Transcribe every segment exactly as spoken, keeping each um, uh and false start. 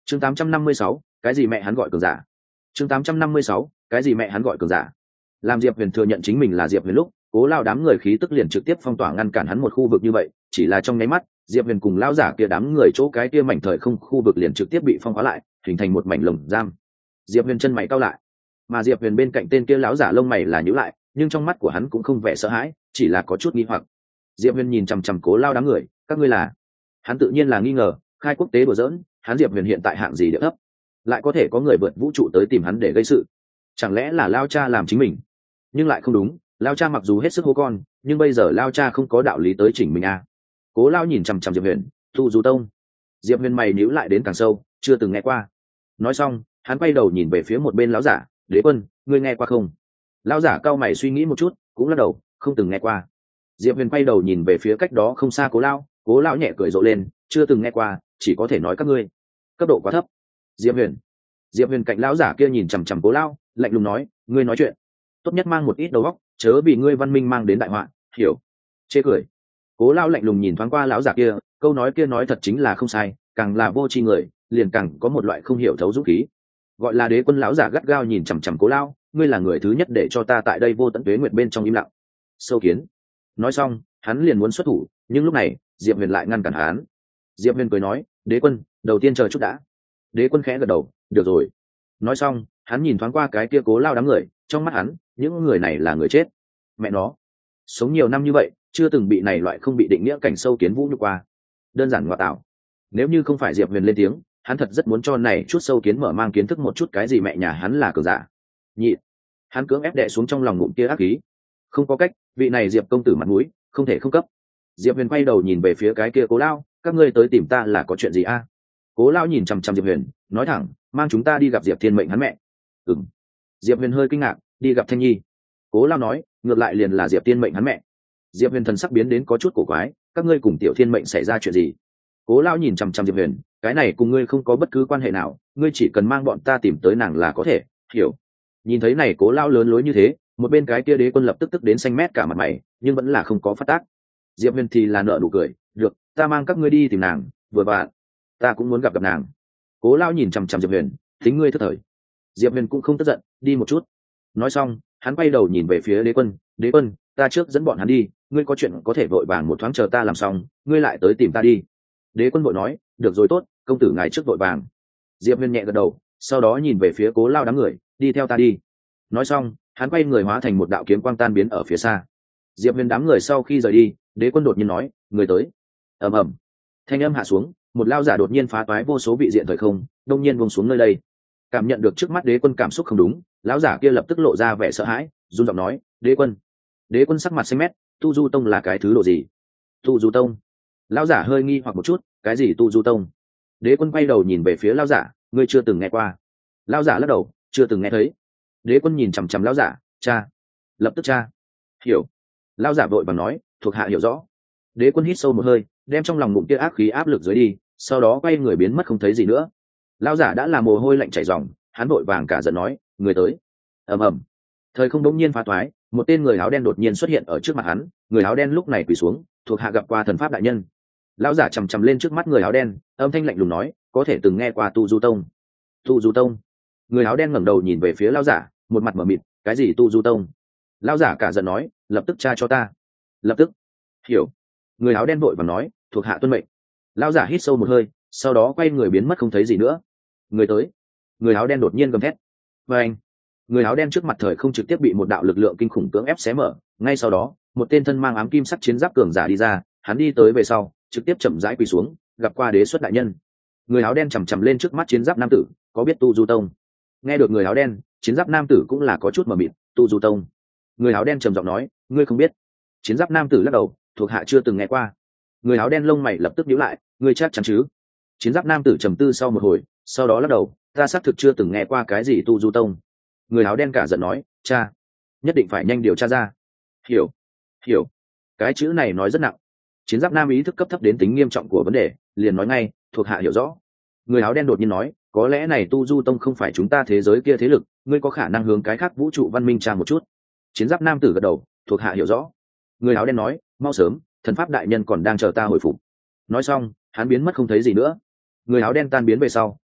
chương tám trăm năm mươi sáu, cái gì mẹ hắn gọi cường giả. chương tám trăm năm mươi sáu, cái gì mẹ hắn gọi cường giả. Làm Diệp Huyền thừa nhận chính mình là Diệp Huyền lúc, Cố Lao đám người khí tức liền trực tiếp phong tỏa ngăn cản hắn một khu vực như vậy, chỉ là trong nháy mắt, Diệp Huyền cùng lão giả kia đám người chỗ cái kia mảnh thời không khu vực liền trực tiếp bị phong khóa lại, hình thành một mảnh lồng giam. Diệp Huyền chân mày cau lại, mà Diệp Huyền bên cạnh tên kia lão giả lông mày là nhíu lại, nhưng trong mắt của hắn cũng không vẻ sợ hãi, chỉ là có chút nghi hoặc. Diệp Huyền nhìn chằm chằm Cố Lao đám người, các ngươi là? Hắn tự nhiên là nghi ngờ, khai quốc tế đùa giỡn, hắn Diệp Huyền hiện tại hạng gì địa thấp, lại có thể có người vượt vũ trụ tới tìm hắn để gây sự? Chẳng lẽ là Lao cha làm chính mình? Nhưng lại không đúng, Lao cha mặc dù hết sức hô con, nhưng bây giờ Lao cha không có đạo lý tới chỉnh mình à? Cố Lao nhìn chằm chằm Diệp Huyền, Tu Du Tông. Diệp Huyền mày nhíu lại đến càng sâu, chưa từng nghe qua. Nói xong, hắn quay đầu nhìn về phía một bên lão giả, Đế Quân, ngươi nghe qua không? Lão giả cau mày suy nghĩ một chút, cũng lắc đầu, không từng nghe qua. Diệp Huyền quay đầu nhìn về phía cách đó không xa Cố Lao, Cố Lao nhẹ cười rộ lên, chưa từng nghe qua, chỉ có thể nói các ngươi cấp độ quá thấp. Diệp Huyền. Diệp Huyền cạnh lão giả kia nhìn chằm chằm Cố Lao, lạnh lùng nói, ngươi nói chuyện tốt nhất mang một ít đầu óc, chớ vì ngươi văn minh mang đến đại họa, hiểu? Chê cười. Cố Lao lạnh lùng nhìn thoáng qua lão giả kia, câu nói kia nói thật chính là không sai, càng là vô tri người, liền càng có một loại không hiểu thấu dũng khí. Gọi là Đế Quân lão giả gắt gao nhìn chằm chằm Cố Lao, ngươi là người thứ nhất để cho ta tại đây vô tận tuế nguyệt bên trong im lặng. Sâu kiến. Nói xong, hắn liền muốn xuất thủ, nhưng lúc này, Diệp Huyền lại ngăn cản hắn. Diệp Huyền cười nói, Đế Quân, đầu tiên chờ chút đã. Đế Quân khẽ gật đầu, được rồi. Nói xong, hắn nhìn thoáng qua cái kia Cố Lao đám người, trong mắt hắn, những người này là người chết. Mẹ nó, sống nhiều năm như vậy, chưa từng bị này loại không bị định nghĩa cảnh sâu kiến vũ nhục qua. Đơn giản ngoại tạo. Nếu như không phải Diệp Huyền lên tiếng, hắn thật rất muốn cho này chút sâu kiến mở mang kiến thức một chút cái gì mẹ nhà hắn là cường giả. Nhị, hắn cưỡng ép đè xuống trong lòng ngụm kia ác khí. Không có cách, vị này Diệp công tử mặt mũi, không thể không cấp. Diệp Huyền quay đầu nhìn về phía cái kia Cố Lao, các ngươi tới tìm ta là có chuyện gì a? Cố Lao nhìn chằm chằm Diệp Huyền, nói thẳng, mang chúng ta đi gặp Diệp Thiên mệnh hắn mẹ. Ừm. Diệp Huyền hơi kinh ngạc, đi gặp Thanh Nhi. Cố Lao nói, ngược lại liền là Diệp Thiên mệnh hắn mẹ. Diệp Huyền thần sắc biến đến có chút cổ quái, các ngươi cùng Tiểu Thiên mệnh xảy ra chuyện gì? Cố Lao nhìn chằm chằm Diệp Huyền, cái này cùng ngươi không có bất cứ quan hệ nào, ngươi chỉ cần mang bọn ta tìm tới nàng là có thể, hiểu? Nhìn thấy này Cố Lao lớn lối như thế, một bên cái kia Đế Quân lập tức tức đến xanh mét cả mặt mày, nhưng vẫn là không có phát tác. Diệp Huyền thì là nở nụ cười, được, ta mang các ngươi đi tìm nàng, vừa vặn, ta cũng muốn gặp gặp nàng. Cố Lao nhìn chằm chằm Diệp Huyền, tính ngươi thất thời. Diệp Huyền cũng không tức giận, đi một chút. Nói xong, hắn quay đầu nhìn về phía Đế Quân, Đế Quân, ta trước dẫn bọn hắn đi, ngươi có chuyện có thể vội vàng một thoáng chờ ta làm xong, ngươi lại tới tìm ta đi. Đế Quân vội nói, được rồi tốt, công tử ngài trước vội vàng. Diệp Huyền nhẹ gật đầu, sau đó nhìn về phía Cố Lao đám người, đi theo ta đi. Nói xong, hắn quay người hóa thành một đạo kiếm quang tan biến ở phía xa. Diệp Huyền đám người sau khi rời đi, Đế Quân đột nhiên nói, người tới. Ầm ầm. Thanh âm hạ xuống, một lao giả đột nhiên phá toái vô số vị diện thời không, đông nhiên buông xuống nơi đây. Cảm nhận được trước mắt Đế Quân cảm xúc không đúng, lão giả kia lập tức lộ ra vẻ sợ hãi, run giọng nói, Đế Quân. Đế Quân sắc mặt xanh mét, Tu Du Tông là cái thứ độ gì? Tu Du Tông. Lão giả hơi nghi hoặc một chút, cái gì Tu Du Tông? Đế Quân quay đầu nhìn về phía lão giả, ngươi chưa từng nghe qua? Lão giả lắc đầu, chưa từng nghe thấy. Đế Quân nhìn chằm chằm lão giả, cha. Lập tức cha. Hiểu. Lão giả vội vàng nói, thuộc hạ hiểu rõ. Đế Quân hít sâu một hơi, đem trong lòng ngụm kia áp khí áp lực dưới đi, sau đó quay người biến mất không thấy gì nữa. Lão giả đã là mồ hôi lạnh chảy ròng, hắn vội vàng cả giận nói, người tới. Ầm ầm. Thời không đống nhiên phá toái, một tên người áo đen đột nhiên xuất hiện ở trước mặt hắn, người áo đen lúc này quỳ xuống, thuộc hạ gặp qua thần pháp đại nhân. Lão giả chầm chầm lên trước mắt người áo đen, âm thanh lạnh lùng nói, có thể từng nghe qua Tu Du Tông? Tu Du Tông. Người áo đen ngẩng đầu nhìn về phía lão giả, một mặt mở mịt, cái gì Tu Du Tông? Lão giả cả giận nói, lập tức tra cho ta. Lập tức. Hiểu. Người áo đen vội vàng nói, thuộc hạ tuân mệnh. Lão giả hít sâu một hơi, sau đó quay người biến mất không thấy gì nữa. Người tới. Người áo đen đột nhiên gầm thét. Và anh. Người áo đen trước mặt thời không trực tiếp bị một đạo lực lượng kinh khủng cưỡng ép xé mở, ngay sau đó, một tên thân mang ám kim sắc chiến giáp cường giả đi ra, hắn đi tới về sau, trực tiếp chậm rãi quỳ xuống, gặp qua đế xuất đại nhân. Người áo đen chầm chầm lên trước mắt chiến giáp nam tử, có biết Tu Du Tông? Nghe được người áo đen, chiến giáp nam tử cũng là có chút mờ mịt, Tu Du Tông. Người áo đen trầm giọng nói, ngươi không biết. Chiến giáp nam tử lắc đầu, thuộc hạ chưa từng nghe qua. Người áo đen lông mày lập tức nhíu lại, ngươi chắc chắn chứ? Chiến giáp nam tử trầm tư sau một hồi, sau đó lắc đầu, ta xác thực chưa từng nghe qua cái gì Tu Du Tông. Người áo đen cả giận nói, cha, nhất định phải nhanh điều tra ra. Hiểu. Hiểu. Cái chữ này nói rất nặng. Chiến giáp nam ý thức cấp thấp đến tính nghiêm trọng của vấn đề, liền nói ngay, thuộc hạ hiểu rõ. Người áo đen đột nhiên nói, có lẽ này Tu Du Tông không phải chúng ta thế giới kia thế lực, ngươi có khả năng hướng cái khác vũ trụ văn minh tra một chút. Chiến giáp nam tử gật đầu, thuộc hạ hiểu rõ. Người áo đen nói, mau sớm, thần pháp đại nhân còn đang chờ ta hồi phục. Nói xong, hắn biến mất không thấy gì nữa. Người áo đen tan biến về sau,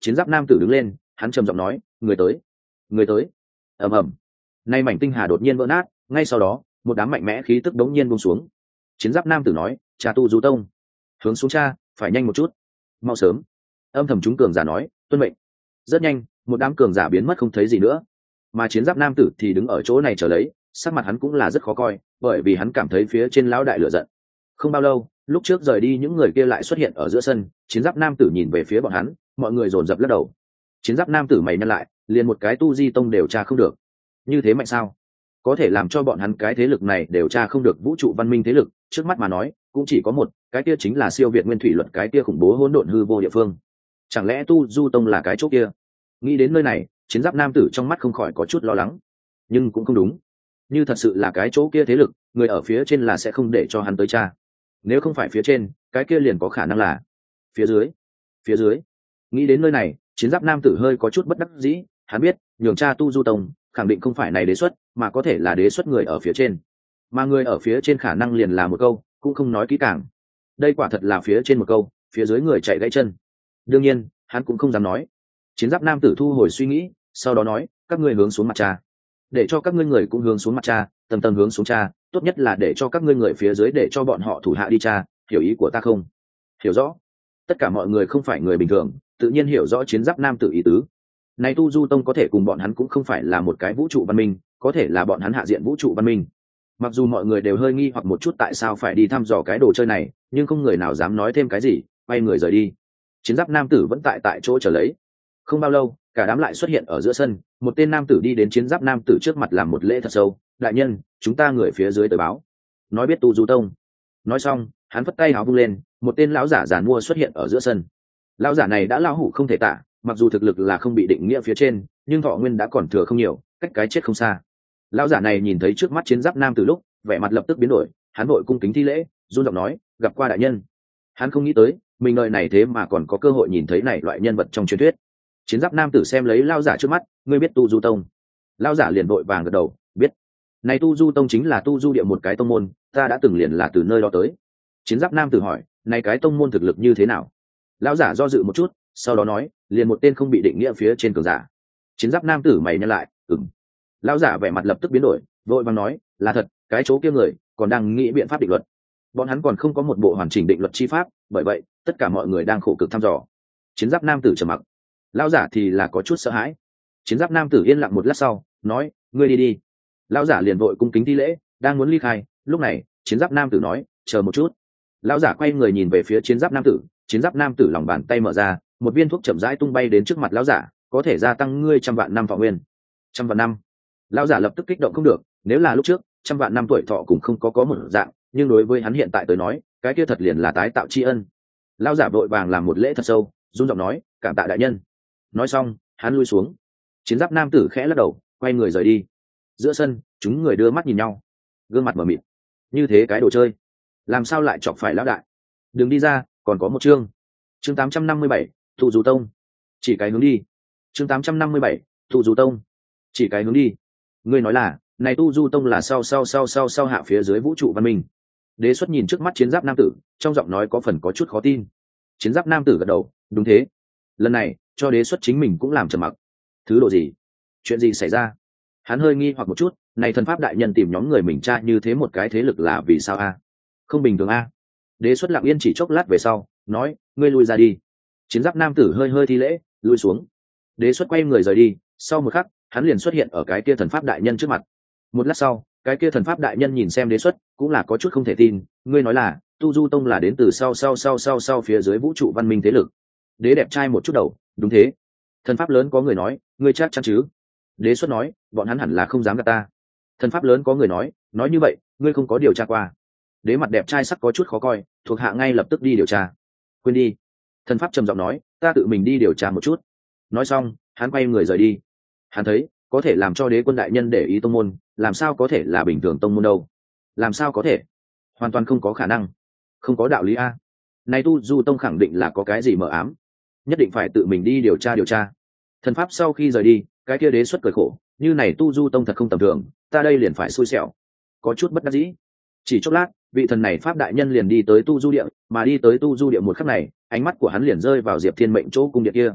chiến giáp nam tử đứng lên, hắn trầm giọng nói, người tới, người tới. Ầm ầm. Nay mảnh tinh hà đột nhiên vỡ nát, ngay sau đó một đám mạnh mẽ khí tức đống nhiên buông xuống. Chiến giáp nam tử nói, cha tu du tông, hướng xuống cha, phải nhanh một chút, mau sớm. Âm thầm chúng cường giả nói, tuân mệnh. Rất nhanh, một đám cường giả biến mất không thấy gì nữa, mà chiến giáp nam tử thì đứng ở chỗ này chờ lấy, sắc mặt hắn cũng là rất khó coi, bởi vì hắn cảm thấy phía trên lão đại lửa giận. Không bao lâu, lúc trước rời đi những người kia lại xuất hiện ở giữa sân, chiến giáp nam tử nhìn về phía bọn hắn, mọi người dồn dập lắc đầu. Chiến giáp nam tử mày nhăn lại, liền một cái tu di tông đều tra không được, như thế mạnh sao? Có thể làm cho bọn hắn cái thế lực này đều tra không được vũ trụ văn minh thế lực, trước mắt mà nói cũng chỉ có một, cái kia chính là siêu việt nguyên thủy luật cái kia khủng bố hỗn độn hư vô địa phương. Chẳng lẽ tu du tông là cái chỗ kia? Nghĩ đến nơi này, chiến giáp nam tử trong mắt không khỏi có chút lo lắng, nhưng cũng không đúng, như thật sự là cái chỗ kia thế lực, người ở phía trên là sẽ không để cho hắn tới tra. Nếu không phải phía trên, cái kia liền có khả năng là phía dưới. Phía dưới. Nghĩ đến nơi này, chiến giáp nam tử hơi có chút bất đắc dĩ, hắn biết nhường cha tu du tông khẳng định không phải này đế xuất, mà có thể là đế xuất người ở phía trên, mà người ở phía trên khả năng liền là một câu cũng không nói kỹ càng. Đây quả thật là phía trên một câu, phía dưới người chạy gãy chân. Đương nhiên hắn cũng không dám nói. Chiến giáp nam tử thu hồi suy nghĩ, sau đó nói, các ngươi hướng xuống mặt cha, để cho các ngươi người cũng hướng xuống mặt cha, tầng tầng hướng xuống cha, tốt nhất là để cho các ngươi người phía dưới để cho bọn họ thủ hạ đi cha, hiểu ý của ta không? Hiểu rõ. Tất cả mọi người không phải người bình thường, tự nhiên hiểu rõ chiến giáp nam tử ý tứ. Này tu du tông có thể cùng bọn hắn cũng không phải là một cái vũ trụ văn minh, có thể là bọn hắn hạ diện vũ trụ văn minh. Mặc dù mọi người đều hơi nghi hoặc một chút tại sao phải đi thăm dò cái đồ chơi này, nhưng không người nào dám nói thêm cái gì, quay người rời đi. Chiến giáp nam tử vẫn tại tại chỗ chờ lấy. Không bao lâu, cả đám lại xuất hiện ở giữa sân, một tên nam tử đi đến chiến giáp nam tử trước mặt làm một lễ thật sâu, đại nhân, chúng ta người phía dưới tới báo, nói biết tu du tông. Nói xong, hắn phất tay áo vung lên, một tên lão giả giàn mua xuất hiện ở giữa sân. Lão giả này đã lão hủ không thể tả, mặc dù thực lực là không bị định nghĩa phía trên, nhưng thọ nguyên đã còn thừa không nhiều, cách cái chết không xa. Lão giả này nhìn thấy trước mắt chiến giáp nam tử lúc, vẻ mặt lập tức biến đổi, hắn vội cung kính thi lễ, run giọng nói, gặp qua đại nhân. Hắn không nghĩ tới mình đời này thế mà còn có cơ hội nhìn thấy này loại nhân vật trong truyền thuyết. Chiến giáp nam tử xem lấy lão giả trước mắt, ngươi biết tu du tông? Lão giả liền vội vàng gật đầu, biết. Này tu du tông chính là tu du địa một cái tông môn, ta đã từng liền là từ nơi đó tới. Chiến giáp nam tử hỏi, này cái tông môn thực lực như thế nào? Lão giả do dự một chút, sau đó nói, liền một tên không bị định nghĩa phía trên cường giả. Chiến giáp nam tử mày nhăn lại, ừm. Lão giả vẻ mặt lập tức biến đổi, vội vàng nói, là thật, cái chỗ kia người còn đang nghĩ biện pháp định luật, bọn hắn còn không có một bộ hoàn chỉnh định luật chi pháp, bởi vậy tất cả mọi người đang khổ cực thăm dò. Chiến giáp nam tử trầm mặc. Lão giả thì là có chút sợ hãi. Chiến giáp nam tử yên lặng một lát sau, nói, ngươi đi đi. Lão giả liền vội cung kính thi lễ, đang muốn ly khai, lúc này chiến giáp nam tử nói, chờ một chút. Lão giả quay người nhìn về phía chiến giáp nam tử, chiến giáp nam tử lòng bàn tay mở ra, một viên thuốc chậm rãi tung bay đến trước mặt lão giả, có thể gia tăng ngươi trăm vạn năm thọ nguyên. Trăm vạn năm. Lão giả lập tức kích động không được, nếu là lúc trước trăm vạn năm tuổi thọ cũng không có có một dạng, nhưng đối với hắn hiện tại tới nói, cái kia thật liền là tái tạo tri ân. Lão giả vội vàng làm một lễ thật sâu, run giọng nói, cảm tạ đại nhân. Nói xong, hắn lui xuống. Chiến giáp nam tử khẽ lắc đầu, quay người rời đi. Giữa sân, chúng người đưa mắt nhìn nhau, gương mặt mờ mịt. Như thế cái đồ chơi, làm sao lại chọc phải lão đại? Đừng đi ra, còn có một chương. Chương tám trăm năm mươi bảy, tu du tông. Chỉ cái hướng đi. Chương tám trăm năm mươi bảy, tu du tông. Chỉ cái hướng đi. Ngươi nói là, này tu du tông là sau sau sau sau sau hạ phía dưới vũ trụ văn minh. Đế xuất nhìn trước mắt chiến giáp nam tử, trong giọng nói có phần có chút khó tin. Chiến giáp nam tử gật đầu, đúng thế. Lần này, cho đế xuất chính mình cũng làm trầm mặc. Thứ độ gì? Chuyện gì xảy ra? Hắn hơi nghi hoặc một chút, này thần pháp đại nhân tìm nhóm người mình tra như thế một cái thế lực là vì sao a? Không bình thường a? Đế xuất lặng yên chỉ chốc lát về sau, nói, ngươi lui ra đi. Chiến giáp nam tử hơi hơi thi lễ, lui xuống. Đế xuất quay người rời đi, sau một khắc, hắn liền xuất hiện ở cái kia thần pháp đại nhân trước mặt. Một lát sau, cái kia thần pháp đại nhân nhìn xem đế xuất, cũng là có chút không thể tin, ngươi nói là tu du tông là đến từ sau sau sau sau sau phía dưới vũ trụ văn minh thế lực? Đế đẹp trai một chút đầu, đúng thế. Thần pháp lớn có người nói, ngươi chắc chắn chứ? Đế xuất nói, bọn hắn hẳn là không dám gạt ta. Thần pháp lớn có người nói, nói như vậy ngươi không có điều tra qua? Đế mặt đẹp trai sắc có chút khó coi, thuộc hạ ngay lập tức đi điều tra. Quên đi. Thần pháp trầm giọng nói, ta tự mình đi điều tra một chút. Nói xong, hắn quay người rời đi. Hắn thấy có thể làm cho đế quân đại nhân để ý tông môn, làm sao có thể là bình thường tông môn đâu? Làm sao có thể? Hoàn toàn không có khả năng, không có đạo lý a. Này tu du tông khẳng định là có cái gì mờ ám, nhất định phải tự mình đi điều tra điều tra. Thần pháp sau khi rời đi, cái kia đế xuất cười khổ, như này tu du tông thật không tầm thường, ta đây liền phải xui xẻo. Có chút bất đắc dĩ. Chỉ chốc lát, vị thần này pháp đại nhân liền đi tới tu du địa, mà đi tới tu du địa một khắc này, ánh mắt của hắn liền rơi vào Diệp Thiên mệnh chỗ cung điện kia.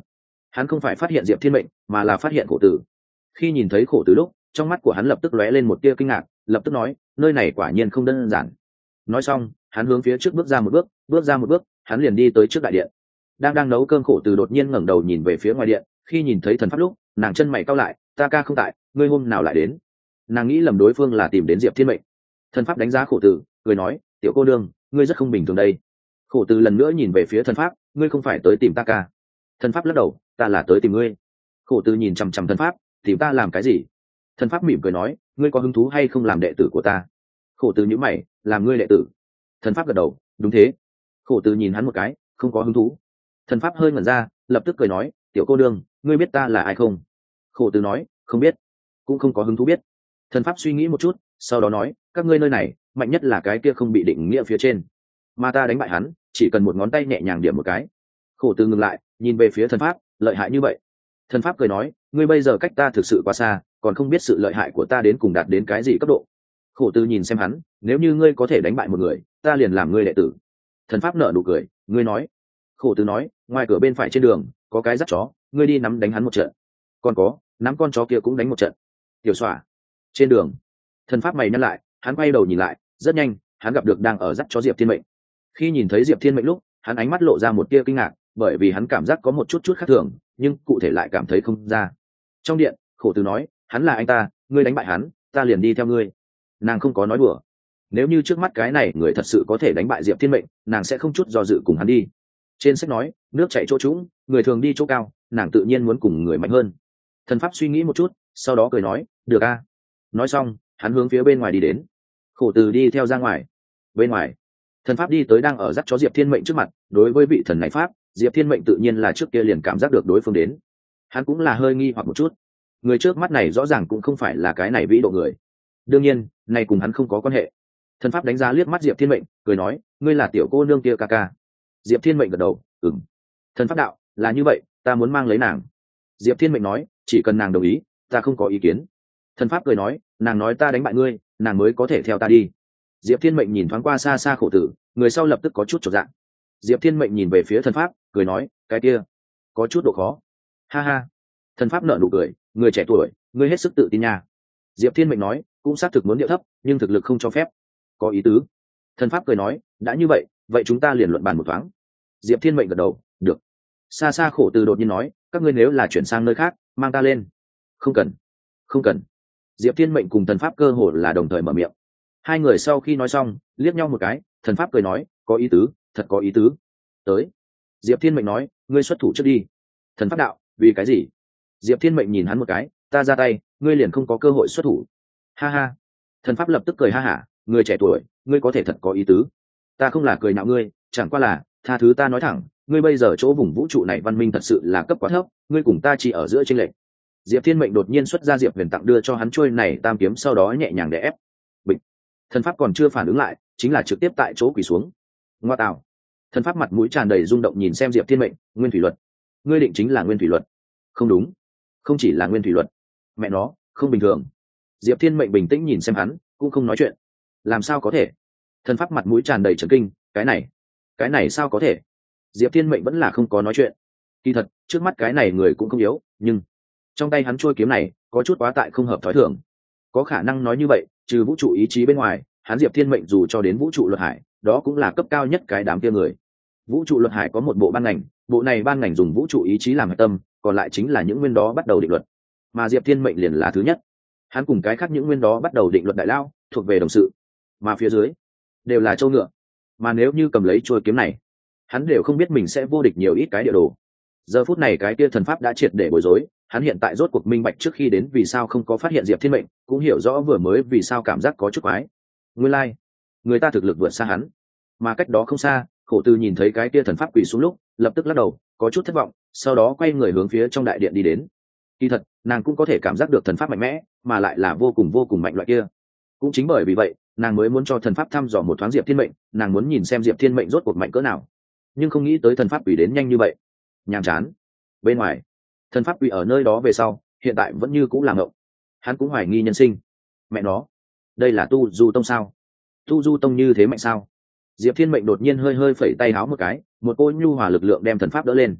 Hắn không phải phát hiện diệp thiên mệnh mà là phát hiện khổ tử. Khi nhìn thấy khổ tử lúc, trong mắt của hắn lập tức lóe lên một tia kinh ngạc, lập tức nói, nơi này quả nhiên không đơn giản. Nói xong, hắn hướng phía trước bước ra một bước, bước ra một bước, hắn liền đi tới trước đại điện. Đang đang nấu cơm khổ tử đột nhiên ngẩng đầu nhìn về phía ngoài điện, khi nhìn thấy thần pháp lúc, nàng chân mày cau lại, ta ca không tại, ngươi hôm nào lại đến? Nàng nghĩ lầm đối phương là tìm đến diệp thiên mệnh. Thần pháp đánh giá khổ tử, cười nói, tiểu cô đương, ngươi rất không bình thường đây. Khổ tử lần nữa nhìn về phía thần pháp, ngươi không phải tới tìm ta ca? Thần pháp lắc đầu, ta là tới tìm ngươi. Khổ tử nhìn chằm chằm thần pháp, tìm ta làm cái gì? Thần pháp mỉm cười nói, ngươi có hứng thú hay không làm đệ tử của ta? Khổ tử nhíu mày, làm ngươi đệ tử? Thần pháp gật đầu, đúng thế. Khổ tử nhìn hắn một cái, không có hứng thú. Thần pháp hơi ngẩn ra, lập tức cười nói, tiểu cô đương, ngươi biết ta là ai không? Khổ tử nói, không biết, cũng không có hứng thú biết. Thần pháp suy nghĩ một chút, sau đó nói, các ngươi nơi này mạnh nhất là cái kia không bị định nghĩa phía trên, mà ta đánh bại hắn chỉ cần một ngón tay nhẹ nhàng điểm một cái. Khổ tử ngừng lại, nhìn về phía thần pháp, lợi hại như vậy? Thần pháp cười nói, ngươi bây giờ cách ta thực sự quá xa, còn không biết sự lợi hại của ta đến cùng đạt đến cái gì cấp độ. Khổ tử nhìn xem hắn, nếu như ngươi có thể đánh bại một người, ta liền làm ngươi đệ tử. Thần pháp nở nụ cười, ngươi nói. Khổ tử nói, ngoài cửa bên phải trên đường có cái dắt chó, ngươi đi nắm đánh hắn một trận. Còn có, nắm con chó kia cũng đánh một trận. Tiểu xỏa. Trên đường. Thần pháp mày nhăn lại, hắn quay đầu nhìn lại, rất nhanh hắn gặp được đang ở dắt chó diệp thiên mệnh. Khi nhìn thấy diệp thiên mệnh lúc, hắn ánh mắt lộ ra một tia kinh ngạc, bởi vì hắn cảm giác có một chút chút khác thường, nhưng cụ thể lại cảm thấy không ra. Trong điện, khổ tử nói, hắn là anh ta, ngươi đánh bại hắn, ta liền đi theo ngươi. Nàng không có nói đùa. Nếu như trước mắt cái này người thật sự có thể đánh bại diệp thiên mệnh, nàng sẽ không chút do dự cùng hắn đi. Trên sách nói, nước chảy chỗ trũng, người thường đi chỗ cao, nàng tự nhiên muốn cùng người mạnh hơn. Thần pháp suy nghĩ một chút, sau đó cười nói, được a. Nói xong, hắn hướng phía bên ngoài đi đến. Khổ tử đi theo ra ngoài. Bên ngoài, thần pháp đi tới đang ở dắt chó diệp thiên mệnh trước mặt. Đối với vị thần này pháp, diệp thiên mệnh tự nhiên là trước kia liền cảm giác được đối phương đến. Hắn cũng là hơi nghi hoặc một chút, người trước mắt này rõ ràng cũng không phải là cái này vĩ độ người. Đương nhiên, này cùng hắn không có quan hệ. Thần pháp đánh giá liếc mắt diệp thiên mệnh, cười nói, ngươi là tiểu cô nương kia ca ca. Diệp thiên mệnh gật đầu, ừm. Thần pháp đạo, là như vậy, ta muốn mang lấy nàng. Diệp thiên mệnh nói, chỉ cần nàng đồng ý, ta không có ý kiến. Thần pháp cười nói, nàng nói ta đánh bại ngươi, nàng mới có thể theo ta đi. Diệp thiên mệnh nhìn thoáng qua xa xa khổ tử, người sau lập tức có chút chột dạ. Diệp thiên mệnh nhìn về phía thần pháp, cười nói, cái kia có chút độ khó. Ha ha. Thần pháp nở nụ cười, người trẻ tuổi, ngươi hết sức tự tin nha. Diệp thiên mệnh nói, cũng xác thực muốn điệu thấp, nhưng thực lực không cho phép. Có ý tứ. Thần pháp cười nói, đã như vậy, vậy chúng ta liền luận bàn một thoáng. Diệp thiên mệnh gật đầu, được. Xa xa khổ tử đột nhiên nói, các ngươi nếu là chuyển sang nơi khác, mang ta lên. Không cần, không cần. Diệp thiên mệnh cùng thần pháp cơ hồ là đồng thời mở miệng. Hai người sau khi nói xong, liếc nhau một cái, thần pháp cười nói, có ý tứ, thật có ý tứ. Tới. Diệp thiên mệnh nói, ngươi xuất thủ trước đi. Thần pháp đạo, vì cái gì? Diệp thiên mệnh nhìn hắn một cái, ta ra tay, ngươi liền không có cơ hội xuất thủ. Ha ha. Thần pháp lập tức cười ha hả, người trẻ tuổi, ngươi có thể thật có ý tứ. Ta không là cười nhạo ngươi, chẳng qua là, tha thứ ta nói thẳng, ngươi bây giờ chỗ vùng vũ trụ này văn minh thật sự là cấp quá thấp, ngươi cùng ta chỉ ở giữa chênh lệch. Diệp thiên mệnh đột nhiên xuất ra diệp huyền tặng đưa cho hắn chuôi này tam kiếm, sau đó nhẹ nhàng đè ép. Bịch. Thần pháp còn chưa phản ứng lại, chính là trực tiếp tại chỗ quỳ xuống. Ngoa tạo. Thần pháp mặt mũi tràn đầy rung động nhìn xem diệp thiên mệnh, nguyên thủy luật. Ngươi định chính là nguyên thủy luật? Không đúng, không chỉ là nguyên thủy luật. Mẹ nó, không bình thường. Diệp thiên mệnh bình tĩnh nhìn xem hắn, cũng không nói chuyện. Làm sao có thể? Thần pháp mặt mũi tràn đầy trấn kinh, cái này cái này sao có thể? Diệp thiên mệnh vẫn là không có nói chuyện. Kỳ thật, trước mắt cái này người cũng không yếu, nhưng trong tay hắn trôi kiếm này có chút quá tại không hợp thói thường. Có khả năng nói như vậy, trừ vũ trụ ý chí bên ngoài, hắn diệp thiên mệnh dù cho đến vũ trụ luật hải, đó cũng là cấp cao nhất cái đám kia người. Vũ trụ luật hải có một bộ ban ngành, bộ này ban ngành dùng vũ trụ ý chí làm hạch tâm, còn lại chính là những nguyên đó bắt đầu định luật, mà diệp thiên mệnh liền là thứ nhất. Hắn cùng cái khác những nguyên đó bắt đầu định luật đại lao thuộc về đồng sự, mà phía dưới đều là châu ngựa. Mà nếu như cầm lấy trôi kiếm này, hắn đều không biết mình sẽ vô địch nhiều ít cái địa đồ. Giờ phút này cái kia thần pháp đã triệt để bối rối, hắn hiện tại rốt cuộc minh bạch trước khi đến vì sao không có phát hiện diệp thiên mệnh, cũng hiểu rõ vừa mới vì sao cảm giác có chút quái. Nguyên lai, like, người ta thực lực vượt xa hắn. Mà cách đó không xa, khổ tư nhìn thấy cái kia thần pháp quỳ xuống lúc, lập tức lắc đầu, có chút thất vọng, sau đó quay người hướng phía trong đại điện đi đến. Kỳ thật, nàng cũng có thể cảm giác được thần pháp mạnh mẽ, mà lại là vô cùng vô cùng mạnh loại kia. Cũng chính bởi vì vậy, nàng mới muốn cho thần pháp thăm dò một thoáng diệp thiên mệnh, nàng muốn nhìn xem diệp thiên mệnh rốt cuộc mạnh cỡ nào. Nhưng không nghĩ tới thần pháp quỳ đến nhanh như vậy. Nhàm chán. Bên ngoài, thần pháp quỳ ở nơi đó về sau, hiện tại vẫn như cũng là ngộng. Hắn cũng hoài nghi nhân sinh. Mẹ nó, đây là tu du tông sao? Tu du tông như thế mạnh sao? Diệp thiên mệnh đột nhiên hơi hơi phẩy tay háo một cái, một cô nhu hòa lực lượng đem thần pháp đỡ lên.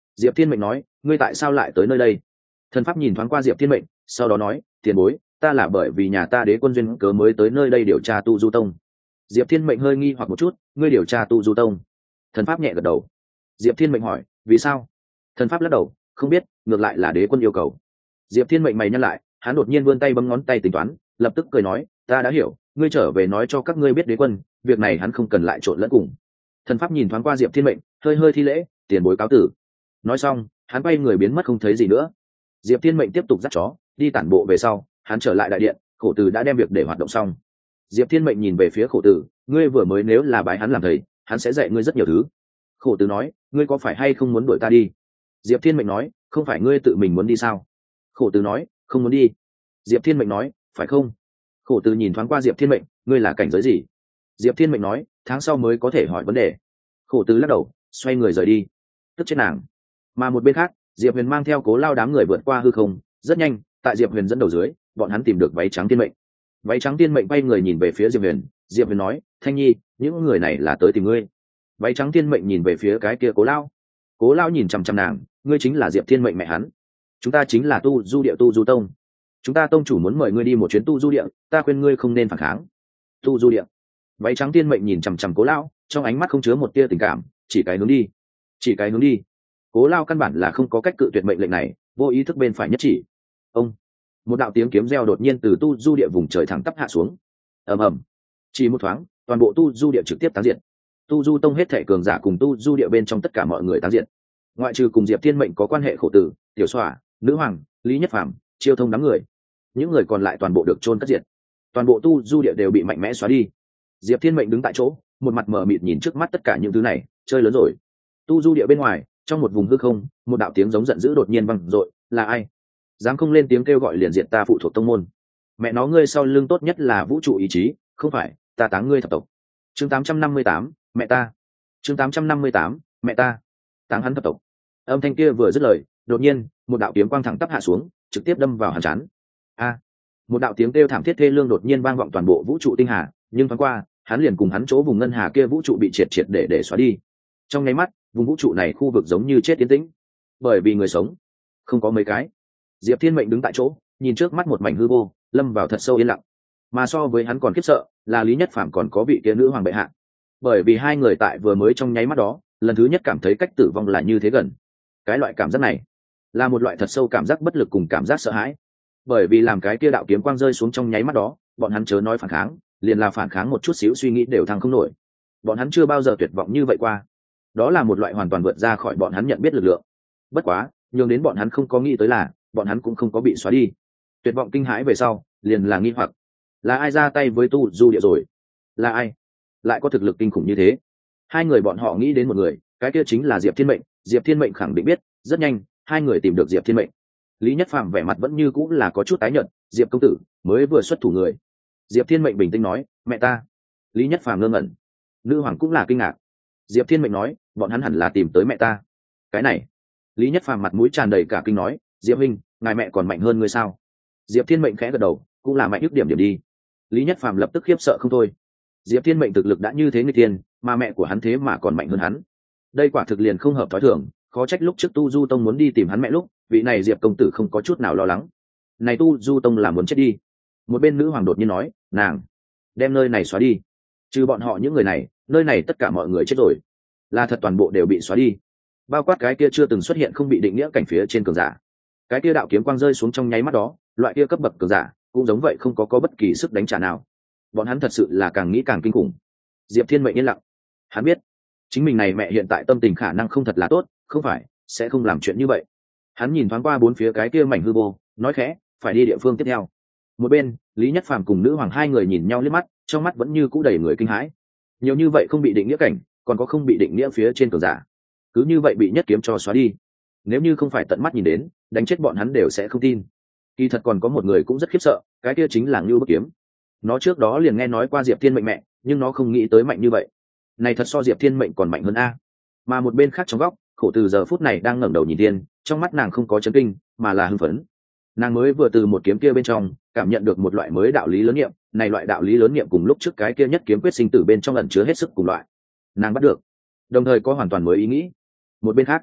Diệp Thiên Mệnh nói, ngươi tại sao lại tới nơi đây? Thần pháp nhìn thoáng qua Diệp Thiên Mệnh, sau đó nói, tiền bối, ta là bởi vì nhà ta đế quân duyên cớ mới tới nơi đây điều tra tu du tông. Diệp Thiên Mệnh hơi nghi hoặc một chút, ngươi điều tra tu du tông? Thần pháp nhẹ gật đầu. Diệp Thiên Mệnh hỏi, vì sao? Thần pháp lắc đầu, không biết, ngược lại là đế quân yêu cầu. Diệp Thiên Mệnh mày nhăn lại, hắn đột nhiên vươn tay bấm ngón tay tính toán, lập tức cười nói, ta đã hiểu, ngươi trở về nói cho các ngươi biết đế quân, việc này hắn không cần lại trộn lẫn cùng. Thần pháp nhìn thoáng qua Diệp Thiên Mệnh, hơi hơi thi lễ, tiền bối cáo tử. Nói xong, hắn quay người biến mất không thấy gì nữa. Diệp Thiên Mệnh tiếp tục dắt chó đi tản bộ về sau, hắn trở lại đại điện, Khổ Tử đã đem việc để hoạt động xong. Diệp Thiên Mệnh nhìn về phía Khổ Tử, ngươi vừa mới nếu là bái hắn làm thầy, hắn sẽ dạy ngươi rất nhiều thứ. Khổ Tử nói, ngươi có phải hay không muốn đuổi ta đi? Diệp Thiên Mệnh nói, không phải ngươi tự mình muốn đi sao? Khổ Tử nói, không muốn đi. Diệp Thiên Mệnh nói, phải không? Khổ Tử nhìn thoáng qua Diệp Thiên Mệnh, ngươi là cảnh giới gì? Diệp Thiên Mệnh nói, tháng sau mới có thể hỏi vấn đề. Khổ Tử lắc đầu, xoay người rời đi. Tức chết nàng. Mà một bên khác, Diệp Huyền mang theo Cố Lao đám người vượt qua hư không, rất nhanh, tại Diệp Huyền dẫn đầu dưới, bọn hắn tìm được váy trắng tiên mệnh. Váy trắng tiên mệnh bay người nhìn về phía Diệp Huyền, Diệp Huyền nói, Thanh Nhi, những người này là tới tìm ngươi. Váy trắng tiên mệnh nhìn về phía cái kia Cố Lao. Cố Lao nhìn chằm chằm nàng, ngươi chính là Diệp Thiên Mệnh mẹ hắn. Chúng ta chính là tu du địa tu du tông. Chúng ta tông chủ muốn mời ngươi đi một chuyến tu du địa, ta khuyên ngươi không nên phản kháng. Tu du địa. Váy trắng tiên mệnh nhìn chằm chằm Cố Lao, trong ánh mắt không chứa một tia tình cảm, chỉ cái hướng đi. Chỉ cái hướng đi. Cố Lao căn bản là không có cách cự tuyệt mệnh lệnh này, vô ý thức bên phải nhất chỉ. Ông, một đạo tiếng kiếm reo đột nhiên từ tu du địa vùng trời thẳng tắp hạ xuống. Ầm ầm, chỉ một thoáng, toàn bộ tu du địa trực tiếp tán diệt. Tu du tông hết thảy cường giả cùng tu du địa bên trong tất cả mọi người tán diệt. Ngoại trừ cùng Diệp Thiên Mệnh có quan hệ Khổ Tử, Tiểu Xoa, Nữ Hoàng, Lý Nhất Phàm, Chiêu Thông đám người, những người còn lại toàn bộ được chôn cất diệt. Toàn bộ tu du địa đều bị mạnh mẽ xóa đi. Diệp Thiên Mệnh đứng tại chỗ, một mặt mờ mịt nhìn trước mắt tất cả những thứ này, chơi lớn rồi. Tu du địa bên ngoài, trong một vùng hư không, một đạo tiếng giống giận dữ đột nhiên vang dội, là ai? Dám không lên tiếng kêu gọi liền diện ta phụ thuộc tông môn. Mẹ nó ngươi sau lưng tốt nhất là vũ trụ ý chí, không phải, ta táng ngươi thập tộc. Chương tám trăm năm mươi tám, mẹ ta. Chương tám trăm năm mươi tám, mẹ ta. Táng hắn thập tộc. Âm thanh kia vừa dứt lời, đột nhiên, một đạo kiếm quang thẳng tắp hạ xuống, trực tiếp đâm vào hắn trán. A! Một đạo tiếng kêu thảm thiết thê lương đột nhiên vang vọng toàn bộ vũ trụ tinh hà, nhưng thoáng qua, hắn liền cùng hắn chỗ vùng ngân hà kia vũ trụ bị triệt triệt để để xóa đi. Trong nháy mắt, vùng vũ trụ này khu vực giống như chết tiến tĩnh, bởi vì người sống không có mấy cái. Diệp Thiên Mệnh đứng tại chỗ, nhìn trước mắt một mảnh hư vô, lâm vào thật sâu yên lặng. Mà so với hắn còn khiếp sợ là Lý Nhất Phàm còn có vị kia nữ hoàng bệ hạ, bởi vì hai người tại vừa mới trong nháy mắt đó, lần thứ nhất cảm thấy cách tử vong là như thế gần. Cái loại cảm giác này là một loại thật sâu cảm giác bất lực cùng cảm giác sợ hãi, bởi vì làm cái kia đạo kiếm quang rơi xuống trong nháy mắt đó, bọn hắn chớ nói phản kháng, liền là phản kháng một chút xíu suy nghĩ đều thăng không nổi. Bọn hắn chưa bao giờ tuyệt vọng như vậy qua. Đó là một loại hoàn toàn vượt ra khỏi bọn hắn nhận biết lực lượng. Bất quá, nhưng đến bọn hắn không có nghĩ tới là, bọn hắn cũng không có bị xóa đi. Tuyệt vọng kinh hãi về sau, liền là nghi hoặc, là ai ra tay với tu du địa rồi? Là ai lại có thực lực kinh khủng như thế? Hai người bọn họ nghĩ đến một người, cái kia chính là Diệp Thiên Mệnh. Diệp Thiên Mệnh khẳng định biết, rất nhanh, hai người tìm được Diệp Thiên Mệnh. Lý Nhất Phàm vẻ mặt vẫn như cũng là có chút tái nhợt, Diệp công tử mới vừa xuất thủ người. Diệp Thiên Mệnh bình tĩnh nói, mẹ ta. Lý Nhất Phàm ngơ ngẩn, nữ hoàng cũng là kinh ngạc. Diệp Thiên Mệnh nói, bọn hắn hẳn là tìm tới mẹ ta. Cái này, Lý Nhất Phàm mặt mũi tràn đầy cả kinh nói, Diệp Minh, ngài mẹ còn mạnh hơn ngươi sao? Diệp Thiên Mệnh khẽ gật đầu, cũng là mạnh nhất điểm điểm đi. Lý Nhất Phàm lập tức khiếp sợ không thôi. Diệp Thiên Mệnh thực lực đã như thế người tiên, mà mẹ của hắn thế mà còn mạnh hơn hắn. Đây quả thực liền không hợp thói thường, khó trách lúc trước Tu Du Tông muốn đi tìm hắn mẹ lúc, vị này Diệp công tử không có chút nào lo lắng. Này Tu Du Tông là muốn chết đi. Một bên nữ hoàng đột nhiên nói, nàng đem nơi này xóa đi. Trừ bọn họ những người này, nơi này tất cả mọi người chết rồi. Là thật toàn bộ đều bị xóa đi. Bao quát cái kia chưa từng xuất hiện không bị định nghĩa cảnh phía trên cường giả. Cái kia đạo kiếm quang rơi xuống trong nháy mắt đó, loại kia cấp bậc cường giả cũng giống vậy không có có bất kỳ sức đánh trả nào. Bọn hắn thật sự là càng nghĩ càng kinh khủng. Diệp Thiên Mệnh yên lặng. Hắn biết, chính mình này mẹ hiện tại tâm tình khả năng không thật là tốt, không phải sẽ không làm chuyện như vậy. Hắn nhìn thoáng qua bốn phía cái kia mảnh hư vô, nói khẽ, phải đi địa phương tiếp theo. Một bên, Lý Nhất Phàm cùng nữ hoàng hai người nhìn nhau liếc mắt, trong mắt vẫn như cũ đầy người kinh hãi. Nhiều như vậy không bị định nghĩa cảnh, còn có không bị định nghĩa phía trên cường giả, cứ như vậy bị nhất kiếm cho xóa đi. Nếu như không phải tận mắt nhìn đến, đánh chết bọn hắn đều sẽ không tin. Kỳ thật còn có một người cũng rất khiếp sợ, cái kia chính là Ngưu Bức Kiếm. Nó trước đó liền nghe nói qua Diệp Thiên Mệnh mẹ, nhưng nó không nghĩ tới mạnh như vậy. Này thật so Diệp Thiên Mệnh còn mạnh hơn a. Mà một bên khác trong góc, Khổ Từ giờ phút này đang ngẩng đầu nhìn Thiên, trong mắt nàng không có chấn kinh, mà là hưng phấn. Nàng mới vừa từ một kiếm kia bên trong cảm nhận được một loại mới đạo lý lớn nghiệm, này loại đạo lý lớn nghiệm cùng lúc trước cái kia nhất kiếm quyết sinh tử bên trong ẩn chứa hết sức cùng loại. Nàng bắt được, đồng thời có hoàn toàn mới ý nghĩ. Một bên khác,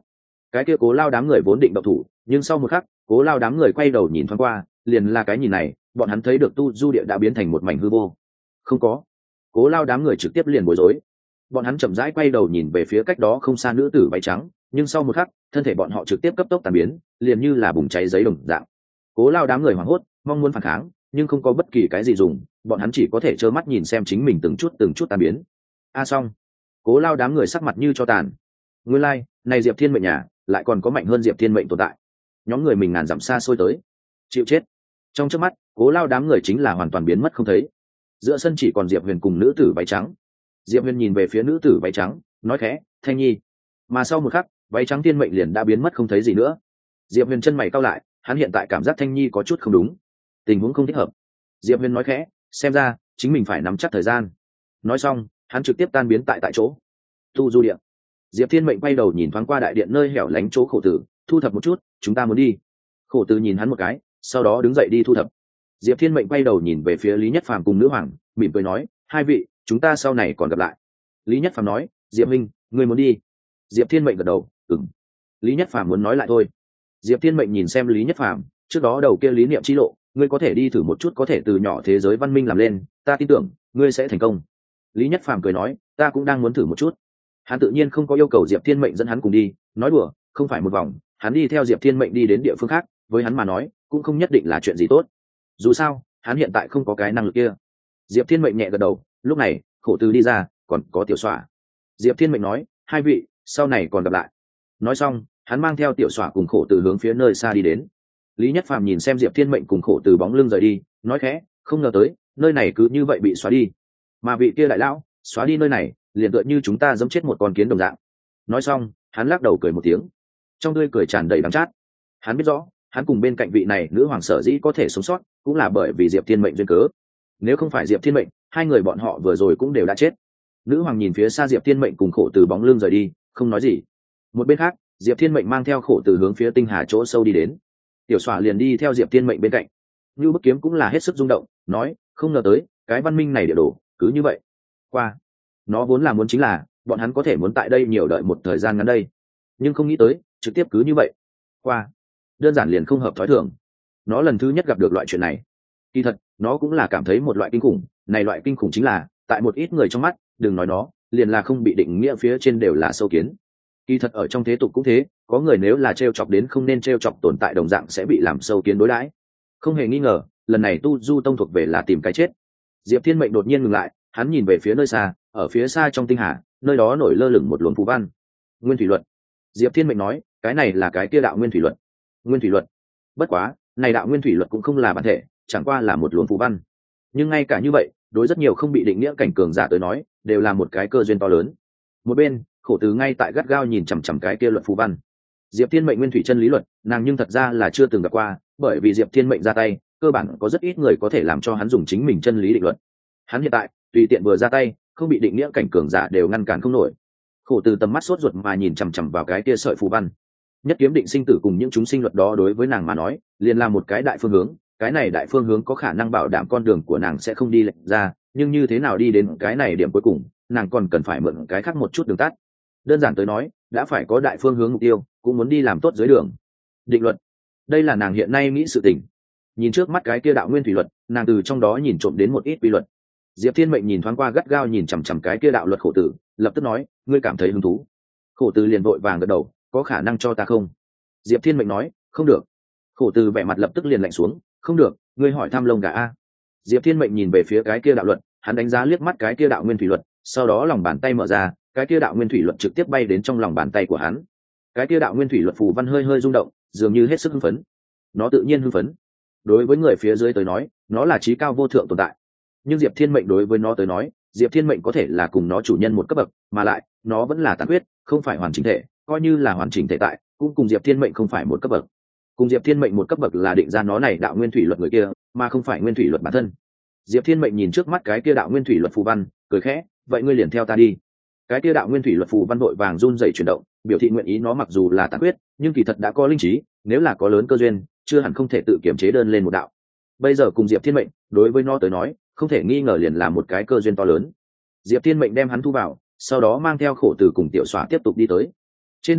cái kia cố lao đám người vốn định động thủ, nhưng sau một khắc cố lao đám người quay đầu nhìn thoáng qua, liền là cái nhìn này bọn hắn thấy được tu du địa đã biến thành một mảnh hư vô. Không có. Cố lao đám người trực tiếp liền bối rối, bọn hắn chậm rãi quay đầu nhìn về phía cách đó không xa nữ tử váy trắng, nhưng sau một khắc thân thể bọn họ trực tiếp cấp tốc tàn biến, liền như là bùng cháy giấy đồng dạng. Cố lao đám người hoảng hốt mong muốn phản kháng, nhưng không có bất kỳ cái gì dùng, bọn hắn chỉ có thể trơ mắt nhìn xem chính mình từng chút từng chút tàn biến. A xong. Cố lao đám người sắc mặt như cho tàn. Nguyên lai, like, này Diệp Thiên mệnh nhà lại còn có mạnh hơn Diệp Thiên mệnh tồn tại. Nhóm người mình ngàn dặm xa xôi tới, chịu chết. Trong chớp mắt cố lao đám người chính là hoàn toàn biến mất không thấy. Giữa sân chỉ còn Diệp Huyền cùng nữ tử váy trắng. Diệp Huyền nhìn về phía nữ tử váy trắng, nói khẽ, Thanh Nhi. Mà sau một khắc váy trắng Thiên mệnh liền đã biến mất không thấy gì nữa. Diệp Huyền chân mày cau lại, hắn hiện tại cảm giác Thanh Nhi có chút không đúng, tình huống không thích hợp. Diệp Huyền nói khẽ, xem ra chính mình phải nắm chắc thời gian. Nói xong hắn trực tiếp tan biến tại tại chỗ. Tu du điện. Diệp Thiên mệnh quay đầu nhìn thoáng qua đại điện nơi hẻo lánh chỗ khổ tử, thu thập một chút, chúng ta muốn đi. Khổ tử nhìn hắn một cái, sau đó đứng dậy đi thu thập. Diệp Thiên mệnh quay đầu nhìn về phía Lý Nhất Phàm cùng nữ hoàng, mỉm cười nói, hai vị, chúng ta sau này còn gặp lại. Lý Nhất Phàm nói, Diệp Minh, ngươi muốn đi? Diệp Thiên mệnh gật đầu, ừm. Lý Nhất Phàm muốn nói lại thôi. Diệp Thiên mệnh nhìn xem Lý Nhất Phàm, trước đó đầu kia lý niệm chi lộ, ngươi có thể đi thử một chút, có thể từ nhỏ thế giới văn minh làm lên, ta tin tưởng ngươi sẽ thành công. Lý Nhất Phàm cười nói, ta cũng đang muốn thử một chút. Hắn tự nhiên không có yêu cầu Diệp Thiên mệnh dẫn hắn cùng đi, nói đùa, không phải một vòng, hắn đi theo Diệp Thiên mệnh đi đến địa phương khác, với hắn mà nói cũng không nhất định là chuyện gì tốt. Dù sao hắn hiện tại không có cái năng lực kia. Diệp Thiên mệnh nhẹ gật đầu, lúc này khổ từ đi ra, còn có tiểu xỏa. Diệp Thiên mệnh nói, hai vị sau này còn gặp lại. Nói xong hắn mang theo tiểu xỏa cùng khổ từ hướng phía nơi xa đi đến. Lý Nhất Phàm nhìn xem Diệp Thiên mệnh cùng khổ từ bóng lưng rời đi, nói khẽ, không ngờ tới nơi này cứ như vậy bị xóa đi, mà vị kia đại lão xóa đi nơi này liền tựa như chúng ta giẫm chết một con kiến đồng dạng. Nói xong hắn lắc đầu cười một tiếng, trong tươi cười tràn đầy đắng chát. Hắn biết rõ hắn cùng bên cạnh vị này nữ hoàng sở dĩ có thể sống sót cũng là bởi vì Diệp Thiên mệnh duyên cớ, nếu không phải Diệp Thiên mệnh hai người bọn họ vừa rồi cũng đều đã chết. Nữ hoàng nhìn phía xa Diệp Thiên mệnh cùng khổ từ bóng lưng rời đi, không nói gì. Một bên khác Diệp Thiên mệnh mang theo khổ từ hướng phía tinh hà chỗ sâu đi đến. Tiểu xỏa liền đi theo Diệp Thiên mệnh bên cạnh. Như Bức Kiếm cũng là hết sức rung động, nói, không ngờ tới cái văn minh này địa đồ cứ như vậy qua. Nó vốn là muốn chính là bọn hắn có thể muốn tại đây nhiều đợi một thời gian ngắn đây, nhưng không nghĩ tới trực tiếp cứ như vậy qua, đơn giản liền không hợp thói thường. Nó lần thứ nhất gặp được loại chuyện này, kỳ thật nó cũng là cảm thấy một loại kinh khủng. Này loại kinh khủng chính là tại một ít người trong mắt, đừng nói nó, liền là không bị định nghĩa phía trên đều là sâu kiến. Kỳ thật ở trong thế tục cũng thế, có người nếu là trêu chọc đến không nên trêu chọc tồn tại đồng dạng sẽ bị làm sâu kiến đối đãi. Không hề nghi ngờ lần này tu du tông thuộc về là tìm cái chết. Diệp Thiên mệnh đột nhiên ngừng lại, hắn nhìn về phía nơi xa, ở phía xa trong tinh hà, nơi đó nổi lơ lửng một luồng phù văn. Nguyên thủy luật. Diệp Thiên mệnh nói, cái này là cái kia đạo nguyên thủy luật. Nguyên thủy luật. Bất quá này đạo nguyên thủy luật cũng không là bản thể, chẳng qua là một luồng phù văn, nhưng ngay cả như vậy đối rất nhiều không bị định nghĩa cảnh cường giả tới nói đều là một cái cơ duyên to lớn. Một bên khổ tứ ngay tại gắt gao nhìn chằm chằm cái kia luật phù văn. Diệp Thiên mệnh nguyên thủy chân lý luật, nàng nhưng thật ra là chưa từng gặp qua, bởi vì Diệp Thiên mệnh ra tay cơ bản có rất ít người có thể làm cho hắn dùng chính mình chân lý định luật. Hắn hiện tại tùy tiện vừa ra tay, không bị định nghĩa cảnh cường giả đều ngăn cản không nổi. Khổ từ tầm mắt sốt ruột mà nhìn chằm chằm vào cái kia sợi phù văn. Nhất kiếm định sinh tử cùng những chúng sinh luật đó đối với nàng mà nói liền là một cái đại phương hướng, cái này đại phương hướng có khả năng bảo đảm con đường của nàng sẽ không đi lệch ra, nhưng như thế nào đi đến cái này điểm cuối cùng, nàng còn cần phải mượn cái khác một chút đường tắt. Đơn giản tới nói, đã phải có đại phương hướng mục tiêu, cũng muốn đi làm tốt dưới đường. Định luật, đây là nàng hiện nay nghĩ sự tình. Nhìn trước mắt cái kia đạo nguyên thủy luật, nàng từ trong đó nhìn trộm đến một ít quy luật. Diệp Thiên mệnh nhìn thoáng qua gắt gao nhìn chằm chằm cái kia đạo luật khổ tử, lập tức nói, ngươi cảm thấy hứng thú? Khổ tử liền vội vàng gật đầu, có khả năng cho ta không? Diệp Thiên mệnh nói, không được. Khổ tử vẻ mặt lập tức liền lạnh xuống, không được, ngươi hỏi thăm lông gà a. Diệp Thiên mệnh nhìn về phía cái kia đạo luật, hắn đánh giá liếc mắt cái kia đạo nguyên thủy luật, sau đó lòng bàn tay mở ra, cái kia đạo nguyên thủy luật trực tiếp bay đến trong lòng bàn tay của hắn. Cái kia đạo nguyên thủy luật phù văn hơi hơi rung động, dường như hết sức hưng phấn. Nó tự nhiên hưng phấn. Đối với người phía dưới tới nói, nó là trí cao vô thượng tồn tại. Nhưng Diệp Thiên mệnh đối với nó tới nói, Diệp Thiên mệnh có thể là cùng nó chủ nhân một cấp bậc, mà lại nó vẫn là tàn huyết, không phải hoàn chỉnh thể, coi như là hoàn chỉnh thể tại, cũng cùng Diệp Thiên mệnh không phải một cấp bậc. Cùng Diệp Thiên mệnh một cấp bậc là định ra nó này đạo nguyên thủy luật người kia, mà không phải nguyên thủy luật bản thân. Diệp Thiên mệnh nhìn trước mắt cái kia đạo nguyên thủy luật phù văn, cười khẽ, vậy ngươi liền theo ta đi. Cái kia đạo nguyên thủy luật phù văn vội vàng run rẩy chuyển động, biểu thị nguyện ý. Nó mặc dù là tàn huyết, nhưng kỳ thật đã có linh trí, nếu là có lớn cơ duyên, chưa hẳn không thể tự kiểm chế đơn lên một đạo. Bây giờ cùng Diệp Thiên mệnh, đối với nó tới nói, không thể nghi ngờ liền là một cái cơ duyên to lớn. Diệp Thiên mệnh đem hắn thu vào, sau đó mang theo khổ tử cùng tiểu xóa tiếp tục đi tới. Trên đường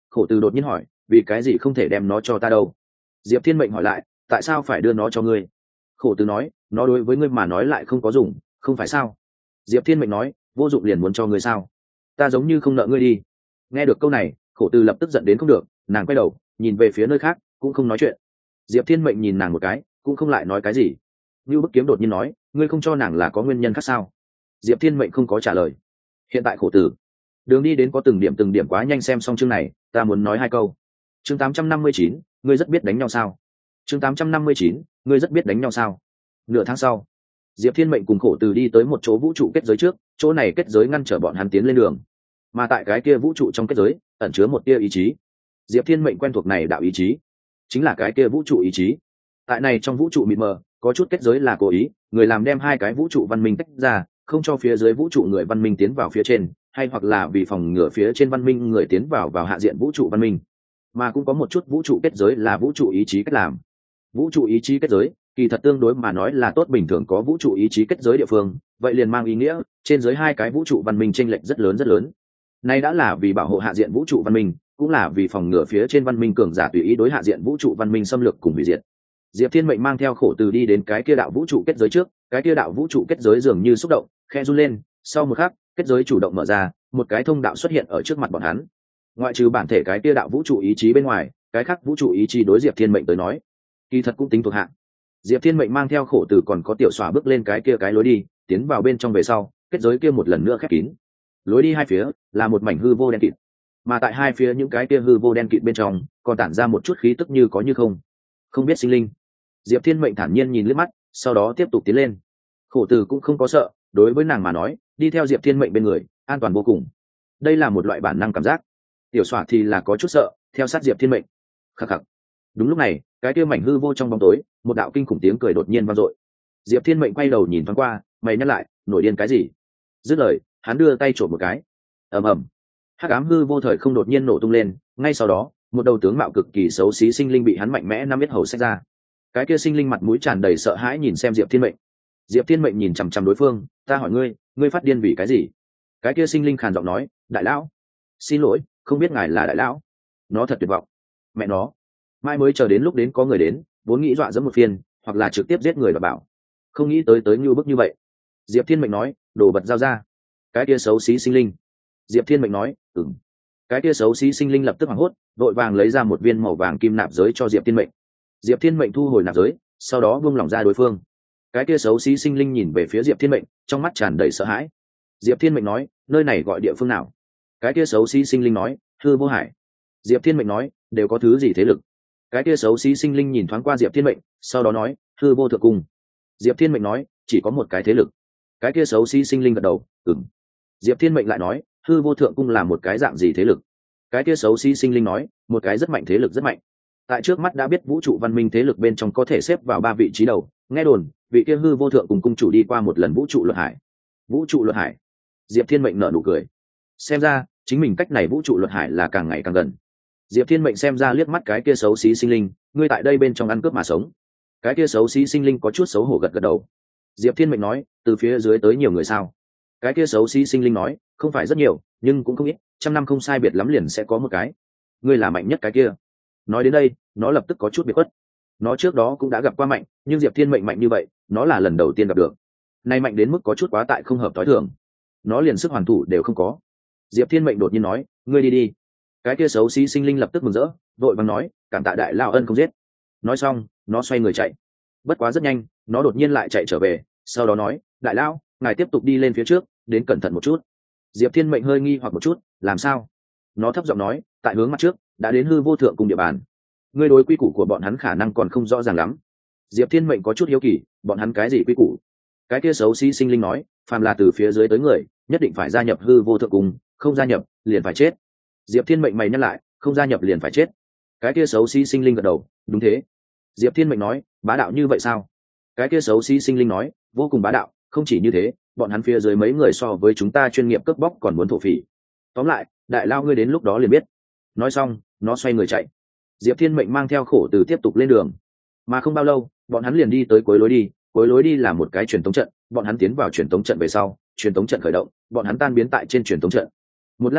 Khổ Từ đột nhiên hỏi, vì cái gì không thể đem nó cho ta đâu? Diệp Thiên Mệnh hỏi lại, tại sao phải đưa nó cho ngươi? Khổ Từ nói, nó đối với ngươi mà nói lại không có dùng, không phải sao? Diệp Thiên Mệnh nói, vô dụng liền muốn cho ngươi sao? Ta giống như không nợ ngươi đi. Nghe được câu này, Khổ Từ lập tức giận đến không được, nàng quay đầu nhìn về phía nơi khác, cũng không nói chuyện. Diệp Thiên Mệnh nhìn nàng một cái, cũng không lại nói cái gì. Như Bức Kiếm đột nhiên nói, ngươi không cho nàng là có nguyên nhân khác sao? Diệp Thiên Mệnh không có trả lời. Hiện tại Khổ Từ đường đi đến có từng điểm từng điểm quá nhanh, xem xong chương này ta muốn nói hai câu. Chương tám trăm năm mươi chín, ngươi rất biết đánh nhau sao? Chương tám trăm năm mươi chín, ngươi rất biết đánh nhau sao? Nửa tháng sau, Diệp Thiên Mệnh cùng Khổ Từ đi tới một chỗ vũ trụ kết giới trước, chỗ này kết giới ngăn trở bọn hắn tiến lên đường. Mà tại cái kia vũ trụ trong kết giới ẩn chứa một tia ý chí. Diệp Thiên Mệnh quen thuộc này đạo ý chí, chính là cái kia vũ trụ ý chí. Tại này trong vũ trụ mịt mờ, có chút kết giới là cố ý, người làm đem hai cái vũ trụ văn minh tách ra, không cho phía dưới vũ trụ người văn minh tiến vào phía trên, hay hoặc là vì phòng ngừa phía trên văn minh người tiến vào vào hạ diện vũ trụ văn minh. Mà cũng có một chút vũ trụ kết giới là vũ trụ ý chí cách làm. Vũ trụ ý chí kết giới kỳ thật tương đối mà nói là tốt, bình thường có vũ trụ ý chí kết giới địa phương, vậy liền mang ý nghĩa trên dưới hai cái vũ trụ văn minh chênh lệch rất lớn rất lớn. Nay đã là vì bảo hộ hạ diện vũ trụ văn minh, cũng là vì phòng ngừa phía trên văn minh cường giả tùy ý đối hạ diện vũ trụ văn minh xâm lược cùng hủy diệt. Diệp Thiên Mệnh mang theo Khổ Từ đi đến cái kia đạo vũ trụ kết giới trước, cái kia đạo vũ trụ kết giới dường như xúc động, khe run lên, sau một khắc, kết giới chủ động mở ra, một cái thông đạo xuất hiện ở trước mặt bọn hắn. Ngoại trừ bản thể cái kia đạo vũ trụ ý chí bên ngoài, cái khác vũ trụ ý chí đối Diệp Thiên Mệnh tới nói, kỳ thật cũng tính thuộc hạng. Diệp Thiên Mệnh mang theo Khổ Từ còn có Tiểu Xỏa bước lên cái kia cái lối đi, tiến vào bên trong về sau, kết giới kia một lần nữa khép kín. Lối đi hai phía là một mảnh hư vô đen kịt, mà tại hai phía những cái kia hư vô đen kịt bên trong, còn tản ra một chút khí tức như có như không, không biết sinh linh. Diệp Thiên Mệnh thản nhiên nhìn liếc mắt, sau đó tiếp tục tiến lên. Khổ Từ cũng không có sợ, đối với nàng mà nói, đi theo Diệp Thiên Mệnh bên người, an toàn vô cùng. Đây là một loại bản năng cảm giác. Tiểu Xỏa thì là có chút sợ, theo sát Diệp Thiên Mệnh. Khắc khắc. Đúng lúc này, cái kia mảnh hư vô trong bóng tối, một đạo kinh khủng tiếng cười đột nhiên vang dội. Diệp Thiên Mệnh quay đầu nhìn thoáng qua, mày nhắc lại, nổi điên cái gì? Dứt lời, hắn đưa tay trộm một cái. Ầm ầm. Hắc ám hư vô thời không đột nhiên nổ tung lên, ngay sau đó, một đầu tướng mạo cực kỳ xấu xí sinh linh bị hắn mạnh mẽ năm biết hầu xách ra. Cái kia sinh linh mặt mũi tràn đầy sợ hãi nhìn xem Diệp Thiên Mệnh. Diệp Thiên Mệnh nhìn chằm chằm đối phương, ta hỏi ngươi, ngươi phát điên vì cái gì? Cái kia sinh linh khàn giọng nói, đại lão, xin lỗi, không biết ngài là đại lão. Nó thật tuyệt vọng. Mẹ nó, mai mới chờ đến lúc đến có người đến, vốn nghĩ dọa dẫm một phiên, hoặc là trực tiếp giết người và bảo, không nghĩ tới tới như bức như vậy. Diệp Thiên Mệnh nói, đồ vật giao ra. Cái kia xấu xí sinh linh. Diệp Thiên Mệnh nói, ừm. Cái kia xấu xí sinh linh lập tức hoảng hốt, vội vàng lấy ra một viên màu vàng kim nạp giới cho Diệp Thiên Mệnh. Diệp Thiên Mệnh thu hồi nạp giới, sau đó buông lỏng ra đối phương. Cái kia xấu xí sinh linh nhìn về phía Diệp Thiên Mệnh, trong mắt tràn đầy sợ hãi. Diệp Thiên Mệnh nói, nơi này gọi địa phương nào? Cái kia xấu xí sinh linh nói, hư vô hải. Diệp Thiên Mệnh nói, đều có thứ gì thế lực? Cái kia xấu xí sinh linh nhìn thoáng qua Diệp Thiên Mệnh, sau đó nói, hư vô thượng cung. Diệp Thiên Mệnh nói, chỉ có một cái thế lực. Cái kia xấu xí sinh linh gật đầu, ừm. Diệp Thiên Mệnh lại nói, hư vô thượng cung là một cái dạng gì thế lực? Cái kia xấu xí sinh linh nói, một cái rất mạnh thế lực rất mạnh. Tại trước mắt đã biết vũ trụ văn minh thế lực bên trong có thể xếp vào ba vị trí đầu, nghe đồn vị kia hư vô thượng cùng cung chủ đi qua một lần vũ trụ luật hải. Vũ trụ luật hải. Diệp Thiên Mệnh nở nụ cười, xem ra chính mình cách này vũ trụ luật hải là càng ngày càng gần. Diệp Thiên Mệnh xem ra liếc mắt cái kia xấu xí sinh linh, ngươi tại đây bên trong ăn cướp mà sống. Cái kia xấu xí sinh linh có chút xấu hổ gật gật đầu. Diệp Thiên Mệnh nói, từ phía dưới tới nhiều người sao? Cái kia xấu xí sinh linh nói, không phải rất nhiều, nhưng cũng không ít, trăm năm không sai biệt lắm liền sẽ có một cái. Ngươi là mạnh nhất cái kia. Nói đến đây, nó lập tức có chút biệt khuất. Nó trước đó cũng đã gặp qua mạnh, nhưng Diệp Thiên Mệnh mạnh như vậy, nó là lần đầu tiên gặp được. Nay mạnh đến mức có chút quá tại không hợp tối thường. Nó liền sức hoàn thủ đều không có. Diệp Thiên Mệnh đột nhiên nói, ngươi đi đi. Cái kia xấu xí sinh linh lập tức mừng rỡ, vội vàng nói, cảm tạ đại lao ân không giết. Nói xong, nó xoay người chạy. Bất quá rất nhanh, nó đột nhiên lại chạy trở về, sau đó nói, đại lao, ngài tiếp tục đi lên phía trước, đến cẩn thận một chút. Diệp Thiên Mệnh hơi nghi hoặc một chút, làm sao? Nó thấp giọng nói, tại hướng mặt trước, đã đến hư vô thượng cùng địa bàn. Ngươi đối quy củ của bọn hắn khả năng còn không rõ ràng lắm. Diệp Thiên Mệnh có chút hiếu kỳ, bọn hắn cái gì quy củ? Cái kia xấu xí sinh linh nói, phàm là từ phía dưới tới người, nhất định phải gia nhập hư vô thượng cùng, không gia nhập liền phải chết. Diệp Thiên Mệnh mày nhắc lại, không gia nhập liền phải chết. Cái kia xấu xí sinh linh gật đầu, đúng thế. Diệp Thiên Mệnh nói, bá đạo như vậy sao? Cái kia xấu xí sinh linh nói, vô cùng bá đạo, không chỉ như thế, bọn hắn phía dưới mấy người so với chúng ta chuyên nghiệp cướp bóc còn muốn thổ phỉ. Tóm lại, đại lao ngươi đến lúc đó liền biết. Nói xong, nó xoay người chạy. Diệp Thiên Mệnh mang theo Khổ Từ tiếp tục lên đường, mà không bao lâu, bọn hắn liền đi tới cuối lối đi. Cuối lối đi là một cái truyền tống trận, bọn hắn tiến vào truyền tống trận về sau, truyền tống trận khởi động, bọn hắn tan biến tại trên truyền tống trận. Một lát sau,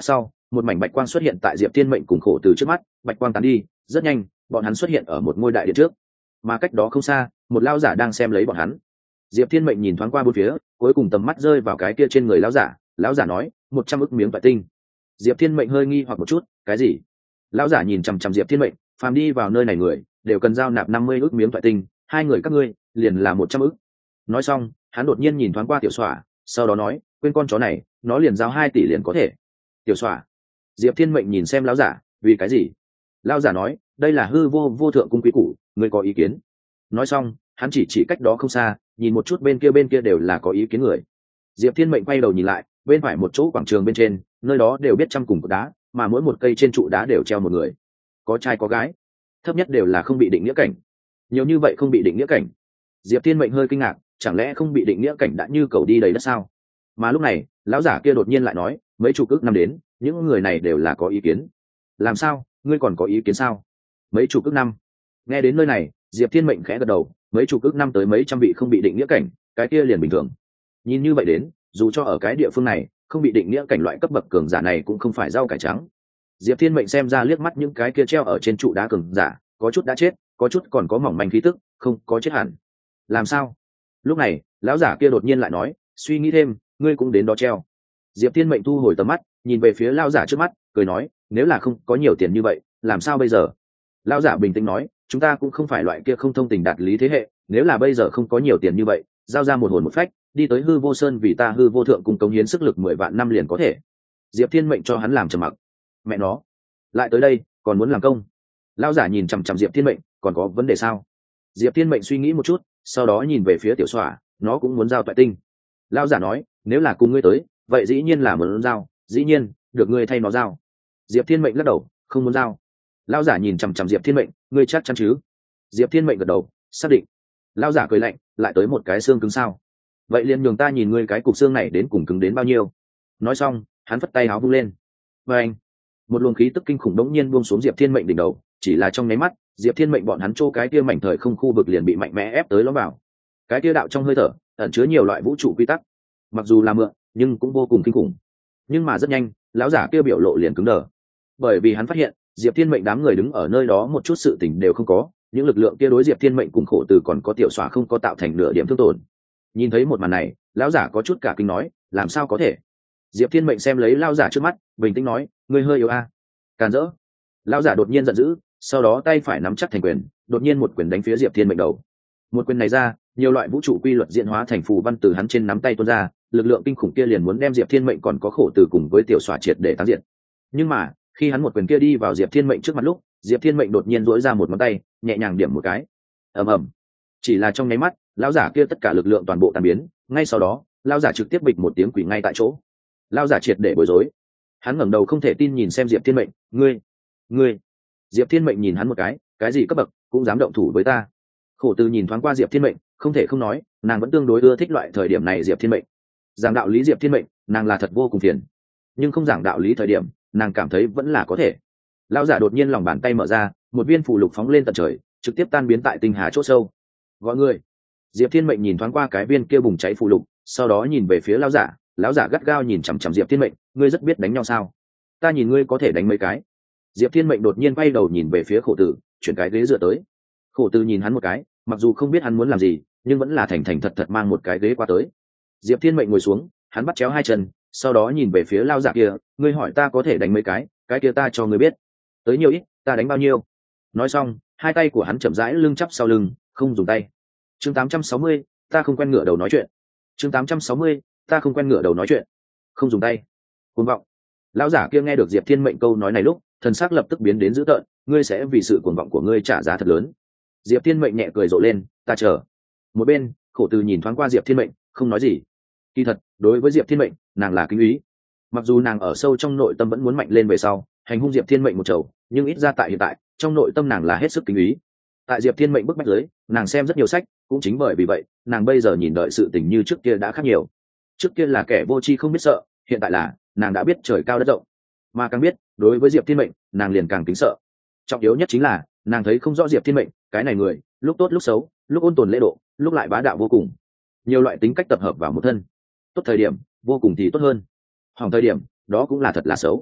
một mảnh bạch quang xuất hiện tại diệp thiên mệnh cùng khổ từ trước mắt, bạch quang tán đi rất nhanh, bọn hắn xuất hiện ở một ngôi đại điện trước, mà cách đó không xa một lao giả đang xem lấy bọn hắn. Diệp thiên mệnh nhìn thoáng qua bốn phía, cuối cùng tầm mắt rơi vào cái kia trên người lão giả. Lão giả nói một trăm ức miếng toại tinh. Diệp thiên mệnh hơi nghi hoặc một chút, cái gì? Lão giả nhìn chằm chằm diệp thiên mệnh, phàm đi vào nơi này người đều cần giao nạp năm mươi ức miếng toại tinh, hai người các ngươi liền là một trăm ức. Nói xong hắn đột nhiên nhìn thoáng qua tiểu xỏa, sau đó nói quên con chó này, nó liền giao hai tỷ liền có thể. Tiểu xỏa. Diệp thiên mệnh nhìn xem lão giả, vì cái gì? Lão giả nói đây là hư vô vô thượng cung quý củ, ngươi có ý kiến? Nói xong hắn chỉ chỉ cách đó không xa, nhìn một chút bên kia bên kia đều là có ý kiến người. Diệp thiên mệnh quay đầu nhìn lại, bên phải một chỗ quảng trường bên trên, nơi đó đều biết trăm cùng cột đá, mà mỗi một cây trên trụ đá đều treo một người, có trai có gái, thấp nhất đều là không bị định nghĩa cảnh. Nhiều như vậy không bị định nghĩa cảnh. Diệp thiên mệnh hơi kinh ngạc, chẳng lẽ không bị định nghĩa cảnh đã như cầu đi đầy đất sao? Mà lúc này lão giả kia đột nhiên lại nói mấy chục ức năm đến, những người này đều là có ý kiến. Làm sao, ngươi còn có ý kiến sao? Mấy chục ức năm. Nghe đến nơi này Diệp thiên mệnh khẽ gật đầu, mấy chục ức năm tới mấy trăm vị không bị định nghĩa cảnh, cái kia liền bình thường. Nhìn như vậy đến, dù cho ở cái địa phương này không bị định nghĩa cảnh loại cấp bậc cường giả này cũng không phải rau cải trắng. Diệp thiên mệnh xem ra liếc mắt những cái kia treo ở trên trụ đá cường giả, có chút đã chết, có chút còn có mỏng manh khí tức, không có chết hẳn. Làm sao? Lúc này lão giả kia đột nhiên lại nói suy nghĩ thêm, ngươi cũng đến đó treo. Diệp thiên mệnh thu hồi tầm mắt, nhìn về phía lão giả trước mắt, cười nói nếu là không có nhiều tiền như vậy làm sao bây giờ? Lão giả bình tĩnh nói chúng ta cũng không phải loại kia không thông tình đạt lý thế hệ, nếu là bây giờ không có nhiều tiền như vậy, giao ra một hồn một phách, đi tới hư vô sơn vì ta hư vô thượng cùng cống hiến sức lực mười vạn năm liền có thể. Diệp thiên mệnh cho hắn làm trầm mặc. Mẹ nó, lại tới đây còn muốn làm công? Lão giả nhìn chằm chằm Diệp thiên mệnh, còn có vấn đề sao? Diệp thiên mệnh suy nghĩ một chút, sau đó nhìn về phía tiểu xỏa, nó cũng muốn giao toại tinh. Lão giả nói nếu là cùng ngươi tới, vậy dĩ nhiên là muốn giao, dĩ nhiên được ngươi thay nó giao. Diệp thiên mệnh lắc đầu, không muốn giao. Lão giả nhìn chằm chằm Diệp thiên mệnh, ngươi chắc chắn chứ? Diệp thiên mệnh gật đầu, xác định. Lão giả cười lạnh, lại tới một cái xương cứng sao? Vậy liền nhường ta nhìn ngươi cái cục xương này đến cùng cứng đến bao nhiêu. Nói xong hắn phất tay áo vung lên, và anh, một luồng khí tức kinh khủng đống nhiên buông xuống Diệp thiên mệnh đỉnh đầu. Chỉ là trong nháy mắt, Diệp thiên mệnh bọn hắn chỗ cái kia mảnh thời không khu vực liền bị mạnh mẽ ép tới lõm vào. Cái kia đạo trong hơi thở ẩn chứa nhiều loại vũ trụ quy tắc, mặc dù là mượn nhưng cũng vô cùng kinh khủng. Nhưng mà rất nhanh lão giả kia biểu lộ liền cứng đờ, bởi vì hắn phát hiện Diệp thiên mệnh đám người đứng ở nơi đó một chút sự tình đều không có, những lực lượng kia đối Diệp thiên mệnh cùng khổ từ còn có tiểu xóa không có tạo thành nửa điểm thương tổn. Nhìn thấy một màn này lão giả có chút cả kinh nói làm sao có thể? Diệp thiên mệnh xem lấy lão giả trước mắt, bình tĩnh nói ngươi hơi yếu a. À. Càn rỡ. Lão giả đột nhiên giận dữ, sau đó tay phải nắm chắc thành quyền, đột nhiên một quyền đánh phía Diệp thiên mệnh đầu. Một quyền này ra, nhiều loại vũ trụ quy luật diễn hóa thành phù văn từ hắn trên nắm tay tuôn ra, lực lượng kinh khủng kia liền muốn đem Diệp thiên mệnh còn có khổ từ cùng với tiểu xóa triệt để tán diệt. Nhưng mà khi hắn một quyền kia đi vào Diệp thiên mệnh trước mặt lúc, Diệp thiên mệnh đột nhiên duỗi ra một ngón tay, nhẹ nhàng điểm một cái. Ầm ầm. Chỉ là trong nháy mắt lão giả kia tất cả lực lượng toàn bộ tan biến, ngay sau đó lão giả trực tiếp bịch một tiếng quỷ ngay tại chỗ. Lão giả triệt để bối rối, hắn ngẩng đầu không thể tin nhìn xem Diệp thiên mệnh, ngươi ngươi Diệp thiên mệnh nhìn hắn một cái, cái gì cấp bậc cũng dám động thủ với ta? Khổ từ nhìn thoáng qua Diệp thiên mệnh, không thể không nói nàng vẫn tương đối ưa thích loại thời điểm này Diệp thiên mệnh. Giảng đạo lý Diệp thiên mệnh nàng là thật vô cùng phiền, nhưng không giảng đạo lý thời điểm nàng cảm thấy vẫn là có thể. Lão giả đột nhiên lòng bàn tay mở ra, một viên phù lục phóng lên tận trời, trực tiếp tan biến tại tinh hà chỗ sâu. Gọi người. Diệp thiên mệnh nhìn thoáng qua cái viên kia bùng cháy phù lục, sau đó nhìn về phía lão giả. Lão giả gắt gao nhìn chằm chằm Diệp thiên mệnh, ngươi rất biết đánh nhau sao? Ta nhìn ngươi có thể đánh mấy cái. Diệp thiên mệnh đột nhiên quay đầu nhìn về phía khổ tử, chuyển cái ghế dựa tới. Khổ tử nhìn hắn một cái, mặc dù không biết hắn muốn làm gì, nhưng vẫn là thành thành thật thật mang một cái ghế qua tới. Diệp thiên mệnh ngồi xuống, hắn bắt chéo hai chân, sau đó nhìn về phía lão giả kia, ngươi hỏi ta có thể đánh mấy cái, cái kia ta cho ngươi biết. Tới nhiều ít, ta đánh bao nhiêu. Nói xong hai tay của hắn chậm rãi lưng chắp sau lưng, không dùng tay. Chương tám trăm sáu mươi, ta không quen ngửa đầu nói chuyện. Chương tám trăm sáu mươi, ta không quen ngửa đầu nói chuyện. Không dùng tay. Cuồng vọng. Lão giả kia nghe được Diệp thiên mệnh câu nói này lúc, thần sắc lập tức biến đến dữ tợn, ngươi sẽ vì sự cuồng vọng của ngươi trả giá thật lớn. Diệp thiên mệnh nhẹ cười rộ lên, ta chờ. Một bên khổ từ nhìn thoáng qua Diệp thiên mệnh, không nói gì. Kỳ thật đối với Diệp thiên mệnh nàng là kính ý, mặc dù nàng ở sâu trong nội tâm vẫn muốn mạnh lên về sau hành hung Diệp thiên mệnh một chầu, nhưng ít ra tại hiện tại trong nội tâm nàng là hết sức kính ý. Tại Diệp thiên mệnh bức bách giới, nàng xem rất nhiều sách, cũng chính bởi vì vậy nàng bây giờ nhìn đợi sự tình như trước kia đã khác nhiều. Trước kia là kẻ vô tri không biết sợ, hiện tại là nàng đã biết trời cao đất rộng, mà càng biết đối với Diệp thiên mệnh nàng liền càng kính sợ. Trọng yếu nhất chính là nàng thấy không rõ Diệp thiên mệnh cái này người, lúc tốt lúc xấu, lúc ôn tồn lễ độ, lúc lại bá đạo vô cùng, nhiều loại tính cách tập hợp vào một thân. Tốt thời điểm vô cùng thì tốt hơn, hỏng thời điểm đó cũng là thật là xấu.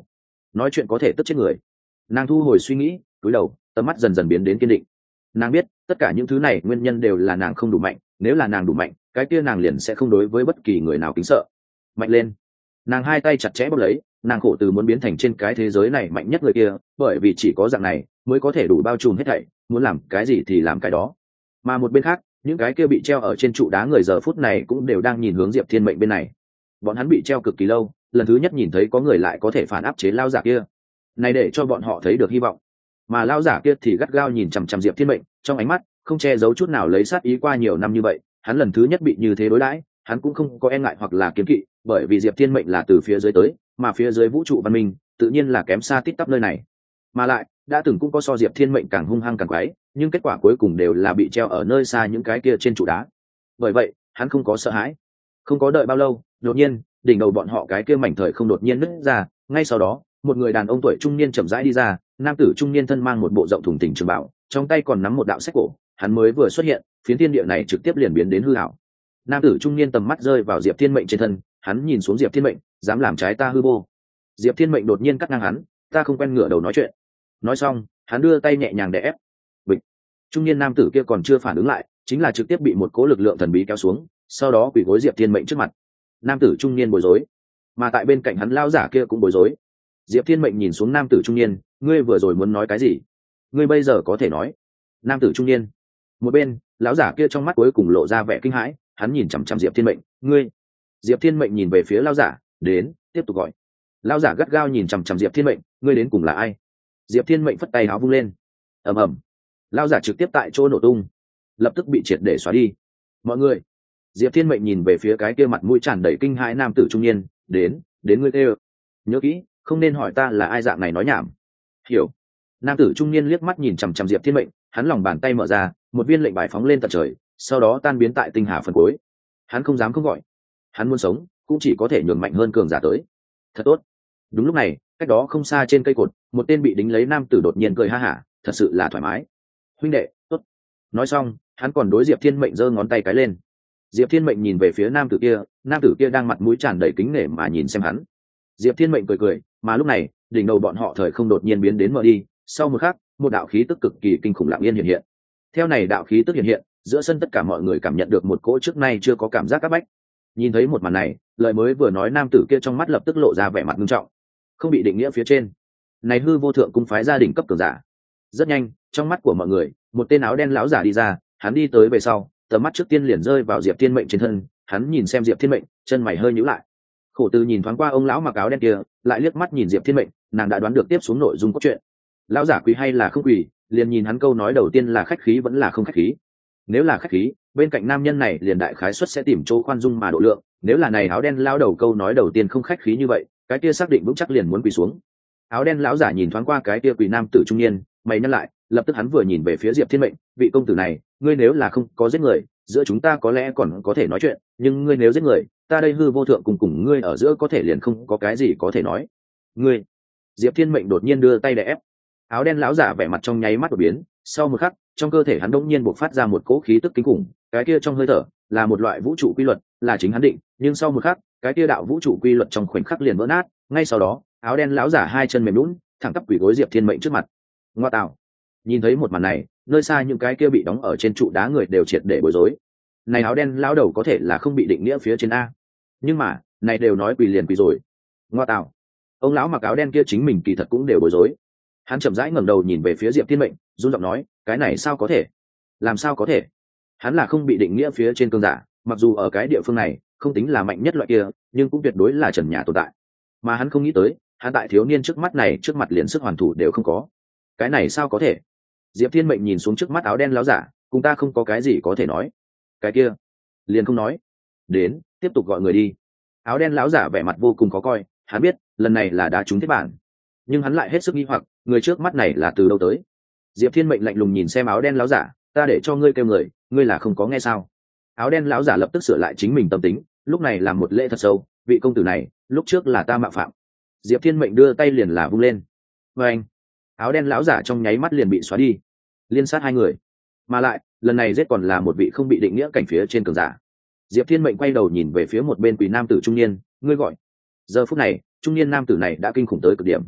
nói chuyện có thể tức chết người. Nàng thu hồi suy nghĩ, cúi đầu, tầm mắt dần dần biến đến kiên định. Nàng biết tất cả những thứ này nguyên nhân đều là nàng không đủ mạnh, nếu là nàng đủ mạnh, cái kia nàng liền sẽ không đối với bất kỳ người nào kính sợ. Mạnh lên. Nàng hai tay chặt chẽ bóp lấy, nàng khổ từ muốn biến thành trên cái thế giới này mạnh nhất người kia, bởi vì chỉ có dạng này mới có thể đủ bao trùm hết thảy, muốn làm cái gì thì làm cái đó. Mà một bên khác, những cái kia bị treo ở trên trụ đá người giờ phút này cũng đều đang nhìn hướng Diệp Thiên Mệnh bên này. Bọn hắn bị treo cực kỳ lâu, lần thứ nhất nhìn thấy có người lại có thể phản áp chế lao giả kia, này để cho bọn họ thấy được hy vọng. Mà lao giả kia thì gắt gao nhìn chằm chằm Diệp Thiên Mệnh, trong ánh mắt không che giấu chút nào lấy sát ý. Qua nhiều năm như vậy, hắn lần thứ nhất bị như thế đối đãi, hắn cũng không có e ngại hoặc là kiêng kỵ, bởi vì Diệp Thiên Mệnh là từ phía dưới tới, mà phía dưới vũ trụ văn minh tự nhiên là kém xa tít tắp nơi này. Mà lại đã từng cũng có so Diệp Thiên Mệnh càng hung hăng càng quái, nhưng kết quả cuối cùng đều là bị treo ở nơi xa những cái kia trên trụ đá. Bởi vậy hắn không có sợ hãi. Không có đợi bao lâu, đột nhiên đỉnh đầu bọn họ cái kia mảnh thời không đột nhiên nứt ra, ngay sau đó một người đàn ông tuổi trung niên chậm rãi đi ra. Nam tử trung niên thân mang một bộ rộng thùng thình trường bảo, trong tay còn nắm một đạo sách cổ. Hắn mới vừa xuất hiện, phiến thiên địa này trực tiếp liền biến đến hư ảo. Nam tử trung niên tầm mắt rơi vào Diệp Thiên Mệnh trên thân, hắn nhìn xuống Diệp Thiên Mệnh, dám làm trái ta hư vô. Diệp Thiên Mệnh đột nhiên cắt ngang hắn, ta không quen ngửa đầu nói chuyện. Nói xong, hắn đưa tay nhẹ nhàng đè ép. Bịch. Trung niên nam tử kia còn chưa phản ứng lại, chính là trực tiếp bị một cỗ lực lượng thần bí kéo xuống, sau đó quỳ gối Diệp Thiên Mệnh trước mặt. Nam tử trung niên bối rối, mà tại bên cạnh hắn lão giả kia cũng bối rối. Diệp Thiên Mệnh nhìn xuống nam tử trung niên, ngươi vừa rồi muốn nói cái gì? Ngươi bây giờ có thể nói. Nam tử trung niên. Một bên, lão giả kia trong mắt cuối cùng lộ ra vẻ kinh hãi, hắn nhìn chằm chằm Diệp Thiên Mệnh, ngươi. Diệp Thiên Mệnh nhìn về phía lão giả, đến, tiếp tục gọi. Lão giả gắt gao nhìn chằm chằm Diệp Thiên Mệnh, ngươi đến cùng là ai? Diệp Thiên Mệnh phất tay áo vung lên, ầm ầm, lão giả trực tiếp tại chỗ nổ tung, lập tức bị triệt để xóa đi. Mọi người. Diệp Thiên Mệnh nhìn về phía cái kia mặt mũi tràn đầy kinh hãi nam tử trung niên, đến, đến ngươi kêu. Nhớ kỹ, không nên hỏi ta là ai, dạng này nói nhảm. Hiểu. Nam tử trung niên liếc mắt nhìn chằm chằm Diệp Thiên Mệnh, hắn lòng bàn tay mở ra, một viên lệnh bài phóng lên tận trời, sau đó tan biến tại tinh hà phần cuối. Hắn không dám không gọi, hắn muốn sống cũng chỉ có thể nhường mạnh hơn cường giả tới. Thật tốt. Đúng lúc này, cách đó không xa trên cây cột, một tên bị đính lấy nam tử đột nhiên cười ha hả, thật sự là thoải mái. Huynh đệ, tốt. Nói xong, hắn còn đối Diệp Thiên Mệnh giơ ngón tay cái lên. Diệp Thiên Mệnh nhìn về phía nam tử kia, nam tử kia đang mặt mũi tràn đầy kính nể mà nhìn xem hắn. Diệp Thiên Mệnh cười cười, mà lúc này, đỉnh đầu bọn họ thời không đột nhiên biến đến mờ đi, sau một khắc, một đạo khí tức cực kỳ kinh khủng lặng yên hiện hiện. Theo này đạo khí tức hiện hiện, giữa sân tất cả mọi người cảm nhận được một cỗ trước nay chưa có cảm giác áp bách. Nhìn thấy một màn này, lời mới vừa nói nam tử kia trong mắt lập tức lộ ra vẻ mặt nghiêm trọng. Không bị định nghĩa phía trên, này hư vô thượng cung phái gia đình cấp cường giả. Rất nhanh, trong mắt của mọi người, một tên áo đen lão giả đi ra, hắn đi tới về sau, tầm mắt trước tiên liền rơi vào Diệp Thiên Mệnh trên thân, hắn nhìn xem Diệp Thiên Mệnh, chân mày hơi nhíu lại. Khổ Tư nhìn thoáng qua ông lão mặc áo đen kia, lại liếc mắt nhìn Diệp Thiên Mệnh, nàng đã đoán được tiếp xuống nội dung cốt truyện. Lão giả quỳ hay là không quỳ, liền nhìn hắn câu nói đầu tiên là khách khí vẫn là không khách khí. Nếu là khách khí, bên cạnh nam nhân này liền đại khái suất sẽ tìm chỗ khoan dung mà độ lượng, nếu là này áo đen lão đầu câu nói đầu tiên không khách khí như vậy, cái kia xác định vững chắc liền muốn quỳ xuống. Áo đen lão giả nhìn thoáng qua cái kia quỳ nam tử trung niên, mày nhăn lại, lập tức hắn vừa nhìn về phía Diệp Thiên Mệnh, vị công tử này, ngươi nếu là không có giết người, giữa chúng ta có lẽ còn có thể nói chuyện, nhưng ngươi nếu giết người, ta đây hư vô thượng cùng cùng ngươi ở giữa có thể liền không có cái gì có thể nói. Ngươi. Diệp Thiên Mệnh đột nhiên đưa tay để ép. Áo đen lão giả vẻ mặt trong nháy mắt đột biến, sau một khắc, trong cơ thể hắn đột nhiên bộc phát ra một cỗ khí tức kinh khủng, cái kia trong hơi thở là một loại vũ trụ quy luật, là chính hắn định, nhưng sau một khắc, cái kia đạo vũ trụ quy luật trong khoảnh khắc liền vỡ nát, ngay sau đó, áo đen lão giả hai chân mềm nhũn, thẳng tắp quỳ gối Diệp Thiên Mệnh trước mặt. Ngoa tạo. Nhìn thấy một màn này, nơi xa những cái kia bị đóng ở trên trụ đá người đều triệt để bối rối. Này áo đen lão đầu có thể là không bị định nghĩa phía trên a, nhưng mà này đều nói quỳ liền quỳ rồi. Ngoa tạo. Ông lão mặc áo đen kia chính mình kỳ thật cũng đều bối rối. Hắn chậm rãi ngẩng đầu nhìn về phía Diệp Thiên Mệnh, run giọng nói, cái này sao có thể? Làm sao có thể? Hắn là không bị định nghĩa phía trên cường giả, mặc dù ở cái địa phương này không tính là mạnh nhất loại kia, nhưng cũng tuyệt đối là trần nhà tồn tại. Mà hắn không nghĩ tới, hắn tại thiếu niên trước mắt này trước mặt liền sức hoàn thủ đều không có. Cái này sao có thể? Diệp Thiên Mệnh nhìn xuống trước mắt áo đen láo giả, cùng ta không có cái gì có thể nói. Cái kia, liền không nói. Đến, tiếp tục gọi người đi. Áo đen láo giả vẻ mặt vô cùng khó coi, hắn biết, lần này là đá trúng thiết bản. Nhưng hắn lại hết sức nghi hoặc, người trước mắt này là từ đâu tới? Diệp Thiên Mệnh lạnh lùng nhìn xem áo đen láo giả, ta để cho ngươi kêu người, ngươi là không có nghe sao? Áo đen láo giả lập tức sửa lại chính mình tâm tính, lúc này làm một lễ thật sâu, vị công tử này, lúc trước là ta mạo phạm. Diệp Thiên Mệnh đưa tay liền là vung lên. Và anh, áo đen láo giả trong nháy mắt liền bị xóa đi, liên sát hai người, mà lại lần này giết còn là một vị không bị định nghĩa cảnh phía trên cường giả. Diệp Thiên Mệnh quay đầu nhìn về phía một bên quỷ nam tử trung niên, ngươi gọi. Giờ phút này, trung niên nam tử này đã kinh khủng tới cực điểm.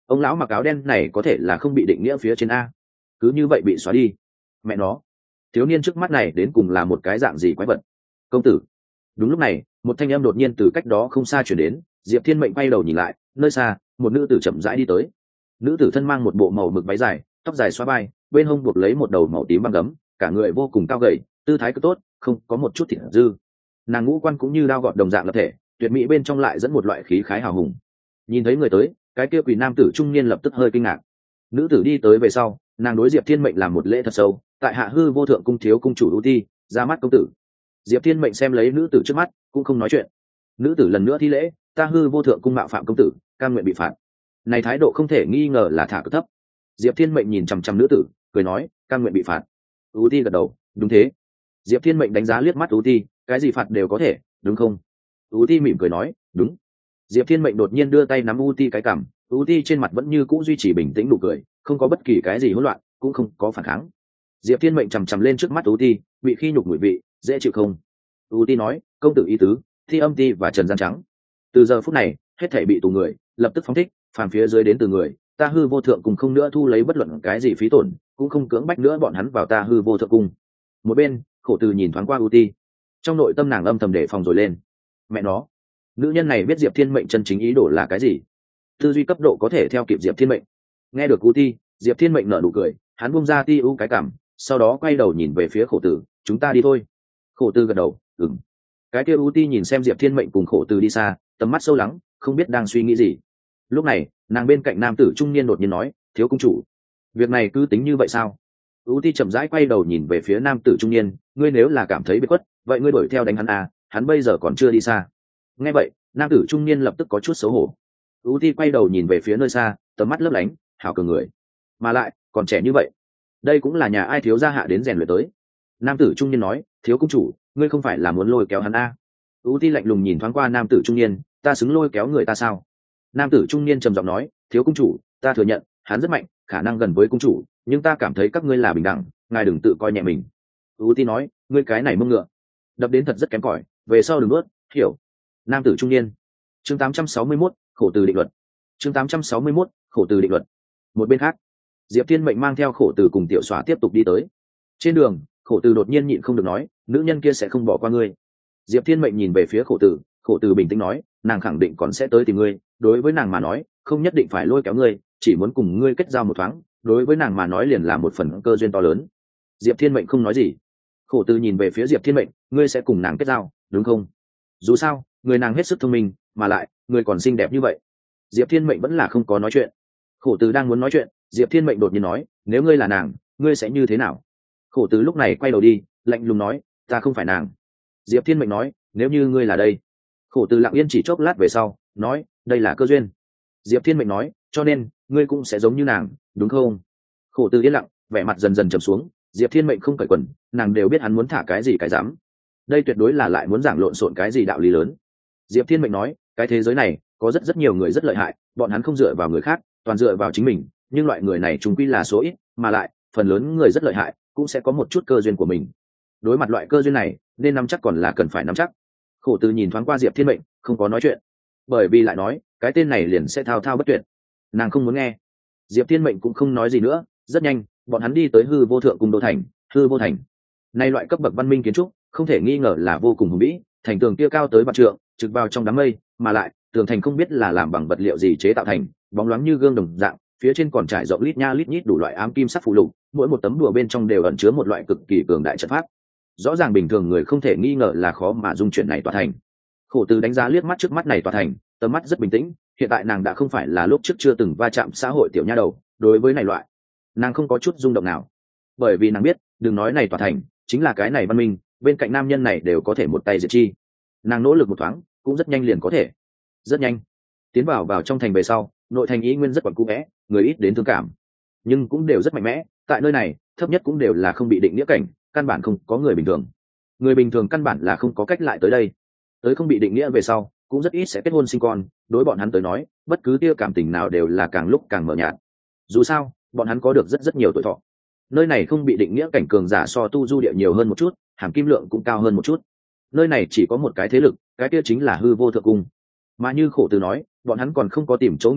ông lão mặc áo đen này có thể là không bị định nghĩa phía trên a, cứ như vậy bị xóa đi. Mẹ nó, thiếu niên trước mắt này đến cùng là một cái dạng gì quái vật. Công tử. Đúng lúc này một thanh âm đột nhiên từ cách đó không xa chuyển đến. Diệp Thiên Mệnh quay đầu nhìn lại, nơi xa một nữ tử chậm rãi đi tới. Nữ tử thân mang một bộ màu mực váy dài, tóc dài xóa vai, bên hông buộc lấy một đầu màu tím băng gấm, cả người vô cùng cao gầy, tư thái cứ tốt, không có một chút thịt dư. Nàng ngũ quan cũng như đao gọt đồng dạng lập thể, tuyệt mỹ bên trong lại dẫn một loại khí khái hào hùng. Nhìn thấy người tới, cái kia quỷ nam tử trung niên lập tức hơi kinh ngạc. Nữ tử đi tới về sau, nàng đối Diệp Thiên Mệnh làm một lễ thật sâu, tại hạ hư vô thượng cung thiếu cung chủ ưu ti, ra mắt công tử. Diệp Thiên Mệnh xem lấy nữ tử trước mắt, cũng không nói chuyện. Nữ tử lần nữa thi lễ, ta hư vô thượng cung mạo phạm công tử, cam nguyện bị phạt. Này thái độ không thể nghi ngờ là thả cực thấp. Diệp Thiên Mệnh nhìn chằm chằm nữ tử, cười nói, cam nguyện bị phạt. ưu ti gật đầu, đúng thế. Diệp Thiên Mệnh đánh giá liếc mắt ưu ti, cái gì phạt đều có thể, đúng không? ưu ti mỉm cười nói, đúng. Diệp Thiên Mệnh đột nhiên đưa tay nắm ưu ti cái cằm, ưu ti trên mặt vẫn như cũ duy trì bình tĩnh nụ cười, không có bất kỳ cái gì hỗn loạn, cũng không có phản kháng. Diệp Thiên Mệnh chằm chằm lên trước mắt ưu ti, bị khi nhục mùi vị, dễ chịu không? ưu ti nói, công tử ý tứ, Thi Âm Ti và Trần Gian Trắng. Từ giờ phút này, hết thảy bị tù người, lập tức phóng thích, phàm phía dưới đến từ người, ta hư vô thượng cùng không nữa thu lấy bất luận cái gì phí tổn, cũng không cưỡng bách nữa bọn hắn vào ta hư vô thượng cung. Một bên, Khổ Từ nhìn thoáng qua ưu ti, trong nội tâm nàng âm thầm đề phòng rồi lên. Mẹ nó, nữ nhân này biết Diệp Thiên Mệnh chân chính ý đồ là cái gì, tư duy cấp độ có thể theo kịp Diệp Thiên Mệnh. Nghe được ưu ti, Diệp Thiên Mệnh nở nụ cười, hắn buông ra ti ưu cái cảm, sau đó quay đầu nhìn về phía Khổ Từ, chúng ta đi thôi. Khổ Từ gật đầu, ừm. Cái kia ưu ti nhìn xem Diệp Thiên Mệnh cùng Khổ Từ đi xa, tầm mắt sâu lắng, không biết đang suy nghĩ gì. Lúc này nàng bên cạnh nam tử trung niên đột nhiên nói, thiếu cung chủ, việc này cứ tính như vậy sao? ưu ti chậm rãi quay đầu nhìn về phía nam tử trung niên, ngươi nếu là cảm thấy bị khuất, vậy ngươi đuổi theo đánh hắn à, hắn bây giờ còn chưa đi xa. Nghe vậy nam tử trung niên lập tức có chút xấu hổ. ưu ti quay đầu nhìn về phía nơi xa, tầm mắt lấp lánh, hảo cường người, mà lại còn trẻ như vậy, đây cũng là nhà ai thiếu gia hạ đến rèn luyện tới. Nam tử trung niên nói, thiếu cung chủ, ngươi không phải là muốn lôi kéo hắn à? ưu ti lạnh lùng nhìn thoáng qua nam tử trung niên, ta xứng lôi kéo người ta sao? Nam tử trung niên trầm giọng nói, thiếu cung chủ, ta thừa nhận hắn rất mạnh, khả năng gần với cung chủ, nhưng ta cảm thấy các ngươi là bình đẳng, ngài đừng tự coi nhẹ mình. ưu ti nói, ngươi cái này mông ngựa, đập đến thật rất kém cỏi, về sau đừng nuốt, hiểu? Nam tử trung niên. Chương tám trăm sáu mươi mốt, Khổ Từ định luật. Chương tám trăm sáu mươi mốt, Khổ Từ định luật. Một bên khác, Diệp Thiên Mệnh mang theo Khổ Từ cùng Tiểu Xóa tiếp tục đi tới. Trên đường, Khổ Từ đột nhiên nhịn không được nói, nữ nhân kia sẽ không bỏ qua ngươi. Diệp Thiên Mệnh nhìn về phía Khổ Từ, Khổ Từ bình tĩnh nói, nàng khẳng định còn sẽ tới tìm ngươi, đối với nàng mà nói, không nhất định phải lôi kéo ngươi, chỉ muốn cùng ngươi kết giao một thoáng, đối với nàng mà nói liền là một phần cơ duyên to lớn. Diệp Thiên Mệnh không nói gì. Khổ Từ nhìn về phía Diệp Thiên Mệnh, ngươi sẽ cùng nàng kết giao, đúng không? Dù sao, người nàng hết sức thông minh, mà lại, người còn xinh đẹp như vậy. Diệp Thiên Mệnh vẫn là không có nói chuyện. Khổ Từ đang muốn nói chuyện, Diệp Thiên Mệnh đột nhiên nói, nếu ngươi là nàng, ngươi sẽ như thế nào? Khổ Từ lúc này quay đầu đi, lạnh lùng nói, ta không phải nàng. Diệp Thiên Mệnh nói, nếu như ngươi là đây. Khổ Từ lặng yên chỉ chốc lát về sau, nói, đây là cơ duyên. Diệp Thiên Mệnh nói, cho nên ngươi cũng sẽ giống như nàng, đúng không? Khổ Từ yên lặng, vẻ mặt dần dần trầm xuống. Diệp Thiên Mệnh không cởi quần, nàng đều biết hắn muốn thả cái gì cái dám. Đây tuyệt đối là lại muốn giảng lộn xộn cái gì đạo lý lớn. Diệp Thiên Mệnh nói, cái thế giới này có rất rất nhiều người rất lợi hại, bọn hắn không dựa vào người khác, toàn dựa vào chính mình, nhưng loại người này chúng quy là số ít, mà lại phần lớn người rất lợi hại cũng sẽ có một chút cơ duyên của mình. Đối mặt loại cơ duyên này, nên nắm chắc còn là cần phải nắm chắc. Khổ Từ nhìn thoáng qua Diệp Thiên Mệnh, không có nói chuyện, bởi vì lại nói cái tên này liền sẽ thao thao bất tuyệt, nàng không muốn nghe. Diệp Thiên Mệnh cũng không nói gì nữa. Rất nhanh bọn hắn đi tới hư vô thượng cung đô thành. Hư vô thành, nay loại cấp bậc văn minh kiến trúc không thể nghi ngờ là vô cùng hùng vĩ, thành tường kia cao tới vạn trượng, trực vào trong đám mây, mà lại tường thành không biết là làm bằng vật liệu gì chế tạo thành, bóng loáng như gương đồng dạng, phía trên còn trải rộng lít nha lít nhít đủ loại ám kim sắc phụ lục, mỗi một tấm đùa bên trong đều ẩn chứa một loại cực kỳ cường đại trận pháp. Rõ ràng bình thường người không thể nghi ngờ là khó mà dung chuyển này tòa thành. Khổ Từ đánh giá liếc mắt trước mắt này tòa thành, tầm mắt rất bình tĩnh, hiện tại nàng đã không phải là lúc trước chưa từng va chạm xã hội tiểu nha đầu, đối với này loại, nàng không có chút rung động nào, bởi vì nàng biết, đừng nói này tòa thành, chính là cái này văn minh, bên cạnh nam nhân này đều có thể một tay diệt chi. Nàng nỗ lực một thoáng, cũng rất nhanh liền có thể. Rất nhanh, tiến vào vào trong thành về sau, nội thành ý nguyên rất quẩn cũ vẽ, người ít đến thương cảm, nhưng cũng đều rất mạnh mẽ. Tại nơi này, thấp nhất cũng đều là không bị định nghĩa cảnh, căn bản không có người bình thường. Người bình thường căn bản là không có cách lại tới đây. Tới không bị định nghĩa về sau, cũng rất ít sẽ kết hôn sinh con, đối bọn hắn tới nói, bất cứ tia cảm tình nào đều là càng lúc càng mờ nhạt. Dù sao, bọn hắn có được rất rất nhiều tuổi thọ. Nơi này không bị định nghĩa cảnh cường giả so tu du địa nhiều hơn một chút, hàm kim lượng cũng cao hơn một chút. Nơi này chỉ có một cái thế lực, cái kia chính là hư vô thượng cung. Mà như Khổ Từ nói, bọn hắn còn không có tìm chỗ nghỉ ngơi,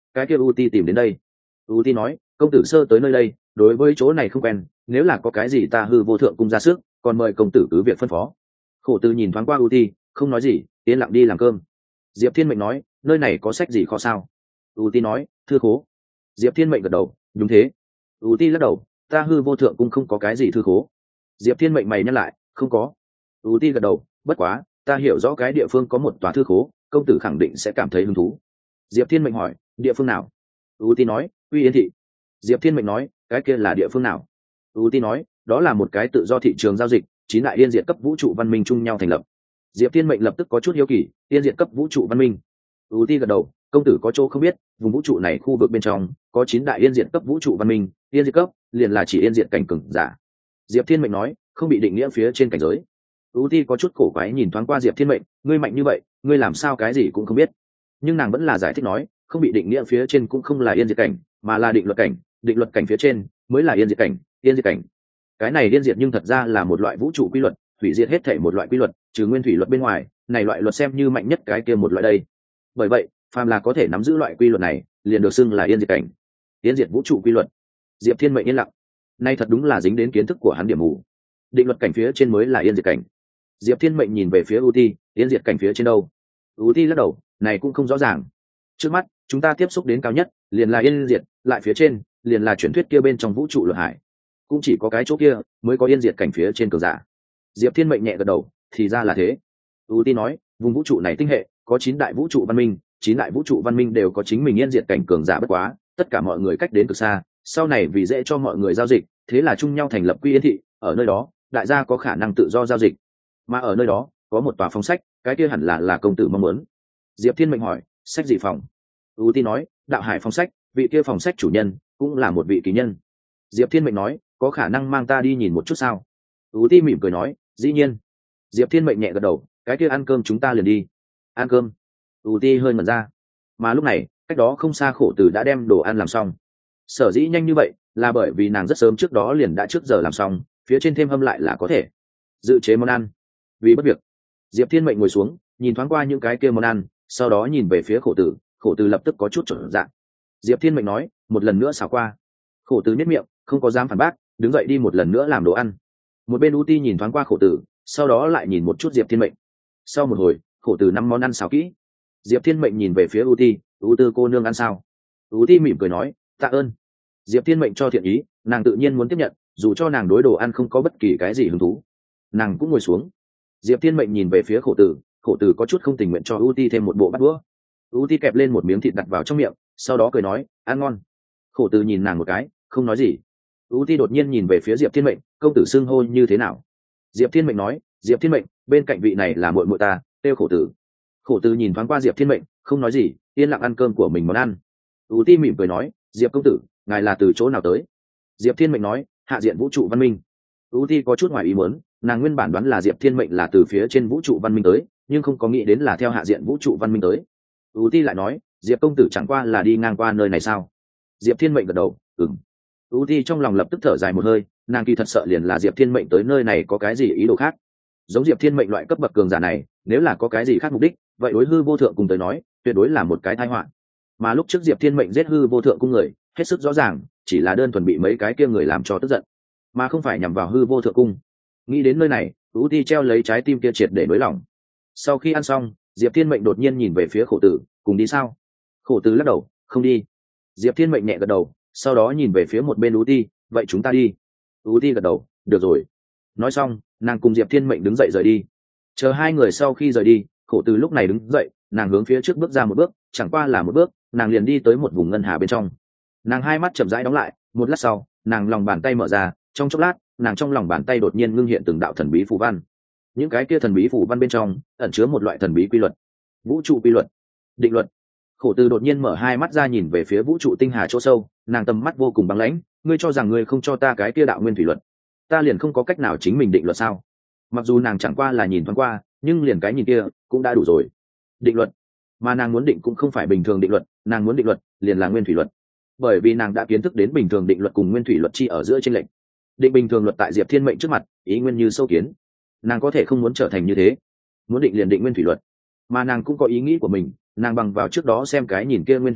cái kia u ti tìm đến đây. U ti nói, công tử sơ tới nơi đây, đối với chỗ này không quen, nếu là có cái gì ta hư vô thượng cung ra sức, còn mời công tử cứ việc phân phó. Khổ tử nhìn thoáng qua u ti, không nói gì, yên lặng đi làm cơm. Diệp Thiên Mệnh nói, nơi này có sách gì khó sao? U ti nói, thư khố. Diệp Thiên Mệnh gật đầu, đúng thế. U ti lắc đầu, ta hư vô thượng cung không có cái gì thư khố. Diệp Thiên Mệnh mày nhắc lại, không có. U ti gật đầu, bất quá ta hiểu rõ cái địa phương có một tòa thư khố, công tử khẳng định sẽ cảm thấy hứng thú. Diệp Thiên Mệnh hỏi, địa phương nào? U ti nói, Uy Yên thị. Diệp Thiên Mệnh nói, cái kia là địa phương nào? U ti nói, đó là một cái tự do thị trường giao dịch, chín đại yên diệt cấp vũ trụ văn minh chung nhau thành lập. Diệp Thiên Mệnh lập tức có chút hiếu kỳ, yên diệt cấp vũ trụ văn minh. U ti gật đầu, công tử có chỗ không biết, vùng vũ trụ này khu vực bên trong có chín đại yên diệt cấp vũ trụ văn minh, yên diệt cấp liền là chỉ yên diệt cảnh cường giả. Diệp Thiên Mệnh nói, không bị định nghĩa phía trên cảnh giới. U ti có chút cổ quái nhìn thoáng qua Diệp Thiên Mệnh, ngươi mạnh như vậy, ngươi làm sao cái gì cũng không biết? Nhưng nàng vẫn là giải thích nói, không bị định nghĩa phía trên cũng không là yên diệt cảnh, mà là định luật cảnh, định luật cảnh phía trên mới là yên diệt cảnh, yên diệt cảnh. Cái này yên diệt nhưng thật ra là một loại vũ trụ quy luật, hủy diệt hết thể một loại quy luật, trừ nguyên thủy luật bên ngoài, này loại luật xem như mạnh nhất cái kia một loại đây. Bởi vậy, phàm là có thể nắm giữ loại quy luật này, liền được xưng là yên diệt cảnh, yên diệt vũ trụ quy luật. Diệp Thiên Mệnh yên lặng, nay thật đúng là dính đến kiến thức của hắn điểm mù. Định luật cảnh phía trên mới là yên diệt cảnh. Diệp Thiên Mệnh nhìn về phía U Ti, yên diệt cảnh phía trên đâu? U Ti lắc đầu, này cũng không rõ ràng. Trước mắt, chúng ta tiếp xúc đến cao nhất, liền là yên diệt, lại phía trên, liền là truyền thuyết kia bên trong vũ trụ luật hải. Cũng chỉ có cái chỗ kia mới có yên diệt cảnh phía trên cường giả. Diệp Thiên Mệnh nhẹ gật đầu, thì ra là thế. U Ti nói, vùng vũ trụ này tinh hệ có chín đại vũ trụ văn minh, chín đại vũ trụ văn minh đều có chính mình yên diệt cảnh cường giả bất quá, tất cả mọi người cách đến cực xa, sau này vì dễ cho mọi người giao dịch, thế là chung nhau thành lập Quy Yên thị, ở nơi đó, đại gia có khả năng tự do giao dịch. Mà ở nơi đó, có một tòa phòng sách, cái kia hẳn là là công tử mong muốn. Diệp Thiên Mệnh hỏi, sách gì phòng? U Ti nói, Đạo Hải phòng sách, vị kia phòng sách chủ nhân cũng là một vị kỳ nhân. Diệp Thiên Mệnh nói, có khả năng mang ta đi nhìn một chút sao? U Ti mỉm cười nói, dĩ nhiên. Diệp Thiên Mệnh nhẹ gật đầu, cái kia ăn cơm chúng ta liền đi. Ăn cơm? U Ti hơi ngẩn ra. Mà lúc này, cách đó không xa Khổ Tử đã đem đồ ăn làm xong. Sở dĩ nhanh như vậy là bởi vì nàng rất sớm trước đó liền đã trước giờ làm xong, phía trên thêm hâm lại là có thể dự chế món ăn. Vì bất việc, Diệp Thiên Mệnh ngồi xuống, nhìn thoáng qua những cái kia món ăn, sau đó nhìn về phía Khổ Tử. Khổ Tử lập tức có chút trở dạng. Diệp Thiên Mệnh nói, một lần nữa xào qua. Khổ Tử nhếch miệng, không có dám phản bác, đứng dậy đi một lần nữa làm đồ ăn. Một bên U Ti nhìn thoáng qua Khổ Tử, sau đó lại nhìn một chút Diệp Thiên Mệnh. Sau một hồi, Khổ Tử năm món ăn xào kỹ. Diệp Thiên Mệnh nhìn về phía U Ti, U Tư cô nương ăn sao? U Ti mỉm cười nói, tạ ơn. Diệp Thiên Mệnh cho thiện ý, nàng tự nhiên muốn tiếp nhận, dù cho nàng đối đồ ăn không có bất kỳ cái gì hứng thú. Nàng cũng ngồi xuống. Diệp Thiên Mệnh nhìn về phía Khổ Tử, Khổ Tử có chút không tình nguyện cho U Ti thêm một bộ bát đũa. U Ti kẹp lên một miếng thịt đặt vào trong miệng, sau đó cười nói, ăn ngon. Khổ Tử nhìn nàng một cái, không nói gì. U Ti đột nhiên nhìn về phía Diệp Thiên Mệnh, công tử xưng hô như thế nào? Diệp Thiên Mệnh nói, Diệp Thiên Mệnh, bên cạnh vị này là muội muội ta, tiêu Khổ Tử. Khổ Tử nhìn thoáng qua Diệp Thiên Mệnh, không nói gì, yên lặng ăn cơm của mình món ăn. U Ti mỉm cười nói, Diệp công tử, ngài là từ chỗ nào tới? Diệp Thiên Mệnh nói, hạ diện vũ trụ văn minh. U Ti có chút ngoài ý muốn, nàng nguyên bản đoán là Diệp Thiên Mệnh là từ phía trên vũ trụ văn minh tới, nhưng không có nghĩ đến là theo hạ diện vũ trụ văn minh tới. U Ti lại nói, Diệp công tử chẳng qua là đi ngang qua nơi này sao? Diệp Thiên Mệnh gật đầu, ừm. U Ti trong lòng lập tức thở dài một hơi, nàng kỳ thật sợ liền là Diệp Thiên Mệnh tới nơi này có cái gì ý đồ khác. Giống Diệp Thiên Mệnh loại cấp bậc cường giả này, nếu là có cái gì khác mục đích, vậy đối hư vô thượng cùng tới nói, tuyệt đối là một cái tai họa. Mà lúc trước Diệp Thiên Mệnh giết hư vô thượng cung người, hết sức rõ ràng, chỉ là đơn thuần bị mấy cái kia người làm cho tức giận, mà không phải nhằm vào hư vô thượng cung. Nghĩ đến nơi này, U Ti treo lấy trái tim kia triệt để nới lỏng. Sau khi ăn xong, Diệp Thiên Mệnh đột nhiên nhìn về phía Khổ Tử, cùng đi sao? Khổ Tử lắc đầu, không đi. Diệp Thiên Mệnh nhẹ gật đầu, sau đó nhìn về phía một bên U Ti, vậy chúng ta đi. U Ti gật đầu, được rồi. Nói xong, nàng cùng Diệp Thiên Mệnh đứng dậy rời đi. Chờ hai người sau khi rời đi, Khổ Tử lúc này đứng dậy, nàng hướng phía trước bước ra một bước, chẳng qua là một bước, nàng liền đi tới một vùng ngân hà bên trong. Nàng hai mắt chậm rãi đóng lại, một lát sau, nàng lòng bàn tay mở ra, trong chốc lát, nàng trong lòng bàn tay đột nhiên ngưng hiện từng đạo thần bí phù văn. Những cái kia thần bí phù văn bên trong ẩn chứa một loại thần bí quy luật, vũ trụ quy luật, định luật. Khổ Tử đột nhiên mở hai mắt ra nhìn về phía vũ trụ tinh hà chỗ sâu, nàng tầm mắt vô cùng băng lãnh, ngươi cho rằng ngươi không cho ta cái kia đạo nguyên thủy luật, ta liền không có cách nào chính mình định luật sao? Mặc dù nàng chẳng qua là nhìn thoáng qua, nhưng liền cái nhìn kia cũng đã đủ rồi. Định luật, mà nàng muốn định cũng không phải bình thường định luật, nàng muốn định luật liền là nguyên thủy luật, bởi vì nàng đã kiến thức đến bình thường định luật cùng nguyên thủy luật chi ở giữa chênh lệch. Định bình thường luật tại Diệp Thiên Mệnh trước mặt, ý nguyên như sâu kiến, nàng có thể không muốn trở thành như thế, muốn định liền định nguyên thủy luật. Mà nàng cũng có ý nghĩ của mình, nàng bằng vào trước đó xem cái nhìn kia nguyên thủy luật,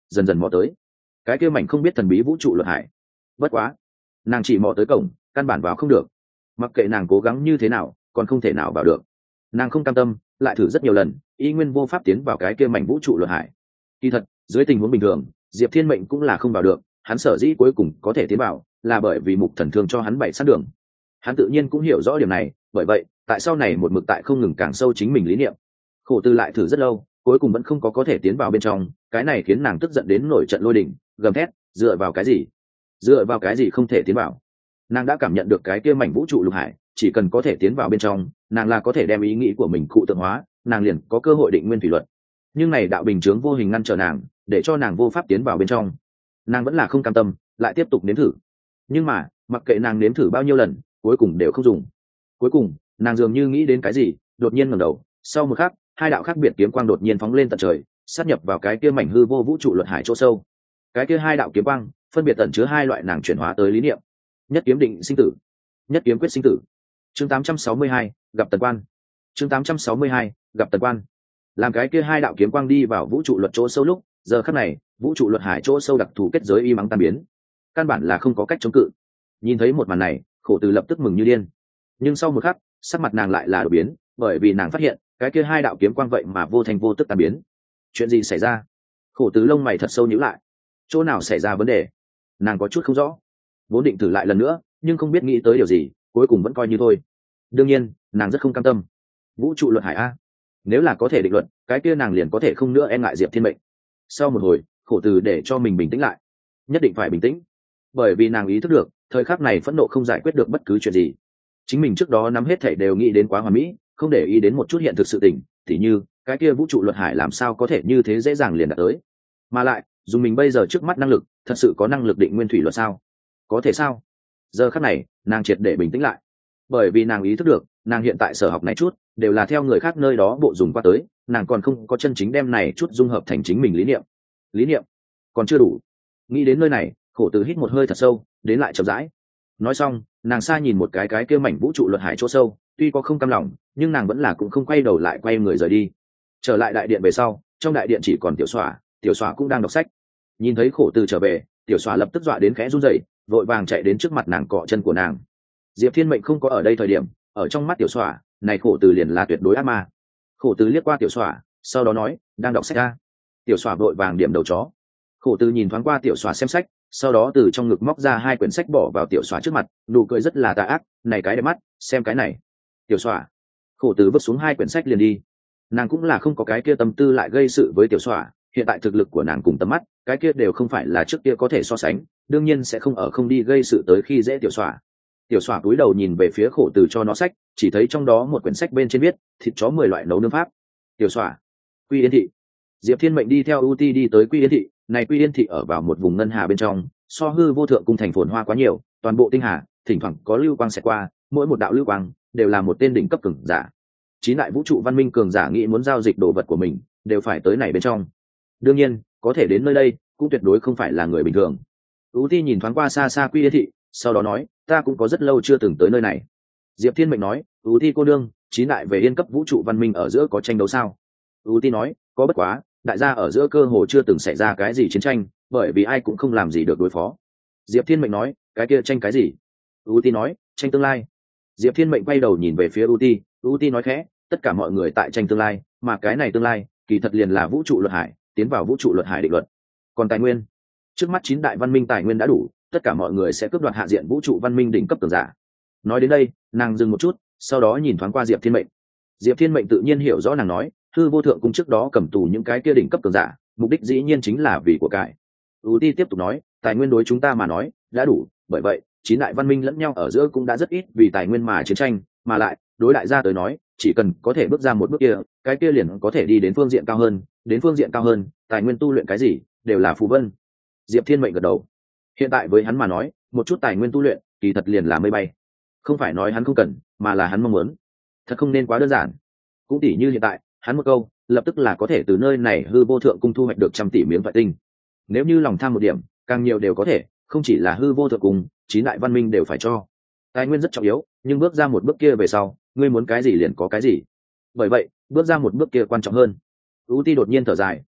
dần dần mò tới cái kia mảnh không biết thần bí vũ trụ luật hải. Bất quá nàng chỉ mò tới cổng, căn bản vào không được. Mặc kệ nàng cố gắng như thế nào còn không thể nào vào được. Nàng không cam tâm, lại thử rất nhiều lần, y nguyên vô pháp tiến vào cái kia mảnh vũ trụ luật hải. Kỳ thật dưới tình huống bình thường Diệp Thiên Mệnh cũng là không vào được, hắn sở dĩ cuối cùng có thể tiến vào là bởi vì Mục Thần Thương cho hắn bảy sát đường. Hắn tự nhiên cũng hiểu rõ điểm này, bởi vậy tại sau này một mực tại không ngừng càng sâu chính mình lý niệm. Khổ tư lại thử rất lâu, cuối cùng vẫn không có có thể tiến vào bên trong, cái này khiến nàng tức giận đến nổi trận lôi đình, gầm thét, dựa vào cái gì? Dựa vào cái gì không thể tiến vào? Nàng đã cảm nhận được cái kia mảnh vũ trụ lục hải, chỉ cần có thể tiến vào bên trong, nàng là có thể đem ý nghĩ của mình cụ tượng hóa, nàng liền có cơ hội định nguyên thủy luật. Nhưng này đạo bình chướng vô hình ngăn trở nàng, để cho nàng vô pháp tiến vào bên trong. Nàng vẫn là không cam tâm, lại tiếp tục nếm thử. Nhưng mà mặc kệ nàng nếm thử bao nhiêu lần, cuối cùng đều không dùng. Cuối cùng nàng dường như nghĩ đến cái gì, đột nhiên ngẩng đầu, sau một khắc hai đạo khác biệt kiếm quang đột nhiên phóng lên tận trời, sát nhập vào cái kia mảnh hư vô vũ trụ luật hải chỗ sâu. Cái kia hai đạo kiếm quang phân biệt tẩn chứa hai loại nàng chuyển hóa tới lý niệm. Nhất kiếm định sinh tử, nhất kiếm quyết sinh tử. Chương tám trăm sáu mươi hai, gặp Tần Quan. Chương tám trăm sáu mươi hai, gặp Tần Quan. Làm cái kia hai đạo kiếm quang đi vào vũ trụ luật chỗ sâu lúc, giờ khắc này vũ trụ luật hải chỗ sâu đặc thù kết giới y mắng tan biến, căn bản là không có cách chống cự. Nhìn thấy một màn này, Khổ Từ lập tức mừng như điên. Nhưng sau một khắc sắc mặt nàng lại là đổi biến, bởi vì nàng phát hiện cái kia hai đạo kiếm quang vậy mà vô thành vô tức tan biến. Chuyện gì xảy ra? Khổ Từ lông mày thật sâu nhíu lại. Chỗ nào xảy ra vấn đề? Nàng có chút không rõ, vốn định thử lại lần nữa, nhưng không biết nghĩ tới điều gì, cuối cùng vẫn coi như thôi. Đương nhiên nàng rất không cam tâm. Vũ trụ luật hải a, nếu là có thể định luận, cái kia nàng liền có thể không nữa e ngại Diệp Thiên Mệnh. Sau một hồi Khổ Từ để cho mình bình tĩnh lại, nhất định phải bình tĩnh, bởi vì nàng ý thức được thời khắc này phẫn nộ không giải quyết được bất cứ chuyện gì. Chính mình trước đó nắm hết thảy đều nghĩ đến quá hoàn mỹ, không để ý đến một chút hiện thực sự tình, tỉ như cái kia vũ trụ luật hải làm sao có thể như thế dễ dàng liền đạt tới. Mà lại dùng mình bây giờ trước mắt năng lực, thật sự có năng lực định nguyên thủy luật sao? Có thể sao? Giờ khắc này nàng triệt để bình tĩnh lại, bởi vì nàng ý thức được nàng hiện tại sở học này chút đều là theo người khác nơi đó bộ dùng qua tới, nàng còn không có chân chính đem này chút dung hợp thành chính mình lý niệm. Lý niệm còn chưa đủ. Nghĩ đến nơi này, Khổ Từ hít một hơi thật sâu, đến lại chậm rãi. Nói xong nàng xa nhìn một cái cái kia mảnh vũ trụ luật hải chỗ sâu, tuy có không cam lòng nhưng nàng vẫn là cũng không quay đầu lại, quay người rời đi. Trở lại đại điện về sau, trong đại điện chỉ còn Tiểu Xỏa, Tiểu Xỏa cũng đang đọc sách. Nhìn thấy Khổ Từ trở về, Tiểu Xỏa lập tức dọa đến khẽ run rẩy, vội vàng chạy đến trước mặt nàng cọ chân của nàng. Diệp Thiên Mệnh không có ở đây thời điểm, ở trong mắt Tiểu Xỏa này Khổ Từ liền là tuyệt đối ác ma. Khổ Từ liếc qua Tiểu Xỏa, sau đó nói, đang đọc sách a. Tiểu Xỏa vội vàng điểm đầu chó. Khổ Từ nhìn thoáng qua Tiểu Xỏa xem sách, sau đó từ trong ngực móc ra hai quyển sách bỏ vào Tiểu Xỏa trước mặt, nụ cười rất là tà ác, này cái đẹp mắt, xem cái này. Tiểu Xỏa. Khổ Từ vứt xuống hai quyển sách liền đi. Nàng cũng là không có cái kia tâm tư lại gây sự với Tiểu Xỏa, hiện tại thực lực của nàng cùng tầm mắt cái kia đều không phải là trước kia có thể so sánh, đương nhiên sẽ không ở không đi gây sự tới khi dễ Tiểu Xỏa. Tiểu Xỏa cúi đầu nhìn về phía Khổ Từ cho nó sách, chỉ thấy trong đó một quyển sách bên trên viết thịt chó mười loại nấu nướng pháp. Tiểu Xỏa. Quy Yên thị. Diệp Thiên Mệnh đi theo U Ti đi tới Quy Yên thị, này Quy Yên thị ở vào một vùng ngân hà bên trong, so hư vô thượng cung thành phồn hoa quá nhiều, toàn bộ tinh hà thỉnh thoảng có lưu quang sẽ qua, mỗi một đạo lưu quang đều là một tên đỉnh cấp cường giả. Chín đại vũ trụ văn minh cường giả nghĩ muốn giao dịch đồ vật của mình, đều phải tới này bên trong. Đương nhiên, có thể đến nơi đây, cũng tuyệt đối không phải là người bình thường. U Ti nhìn thoáng qua xa xa Quy Yên thị, sau đó nói, ta cũng có rất lâu chưa từng tới nơi này. Diệp Thiên Mệnh nói, U Ti cô đương, chín đại về yên cấp vũ trụ văn minh ở giữa có tranh đấu sao? U Ti nói, có bất quá, đại gia ở giữa cơ hồ chưa từng xảy ra cái gì chiến tranh, bởi vì ai cũng không làm gì được đối phó. Diệp Thiên Mệnh nói, cái kia tranh cái gì? U Ti nói, tranh tương lai. Diệp Thiên Mệnh quay đầu nhìn về phía U Ti, U Ti nói khẽ, tất cả mọi người tại tranh tương lai, mà cái này tương lai kỳ thật liền là vũ trụ luật hải, tiến vào vũ trụ luật hải định luật. Còn tài nguyên, trước mắt chín đại văn minh tài nguyên đã đủ, tất cả mọi người sẽ cướp đoạt hạ diện vũ trụ văn minh đỉnh cấp cường giả. Nói đến đây nàng dừng một chút, sau đó nhìn thoáng qua Diệp Thiên Mệnh. Diệp Thiên Mệnh tự nhiên hiểu rõ nàng nói, hư vô thượng cung trước đó cầm tù những cái kia đỉnh cấp cường giả, mục đích dĩ nhiên chính là vì của cải. U Ti tiếp tục nói, tài nguyên đối chúng ta mà nói đã đủ, bởi vậy chín đại văn minh lẫn nhau ở giữa cũng đã rất ít vì tài nguyên mà chiến tranh, mà lại đối đại gia tới nói, chỉ cần có thể bước ra một bước kia, cái kia liền có thể đi đến phương diện cao hơn, đến phương diện cao hơn, tài nguyên tu luyện cái gì đều là phù vân. Diệp Thiên Mệnh gật đầu. Hiện tại với hắn mà nói, một chút tài nguyên tu luyện kỳ thật liền là mây bay, không phải nói hắn không cần, mà là hắn mong muốn. Thật không nên quá đơn giản. Cũng tỉ như hiện tại, hắn một câu, lập tức là có thể từ nơi này hư vô thượng cung thu hoạch được trăm tỷ miếng thoại tinh. Nếu như lòng tham một điểm, càng nhiều đều có thể, không chỉ là hư vô thượng cung, chín đại văn minh đều phải cho. Tài nguyên rất trọng yếu, nhưng bước ra một bước kia về sau, ngươi muốn cái gì liền có cái gì. Bởi vậy, bước ra một bước kia quan trọng hơn. U Ti đột nhiên thở dài,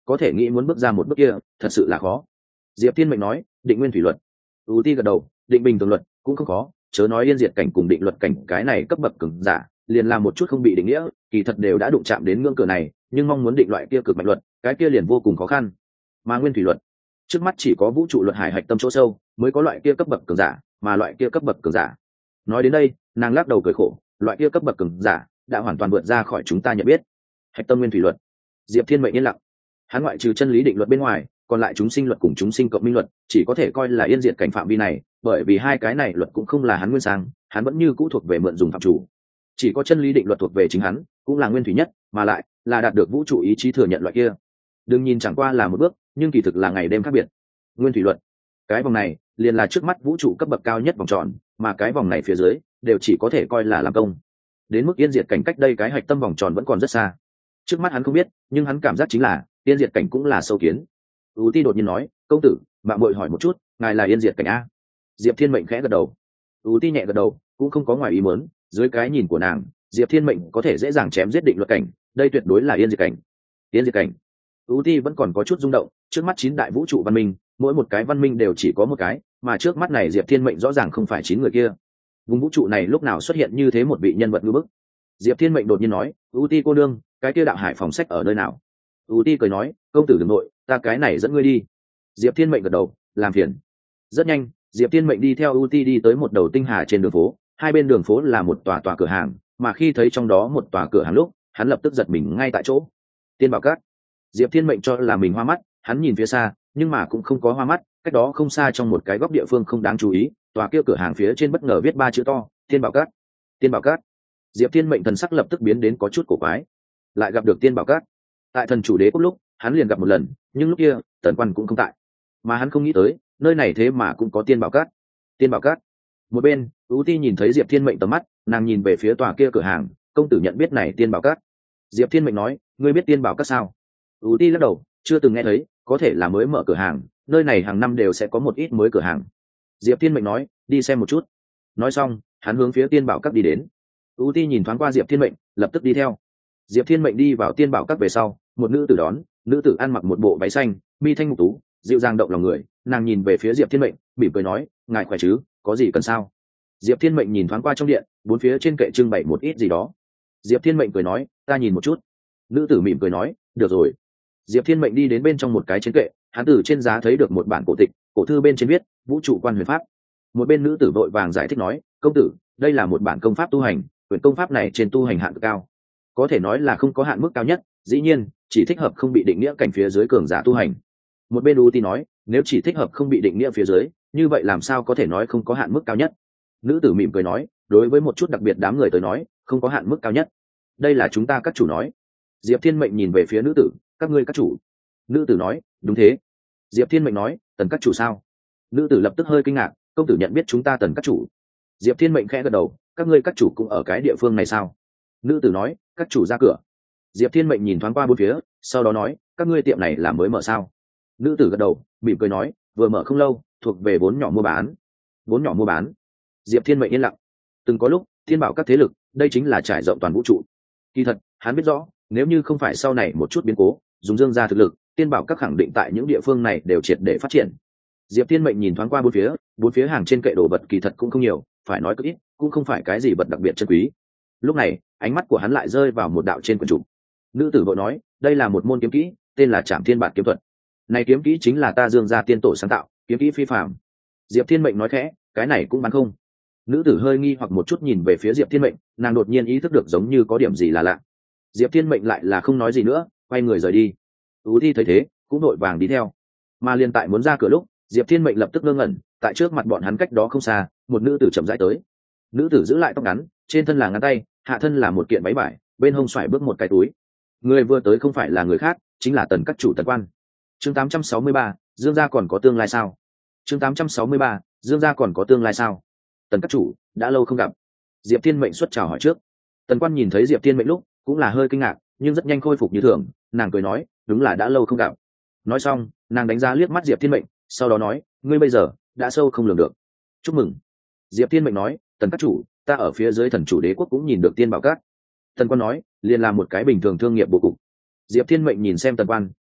có thể nghĩ muốn bước ra một bước kia thật sự là khó. Diệp Thiên Mệnh nói, định nguyên thủy luật. U Ti gật đầu, định bình thường luật cũng không khó, chớ nói yên diệt cảnh cùng định luật cảnh cái này cấp bậc cường giả, liền làm một chút không bị định nghĩa, kỳ thật đều đã đụng chạm đến ngưỡng cửa này, nhưng mong muốn định loại kia cực mạnh luật, cái kia liền vô cùng khó khăn. Mà nguyên thủy luật, trước mắt chỉ có vũ trụ luật hải hạch tâm chỗ sâu mới có loại kia cấp bậc cường giả, mà loại kia cấp bậc cường giả. Nói đến đây, nàng lắc đầu cười khổ, loại kia cấp bậc cường giả đã hoàn toàn vượt ra khỏi chúng ta nhận biết. Hạch tâm nguyên thủy luật. Diệp Thiên Mệnh yên lặng. Hắn ngoại trừ chân lý định luật bên ngoài, còn lại chúng sinh luật cùng chúng sinh cộng minh luật chỉ có thể coi là yên diệt cảnh phạm vi này, bởi vì hai cái này luật cũng không là hắn nguyên sang, hắn vẫn như cũ thuộc về mượn dùng phạm chủ. Chỉ có chân lý định luật thuộc về chính hắn, cũng là nguyên thủy nhất, mà lại là đạt được vũ trụ ý chí thừa nhận loại kia. Đừng nhìn chẳng qua là một bước, nhưng kỳ thực là ngày đêm khác biệt. Nguyên thủy luật, cái vòng này liền là trước mắt vũ trụ cấp bậc cao nhất vòng tròn, mà cái vòng này phía dưới đều chỉ có thể coi là làm công. Đến mức yên diệt cảnh cách đây cái hạch tâm vòng tròn vẫn còn rất xa. Trước mắt hắn không biết, nhưng hắn cảm giác chính là yên diệt cảnh cũng là sâu kiến. U Ti đột nhiên nói, công tử, mạng muội hỏi một chút, ngài là yên diệt cảnh a? Diệp Thiên Mệnh khẽ gật đầu. U Ti nhẹ gật đầu, cũng không có ngoài ý muốn, dưới cái nhìn của nàng, Diệp Thiên Mệnh có thể dễ dàng chém giết định luật cảnh, đây tuyệt đối là yên diệt cảnh. Yên diệt cảnh. U Ti vẫn còn có chút rung động, trước mắt chín đại vũ trụ văn minh, mỗi một cái văn minh đều chỉ có một cái, mà trước mắt này Diệp Thiên Mệnh rõ ràng không phải chín người kia. Vùng vũ trụ này lúc nào xuất hiện như thế một vị nhân vật ngư bức? Diệp Thiên Mệnh đột nhiên nói, U Ti cô nương, cái kia đạo hải phòng sách ở nơi nào? U Ti cười nói, công tử đừng nội, ta cái này dẫn ngươi đi. Diệp Thiên Mệnh gật đầu, làm phiền. Rất nhanh, Diệp Thiên Mệnh đi theo U Ti đi tới một đầu tinh hà trên đường phố, hai bên đường phố là một tòa tòa cửa hàng, mà khi thấy trong đó một tòa cửa hàng lúc, hắn lập tức giật mình ngay tại chỗ. Tiên Bảo Các. Diệp Thiên Mệnh cho là mình hoa mắt, hắn nhìn phía xa, nhưng mà cũng không có hoa mắt, cách đó không xa trong một cái góc địa phương không đáng chú ý, tòa kia cửa hàng phía trên bất ngờ viết ba chữ to, Tiên Bảo Các. Tiên Bảo Các. Diệp Thiên Mệnh thần sắc lập tức biến đến có chút cổ quái. Lại gặp được Tiên Bảo Các. Tại thần chủ đế quốc lúc, hắn liền gặp một lần, nhưng lúc kia, Tần Quan cũng không tại. Mà hắn không nghĩ tới, nơi này thế mà cũng có Tiên Bảo Các. Tiên Bảo Các. Một bên, U Ti nhìn thấy Diệp Thiên Mệnh tầm mắt, nàng nhìn về phía tòa kia cửa hàng, công tử nhận biết này Tiên Bảo Các. Diệp Thiên Mệnh nói, ngươi biết Tiên Bảo Các sao? U Ti lắc đầu, chưa từng nghe thấy, có thể là mới mở cửa hàng, nơi này hàng năm đều sẽ có một ít mới cửa hàng. Diệp Thiên Mệnh nói, đi xem một chút. Nói xong, hắn hướng phía Tiên Bảo Các đi đến. U Ti nhìn thoáng qua Diệp Thiên Mệnh, lập tức đi theo. Diệp Thiên Mệnh đi vào Tiên Bảo Các về sau, một nữ tử đón, nữ tử ăn mặc một bộ váy xanh, mi thanh mục tú, dịu dàng động lòng người, nàng nhìn về phía Diệp Thiên Mệnh, mỉm cười nói, ngài khỏe chứ, có gì cần sao? Diệp Thiên Mệnh nhìn thoáng qua trong điện, bốn phía trên kệ trưng bày một ít gì đó. Diệp Thiên Mệnh cười nói, ta nhìn một chút. Nữ tử mỉm cười nói, được rồi. Diệp Thiên Mệnh đi đến bên trong một cái trên kệ, hắn từ trên giá thấy được một bản cổ tịch, cổ thư bên trên viết vũ trụ quan huyền pháp. Một bên nữ tử vội vàng giải thích nói, công tử, đây là một bản công pháp tu hành, quyển công pháp này trên tu hành hạn cực cao, có thể nói là không có hạn mức cao nhất, dĩ nhiên chỉ thích hợp không bị định nghĩa cảnh phía dưới cường giả tu hành. Một bên U Ti nói, nếu chỉ thích hợp không bị định nghĩa phía dưới, như vậy làm sao có thể nói không có hạn mức cao nhất? Nữ tử mỉm cười nói, đối với một chút đặc biệt đám người tới nói, không có hạn mức cao nhất. Đây là chúng ta các chủ nói. Diệp Thiên Mệnh nhìn về phía nữ tử, các ngươi các chủ. Nữ tử nói, đúng thế. Diệp Thiên Mệnh nói, Tần các chủ sao? Nữ tử lập tức hơi kinh ngạc, công tử nhận biết chúng ta Tần các chủ. Diệp Thiên Mệnh khẽ gật đầu, các ngươi các chủ cũng ở cái địa phương này sao? Nữ tử nói, các chủ ra cửa. Diệp Thiên Mệnh nhìn thoáng qua bốn phía, sau đó nói, các ngươi tiệm này là mới mở sao? Nữ tử gật đầu, mỉm cười nói, vừa mở không lâu, thuộc về vốn nhỏ mua bán. Vốn nhỏ mua bán. Diệp Thiên Mệnh yên lặng. Từng có lúc, Thiên Bảo các thế lực, đây chính là trải rộng toàn vũ trụ. Kỳ thật, hắn biết rõ, nếu như không phải sau này một chút biến cố, dùng Dương gia thực lực, Thiên Bảo các khẳng định tại những địa phương này đều triệt để phát triển. Diệp Thiên Mệnh nhìn thoáng qua bốn phía, bốn phía hàng trên kệ đồ vật kỳ thật cũng không nhiều, phải nói cực ít, cũng không phải cái gì vật đặc biệt chân quý. Lúc này, ánh mắt của hắn lại rơi vào một đạo trên quyển trục. Nữ tử vội nói, đây là một môn kiếm kỹ, tên là Trảm Thiên Bản kiếm thuật. Này kiếm kỹ chính là ta Dương gia tiên tổ sáng tạo, kiếm kỹ phi phàm. Diệp Thiên Mệnh nói khẽ, cái này cũng bán không? Nữ tử hơi nghi hoặc một chút nhìn về phía Diệp Thiên Mệnh, nàng đột nhiên ý thức được giống như có điểm gì là lạ. Diệp Thiên Mệnh lại là không nói gì nữa, quay người rời đi. U Thi thấy thế, cũng đội vàng đi theo. Mà liên tại muốn ra cửa lúc, Diệp Thiên Mệnh lập tức ngơ ngẩn, tại trước mặt bọn hắn cách đó không xa, một nữ tử chậm rãi tới. Nữ tử giữ lại tóc ngắn, trên thân là ngắn tay, hạ thân là một kiện váy vải, bên hông xoải bước một cái túi. Người vừa tới không phải là người khác, chính là Tần các chủ Tần Quan. Chương tám trăm sáu mươi ba, Dương gia còn có tương lai sao? Chương tám trăm sáu mươi ba, Dương gia còn có tương lai sao? Tần các chủ, đã lâu không gặp. Diệp Thiên Mệnh xuất chào hỏi trước. Tần Quan nhìn thấy Diệp Thiên Mệnh lúc, cũng là hơi kinh ngạc, nhưng rất nhanh khôi phục như thường, nàng cười nói, đúng là đã lâu không gặp. Nói xong, nàng đánh giá liếc mắt Diệp Thiên Mệnh, sau đó nói, ngươi bây giờ đã sâu không lường được. Chúc mừng. Diệp Thiên Mệnh nói, Tần các chủ, ta ở phía dưới thần chủ đế quốc cũng nhìn được Tiên Bảo Các. Tần Quan nói, liền làm một cái bình thường thương nghiệp bố cục. Diệp Thiên Mệnh nhìn xem Tần Quan,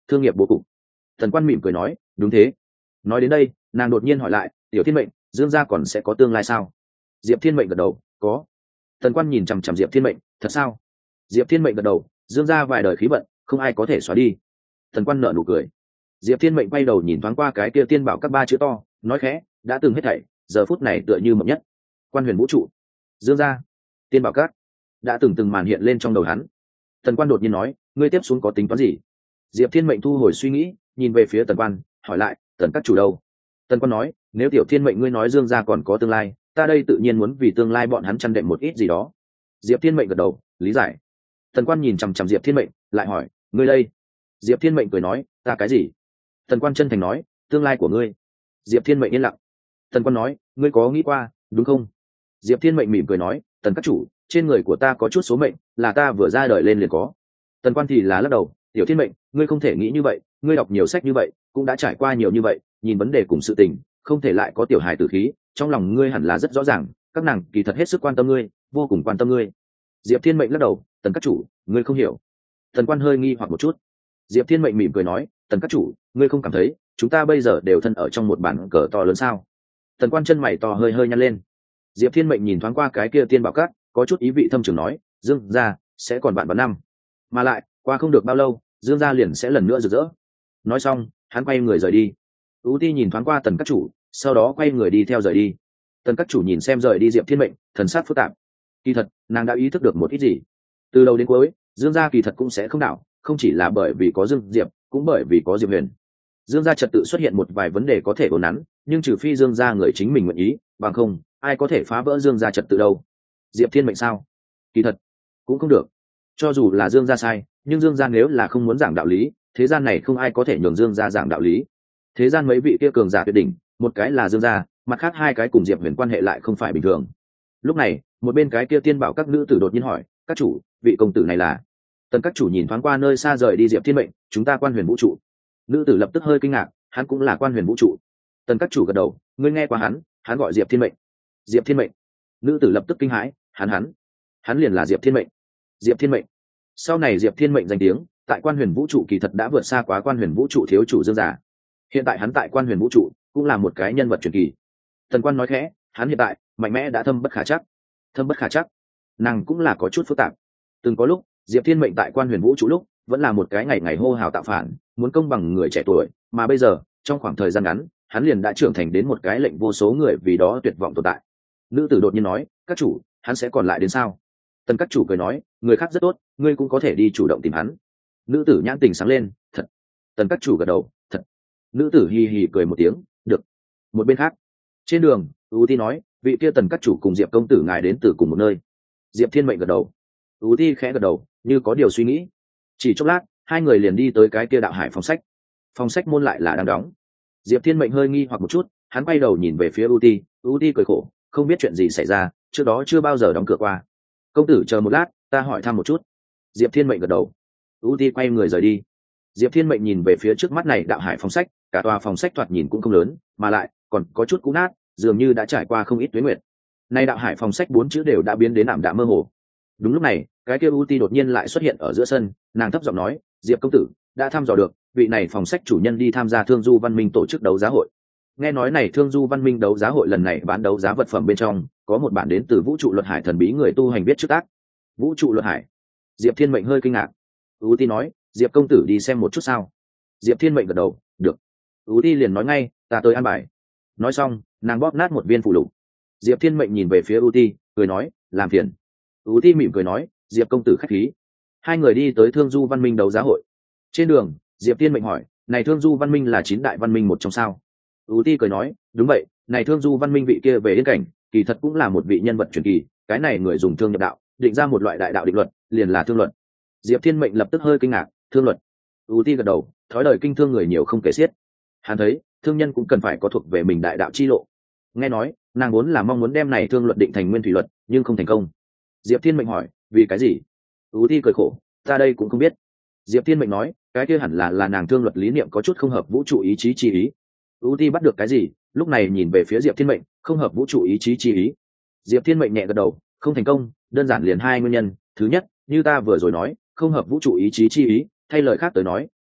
thương nghiệp bố cục. Tần Quan mỉm cười nói, đúng thế. Nói đến đây, nàng đột nhiên hỏi lại, tiểu thiên mệnh, Dương gia còn sẽ có tương lai sao? Diệp Thiên mệnh gật đầu, có. Tần Quan nhìn chằm chằm Diệp Thiên mệnh, thật sao? Diệp Thiên mệnh gật đầu, Dương gia vài đời khí vận, không ai có thể xóa đi. Tần Quan nở nụ cười. Diệp Thiên mệnh quay đầu nhìn thoáng qua cái kia tiên bảo các ba chữ to, nói khẽ, đã từng hết thảy, giờ phút này tựa như mộng nhất. Quan huyền vũ trụ, Dương gia, tiên bảo các, đã từng từng màn hiện lên trong đầu hắn. Tần Quan đột nhiên nói, ngươi tiếp xuống có tính toán gì? Diệp Thiên mệnh thu hồi suy nghĩ, nhìn về phía Tần Quan, hỏi lại, Tần các chủ đâu? Tần Quan nói, nếu tiểu thiên mệnh ngươi nói Dương gia còn có tương lai, ta đây tự nhiên muốn vì tương lai bọn hắn chăn đệm một ít gì đó. Diệp Thiên mệnh gật đầu, lý giải. Tần Quan nhìn chằm chằm Diệp Thiên mệnh, lại hỏi, ngươi đây? Diệp Thiên mệnh cười nói, ta cái gì? Tần Quan chân thành nói, tương lai của ngươi. Diệp Thiên mệnh yên lặng. Tần Quan nói, ngươi có nghĩ qua, đúng không? Diệp Thiên mệnh mỉm cười nói, Tần các chủ, trên người của ta có chút số mệnh, là ta vừa ra đời lên liền có. Tần Quan thì là lắc đầu, tiểu thiên mệnh, ngươi không thể nghĩ như vậy, ngươi đọc nhiều sách như vậy, cũng đã trải qua nhiều như vậy, nhìn vấn đề cùng sự tình, không thể lại có tiểu hài tử khí, trong lòng ngươi hẳn là rất rõ ràng, các nàng kỳ thật hết sức quan tâm ngươi, vô cùng quan tâm ngươi. Diệp Thiên mệnh lắc đầu, Tần các chủ, ngươi không hiểu. Tần Quan hơi nghi hoặc một chút. Diệp Thiên mệnh mỉm cười nói, Tần các chủ, ngươi không cảm thấy chúng ta bây giờ đều thân ở trong một bản cờ to lớn sao? Tần Quan chân mày to hơi hơi nhăn lên. Diệp Thiên mệnh nhìn thoáng qua cái kia tiên bảo cát, có chút ý vị thâm trường nói, Dương gia sẽ còn bạn vào năm, mà lại qua không được bao lâu, Dương gia liền sẽ lần nữa rực rỡ. Nói xong, hắn quay người rời đi. Ú Ti nhìn thoáng qua Tần các chủ, sau đó quay người đi theo rời đi. Tần các chủ nhìn xem rời đi Diệp Thiên mệnh, thần sắc phức tạp. Kỳ thật, nàng đã ý thức được một ít gì. Từ đầu đến cuối, Dương gia kỳ thật cũng sẽ không đảo, không chỉ là bởi vì có Dương Diệp, cũng bởi vì có Diệp Huyền. Dương gia trật tự xuất hiện một vài vấn đề có thể ổn nắn, nhưng trừ phi Dương gia người chính mình nguyện ý, bằng không, ai có thể phá vỡ Dương gia trật tự đâu? Diệp Thiên mệnh sao? Kỳ thật, cũng không được. Cho dù là Dương gia sai, nhưng Dương gia nếu là không muốn giảng đạo lý, thế gian này không ai có thể nhường Dương gia giảng đạo lý. Thế gian mấy vị kia cường giả tuyệt đỉnh, một cái là Dương gia, mặt khác hai cái cùng Diệp Huyền quan hệ lại không phải bình thường. Lúc này, một bên cái kia tiên bảo các nữ tử đột nhiên hỏi, các chủ, vị công tử này là? Tần các chủ nhìn thoáng qua nơi xa rời đi Diệp Thiên mệnh, chúng ta Quan Huyền vũ trụ. Nữ tử lập tức hơi kinh ngạc, hắn cũng là Quan Huyền vũ trụ. Tần các chủ gật đầu, ngươi nghe qua hắn, hắn gọi Diệp Thiên mệnh. Diệp Thiên mệnh. Nữ tử lập tức kinh hãi, hắn hắn, hắn liền là Diệp Thiên mệnh. Diệp Thiên mệnh. Sau này Diệp Thiên mệnh danh tiếng tại Quan Huyền vũ trụ kỳ thật đã vượt xa quá Quan Huyền vũ trụ thiếu chủ Dương giả. Hiện tại hắn tại Quan Huyền vũ trụ cũng là một cái nhân vật truyền kỳ. Tần Quan nói khẽ, hắn hiện tại mạnh mẽ đã thâm bất khả chắc. Thâm bất khả chắc, nàng cũng là có chút phức tạp. Từng có lúc Diệp Thiên mệnh tại Quan Huyền vũ trụ lúc vẫn là một cái ngày ngày hô hào tạo phản, muốn công bằng người trẻ tuổi, mà bây giờ trong khoảng thời gian ngắn hắn liền đã trưởng thành đến một cái lệnh vô số người vì đó tuyệt vọng tồn tại. Nữ tử đột nhiên nói, các chủ, hắn sẽ còn lại đến sao? Tần các chủ cười nói, người khác rất tốt, ngươi cũng có thể đi chủ động tìm hắn. Nữ tử nhãn tình sáng lên, thật. Tần các chủ gật đầu, thật. Nữ tử hì hì cười một tiếng, được. Một bên khác, trên đường, U Ti nói, vị kia Tần các chủ cùng Diệp công tử ngài đến từ cùng một nơi. Diệp Thiên mệnh gật đầu. U Ti khẽ gật đầu, như có điều suy nghĩ. Chỉ chốc lát, hai người liền đi tới cái kia đạo hải phòng sách. Phòng sách môn lại là đang đóng. Diệp Thiên mệnh hơi nghi hoặc một chút, hắn quay đầu nhìn về phía U Ti, U Ti cười khổ, không biết chuyện gì xảy ra, trước đó chưa bao giờ đóng cửa qua. Công tử chờ một lát, ta hỏi thăm một chút. Diệp Thiên mệnh gật đầu. U Ti quay người rời đi. Diệp Thiên mệnh nhìn về phía trước mắt này đạo hải phòng sách, cả tòa phòng sách thoạt nhìn cũng không lớn, mà lại còn có chút cũ nát, dường như đã trải qua không ít tuế nguyệt. Nay đạo hải phòng sách bốn chữ đều đã biến đến ảm đạm mơ hồ. Đúng lúc này, cái kia U Ti đột nhiên lại xuất hiện ở giữa sân, nàng thấp giọng nói, Diệp công tử đã thăm dò được, vị này phòng sách chủ nhân đi tham gia Thương Du Văn Minh tổ chức đấu giá hội. Nghe nói này Thương Du Văn Minh đấu giá hội lần này bán đấu giá vật phẩm bên trong có một bản đến từ vũ trụ luật hải thần bí người tu hành viết trước tác. Vũ trụ luật hải. Diệp Thiên mệnh hơi kinh ngạc. U Ti nói, Diệp công tử đi xem một chút sao? Diệp Thiên mệnh gật đầu, được. U Ti liền nói ngay, ta tới an bài. Nói xong, nàng bóp nát một viên phù lục. Diệp Thiên mệnh nhìn về phía U Ti, cười nói, làm phiền. U Ti mỉm cười nói, Diệp công tử khách khí. Hai người đi tới Thương Du Văn Minh đấu giá hội. Trên đường, Diệp Thiên mệnh hỏi, này Thương Du Văn Minh là chín đại văn minh một trong sao? U Ti cười nói, đúng vậy, này Thương Du Văn Minh vị kia về yên cảnh, kỳ thật cũng là một vị nhân vật truyền kỳ, cái này người dùng thương nhập đạo, định ra một loại đại đạo định luật, liền là thương luật. Diệp Thiên mệnh lập tức hơi kinh ngạc, thương luật. U Ti gật đầu, thói đời kinh thương người nhiều không kể xiết. Hắn thấy, thương nhân cũng cần phải có thuộc về mình đại đạo chi lộ. Nghe nói, nàng vốn là mong muốn đem này thương luật định thành nguyên thủy luật, nhưng không thành công. Diệp Thiên mệnh hỏi, vì cái gì? U Ti cười khổ, ta đây cũng không biết. Diệp Thiên mệnh nói, cái kia hẳn là là nàng thương luật lý niệm có chút không hợp vũ trụ ý chí chi ý. U Ti bắt được cái gì, lúc này nhìn về phía Diệp Thiên mệnh, không hợp vũ trụ ý chí chi ý. Diệp Thiên mệnh nhẹ gật đầu, không thành công, đơn giản liền hai nguyên nhân. Thứ nhất, như ta vừa rồi nói, không hợp vũ trụ ý chí chi ý, thay lời khác tới nói,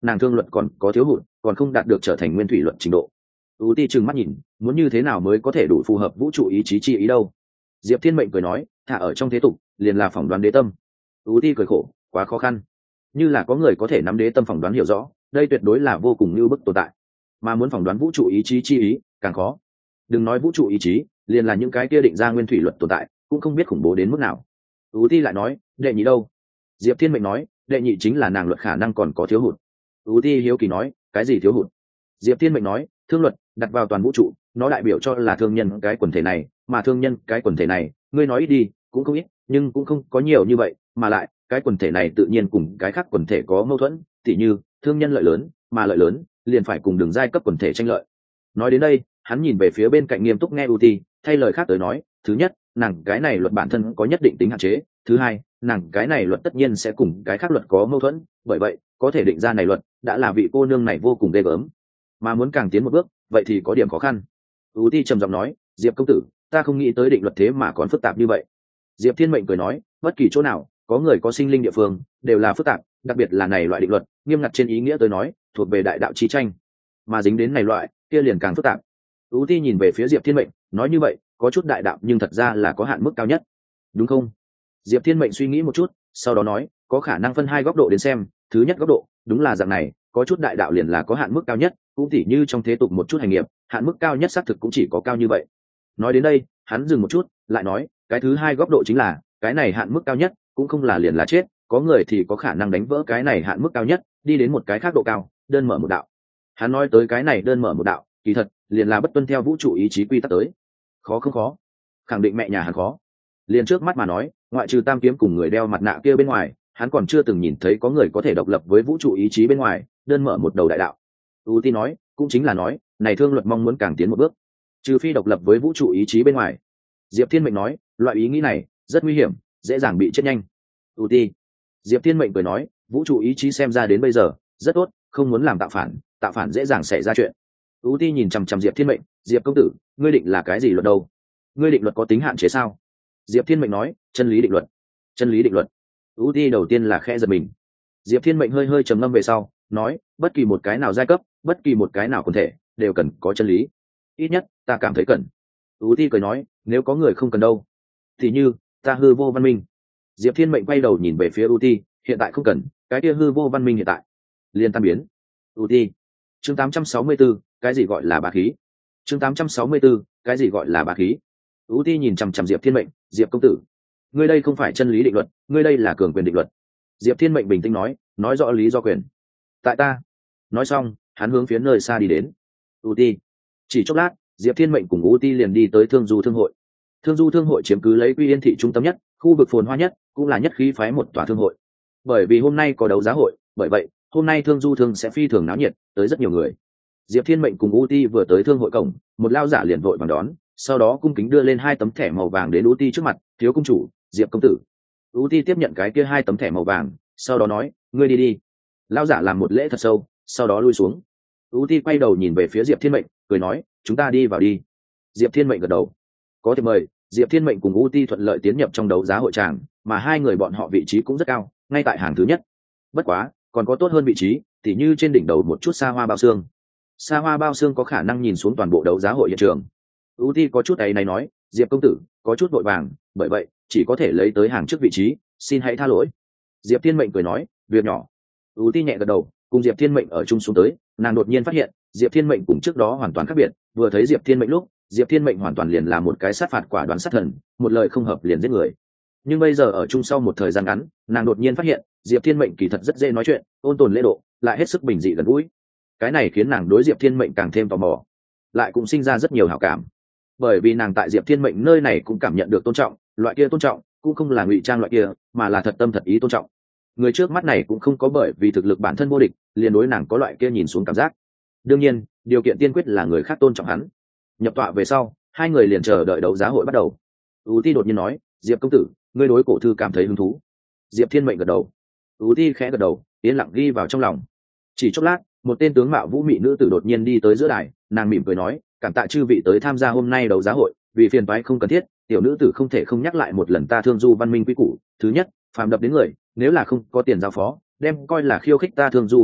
nàng thương luật còn có thiếu hụt, còn không đạt được trở thành nguyên thủy luật trình độ. ưu ti trừng mắt nhìn, muốn như thế nào mới có thể đủ phù hợp vũ trụ ý chí chi ý đâu. Diệp Thiên Mệnh cười nói, thả ở trong thế tục liền là phỏng đoán đế tâm. ưu ti cười khổ, quá khó khăn. Như là có người có thể nắm đế tâm phỏng đoán hiểu rõ, đây tuyệt đối là vô cùng như bức tồn tại, mà muốn phỏng đoán vũ trụ ý chí chi ý càng khó. Đừng nói vũ trụ ý chí, liền là những cái kia định ra nguyên thủy luật tồn tại cũng không biết khủng bố đến mức nào. ưu ti lại nói, đệ nhị đâu? Diệp Thiên Mệnh nói, đệ nhị chính là nàng luật khả năng còn có thiếu hụt. ưu ti hiếu kỳ nói, cái gì thiếu hụt? Diệp Thiên Mệnh nói, thương luật đặt vào toàn vũ trụ, nó đại biểu cho là thương nhân cái quần thể này, mà thương nhân cái quần thể này, ngươi nói ít đi cũng không ít, nhưng cũng không có nhiều như vậy, mà lại cái quần thể này tự nhiên cùng cái khác quần thể có mâu thuẫn, tỉ như thương nhân lợi lớn, mà lợi lớn liền phải cùng đường giai cấp quần thể tranh lợi. Nói đến đây, hắn nhìn về phía bên cạnh nghiêm túc nghe Uti, thay lời khác tới nói, thứ nhất, nàng cái này luật bản thân có nhất định tính hạn chế, thứ hai, nàng cái này luật tất nhiên sẽ cùng cái khác luật có mâu thuẫn, bởi vậy có thể định ra này luật đã là vị cô nương này vô cùng ghê gớm, mà muốn càng tiến một bước vậy thì có điểm khó khăn. Uti trầm giọng nói, Diệp công tử, ta không nghĩ tới định luật thế mà còn phức tạp như vậy. Diệp Thiên Mệnh cười nói, bất kỳ chỗ nào có người có sinh linh địa phương đều là phức tạp, đặc biệt là này loại định luật nghiêm ngặt trên ý nghĩa tới nói thuộc về đại đạo chi tranh, mà dính đến này loại kia liền càng phức tạp. ưu ti nhìn về phía Diệp Thiên Mệnh, nói như vậy có chút đại đạo nhưng thật ra là có hạn mức cao nhất, đúng không? Diệp Thiên Mệnh suy nghĩ một chút, sau đó nói, có khả năng phân hai góc độ đến xem. Thứ nhất góc độ, đúng là dạng này, có chút đại đạo liền là có hạn mức cao nhất, cũng tỉ như trong thế tục một chút hành nghiệp, hạn mức cao nhất xác thực cũng chỉ có cao như vậy. Nói đến đây, hắn dừng một chút, lại nói, cái thứ hai góc độ chính là, cái này hạn mức cao nhất cũng không là liền là chết, có người thì có khả năng đánh vỡ cái này hạn mức cao nhất, đi đến một cái khác độ cao, đơn mở một đạo. Hắn nói tới cái này đơn mở một đạo, kỳ thật liền là bất tuân theo vũ trụ ý chí quy tắc tới. Khó không khó? Khẳng định mẹ nhà hắn khó. Liền trước mắt mà nói, ngoại trừ Tam Kiếm cùng người đeo mặt nạ kia bên ngoài, hắn còn chưa từng nhìn thấy có người có thể độc lập với vũ trụ ý chí bên ngoài, đơn mở một đầu đại đạo. Uti nói, cũng chính là nói, này thương luật mong muốn càng tiến một bước, trừ phi độc lập với vũ trụ ý chí bên ngoài. Diệp Thiên Mệnh nói, loại ý nghĩ này rất nguy hiểm, dễ dàng bị chết nhanh. Uti. Diệp Thiên Mệnh cười nói, vũ trụ ý chí xem ra đến bây giờ rất tốt, không muốn làm tạo phản, tạo phản dễ dàng xảy ra chuyện. Uti nhìn chằm chằm Diệp Thiên Mệnh, Diệp công tử, ngươi định là cái gì luật đâu? Ngươi định luật có tính hạn chế sao? Diệp Thiên Mệnh nói, chân lý định luật. Chân lý định luật. Uti đầu tiên là khẽ giật mình. Diệp Thiên Mệnh hơi hơi trầm ngâm về sau, nói, bất kỳ một cái nào giai cấp, bất kỳ một cái nào quần thể đều cần có chân lý. Ít nhất ta cảm thấy cần. Uti cười nói, nếu có người không cần đâu, thì như ta hư vô văn minh. Diệp Thiên Mệnh quay đầu nhìn về phía Uti, hiện tại không cần, cái kia hư vô văn minh hiện tại liền tan biến. Uti. Chương tám trăm sáu mươi 864, cái gì gọi là bá khí? Chương tám trăm sáu mươi 864, cái gì gọi là bá khí? Uti nhìn chằm chằm Diệp Thiên Mệnh, Diệp công tử, ngươi đây không phải chân lý định luật, ngươi đây là cường quyền định luật. Diệp Thiên Mệnh bình tĩnh nói, nói rõ lý do quyền tại ta. Nói xong, hắn hướng phía nơi xa đi đến. Uti. Chỉ chốc lát, Diệp Thiên Mệnh cùng Uti liền đi tới Thương Du Thương hội. Thương Du Thương hội chiếm cứ lấy Quy Yên thị trung tâm nhất, khu vực phồn hoa nhất, cũng là nhất khí phái một tòa thương hội. Bởi vì hôm nay có đấu giá hội, bởi vậy hôm nay Thương Du Thương sẽ phi thường náo nhiệt, tới rất nhiều người. Diệp Thiên Mệnh cùng Uti vừa tới thương hội cổng, một lao giả liền vội vàng đón, sau đó cung kính đưa lên hai tấm thẻ màu vàng đến Uti trước mặt, thiếu công chủ, Diệp công tử. Uti tiếp nhận cái kia hai tấm thẻ màu vàng, sau đó nói, ngươi đi đi. Lao giả làm một lễ thật sâu, sau đó lui xuống. Uti quay đầu nhìn về phía Diệp Thiên Mệnh, cười nói, chúng ta đi vào đi. Diệp Thiên Mệnh gật đầu. Có thể mời. Diệp Thiên Mệnh cùng Uti thuận lợi tiến nhập trong đấu giá hội tràng, mà hai người bọn họ vị trí cũng rất cao, ngay tại hàng thứ nhất. Bất quá, còn có tốt hơn vị trí, tỉ như trên đỉnh đầu một chút xa hoa bao xương. Xa hoa bao xương có khả năng nhìn xuống toàn bộ đấu giá hội hiện trường. Uti có chút ấy này nói, Diệp công tử, có chút vội vàng, bởi vậy chỉ có thể lấy tới hàng trước vị trí, xin hãy tha lỗi. Diệp Thiên Mệnh cười nói, việc nhỏ. Uti nhẹ gật đầu, cùng Diệp Thiên Mệnh ở chung xuống tới, nàng đột nhiên phát hiện, Diệp Thiên Mệnh cùng trước đó hoàn toàn khác biệt. Vừa thấy Diệp Thiên Mệnh lúc, Diệp Thiên Mệnh hoàn toàn liền là một cái sát phạt quả đoán sát thần, một lời không hợp liền giết người. Nhưng bây giờ ở chung sau một thời gian ngắn, nàng đột nhiên phát hiện, Diệp Thiên Mệnh kỳ thật rất dễ nói chuyện, ôn tồn lễ độ, lại hết sức bình dị gần gũi. Cái này khiến nàng đối Diệp Thiên Mệnh càng thêm tò mò, lại cũng sinh ra rất nhiều hảo cảm. Bởi vì nàng tại Diệp Thiên Mệnh nơi này cũng cảm nhận được tôn trọng, loại kia tôn trọng cũng không là ngụy trang loại kia, mà là thật tâm thật ý tôn trọng. Người trước mắt này cũng không có bởi vì thực lực bản thân vô địch, liền đối nàng có loại kia nhìn xuống cảm giác. Đương nhiên, điều kiện tiên quyết là người khác tôn trọng hắn. Nhập tọa về sau, hai người liền chờ đợi đấu giá hội bắt đầu. Uti đột nhiên nói, Diệp công tử, ngươi đối cổ thư cảm thấy hứng thú? Diệp Thiên Mệnh gật đầu. Uti khẽ gật đầu, yên lặng ghi vào trong lòng. Chỉ chốc lát, một tên tướng mạo vũ mị nữ tử đột nhiên đi tới giữa đài, nàng mỉm cười nói, cảm tạ chư vị tới tham gia hôm nay đấu giá hội, vì phiền toái không cần thiết, tiểu nữ tử không thể không nhắc lại một lần ta Thương Du văn minh quy củ. Thứ nhất, phàm đập đến người, nếu là không có tiền giao phó, đem coi là khiêu khích ta Thương Du văn minh,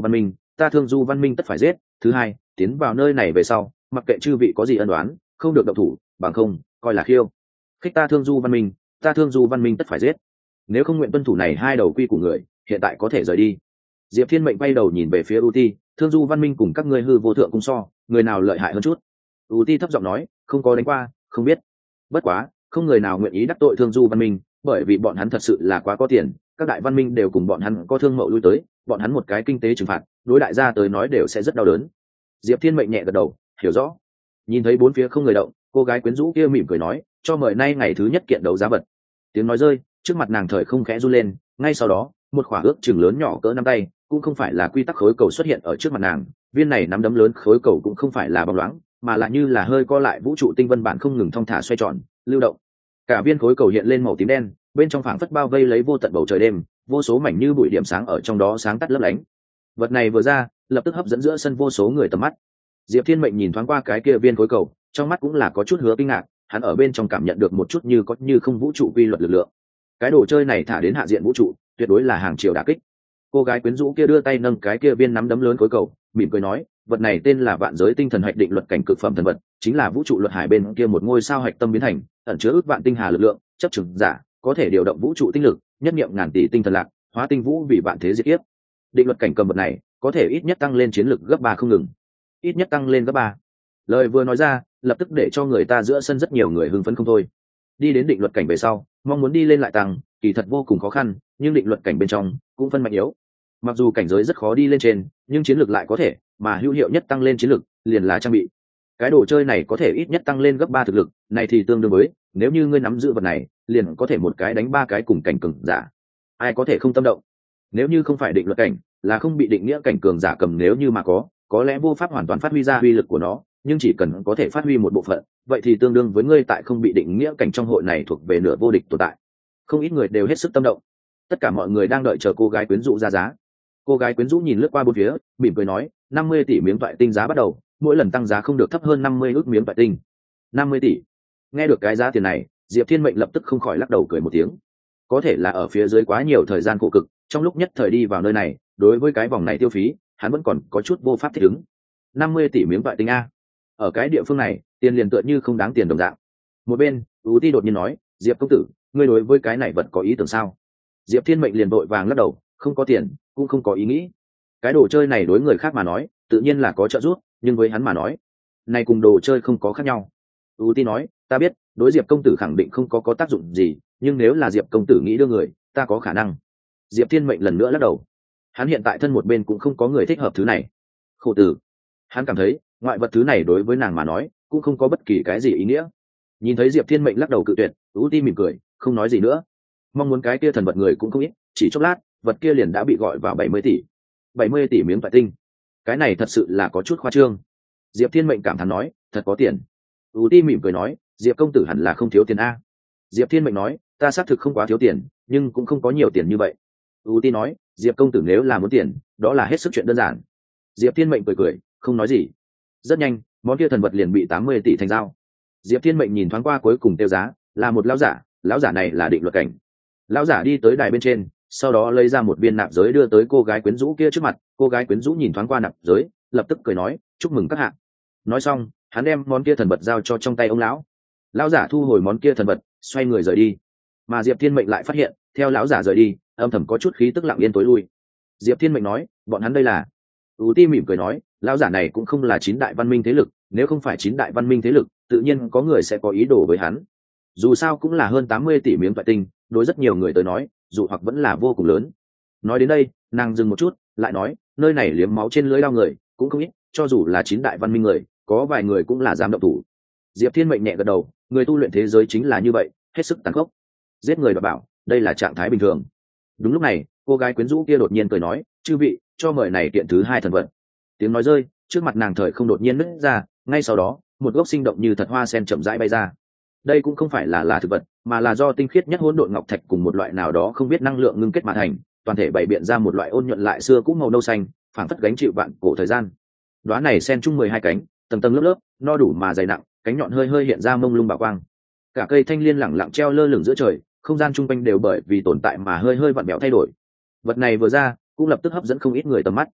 ta thương du văn minh tất phải giết. Thứ hai, tiến vào nơi này về sau, mặc kệ chư vị có gì ân đoán, không được động thủ, bằng không coi là khiêu khích ta thương du văn minh, ta thương du văn minh tất phải giết. Nếu không nguyện tuân thủ này hai đầu quy của người, hiện tại có thể rời đi. Diệp Thiên Mệnh bay đầu nhìn về phía U Ti, thương du văn minh cùng các ngươi hư vô thượng cung so, người nào lợi hại hơn chút? U Ti thấp giọng nói, không có đánh qua, không biết. Bất quá, không người nào nguyện ý đắc tội thương du văn minh, bởi vì bọn hắn thật sự là quá có tiền, các đại văn minh đều cùng bọn hắn có thương mậu lui tới, bọn hắn một cái kinh tế trừng phạt, đối đại gia tới nói đều sẽ rất đau đớn. Diệp Thiên Mệnh nhẹ gật đầu, hiểu rõ. Nhìn thấy bốn phía không người động, cô gái quyến rũ kia mỉm cười nói, cho mời nay ngày thứ nhất kiện đấu giá vật. Tiếng nói rơi, trước mặt nàng thời không khẽ run lên, ngay sau đó, một khỏa ước chừng lớn nhỏ cỡ nắm tay, cũng không phải là quy tắc khối cầu xuất hiện ở trước mặt nàng, viên này nắm đấm lớn khối cầu cũng không phải là bóng loáng, mà là như là hơi co lại vũ trụ tinh vân bản không ngừng thong thả xoay tròn, lưu động. Cả viên khối cầu hiện lên màu tím đen, bên trong phảng phất bao vây lấy vô tận bầu trời đêm, vô số mảnh như bụi điểm sáng ở trong đó sáng tắt lấp lánh. Vật này vừa ra, lập tức hấp dẫn giữa sân vô số người tầm mắt. Diệp Thiên Mệnh nhìn thoáng qua cái kia viên khối cầu, trong mắt cũng là có chút hứa kinh ngạc, hắn ở bên trong cảm nhận được một chút như có như không vũ trụ quy luật lực lượng. Cái đồ chơi này thả đến hạ diện vũ trụ, tuyệt đối là hàng triệu đả kích. Cô gái quyến rũ kia đưa tay nâng cái kia viên nắm đấm lớn khối cầu, mỉm cười nói, vật này tên là vạn giới tinh thần hạch định luật cảnh cực phẩm thần vật, chính là vũ trụ luật hải bên kia một ngôi sao hạch tâm biến thành, ẩn chứa ước vạn tinh hà lực lượng, chấp chừng giả, có thể điều động vũ trụ tinh lực, nhất niệm ngàn tỷ tinh thần lạc, hóa tinh vũ vì vạn thế diệt kiếp. Định luật cảnh cầm vật này, có thể ít nhất tăng lên chiến lực gấp ba không ngừng. Ít nhất tăng lên gấp ba. Lời vừa nói ra, lập tức để cho người ta giữa sân rất nhiều người hưng phấn không thôi. Đi đến định luật cảnh về sau, mong muốn đi lên lại tăng, kỳ thật vô cùng khó khăn, nhưng định luật cảnh bên trong cũng phân mạnh yếu. Mặc dù cảnh giới rất khó đi lên trên, nhưng chiến lược lại có thể, mà hữu hiệu nhất tăng lên chiến lược liền là trang bị. Cái đồ chơi này có thể ít nhất tăng lên gấp ba thực lực, này thì tương đương với, nếu như ngươi nắm giữ vật này, liền có thể một cái đánh ba cái cùng cảnh cường giả. Ai có thể không tâm động? Nếu như không phải định luật cảnh, là không bị định nghĩa cảnh cường giả cầm, nếu như mà có, có lẽ vô pháp hoàn toàn phát huy ra uy lực của nó, nhưng chỉ cần có thể phát huy một bộ phận, vậy thì tương đương với ngươi tại không bị định nghĩa cảnh trong hội này thuộc về nửa vô địch tồn tại. Không ít người đều hết sức tâm động. Tất cả mọi người đang đợi chờ cô gái quyến rũ ra giá. Cô gái quyến rũ nhìn lướt qua bốn phía, mỉm cười nói, năm mươi tỷ miếng toại tinh giá bắt đầu, mỗi lần tăng giá không được thấp hơn năm mươi ước miếng toại tinh. năm mươi tỷ. Nghe được cái giá tiền này, Diệp Thiên Mệnh lập tức không khỏi lắc đầu cười một tiếng. Có thể là ở phía dưới quá nhiều thời gian khổ cực, trong lúc nhất thời đi vào nơi này, đối với cái vòng này tiêu phí, hắn vẫn còn có chút vô pháp thích ứng. năm mươi tỷ miếng toại tinh a. Ở cái địa phương này, tiền liền tựa như không đáng tiền đồng dạng. Một bên, Ú Ti đột nhiên nói, Diệp công tử, ngươi đối với cái này vật có ý tưởng sao? Diệp Thiên Mệnh liền vội vàng lắc đầu, không có tiền, cũng không có ý nghĩ. Cái đồ chơi này đối người khác mà nói, tự nhiên là có trợ giúp, nhưng với hắn mà nói, này cùng đồ chơi không có khác nhau. Ú Ti nói, ta biết, đối Diệp công tử khẳng định không có có tác dụng gì, nhưng nếu là Diệp công tử nghĩ đưa người, ta có khả năng. Diệp Thiên Mệnh lần nữa lắc đầu. Hắn hiện tại thân một bên cũng không có người thích hợp thứ này. Khổ tử. Hắn cảm thấy, ngoại vật thứ này đối với nàng mà nói, cũng không có bất kỳ cái gì ý nghĩa. Nhìn thấy Diệp Thiên Mệnh lắc đầu cự tuyệt, Ú Ti mỉm cười, không nói gì nữa. Mong muốn cái kia thần vật người cũng không ít, chỉ chốc lát, vật kia liền đã bị gọi vào bảy mươi tỷ. bảy mươi tỷ miếng toại tinh. Cái này thật sự là có chút khoa trương. Diệp Thiên Mệnh cảm thán nói, thật có tiền. Ú Ti mỉm cười nói, Diệp công tử hẳn là không thiếu tiền a. Diệp Thiên Mệnh nói, ta xác thực không quá thiếu tiền, nhưng cũng không có nhiều tiền như vậy. Ú Ti nói, Diệp công tử nếu là muốn tiền, đó là hết sức chuyện đơn giản. Diệp Thiên Mệnh cười cười, không nói gì. Rất nhanh, món kia thần vật liền bị tám mươi tỷ thành giao. Diệp Thiên Mệnh nhìn thoáng qua cuối cùng tiêu giá, là một lão giả, lão giả này là định luật cảnh. Lão giả đi tới đài bên trên, sau đó lấy ra một viên nạp giới đưa tới cô gái quyến rũ kia trước mặt. Cô gái quyến rũ nhìn thoáng qua nạp giới, lập tức cười nói, chúc mừng các hạ. Nói xong, hắn đem món kia thần vật giao cho trong tay ông lão. Lão giả thu hồi món kia thần vật, xoay người rời đi. Mà Diệp Thiên Mệnh lại phát hiện, theo lão giả rời đi, âm thầm có chút khí tức lặng yên tối lui. Diệp Thiên Mệnh nói, bọn hắn đây là. Ú Ti mỉm cười nói, lão giả này cũng không là chín đại văn minh thế lực, nếu không phải chín đại văn minh thế lực, tự nhiên có người sẽ có ý đồ với hắn. Dù sao cũng là hơn tám mươi tỷ miếng toại tinh, đối rất nhiều người tới nói, dù hoặc vẫn là vô cùng lớn. Nói đến đây, nàng dừng một chút, lại nói, nơi này liếm máu trên lưỡi đao người, cũng không ít, cho dù là chín đại văn minh người, có vài người cũng là dám động thủ. Diệp Thiên Mệnh nhẹ gật đầu, người tu luyện thế giới chính là như vậy, hết sức tàn khốc. Giết người và bảo, đây là trạng thái bình thường. Đúng lúc này, cô gái quyến rũ kia đột nhiên cười nói, chư vị, cho mời này kiện thứ hai thần vật. Tiếng nói rơi, trước mặt nàng thời không đột nhiên nứt ra, ngay sau đó, một gốc sinh động như thật hoa sen chậm rãi bay ra. Đây cũng không phải là là thực vật, mà là do tinh khiết nhất hỗn độn ngọc thạch cùng một loại nào đó không biết năng lượng ngưng kết mà thành, toàn thể bày biện ra một loại ôn nhuận lại xưa cũ màu nâu xanh, phảng phất gánh chịu vạn cổ thời gian. Đóa này sen chung mười hai cánh, tầng tầng lớp lớp, no đủ mà dày nặng, cánh nhọn hơi hơi hiện ra mông lung bảo quang. Cả cây thanh liên lẳng lặng treo lơ lửng giữa trời, không gian chung quanh đều bởi vì tồn tại mà hơi hơi vặn vẹo thay đổi. Vật này vừa ra, cũng lập tức hấp dẫn không ít người tầm mắt.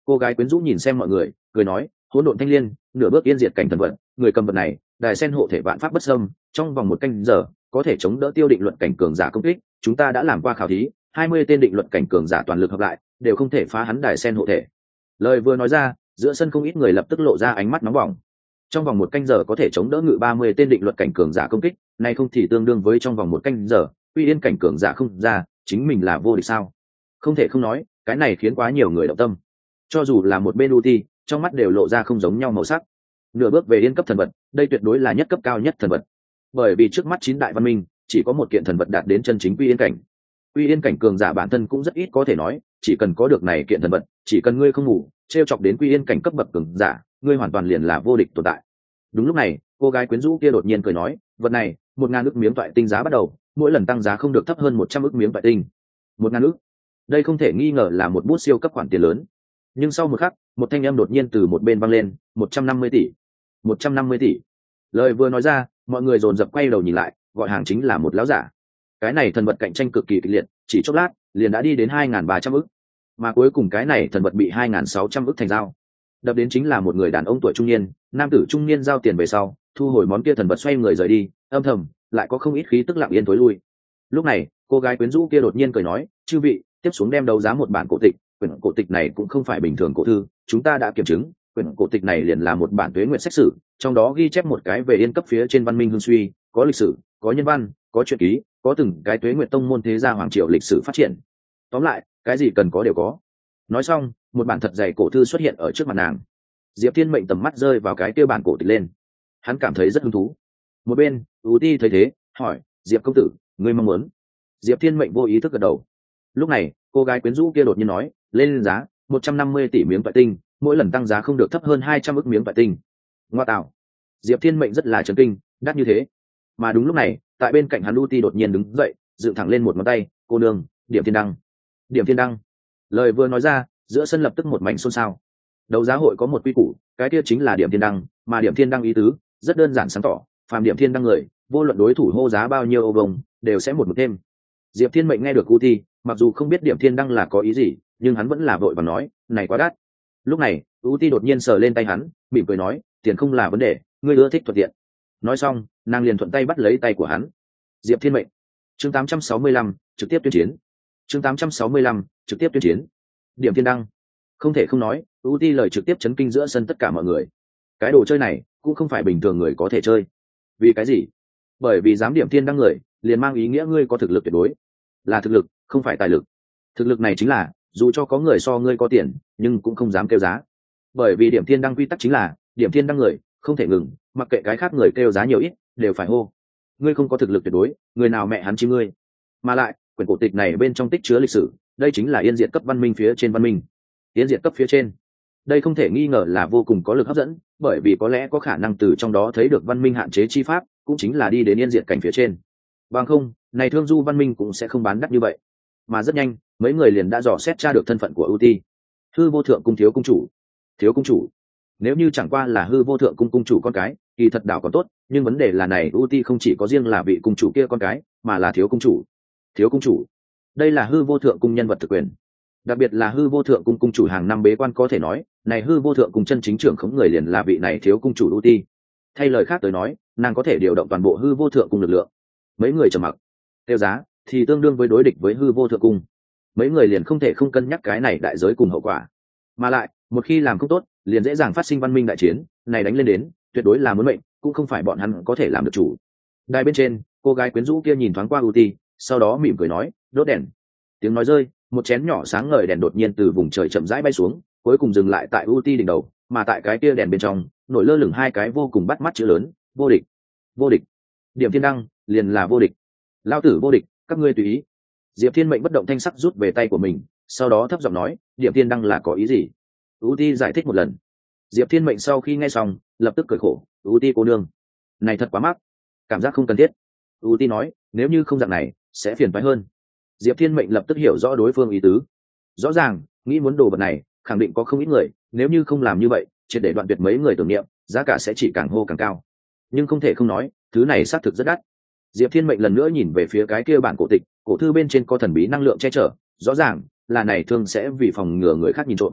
Cô gái quyến rũ nhìn xem mọi người cười nói, hỗn độn thanh liên, nửa bước yên diệt cảnh thần vật, người cầm vật này đài sen hộ thể vạn pháp bất xâm, trong vòng một canh giờ có thể chống đỡ tiêu định luận cảnh cường giả công kích. Chúng ta đã làm qua khảo thí, hai mươi tên định luận cảnh cường giả toàn lực hợp lại đều không thể phá hắn đài sen hộ thể. Lời vừa nói ra, giữa sân không ít người lập tức lộ ra ánh mắt nóng bỏng. Trong vòng một canh giờ có thể chống đỡ ngự ba mươi tên định luận cảnh cường giả công kích, này không thì tương đương với trong vòng một canh giờ uy yên cảnh cường giả không ra, chính mình là vô địch sao? Không thể không nói, cái này khiến quá nhiều người động tâm. Cho dù là một bên Uti, trong mắt đều lộ ra không giống nhau màu sắc. Nửa bước về yên cấp thần vật, đây tuyệt đối là nhất cấp cao nhất thần vật. Bởi vì trước mắt chín đại văn minh, chỉ có một kiện thần vật đạt đến chân chính uy yên cảnh. Uy yên cảnh cường giả bản thân cũng rất ít có thể nói, chỉ cần có được này kiện thần vật, chỉ cần ngươi không ngủ, trêu chọc đến uy yên cảnh cấp bậc cường giả, ngươi hoàn toàn liền là vô địch tồn tại. Đúng lúc này, cô gái quyến rũ kia đột nhiên cười nói, vật này, một ngàn ức miếng toại tinh giá bắt đầu, mỗi lần tăng giá không được thấp hơn một trăm ức miếng toại tinh. Một ngàn ức, đây không thể nghi ngờ là một bút siêu cấp khoản tiền lớn. Nhưng sau một khắc, một thanh âm đột nhiên từ một bên vang lên, một trăm năm mươi tỷ, một trăm năm mươi tỷ. Lời vừa nói ra, mọi người dồn dập quay đầu nhìn lại, gọi hàng chính là một lão giả. Cái này thần vật cạnh tranh cực kỳ kịch liệt, chỉ chốc lát liền đã đi đến hai nghìn ba trăm ức, mà cuối cùng cái này thần vật bị hai nghìn sáu trăm ức thành dao. Đập đến chính là một người đàn ông tuổi trung niên, nam tử trung niên giao tiền về sau, thu hồi món kia thần vật xoay người rời đi, âm thầm lại có không ít khí tức lặng yên tối lui. Lúc này, cô gái quyến rũ kia đột nhiên cười nói, chư vị, tiếp xuống đem đấu giá một bản cổ tịch. Quyển cổ tịch này cũng không phải bình thường cổ thư, chúng ta đã kiểm chứng, quyển cổ tịch này liền là một bản tuế nguyện sách sử, trong đó ghi chép một cái về yên cấp phía trên văn minh hương suy, có lịch sử, có nhân văn, có truyện ký, có từng cái tuế nguyện tông môn thế gia hoàng triều lịch sử phát triển. Tóm lại, cái gì cần có đều có. Nói xong, một bản thật dày cổ thư xuất hiện ở trước mặt nàng. Diệp Thiên Mệnh tầm mắt rơi vào cái kia bản cổ tịch lên, hắn cảm thấy rất hứng thú. Một bên, Uti thấy thế, hỏi, Diệp công tử, ngươi mong muốn? Diệp Thiên Mệnh vô ý thức gật đầu. Lúc này, cô gái quyến rũ kia đột nhiên nói, lên giá một trăm năm mươi tỷ miếng toại tinh, mỗi lần tăng giá không được thấp hơn hai trăm ức miếng toại tinh. Ngoa tạo. Diệp Thiên Mệnh rất là chấn kinh, đắt như thế. Mà đúng lúc này, tại bên cạnh hắn Uti đột nhiên đứng dậy, dựng thẳng lên một ngón tay, cô nương, điểm thiên đăng. Điểm thiên đăng. Lời vừa nói ra, giữa sân lập tức một mảnh xôn xao. Đấu giá hội có một quy củ, cái kia chính là điểm thiên đăng, mà điểm thiên đăng ý tứ rất đơn giản sáng tỏ, phàm điểm thiên đăng người, vô luận đối thủ hô giá bao nhiêu ô vông, đều sẽ một mực thêm. Diệp Thiên Mệnh nghe được Uti, mặc dù không biết điểm thiên đăng là có ý gì, nhưng hắn vẫn là vội và nói, này quá đắt. Lúc này, Uti đột nhiên sờ lên tay hắn, mỉm cười nói, tiền không là vấn đề, ngươi ưa thích thuận tiện. Nói xong, nàng liền thuận tay bắt lấy tay của hắn. Diệp Thiên Mệnh. Chương tám trăm sáu mươi lăm, trực tiếp tuyên chiến. Chương tám trăm sáu mươi lăm, trực tiếp tuyên chiến. Điểm thiên đăng. Không thể không nói, Uti lời trực tiếp chấn kinh giữa sân tất cả mọi người. Cái đồ chơi này cũng không phải bình thường người có thể chơi. Vì cái gì? Bởi vì dám điểm thiên đăng người, liền mang ý nghĩa ngươi có thực lực tuyệt đối. Là thực lực, không phải tài lực. Thực lực này chính là, dù cho có người so ngươi có tiền, nhưng cũng không dám kêu giá. Bởi vì điểm thiên đăng quy tắc chính là, điểm thiên đăng người không thể ngừng, mặc kệ cái khác người kêu giá nhiều ít, đều phải hô. Ngươi không có thực lực tuyệt đối, người nào mẹ hắn chi ngươi. Mà lại, quyển cổ tịch này bên trong tích chứa lịch sử, đây chính là yên diệt cấp văn minh phía trên văn minh. Yên diệt cấp phía trên, đây không thể nghi ngờ là vô cùng có lực hấp dẫn, bởi vì có lẽ có khả năng từ trong đó thấy được văn minh hạn chế chi pháp, cũng chính là đi đến yên diệt cảnh phía trên. Bằng không, này thương du văn minh cũng sẽ không bán đắt như vậy. Mà rất nhanh, mấy người liền đã dò xét tra được thân phận của Uti. Hư vô thượng cung thiếu cung chủ. Thiếu cung chủ. Nếu như chẳng qua là hư vô thượng cung cung chủ con cái, kỳ thật đảo còn tốt, nhưng vấn đề là này Uti không chỉ có riêng là vị cung chủ kia con cái, mà là thiếu cung chủ. Thiếu cung chủ. Đây là hư vô thượng cung nhân vật thực quyền. Đặc biệt là hư vô thượng cung cung chủ hàng năm bế quan, có thể nói, này hư vô thượng cung chân chính trưởng khống người liền là vị này thiếu cung chủ Uti. Thay lời khác tới nói, nàng có thể điều động toàn bộ hư vô thượng cung lực lượng. Mấy người trầm mặc. Tiêu giá thì tương đương với đối địch với hư vô thượng cung. Mấy người liền không thể không cân nhắc cái này đại giới cùng hậu quả. Mà lại, một khi làm không tốt, liền dễ dàng phát sinh văn minh đại chiến, này đánh lên đến, tuyệt đối là muốn mệnh, cũng không phải bọn hắn có thể làm được chủ. Đài bên trên, cô gái quyến rũ kia nhìn thoáng qua Uti, sau đó mỉm cười nói, đốt đèn. Tiếng nói rơi, một chén nhỏ sáng ngời đèn đột nhiên từ vùng trời chậm rãi bay xuống, cuối cùng dừng lại tại Uti đỉnh đầu, mà tại cái kia đèn bên trong, nổi lơ lửng hai cái vô cùng bắt mắt chữ lớn, vô địch. Vô địch. Điểm thiên đăng, liền là vô địch. Lao tử vô địch, các ngươi tùy ý. Diệp Thiên Mệnh bất động thanh sắc rút về tay của mình, sau đó thấp giọng nói, điểm thiên đăng là có ý gì? Uti giải thích một lần. Diệp Thiên Mệnh sau khi nghe xong, lập tức cười khổ, Uti cô nương, này thật quá mắc, cảm giác không cần thiết. Uti nói, nếu như không dạng này, sẽ phiền toái hơn. Diệp Thiên Mệnh lập tức hiểu rõ đối phương ý tứ. Rõ ràng, nghĩ muốn đồ vật này, khẳng định có không ít người, nếu như không làm như vậy, triệt để đoạn tuyệt mấy người tưởng niệm, giá cả sẽ chỉ càng hô càng cao. Nhưng không thể không nói, thứ này xác thực rất đắt. Diệp Thiên Mệnh lần nữa nhìn về phía cái kia bản cổ tịch, cổ thư bên trên có thần bí năng lượng che chở, rõ ràng là này thường sẽ vì phòng ngừa người khác nhìn trộm.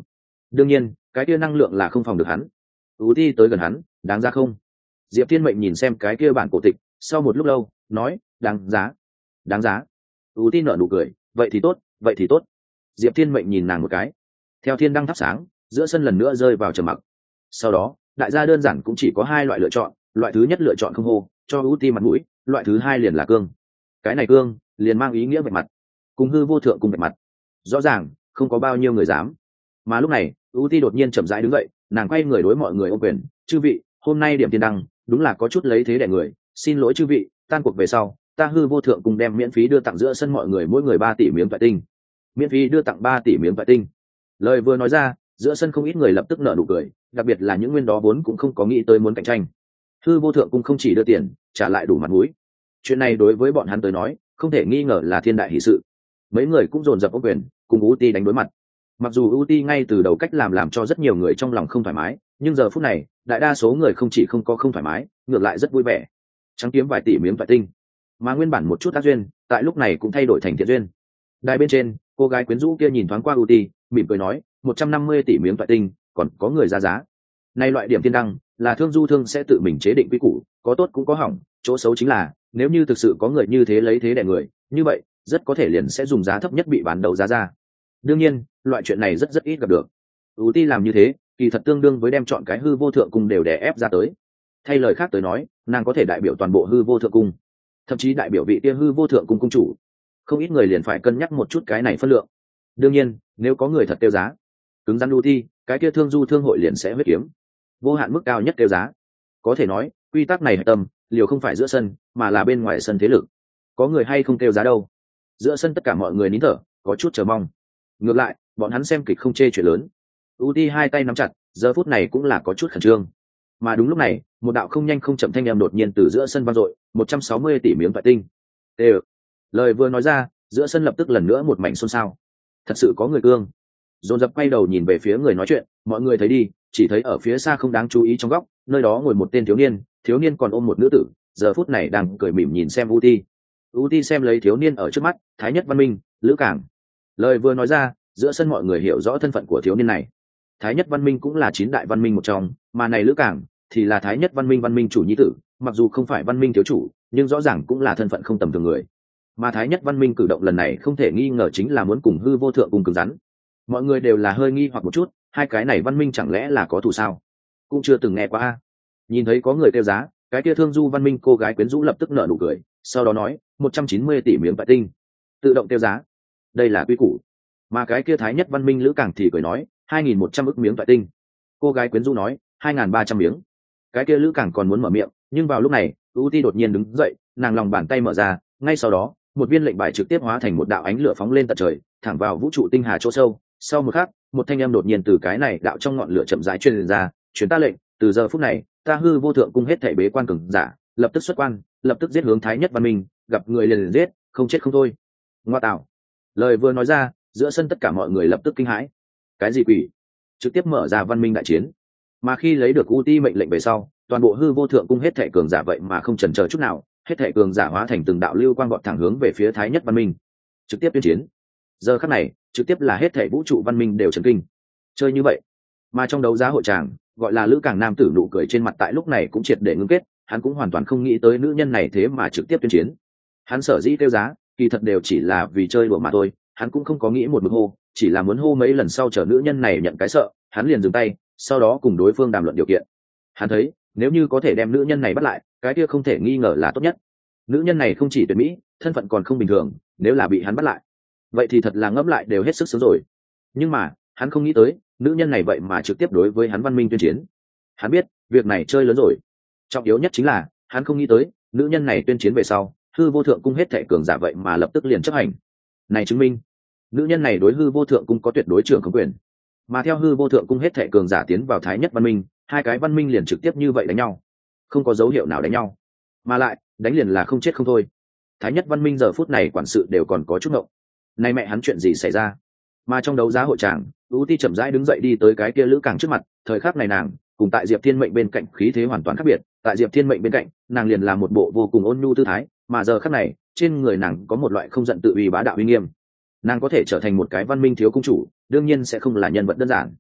đương nhiên cái kia năng lượng là không phòng được hắn. ưu ti tới gần hắn, đáng giá không? Diệp Thiên Mệnh nhìn xem cái kia bản cổ tịch, sau một lúc lâu nói, đáng giá, đáng giá. ưu ti nở nụ cười, vậy thì tốt, vậy thì tốt. Diệp Thiên Mệnh nhìn nàng một cái, theo thiên đăng thắp sáng, giữa sân lần nữa rơi vào trầm mặc. Sau đó đại gia đơn giản cũng chỉ có hai loại lựa chọn, loại thứ nhất lựa chọn không hô, cho ưu ti mặt mũi, loại thứ hai liền là cương. Cái này cương liền mang ý nghĩa vạch mặt, cùng hư vô thượng cùng vạch mặt, rõ ràng không có bao nhiêu người dám. Mà lúc này ưu ti đột nhiên chậm rãi đứng dậy, nàng quay người đối mọi người ô quyền, chư vị, hôm nay điểm thiên đăng đúng là có chút lấy thế đẻ người, xin lỗi chư vị, tan cuộc về sau ta hư vô thượng cùng đem miễn phí đưa tặng giữa sân mọi người mỗi người ba tỷ miếng toại tinh. Miễn phí đưa tặng ba tỷ miếng toại tinh. Lời vừa nói ra, giữa sân không ít người lập tức nở nụ cười, đặc biệt là những nguyên đó vốn cũng không có nghĩ tới muốn cạnh tranh. Hư vô thượng cung không chỉ đưa tiền, trả lại đủ mặt mũi. Chuyện này đối với bọn hắn tới nói không thể nghi ngờ là thiên đại hỷ sự. Mấy người cũng dồn dập ô quyền, cùng u ti đánh đối mặt. Mặc dù u ti ngay từ đầu cách làm làm cho rất nhiều người trong lòng không thoải mái, nhưng giờ phút này đại đa số người không chỉ không có không thoải mái, ngược lại rất vui vẻ. Trắng kiếm vài tỷ miếng toại tinh, mà nguyên bản một chút ác duyên tại lúc này cũng thay đổi thành thiện duyên. Đài bên trên, cô gái quyến rũ kia nhìn thoáng qua u ti, mỉm cười nói, một trăm năm mươi tỷ miếng toại tinh, còn có người ra giá. Nay loại điểm thiên đăng là thương du thương sẽ tự mình chế định quy củ, có tốt cũng có hỏng, chỗ xấu chính là nếu như thực sự có người như thế lấy thế đẻ người, như vậy rất có thể liền sẽ dùng giá thấp nhất bị bán đấu giá ra. Đương nhiên loại chuyện này rất rất ít gặp được. ưu ti làm như thế kỳ thật tương đương với đem chọn cái hư vô thượng cung đều đè ép ra tới. Thay lời khác tới nói, nàng có thể đại biểu toàn bộ hư vô thượng cung, thậm chí đại biểu vị kia hư vô thượng cung cung chủ. Không ít người liền phải cân nhắc một chút cái này phân lượng. Đương nhiên nếu có người thật tiêu giá cứng rắn ưu ti, cái kia thương du thương hội liền sẽ huyết kiếm vô hạn mức cao nhất tiêu giá. Có thể nói quy tắc này hạch tâm liều không phải giữa sân mà là bên ngoài sân thế lực. Có người hay không tiêu giá đâu, giữa sân tất cả mọi người nín thở, có chút chờ mong. Ngược lại bọn hắn xem kịch không chê chuyện lớn. u ti hai tay nắm chặt, giờ phút này cũng là có chút khẩn trương. Mà đúng lúc này một đạo không nhanh không chậm thanh em đột nhiên từ giữa sân vang dội, một trăm sáu mươi tỷ miếng toại tinh. Ê, lời vừa nói ra, giữa sân lập tức lần nữa một mảnh xôn xao. Thật sự có người cương. Dồn dập quay đầu nhìn về phía người nói chuyện, mọi người thấy đi, chỉ thấy ở phía xa không đáng chú ý trong góc, nơi đó ngồi một tên thiếu niên, thiếu niên còn ôm một nữ tử, giờ phút này đang cười mỉm nhìn xem u ti. u ti xem lấy thiếu niên ở trước mắt, Thái Nhất Văn Minh, Lữ Cảng. Lời vừa nói ra, giữa sân mọi người hiểu rõ thân phận của thiếu niên này. Thái Nhất Văn Minh cũng là chín đại văn minh một trong, mà này Lữ Cảng thì là Thái Nhất Văn Minh văn minh chủ nhi tử, mặc dù không phải văn minh thiếu chủ, nhưng rõ ràng cũng là thân phận không tầm thường người. Mà Thái Nhất Văn Minh cử động lần này không thể nghi ngờ chính là muốn cùng hư vô thượng cùng cứng rắn. Mọi người đều là hơi nghi hoặc một chút, hai cái này văn minh chẳng lẽ là có thù sao? Cũng chưa từng nghe qua a. Nhìn thấy có người kêu giá, cái kia thương du văn minh cô gái quyến rũ lập tức nở nụ cười, sau đó nói, một trăm chín mươi tỷ miếng toại tinh, tự động kêu giá. Đây là quy củ. Mà cái kia Thái Nhất Văn Minh Lữ Cảng thì cười nói, hai nghìn một trăm ức miếng toại tinh. Cô gái quyến rũ nói, hai nghìn ba trăm miếng. Cái kia Lữ Cảng còn muốn mở miệng, nhưng vào lúc này u ti đột nhiên đứng dậy, nàng lòng bàn tay mở ra, ngay sau đó một viên lệnh bài trực tiếp hóa thành một đạo ánh lửa phóng lên tận trời, thẳng vào vũ trụ tinh hà chỗ sâu. Sau một khắc, một thanh âm đột nhiên từ cái này đạo trong ngọn lửa chậm rãi truyền ra, truyền ta lệnh, từ giờ phút này ta hư vô thượng cung hết thảy bế quan cường giả lập tức xuất quan, lập tức giết hướng Thái Nhất Văn Minh, gặp người liền liền giết, không chết không thôi. Ngoa tạo. Lời vừa nói ra, giữa sân tất cả mọi người lập tức kinh hãi. Cái gì quỷ? Trực tiếp mở ra văn minh đại chiến. Mà khi lấy được u ti mệnh lệnh về sau, toàn bộ hư vô thượng cung hết thảy cường giả vậy mà không chần chờ chút nào, hết thảy cường giả hóa thành từng đạo lưu quang vọt thẳng hướng về phía Thái Nhất Văn Minh, trực tiếp tuyên chiến. Giờ khắc này trực tiếp là hết thảy vũ trụ văn minh đều chấn kinh. Chơi như vậy. Mà trong đấu giá hội tràng, gọi là Lữ Cảng nam tử nụ cười trên mặt tại lúc này cũng triệt để ngưng kết, hắn cũng hoàn toàn không nghĩ tới nữ nhân này thế mà trực tiếp tuyên chiến. Hắn sở dĩ kêu giá kỳ thật đều chỉ là vì chơi đùa mà thôi, hắn cũng không có nghĩ một mực hô, chỉ là muốn hô mấy lần sau chờ nữ nhân này nhận cái sợ, hắn liền dừng tay, sau đó cùng đối phương đàm luận điều kiện. Hắn thấy nếu như có thể đem nữ nhân này bắt lại, cái kia không thể nghi ngờ là tốt nhất. Nữ nhân này không chỉ tuyệt mỹ, thân phận còn không bình thường, nếu là bị hắn bắt lại, vậy thì thật là ngẫm lại đều hết sức sướng rồi. Nhưng mà hắn không nghĩ tới nữ nhân này vậy mà trực tiếp đối với hắn văn minh tuyên chiến. Hắn biết việc này chơi lớn rồi. Trọng yếu nhất chính là hắn không nghĩ tới nữ nhân này tuyên chiến về sau, hư vô thượng cung hết thảy cường giả vậy mà lập tức liền chấp hành. Này chứng minh nữ nhân này đối hư vô thượng cung có tuyệt đối trưởng không quyền. Mà theo hư vô thượng cung hết thảy cường giả tiến vào Thái Nhất Văn Minh, hai cái văn minh liền trực tiếp như vậy đánh nhau, không có dấu hiệu nào đánh nhau, mà lại đánh liền là không chết không thôi. Thái Nhất Văn Minh giờ phút này quản sự đều còn có chút ngộng. Này mẹ hắn chuyện gì xảy ra? Mà trong đấu giá hội tràng, u ti chậm rãi đứng dậy đi tới cái kia Lữ Cảng trước mặt, thời khắc này nàng cùng tại Diệp Thiên Mệnh bên cạnh khí thế hoàn toàn khác biệt. Tại Diệp Thiên Mệnh bên cạnh, nàng liền là một bộ vô cùng ôn nhu tư thái, mà giờ khắc này trên người nàng có một loại không giận tự uy bá đạo uy nghiêm. Nàng có thể trở thành một cái văn minh thiếu cung chủ, đương nhiên sẽ không là nhân vật đơn giản.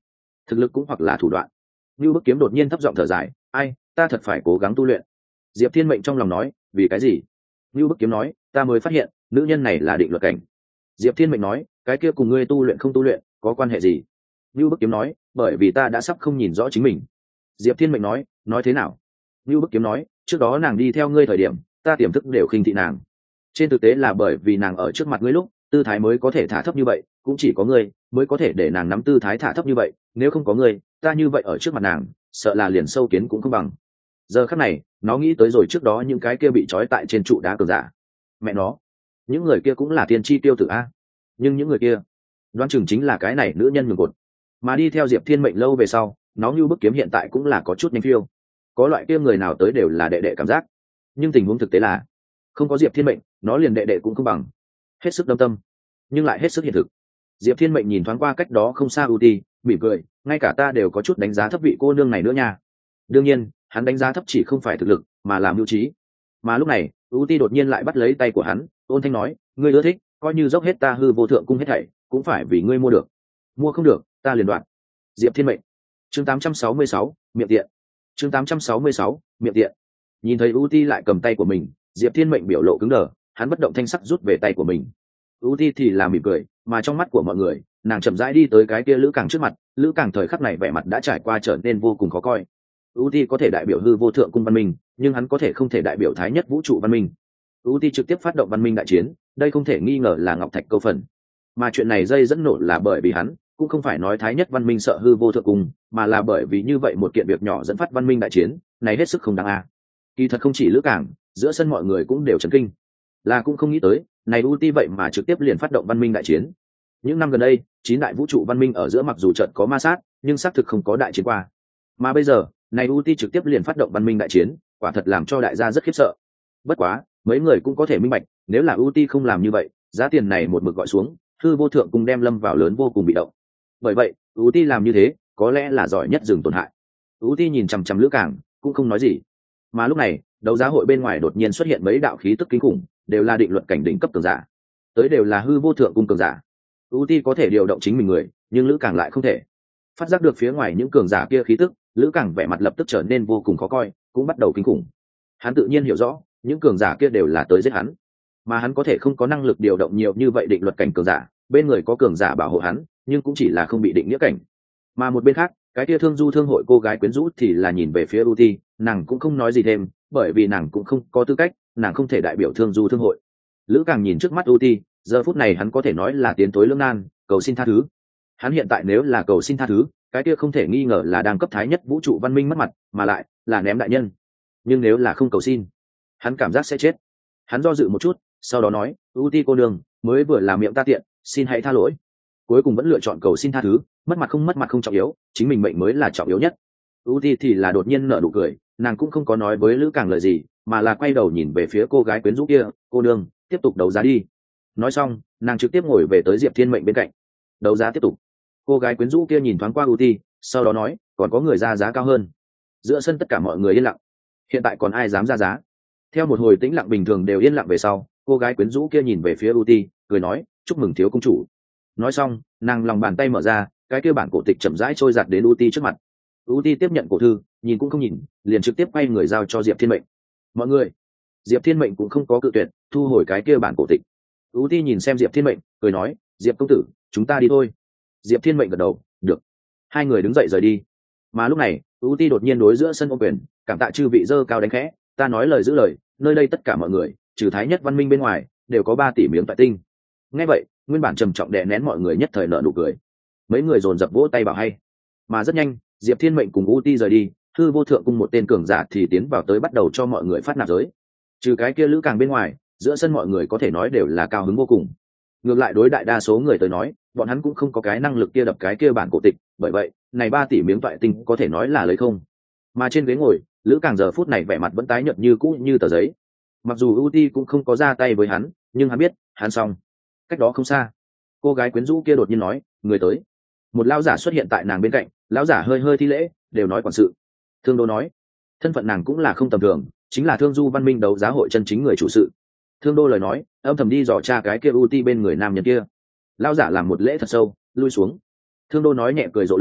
thực lực cũng hoặc là thủ đoạn. Như Bức Kiếm đột nhiên thấp giọng thở dài, ai, ta thật phải cố gắng tu luyện. Diệp Thiên Mệnh trong lòng nói, vì cái gì? Như Bức Kiếm nói, ta mới phát hiện nữ nhân này là định luật cảnh. Diệp Thiên Mệnh nói, cái kia cùng ngươi tu luyện không tu luyện có quan hệ gì? Như Bức Kiếm nói, bởi vì ta đã sắp không nhìn rõ chính mình. Diệp Thiên Mệnh nói, nói thế nào? Như Bức Kiếm nói, trước đó nàng đi theo ngươi thời điểm, ta tiềm thức đều khinh thị nàng. Trên thực tế là bởi vì nàng ở trước mặt ngươi lúc, tư thái mới có thể thả thấp như vậy, cũng chỉ có ngươi mới có thể để nàng nắm tư thái thả thấp như vậy, nếu không có ngươi, ta như vậy ở trước mặt nàng, sợ là liền sâu kiến cũng không bằng. Giờ khắc này, nó nghĩ tới rồi trước đó những cái kia bị trói tại trên trụ đá cường giả. Mẹ nó, những người kia cũng là tiên tri tiêu tử a. Nhưng những người kia, đoán chừng chính là cái này nữ nhân nhường cột. Mà đi theo Diệp Thiên Mệnh lâu về sau, nó Như Bức Kiếm hiện tại cũng là có chút nhanh phiêu. Có loại kia người nào tới đều là đệ đệ cảm giác. Nhưng tình huống thực tế là, không có Diệp Thiên Mệnh, nó liền đệ đệ cũng không bằng. Hết sức đâm tâm, nhưng lại hết sức hiện thực. Diệp Thiên Mệnh nhìn thoáng qua cách đó không xa Uti, mỉm cười, ngay cả ta đều có chút đánh giá thấp vị cô nương này nữa nha. Đương nhiên, hắn đánh giá thấp chỉ không phải thực lực, mà là mưu trí. Mà lúc này, Uti đột nhiên lại bắt lấy tay của hắn, ôn thanh nói, ngươi ưa thích, coi như dốc hết ta Hư Vô Thượng Cung hết thảy, cũng phải vì ngươi mua được. Mua không được, ta liền đoạn. Diệp Thiên Mệnh. Chương tám trăm sáu mươi sáu, miệng tiện. Chương tám trăm sáu mươi sáu, miệng tiện. Nhìn thấy Uti lại cầm tay của mình, Diệp Thiên Mệnh biểu lộ cứng đờ, hắn bất động thanh sắc rút về tay của mình. Uti thì là mỉm cười, mà trong mắt của mọi người, nàng chậm rãi đi tới cái kia Lữ Càng trước mặt, Lữ Càng thời khắc này vẻ mặt đã trải qua trở nên vô cùng khó coi. Uti có thể đại biểu Hư Vô Thượng Cung văn minh, nhưng hắn có thể không thể đại biểu Thái Nhất Vũ Trụ văn minh. Uti trực tiếp phát động văn minh đại chiến, đây không thể nghi ngờ là ngọc thạch câu phần. Mà chuyện này dây dẫn nổ là bởi vì hắn, cũng không phải nói Thái Nhất văn minh sợ Hư Vô Thượng Cung, mà là bởi vì như vậy một kiện việc nhỏ dẫn phát văn minh đại chiến, này hết sức không đáng a. Kỳ thật không chỉ Lữ Càng, giữa sân mọi người cũng đều chấn kinh, là cũng không nghĩ tới, này Uti vậy mà trực tiếp liền phát động văn minh đại chiến. Những năm gần đây, chín đại vũ trụ văn minh ở giữa mặc dù trận có ma sát, nhưng xác thực không có đại chiến qua. Mà bây giờ, này Uti trực tiếp liền phát động văn minh đại chiến, quả thật làm cho đại gia rất khiếp sợ. Bất quá, mấy người cũng có thể minh bạch, nếu là Uti không làm như vậy, giá tiền này một mực gọi xuống, Hư Vô Thượng Cung đem lâm vào lớn vô cùng bị động. Bởi vậy, Uti làm như thế, có lẽ là giỏi nhất dừng tổn hại. Uti nhìn chằm chằm Lữ Càng, cũng không nói gì. Mà lúc này, đấu giá hội bên ngoài đột nhiên xuất hiện mấy đạo khí tức kinh khủng, đều là định luật cảnh đỉnh cấp cường giả, tới đều là Hư Vô Thượng Cung cường giả. Uti có thể điều động chính mình người, nhưng Lữ Càng lại không thể. Phát giác được phía ngoài những cường giả kia khí tức, Lữ Càng vẻ mặt lập tức trở nên vô cùng khó coi, cũng bắt đầu kinh khủng. Hắn tự nhiên hiểu rõ, những cường giả kia đều là tới giết hắn, mà hắn có thể không có năng lực điều động nhiều như vậy định luật cảnh cường giả, bên người có cường giả bảo hộ hắn, nhưng cũng chỉ là không bị định nghĩa cảnh. Mà một bên khác, cái kia Thương Du Thương hội cô gái quyến rũ thì là nhìn về phía Uti, nàng cũng không nói gì thêm, bởi vì nàng cũng không có tư cách, nàng không thể đại biểu Thương Du Thương hội. Lữ Càng nhìn trước mắt Uti, giờ phút này hắn có thể nói là tiến tối lưỡng nan, cầu xin tha thứ. Hắn hiện tại nếu là cầu xin tha thứ, cái kia không thể nghi ngờ là đang cấp Thái Nhất Vũ Trụ văn minh mất mặt, mà lại là ném đại nhân. Nhưng nếu là không cầu xin, hắn cảm giác sẽ chết. Hắn do dự một chút, sau đó nói, Uti cô nương, mới vừa làm miệng ta tiện, xin hãy tha lỗi. Cuối cùng vẫn lựa chọn cầu xin tha thứ, mất mặt không mất mặt không trọng yếu, chính mình mệnh mới là trọng yếu nhất. Uti thì là đột nhiên nở nụ cười, nàng cũng không có nói với Lữ Càng lời gì, mà là quay đầu nhìn về phía cô gái quyến rũ kia, cô nương, tiếp tục đấu giá đi. Nói xong, nàng trực tiếp ngồi về tới Diệp Thiên Mệnh bên cạnh. Đấu giá tiếp tục. Cô gái quyến rũ kia nhìn thoáng qua Uti, sau đó nói, còn có người ra giá cao hơn. Giữa sân tất cả mọi người yên lặng. Hiện tại còn ai dám ra giá? Theo một hồi tĩnh lặng bình thường đều yên lặng về sau, cô gái quyến rũ kia nhìn về phía Uti, cười nói, chúc mừng thiếu công chủ. Nói xong, nàng lòng bàn tay mở ra, cái kia bản cổ tịch chậm rãi trôi giạt đến Uti trước mặt. Uti tiếp nhận cổ thư, nhìn cũng không nhìn, liền trực tiếp quay người giao cho Diệp Thiên Mệnh. Mọi người, Diệp Thiên Mệnh cũng không có cự tuyệt, thu hồi cái kia bản cổ tịch. Uti nhìn xem Diệp Thiên Mệnh, cười nói, Diệp công tử, chúng ta đi thôi. Diệp Thiên Mệnh gật đầu, được. Hai người đứng dậy rời đi. Mà lúc này, Uti đột nhiên đối giữa sân ôm quyền, cảm tạ chư vị dơ cao đánh khẽ, ta nói lời giữ lời, nơi đây tất cả mọi người, trừ Thái Nhất văn minh bên ngoài, đều có ba tỷ miếng tại tinh. Nghe vậy, nguyên bản trầm trọng đè nén mọi người nhất thời nở nụ cười. Mấy người dồn dập vỗ tay bảo hay. Mà rất nhanh, Diệp Thiên Mệnh cùng Uti rời đi, Hư Vô Thượng Cung một tên cường giả thì tiến vào tới bắt đầu cho mọi người phát nạp giới. Trừ cái kia Lữ Càng bên ngoài, giữa sân mọi người có thể nói đều là cao hứng vô cùng. Ngược lại đối đại đa số người tới nói, bọn hắn cũng không có cái năng lực kia đập cái kia bản cổ tịch, bởi vậy, này ba tỷ miếng toại tinh có thể nói là lấy không. Mà trên ghế ngồi, Lữ Càng giờ phút này vẻ mặt vẫn tái nhợt như cũ như tờ giấy. Mặc dù Uti cũng không có ra tay với hắn, nhưng hắn biết, hắn xong. Cách đó không xa, cô gái quyến rũ kia đột nhiên nói, người tới. Một lão giả xuất hiện tại nàng bên cạnh, lão giả hơi hơi thi lễ, đều nói quản sự. Thương Đô nói, thân phận nàng cũng là không tầm thường, chính là Thương Du văn minh đấu giá hội chân chính người chủ sự. Thương Đô lời nói, âm thầm đi dò tra cái kia Uti bên người nam nhân kia. Lão giả làm một lễ thật sâu, lui xuống. Thương Đô nói nhẹ cười rộ lên,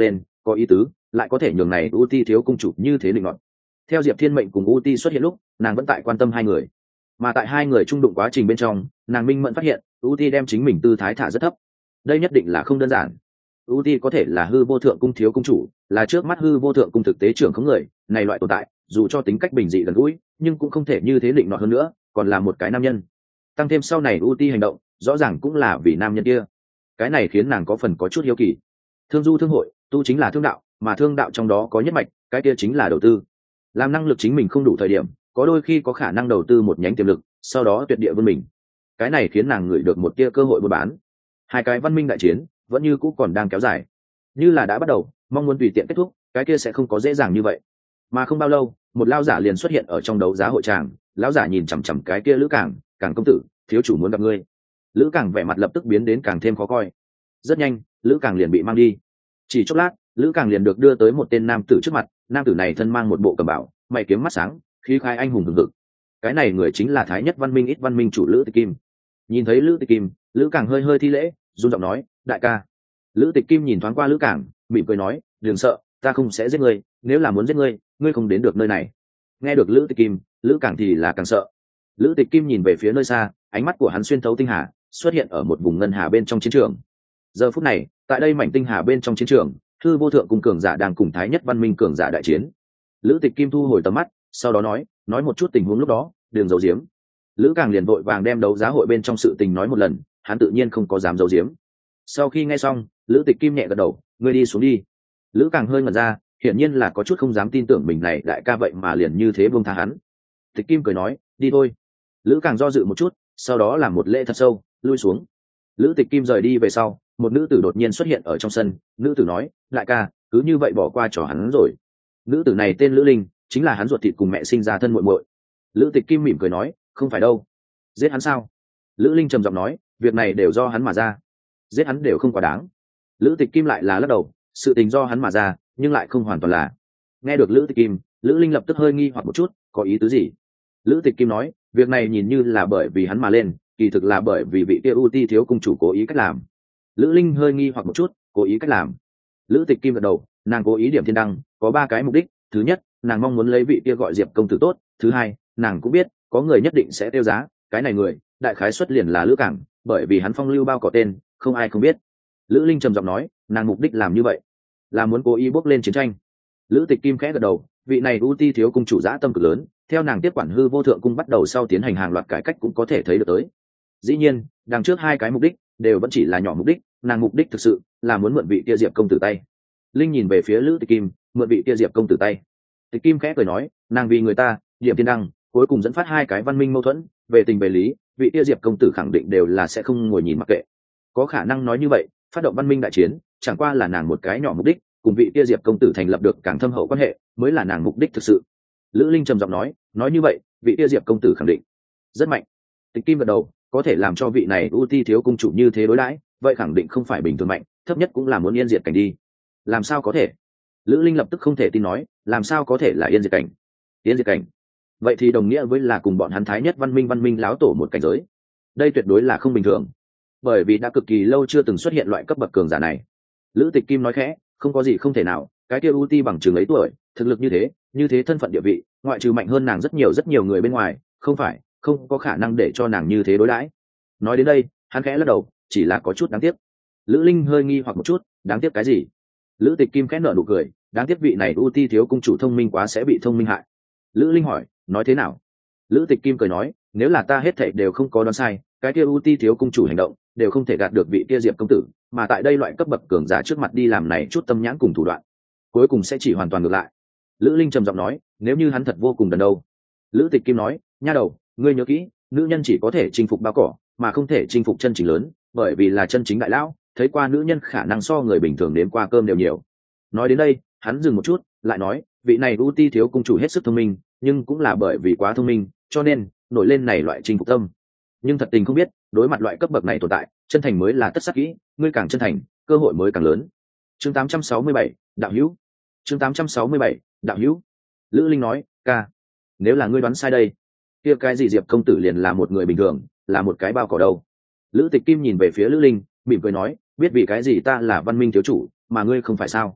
có ý tứ, lại có thể nhường này u ti thiếu cung chủ như thế định ngọn. Theo diệp thiên mệnh cùng u ti xuất hiện lúc, nàng vẫn tại quan tâm hai người, mà tại hai người trung đụng quá trình bên trong, nàng minh mẫn phát hiện u ti đem chính mình tư thái thả rất thấp. Đây nhất định là không đơn giản. u ti có thể là hư vô thượng cung thiếu cung chủ, là trước mắt hư vô thượng cung thực tế trưởng không người này loại tồn tại, dù cho tính cách bình dị gần gũi nhưng cũng không thể như thế định nọ hơn nữa, còn là một cái nam nhân. Tăng thêm sau này u ti hành động rõ ràng cũng là vì nam nhân kia, cái này khiến nàng có phần có chút hiếu kỳ. Thương du thương hội tu chính là thương đạo, mà thương đạo trong đó có nhất mạch, cái kia chính là đầu tư. Làm năng lực chính mình không đủ thời điểm, có đôi khi có khả năng đầu tư một nhánh tiềm lực, sau đó tuyệt địa vươn mình. Cái này khiến nàng ngửi được một tia cơ hội buôn bán. Hai cái văn minh đại chiến vẫn như cũ còn đang kéo dài, như là đã bắt đầu, mong muốn tùy tiện kết thúc, cái kia sẽ không có dễ dàng như vậy. Mà không bao lâu, một lão giả liền xuất hiện ở trong đấu giá hội tràng. Lão giả nhìn chằm chằm cái kia Lữ Cảng, "Cảng công tử, thiếu chủ muốn gặp ngươi." Lữ Cảng vẻ mặt lập tức biến đến càng thêm khó coi. Rất nhanh, Lữ Cảng liền bị mang đi. Chỉ chốc lát, Lữ Cảng liền được đưa tới một tên nam tử trước mặt. Nam tử này thân mang một bộ cẩm bào, mày kiếm mắt sáng, khí khái anh hùng hừng hực. Cái này người chính là Thái Nhất Văn Minh ít Văn Minh chủ Lữ Tịch Kim. Nhìn thấy Lữ Tịch Kim, Lữ Cảng hơi hơi thi lễ, run giọng nói, "Đại ca." Lữ Tịch Kim nhìn thoáng qua Lữ Cảng, mỉm cười nói, "Đừng sợ, ta không sẽ giết ngươi, nếu là muốn giết ngươi, ngươi không đến được nơi này." Nghe được Lữ Tịch Kim, Lữ Cảng thì là càng sợ. Lữ Tịch Kim nhìn về phía nơi xa, ánh mắt của hắn xuyên thấu tinh hà, xuất hiện ở một vùng ngân hà bên trong chiến trường. Giờ phút này, tại đây mảnh tinh hà bên trong chiến trường, Hư Vô Thượng cùng cường giả đang cùng Thái Nhất Văn Minh cường giả đại chiến. Lữ Tịch Kim thu hồi tầm mắt, sau đó nói, nói một chút tình huống lúc đó, đừng giấu giếm. Lữ Cảng liền vội vàng đem đấu giá hội bên trong sự tình nói một lần, hắn tự nhiên không có dám giấu giếm. Sau khi nghe xong, Lữ Tịch Kim nhẹ gật đầu, ngươi đi xuống đi. Lữ Cảng hơi ngẩn ra, hiển nhiên là có chút không dám tin tưởng mình này đại ca vậy mà liền như thế buông tha hắn. Tịch Kim cười nói, đi thôi. Lữ Cảng do dự một chút, sau đó làm một lễ thật sâu, lui xuống. Lữ Tịch Kim rời đi về sau, một nữ tử đột nhiên xuất hiện ở trong sân. Nữ tử nói, đại ca, cứ như vậy bỏ qua cho hắn rồi. Nữ tử này tên Lữ Linh, chính là hắn ruột thịt cùng mẹ sinh ra thân muội muội. Lữ Tịch Kim mỉm cười nói, không phải đâu. Giết hắn sao? Lữ Linh trầm giọng nói, việc này đều do hắn mà ra, giết hắn đều không quá đáng. Lữ Tịch Kim lại là lắc đầu, sự tình do hắn mà ra, nhưng lại không hoàn toàn là. Nghe được Lữ Tịch Kim, Lữ Linh lập tức hơi nghi hoặc một chút, có ý tứ gì? Lữ Tịch Kim nói, việc này nhìn như là bởi vì hắn mà lên, kỳ thực là bởi vì vị kia U Ti thiếu cung chủ cố ý cách làm. Lữ Linh hơi nghi hoặc một chút, cố ý cách làm. Lữ Tịch Kim gật đầu, nàng cố ý điểm thiên đăng, có ba cái mục đích. Thứ nhất, nàng mong muốn lấy vị kia gọi Diệp công tử tốt. Thứ hai, nàng cũng biết có người nhất định sẽ tiêu giá, cái này người đại khái xuất liền là Lữ Cảng, bởi vì hắn phong lưu bao cỏ tên, không ai không biết. Lữ Linh trầm giọng nói, nàng mục đích làm như vậy là muốn cố ý bốc lên chiến tranh. Lữ Tịch Kim khẽ gật đầu, vị này U Ti thiếu cung chủ dã tâm cực lớn, theo nàng tiếp quản Hư Vô Thượng cung bắt đầu sau tiến hành hàng loạt cải cách cũng có thể thấy được tới. Dĩ nhiên, đằng trước hai cái mục đích đều vẫn chỉ là nhỏ mục đích, nàng mục đích thực sự là muốn mượn vị kia Diệp công tử tay. Linh nhìn về phía Lữ Tịch Kim, mượn vị kia Diệp công tử tay. Tịch Kim khẽ cười nói, nàng vì người ta điểm thiên đăng, cuối cùng dẫn phát hai cái văn minh mâu thuẫn, về tình về lý, vị kia Diệp công tử khẳng định đều là sẽ không ngồi nhìn mặc kệ. Có khả năng nói như vậy, phát động văn minh đại chiến chẳng qua là nàng một cái nhỏ mục đích, cùng vị kia Diệp công tử thành lập được càng thâm hậu quan hệ mới là nàng mục đích thực sự. Lữ Linh trầm giọng nói, nói như vậy, vị kia Diệp công tử khẳng định rất mạnh. Tịch Kim gật đầu, có thể làm cho vị này U Ti thiếu cung chủ như thế đối đãi, vậy khẳng định không phải bình thường mạnh, thấp nhất cũng là muốn yên diệt cảnh đi. Làm sao có thể? Lữ Linh lập tức không thể tin nói, làm sao có thể là yên diệt cảnh? Yên diệt cảnh? Vậy thì đồng nghĩa với là cùng bọn hắn Thái Nhất Văn Minh văn minh láo tổ một cảnh giới. Đây tuyệt đối là không bình thường, bởi vì đã cực kỳ lâu chưa từng xuất hiện loại cấp bậc cường giả này. Lữ Tịch Kim nói khẽ, không có gì không thể nào, cái kia U Ti bằng chừng ấy tuổi, thực lực như thế, như thế thân phận địa vị, ngoại trừ mạnh hơn nàng rất nhiều rất nhiều người bên ngoài, không phải, không có khả năng để cho nàng như thế đối đãi. Nói đến đây, hắn khẽ lắc đầu, chỉ là có chút đáng tiếc. Lữ Linh hơi nghi hoặc một chút, đáng tiếc cái gì? Lữ Tịch Kim khẽ nở nụ cười, đáng tiếc vị này U Ti thiếu cung chủ thông minh quá sẽ bị thông minh hại. Lữ Linh hỏi, nói thế nào? Lữ Tịch Kim cười nói, nếu là ta hết thảy đều không có đoán sai, cái kia U Ti thiếu cung chủ hành động đều không thể gạt được vị kia Diệp công tử, mà tại đây loại cấp bậc cường giả trước mặt đi làm này chút tâm nhãn cùng thủ đoạn, cuối cùng sẽ chỉ hoàn toàn ngược lại. Lữ Linh trầm giọng nói, nếu như hắn thật vô cùng đần đâu? Lữ Tịch Kim nói, nha đầu, ngươi nhớ kỹ, nữ nhân chỉ có thể chinh phục bao cỏ, mà không thể chinh phục chân chính lớn, bởi vì là chân chính đại lão, thấy qua nữ nhân khả năng so người bình thường nếm qua cơm đều nhiều. Nói đến đây, hắn dừng một chút, lại nói, vị này U Ti thiếu cung chủ hết sức thông minh, nhưng cũng là bởi vì quá thông minh, cho nên nổi lên này loại chinh phục tâm. Nhưng thật tình không biết, đối mặt loại cấp bậc này tồn tại, chân thành mới là tất sắc kỹ, ngươi càng chân thành, cơ hội mới càng lớn. Chương tám trăm sáu mươi bảy, đạo hữu. Chương tám trăm sáu mươi bảy, đạo hữu. Lữ Linh nói, ca, nếu là ngươi đoán sai đây, kia cái gì Diệp công tử liền là một người bình thường, là một cái bao cỏ đâu. Lữ Tịch Kim nhìn về phía Lữ Linh, mỉm cười nói, biết vì cái gì ta là văn minh thiếu chủ, mà ngươi không phải sao?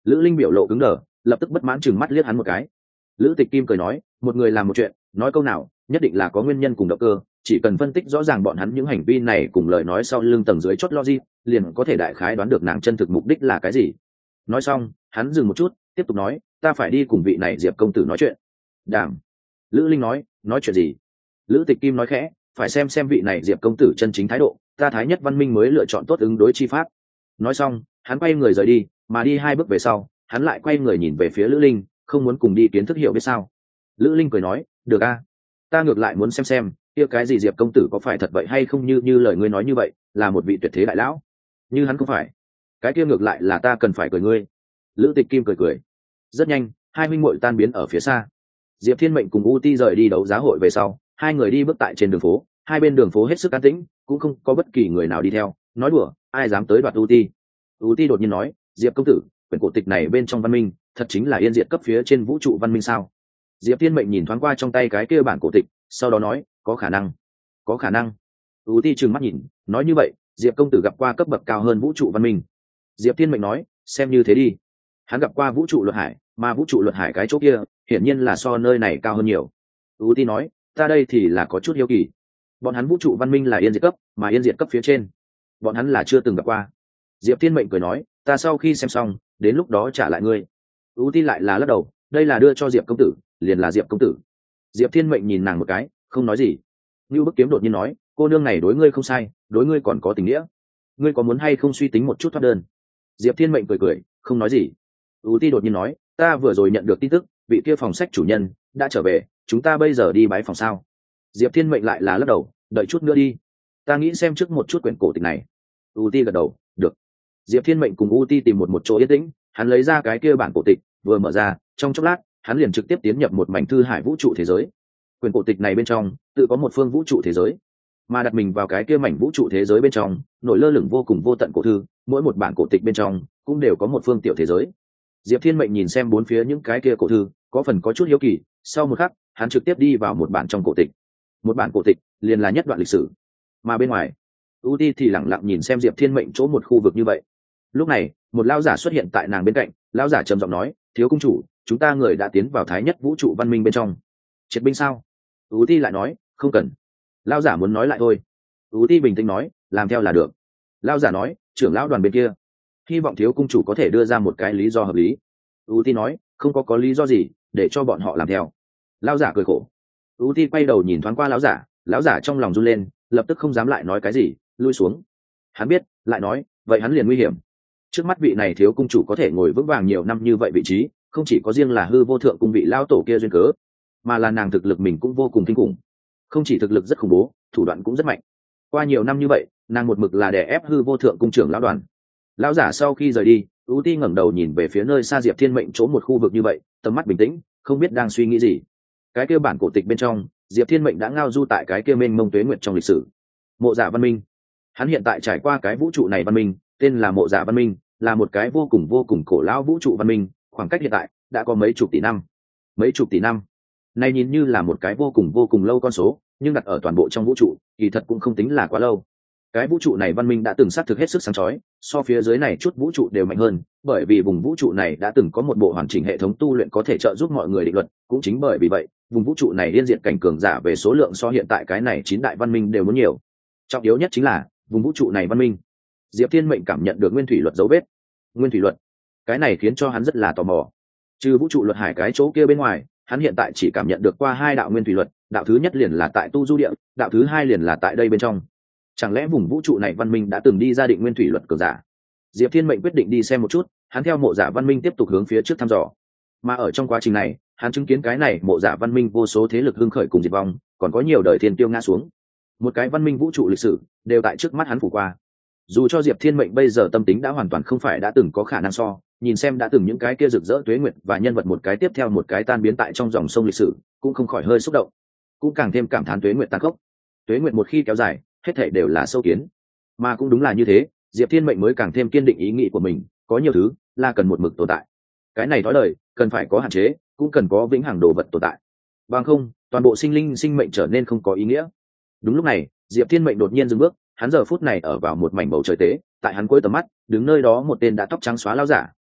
Lữ Linh biểu lộ cứng đờ, lập tức bất mãn chừng mắt liếc hắn một cái. Lữ Tịch Kim cười nói, một người làm một chuyện, nói câu nào nhất định là có nguyên nhân cùng động cơ, chỉ cần phân tích rõ ràng bọn hắn những hành vi này cùng lời nói sau lưng tầng dưới chót logic, liền có thể đại khái đoán được nàng chân thực mục đích là cái gì. Nói xong, hắn dừng một chút, tiếp tục nói, ta phải đi cùng vị này Diệp công tử nói chuyện. Đảm. Lữ Linh nói, nói chuyện gì? Lữ Tịch Kim nói khẽ, phải xem xem vị này Diệp công tử chân chính thái độ, ta Thái Nhất Văn Minh mới lựa chọn tốt ứng đối chi pháp. Nói xong, hắn quay người rời đi, mà đi hai bước về sau, hắn lại quay người nhìn về phía Lữ Linh, không muốn cùng đi kiến thức hiểu biết sao? Lữ Linh cười nói, được a, ta ngược lại muốn xem xem, kia cái gì Diệp công tử có phải thật vậy hay không, như như lời ngươi nói như vậy, là một vị tuyệt thế đại lão. Như hắn không phải, cái kia ngược lại là ta cần phải cười ngươi. Lữ Tịch Kim cười cười. Rất nhanh, hai huynh muội tan biến ở phía xa. Diệp Thiên Mệnh cùng U Ti rời đi đấu giá hội về sau, hai người đi bước tại trên đường phố, hai bên đường phố hết sức an tĩnh, cũng không có bất kỳ người nào đi theo. Nói đùa, ai dám tới đoạt U Ti? U Ti đột nhiên nói, Diệp công tử, quyển cổ tịch này bên trong văn minh, thật chính là yên diệt cấp phía trên vũ trụ văn minh sao? Diệp Thiên Mệnh nhìn thoáng qua trong tay cái kia bản cổ tịch, sau đó nói, có khả năng, có khả năng. U Ti trừng mắt nhìn, nói như vậy, Diệp công tử gặp qua cấp bậc cao hơn vũ trụ văn minh. Diệp Thiên Mệnh nói, xem như thế đi. Hắn gặp qua vũ trụ luật hải, mà vũ trụ luật hải cái chỗ kia, hiển nhiên là so nơi này cao hơn nhiều. U Ti nói, ta đây thì là có chút hiếu kỳ. Bọn hắn vũ trụ văn minh là yên diệt cấp, mà yên diệt cấp phía trên, bọn hắn là chưa từng gặp qua. Diệp Thiên Mệnh cười nói, ta sau khi xem xong, đến lúc đó trả lại ngươi. U Ti lại là lắc đầu, đây là đưa cho Diệp công tử, liền là Diệp công tử. Diệp Thiên Mệnh nhìn nàng một cái, không nói gì. Nưu Bức Kiếm đột nhiên nói, cô nương này đối ngươi không sai, đối ngươi còn có tình nghĩa, ngươi có muốn hay không suy tính một chút thoát đơn? Diệp Thiên Mệnh cười cười, không nói gì. U Ti đột nhiên nói, ta vừa rồi nhận được tin tức, vị kia phòng sách chủ nhân đã trở về, chúng ta bây giờ đi bái phòng sao? Diệp Thiên Mệnh lại là lắc đầu, đợi chút nữa đi, ta nghĩ xem trước một chút quyển cổ tịch này. U Ti gật đầu, được. Diệp Thiên Mệnh cùng U Ti tìm một một chỗ yên tĩnh, hắn lấy ra cái kia bản cổ tịch, vừa mở ra, trong chốc lát, hắn liền trực tiếp tiến nhập một mảnh thư hải vũ trụ thế giới. Quyển cổ tịch này bên trong tự có một phương vũ trụ thế giới, mà đặt mình vào cái kia mảnh vũ trụ thế giới bên trong, nổi lơ lửng vô cùng vô tận cổ thư, mỗi một bản cổ tịch bên trong cũng đều có một phương tiểu thế giới. Diệp Thiên Mệnh nhìn xem bốn phía những cái kia cổ thư, có phần có chút hiếu kỳ, sau một khắc, hắn trực tiếp đi vào một bản trong cổ tịch. Một bản cổ tịch liền là nhất đoạn lịch sử, mà bên ngoài, U Ti thì lặng lặng nhìn xem Diệp Thiên Mệnh chỗ một khu vực như vậy. Lúc này, một lão giả xuất hiện tại nàng bên cạnh, lão giả trầm giọng nói, thiếu công chủ, chúng ta người đã tiến vào Thái Nhất vũ trụ văn minh bên trong. Triệt binh sao? U Ti lại nói, không cần. Lão giả muốn nói lại thôi. U Ti bình tĩnh nói, làm theo là được. Lão giả nói, trưởng lão đoàn bên kia, hy vọng thiếu cung chủ có thể đưa ra một cái lý do hợp lý. U Ti nói, không có có lý do gì để cho bọn họ làm theo. Lão giả cười khổ. U Ti quay đầu nhìn thoáng qua lão giả, lão giả trong lòng run lên, lập tức không dám lại nói cái gì, lui xuống. Hắn biết, lại nói, vậy hắn liền nguy hiểm. Trước mắt vị này thiếu cung chủ có thể ngồi vững vàng nhiều năm như vậy vị trí, không chỉ có riêng là hư vô thượng cung vị lão tổ kia duyên cớ, mà là nàng thực lực mình cũng vô cùng kinh khủng. Không chỉ thực lực rất khủng bố, thủ đoạn cũng rất mạnh. Qua nhiều năm như vậy, nàng một mực là đè ép hư vô thượng cung trưởng lão đoàn. Lão giả sau khi rời đi, U Ti ngẩng đầu nhìn về phía nơi xa Diệp Thiên Mệnh chỗ một khu vực như vậy, tầm mắt bình tĩnh, không biết đang suy nghĩ gì. Cái kia bản cổ tịch bên trong, Diệp Thiên Mệnh đã ngao du tại cái kia mênh mông tuế nguyệt trong lịch sử. Mộ Giả Văn Minh, hắn hiện tại trải qua cái vũ trụ này văn minh, tên là Mộ Giả Văn Minh, là một cái vô cùng vô cùng cổ lão vũ trụ văn minh, khoảng cách hiện tại đã có mấy chục tỷ năm. Mấy chục tỷ năm, này nhìn như là một cái vô cùng vô cùng lâu con số, nhưng đặt ở toàn bộ trong vũ trụ, kỳ thật cũng không tính là quá lâu. Cái vũ trụ này văn minh đã từng xác thực hết sức sáng chói, so phía dưới này chút vũ trụ đều mạnh hơn, bởi vì vùng vũ trụ này đã từng có một bộ hoàn chỉnh hệ thống tu luyện có thể trợ giúp mọi người định luật, cũng chính bởi vì vậy, vùng vũ trụ này liên diện cảnh cường giả về số lượng so hiện tại cái này chín đại văn minh đều muốn nhiều. Trọng yếu nhất chính là, vùng vũ trụ này văn minh, Diệp Thiên Mệnh cảm nhận được nguyên thủy luật dấu vết. Nguyên thủy luật, cái này khiến cho hắn rất là tò mò. Trừ vũ trụ luật hải cái chỗ kia bên ngoài, hắn hiện tại chỉ cảm nhận được qua hai đạo nguyên thủy luật, đạo thứ nhất liền là tại tu du địa, đạo thứ hai liền là tại đây bên trong. Chẳng lẽ vùng vũ trụ này văn minh đã từng đi ra định nguyên thủy luật cường giả? Diệp Thiên Mệnh quyết định đi xem một chút, hắn theo Mộ Giả Văn Minh tiếp tục hướng phía trước thăm dò. Mà ở trong quá trình này, hắn chứng kiến cái này Mộ Giả Văn Minh vô số thế lực hưng khởi cùng diệt vong, còn có nhiều đời thiên tiêu ngã xuống. Một cái văn minh vũ trụ lịch sử đều tại trước mắt hắn phủ qua. Dù cho Diệp Thiên Mệnh bây giờ tâm tính đã hoàn toàn không phải đã từng có khả năng so, nhìn xem đã từng những cái kia rực rỡ tuế nguyệt và nhân vật một cái tiếp theo một cái tan biến tại trong dòng sông lịch sử, cũng không khỏi hơi xúc động, cũng càng thêm cảm thán tuế nguyệt tàn khốc. Tuế nguyệt một khi kéo dài, hết thảy đều là sâu kiến. Mà cũng đúng là như thế, Diệp Thiên Mệnh mới càng thêm kiên định ý nghĩ của mình, có nhiều thứ là cần một mực tồn tại. Cái này nói lời, cần phải có hạn chế, cũng cần có vĩnh hằng đồ vật tồn tại. Bằng không, toàn bộ sinh linh sinh mệnh trở nên không có ý nghĩa. Đúng lúc này, Diệp Thiên Mệnh đột nhiên dừng bước, hắn giờ phút này ở vào một mảnh bầu trời tế, tại hắn cuối tầm mắt, đứng nơi đó một tên đã tóc trắng xóa lão giả,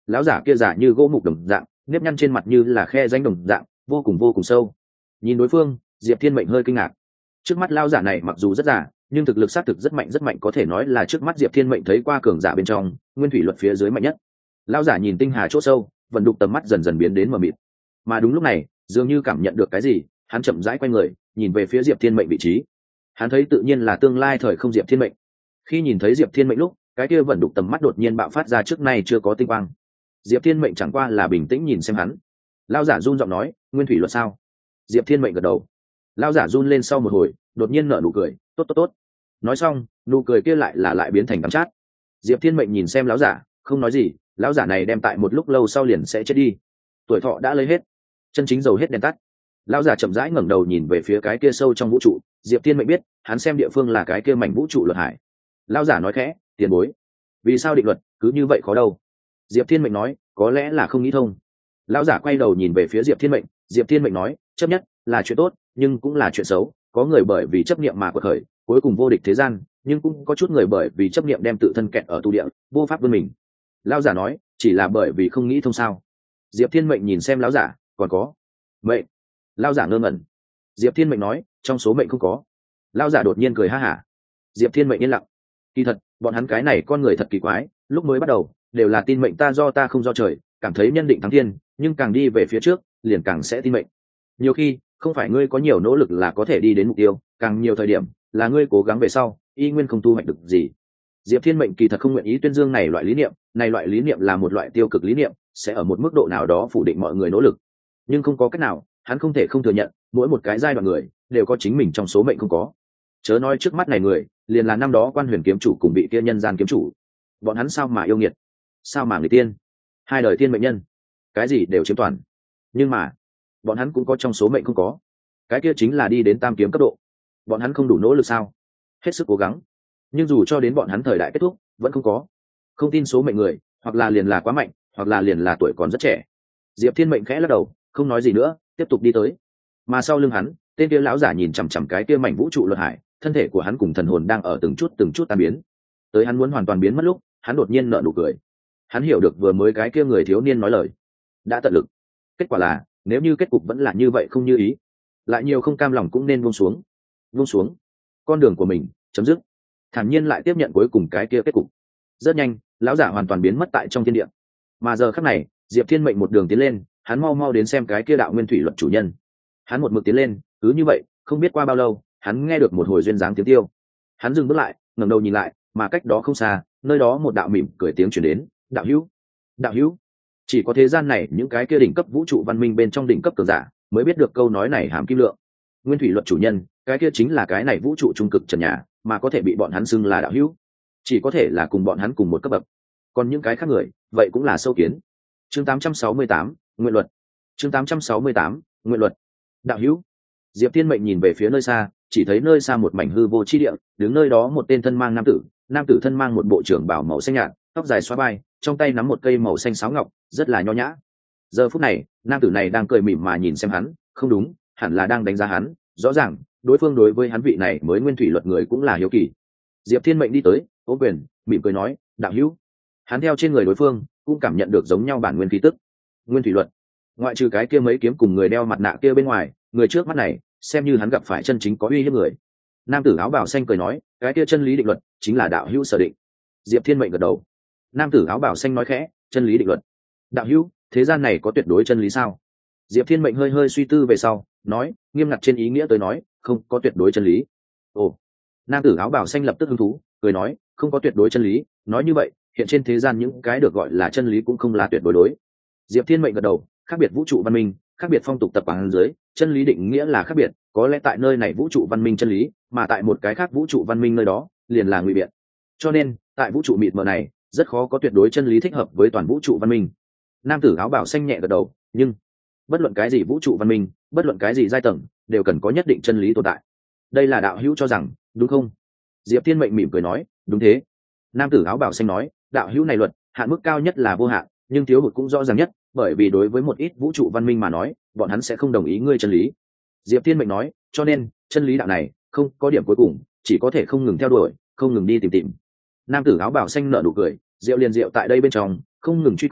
lão giả kia giả như gỗ mục đồng dạng, nếp nhăn trên mặt như là khe danh đồng dạng, vô cùng vô cùng sâu. Nhìn đối phương, Diệp Thiên Mệnh hơi kinh ngạc. Trước mắt lão giả này mặc dù rất giả, nhưng thực lực xác thực rất mạnh rất mạnh, có thể nói là trước mắt Diệp Thiên Mệnh thấy qua cường giả bên trong nguyên thủy luật phía dưới mạnh nhất. Lão giả nhìn tinh hà chỗ sâu, vận đục tầm mắt dần dần biến đến mờ mịt. Mà đúng lúc này, dường như cảm nhận được cái gì, hắn chậm rãi quay người, nhìn về phía Diệp Thiên Mệnh vị trí. Hắn thấy tự nhiên là tương lai thời không Diệp Thiên Mệnh. Khi nhìn thấy Diệp Thiên Mệnh lúc, cái kia vận đục tầm mắt đột nhiên bạo phát ra trước nay chưa có tinh quang. Diệp Thiên Mệnh chẳng qua là bình tĩnh nhìn xem hắn. Lão giả run giọng nói, nguyên thủy luật sao? Diệp Thiên Mệnh gật đầu. Lão giả run lên sau một hồi, đột nhiên nở nụ cười, tốt tốt tốt. Nói xong, nụ cười kia lại là lại biến thành đắng chát. Diệp Thiên Mệnh nhìn xem lão giả, không nói gì. Lão giả này đem tại một lúc lâu sau liền sẽ chết đi, tuổi thọ đã lấy hết, chân chính dầu hết đèn tắt. Lão giả chậm rãi ngẩng đầu nhìn về phía cái kia sâu trong vũ trụ. Diệp Thiên Mệnh biết hắn xem địa phương là cái kia mảnh vũ trụ luật hải. Lão giả nói khẽ, tiền bối, vì sao định luật cứ như vậy khó đâu? Diệp Thiên Mệnh nói, có lẽ là không nghĩ thông. Lão giả quay đầu nhìn về phía Diệp Thiên Mệnh. Diệp Thiên Mệnh nói, chấp nhất là chuyện tốt, nhưng cũng là chuyện xấu. Có người bởi vì chấp niệm mà quật khởi, cuối cùng vô địch thế gian, nhưng cũng có chút người bởi vì chấp niệm đem tự thân kẹt ở tu địa, vô pháp vươn mình. Lão giả nói, chỉ là bởi vì không nghĩ thông sao? Diệp Thiên Mệnh nhìn xem lão giả, còn có mệnh. Lão giả ngơ ngẩn. Diệp Thiên Mệnh nói, trong số mệnh không có. Lão giả đột nhiên cười ha hả. Diệp Thiên Mệnh yên lặng. Kỳ thật, bọn hắn cái này con người thật kỳ quái, lúc mới bắt đầu đều là tin mệnh ta do ta không do trời, cảm thấy nhân định thắng thiên, nhưng càng đi về phía trước, liền càng sẽ tin mệnh. Nhiều khi, không phải ngươi có nhiều nỗ lực là có thể đi đến mục tiêu, càng nhiều thời điểm là ngươi cố gắng về sau, y nguyên không thu hoạch được gì. Diệp Thiên Mệnh kỳ thật không nguyện ý tuyên dương này loại lý niệm, này loại lý niệm là một loại tiêu cực lý niệm, sẽ ở một mức độ nào đó phủ định mọi người nỗ lực. Nhưng không có cách nào, hắn không thể không thừa nhận, mỗi một cái giai đoạn người đều có chính mình trong số mệnh không có. Chớ nói trước mắt này người, liền là năm đó Quan Huyền kiếm chủ cùng bị kia nhân gian kiếm chủ. Bọn hắn sao mà yêu nghiệt, sao mà người tiên, hai đời tiên mệnh nhân, cái gì đều chiếm toàn. Nhưng mà, bọn hắn cũng có trong số mệnh không có. Cái kia chính là đi đến tam kiếm cấp độ. Bọn hắn không đủ nỗ lực sao? Hết sức cố gắng, nhưng dù cho đến bọn hắn thời đại kết thúc vẫn không có. Không tin số mệnh người, hoặc là liền là quá mạnh, hoặc là liền là tuổi còn rất trẻ. Diệp Thiên Mệnh khẽ lắc đầu, không nói gì nữa, tiếp tục đi tới. Mà sau lưng hắn, tên kia lão giả nhìn chằm chằm cái kia mảnh vũ trụ luật hải, thân thể của hắn cùng thần hồn đang ở từng chút từng chút tan biến. Tới hắn muốn hoàn toàn biến mất lúc, hắn đột nhiên nở nụ cười. Hắn hiểu được vừa mới cái kia người thiếu niên nói lời, đã tận lực. Kết quả là, nếu như kết cục vẫn là như vậy không như ý, lại nhiều không cam lòng cũng nên buông xuống. Buông xuống con đường của mình, chấm dứt. Thản nhiên lại tiếp nhận cuối cùng cái kia kết cục. Rất nhanh, lão giả hoàn toàn biến mất tại trong thiên địa. Mà giờ khắc này, Diệp Thiên Mệnh một đường tiến lên, hắn mau mau đến xem cái kia đạo nguyên thủy luật chủ nhân. Hắn một mực tiến lên, cứ như vậy, không biết qua bao lâu, hắn nghe được một hồi duyên dáng tiếng tiêu. Hắn dừng bước lại, ngẩng đầu nhìn lại, mà cách đó không xa, nơi đó một đạo mỉm cười tiếng truyền đến, "Đạo hữu, đạo hữu." Chỉ có thế gian này, những cái kia đỉnh cấp vũ trụ văn minh bên trong đỉnh cấp cường giả mới biết được câu nói này hàm kim lượng. Nguyên thủy luật chủ nhân, cái kia chính là cái này vũ trụ trung cực trần nhà, mà có thể bị bọn hắn xưng là đạo hữu, chỉ có thể là cùng bọn hắn cùng một cấp bậc. Còn những cái khác người, vậy cũng là sâu kiến. Chương tám trăm sáu mươi tám, nguyện luật. Chương tám trăm sáu mươi tám, nguyện luật. Đạo hữu. Diệp Thiên Mệnh nhìn về phía nơi xa, chỉ thấy nơi xa một mảnh hư vô chi địa, đứng nơi đó một tên thân mang nam tử, nam tử thân mang một bộ trưởng bào màu xanh nhạt, tóc dài xóa vai, trong tay nắm một cây màu xanh sáo ngọc, rất là nho nhã. Giờ phút này, nam tử này đang cười mỉm mà nhìn xem hắn, không đúng, hẳn là đang đánh giá hắn, rõ ràng, đối phương đối với hắn vị này mới nguyên thủy luật người cũng là hiếu kỳ. Diệp Thiên Mệnh đi tới, ôm quyền, mỉm cười nói, đạo hữu. Hắn theo trên người đối phương, cũng cảm nhận được giống nhau bản nguyên khí tức. Nguyên thủy luật, ngoại trừ cái kia mấy kiếm cùng người đeo mặt nạ kia bên ngoài, người trước mắt này, xem như hắn gặp phải chân chính có uy hiếp người. Nam tử áo bào xanh cười nói, cái kia chân lý định luật, chính là đạo hữu sở định. Diệp Thiên Mệnh gật đầu. Nam tử áo bào xanh nói khẽ, chân lý định luật. Đạo hữu, thế gian này có tuyệt đối chân lý sao? Diệp Thiên Mệnh hơi hơi suy tư về sau, nói, nghiêm ngặt trên ý nghĩa tới nói, không có tuyệt đối chân lý. Ồ. Nam tử áo bào xanh lập tức hứng thú, cười nói, không có tuyệt đối chân lý, nói như vậy, hiện trên thế gian những cái được gọi là chân lý cũng không là tuyệt đối đối. Diệp Thiên Mệnh gật đầu, khác biệt vũ trụ văn minh, khác biệt phong tục tập quán dưới, chân lý định nghĩa là khác biệt, có lẽ tại nơi này vũ trụ văn minh chân lý, mà tại một cái khác vũ trụ văn minh nơi đó, liền là ngụy biện. Cho nên, tại vũ trụ mịt mờ này, rất khó có tuyệt đối chân lý thích hợp với toàn vũ trụ văn minh. Nam tử áo bào xanh nhẹ gật đầu, nhưng bất luận cái gì vũ trụ văn minh, bất luận cái gì giai tầng, đều cần có nhất định chân lý tồn tại. Đây là đạo hữu cho rằng, đúng không? Diệp Thiên Mệnh mỉm cười nói, đúng thế. Nam tử áo bào xanh nói, đạo hữu này luật, hạn mức cao nhất là vô hạn, nhưng thiếu hụt cũng rõ ràng nhất, bởi vì đối với một ít vũ trụ văn minh mà nói, bọn hắn sẽ không đồng ý ngươi chân lý. Diệp Thiên Mệnh nói, cho nên, chân lý đạo này, không có điểm cuối cùng, chỉ có thể không ngừng theo đuổi, không ngừng đi tìm tìm. Nam tử áo bào xanh nở nụ cười, rượu liền rượu tại đây bên trong, không ngừng truy cầu,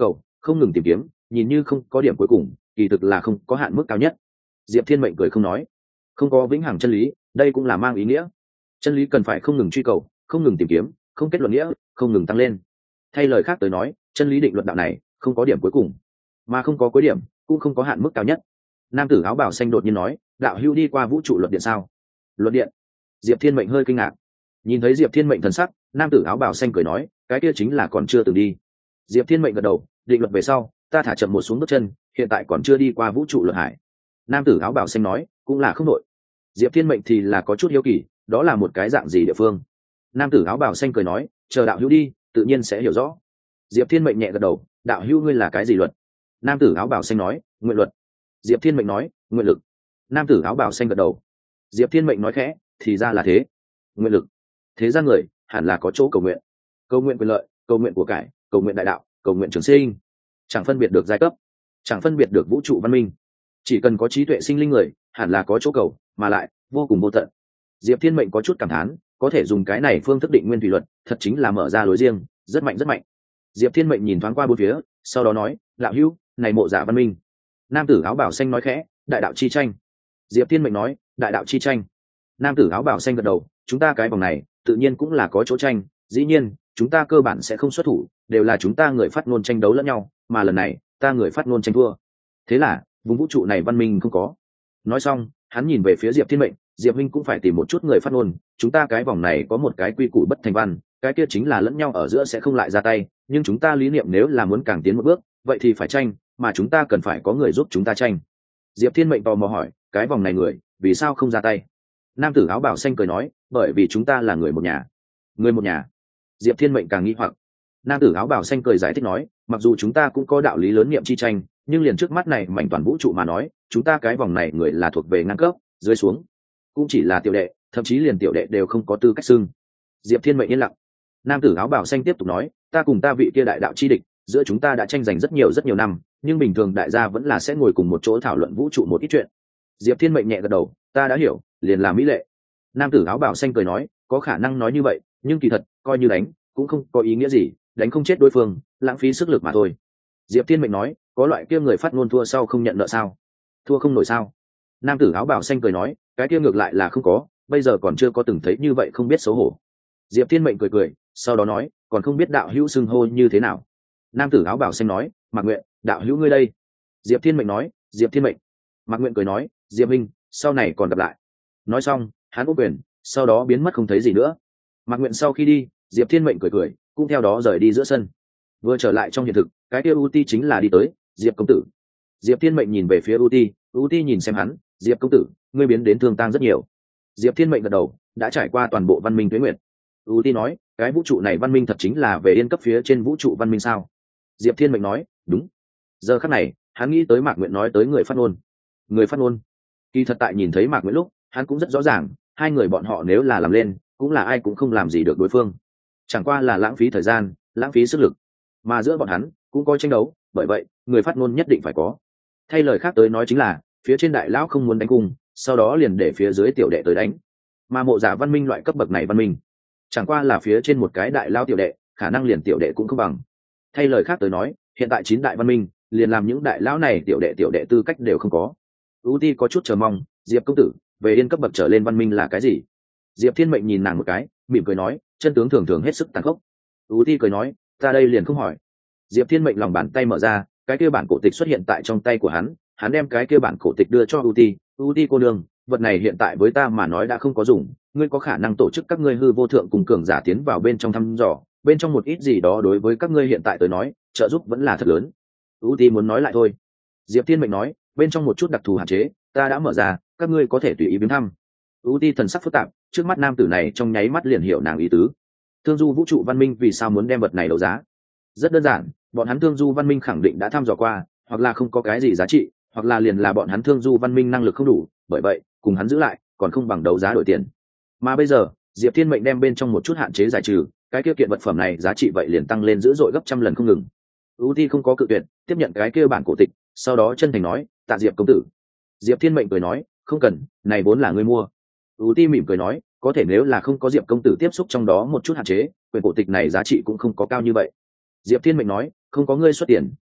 không ngừng tìm kiếm, nhìn như không có điểm cuối cùng, kỳ thực là không có hạn mức cao nhất. Diệp Thiên Mệnh cười không nói, không có vĩnh hằng chân lý, đây cũng là mang ý nghĩa chân lý cần phải không ngừng truy cầu, không ngừng tìm kiếm, không kết luận nghĩa, không ngừng tăng lên. Thay lời khác tới nói, chân lý định luật đạo này không có điểm cuối cùng, mà không có cuối điểm cũng không có hạn mức cao nhất. Nam tử áo bào xanh đột nhiên nói, đạo hữu đi qua vũ trụ luật điện sao? Luật điện? Diệp Thiên Mệnh hơi kinh ngạc. Nhìn thấy Diệp Thiên Mệnh thần sắc, nam tử áo bào xanh cười nói, cái kia chính là còn chưa từng đi. Diệp Thiên Mệnh gật đầu, định luật về sau, ta thả chậm một xuống bước chân, hiện tại còn chưa đi qua vũ trụ luật hải. Nam tử áo bào xanh nói, cũng là không đội. Diệp Thiên Mệnh thì là có chút hiếu kỳ, đó là một cái dạng gì địa phương? Nam tử áo bào xanh cười nói, chờ đạo hữu đi, tự nhiên sẽ hiểu rõ. Diệp Thiên Mệnh nhẹ gật đầu, đạo hữu ngươi là cái gì luật? Nam tử áo bào xanh nói, nguyện luật. Diệp Thiên Mệnh nói, nguyện lực. Nam tử áo bào xanh gật đầu. Diệp Thiên Mệnh nói khẽ, thì ra là thế. Nguyện lực. Thế gian người hẳn là có chỗ cầu nguyện, cầu nguyện quyền lợi, cầu nguyện của cải, cầu nguyện đại đạo, cầu nguyện trường sinh, chẳng phân biệt được giai cấp, chẳng phân biệt được vũ trụ văn minh, chỉ cần có trí tuệ sinh linh người hẳn là có chỗ cầu, mà lại vô cùng vô tận. Diệp Thiên Mệnh có chút cảm thán, có thể dùng cái này phương thức định nguyên thủy luật, thật chính là mở ra lối riêng, rất mạnh rất mạnh. Diệp Thiên Mệnh nhìn thoáng qua bốn phía, sau đó nói, đạo hữu, này mộ giả văn minh. Nam tử áo bào xanh nói khẽ, đại đạo chi tranh. Diệp Thiên Mệnh nói, đại đạo chi tranh. Nam tử áo bào xanh gật đầu, chúng ta cái vòng này tự nhiên cũng là có chỗ tranh, dĩ nhiên chúng ta cơ bản sẽ không xuất thủ, đều là chúng ta người phát ngôn tranh đấu lẫn nhau, mà lần này ta người phát ngôn tranh thua, thế là vùng vũ trụ này văn minh không có. Nói xong hắn nhìn về phía Diệp Thiên Mệnh, Diệp Minh cũng phải tìm một chút người phát ngôn, chúng ta cái vòng này có một cái quy củ bất thành văn, cái kia chính là lẫn nhau ở giữa sẽ không lại ra tay, nhưng chúng ta lý niệm nếu là muốn càng tiến một bước, vậy thì phải tranh, mà chúng ta cần phải có người giúp chúng ta tranh. Diệp Thiên Mệnh tò mò hỏi, cái vòng này người vì sao không ra tay? Nam tử áo bào xanh cười nói, bởi vì chúng ta là người một nhà. Người một nhà? Diệp Thiên Mệnh càng nghi hoặc. Nam tử áo bào xanh cười giải thích nói, mặc dù chúng ta cũng có đạo lý lớn niệm chi tranh, nhưng liền trước mắt này mảnh toàn vũ trụ mà nói, chúng ta cái vòng này người là thuộc về ngang cấp, dưới xuống cũng chỉ là tiểu đệ, thậm chí liền tiểu đệ đều không có tư cách xưng. Diệp Thiên Mệnh yên lặng. Nam tử áo bào xanh tiếp tục nói, ta cùng ta vị kia đại đạo chi địch, giữa chúng ta đã tranh giành rất nhiều rất nhiều năm, nhưng bình thường đại gia vẫn là sẽ ngồi cùng một chỗ thảo luận vũ trụ một ít chuyện. Diệp Thiên Mệnh nhẹ gật đầu, ta đã hiểu, liền là mỹ lệ. Nam tử áo bào xanh cười nói, có khả năng nói như vậy, nhưng kỳ thật coi như đánh cũng không có ý nghĩa gì, đánh không chết đối phương, lãng phí sức lực mà thôi. Diệp Thiên Mệnh nói, có loại kia người phát ngôn thua sau không nhận nợ sao? Thua không nổi sao? Nam tử áo bào xanh cười nói, cái kia ngược lại là không có, bây giờ còn chưa có từng thấy như vậy không biết xấu hổ. Diệp Thiên Mệnh cười cười, sau đó nói, còn không biết đạo hữu xưng hô như thế nào? Nam tử áo bào xanh nói, Mạc Nguyện, đạo hữu ngươi đây? Diệp Thiên Mệnh nói, Diệp Thiên Mệnh. Mạc Nguyện cười nói, Diệp Minh, sau này còn gặp lại. Nói xong hắn ôm quyền, sau đó biến mất không thấy gì nữa. Mạc Nguyện sau khi đi, Diệp Thiên Mệnh cười cười, cũng theo đó rời đi giữa sân. Vừa trở lại trong hiện thực, cái kia Uti chính là đi tới, Diệp công tử. Diệp Thiên Mệnh nhìn về phía Uti, Uti nhìn xem hắn, Diệp công tử, ngươi biến đến thương tang rất nhiều. Diệp Thiên Mệnh gật đầu, đã trải qua toàn bộ văn minh tuế nguyệt. Uti nói, cái vũ trụ này văn minh thật chính là về yên cấp phía trên vũ trụ văn minh sao? Diệp Thiên Mệnh nói, đúng. Giờ khắc này hắn nghĩ tới Mạc Nguyện nói tới người phát ngôn. Người phát ngôn, kỳ thật tại nhìn thấy Mạc Nguyện lúc, hắn cũng rất rõ ràng, hai người bọn họ nếu là làm lên, cũng là ai cũng không làm gì được đối phương, chẳng qua là lãng phí thời gian, lãng phí sức lực, mà giữa bọn hắn cũng có tranh đấu, bởi vậy người phát ngôn nhất định phải có. Thay lời khác tới nói chính là, phía trên đại lão không muốn đánh cung, sau đó liền để phía dưới tiểu đệ tới đánh, mà mộ giả văn minh loại cấp bậc này văn minh, chẳng qua là phía trên một cái đại lao tiểu đệ, khả năng liền tiểu đệ cũng không bằng. Thay lời khác tới nói, hiện tại chín đại văn minh liền làm những đại lão này tiểu đệ tiểu đệ tư cách đều không có. Uti có chút chờ mong, Diệp công tử, về yên cấp bậc trở lên văn minh là cái gì? Diệp Thiên Mệnh nhìn nàng một cái, mỉm cười nói, chân tướng thường thường hết sức tàn khốc. Uti cười nói, ta đây liền không hỏi. Diệp Thiên Mệnh lòng bàn tay mở ra, cái kia bản cổ tịch xuất hiện tại trong tay của hắn, hắn đem cái kia bản cổ tịch đưa cho Uti, Uti cô nương, vật này hiện tại với ta mà nói đã không có dùng, ngươi có khả năng tổ chức các ngươi hư vô thượng cùng cường giả tiến vào bên trong thăm dò, bên trong một ít gì đó đối với các ngươi hiện tại tới nói, trợ giúp vẫn là thật lớn. Uti muốn nói lại thôi. Diệp Thiên Mệnh nói, bên trong một chút đặc thù hạn chế, ta đã mở ra, các ngươi có thể tùy ý viếng thăm. Uti thần sắc phức tạp, trước mắt nam tử này trong nháy mắt liền hiểu nàng ý tứ. Thương du vũ trụ văn minh vì sao muốn đem vật này đấu giá? Rất đơn giản, bọn hắn thương du văn minh khẳng định đã thăm dò qua, hoặc là không có cái gì giá trị, hoặc là liền là bọn hắn thương du văn minh năng lực không đủ, bởi vậy cùng hắn giữ lại còn không bằng đấu giá đổi tiền. Mà bây giờ Diệp Thiên Mệnh đem bên trong một chút hạn chế giải trừ, cái kia kiện vật phẩm này giá trị vậy liền tăng lên dữ dội gấp trăm lần không ngừng. Uti không có cự tuyệt, tiếp nhận cái kia bản cổ tịch, sau đó chân thành nói, tạ Diệp công tử. Diệp Thiên Mệnh cười nói, không cần, này vốn là ngươi mua. Uti mỉm cười nói, có thể nếu là không có Diệp công tử tiếp xúc trong đó một chút hạn chế, quyển cổ tịch này giá trị cũng không có cao như vậy. Diệp Thiên Mệnh nói, không có ngươi xuất tiền,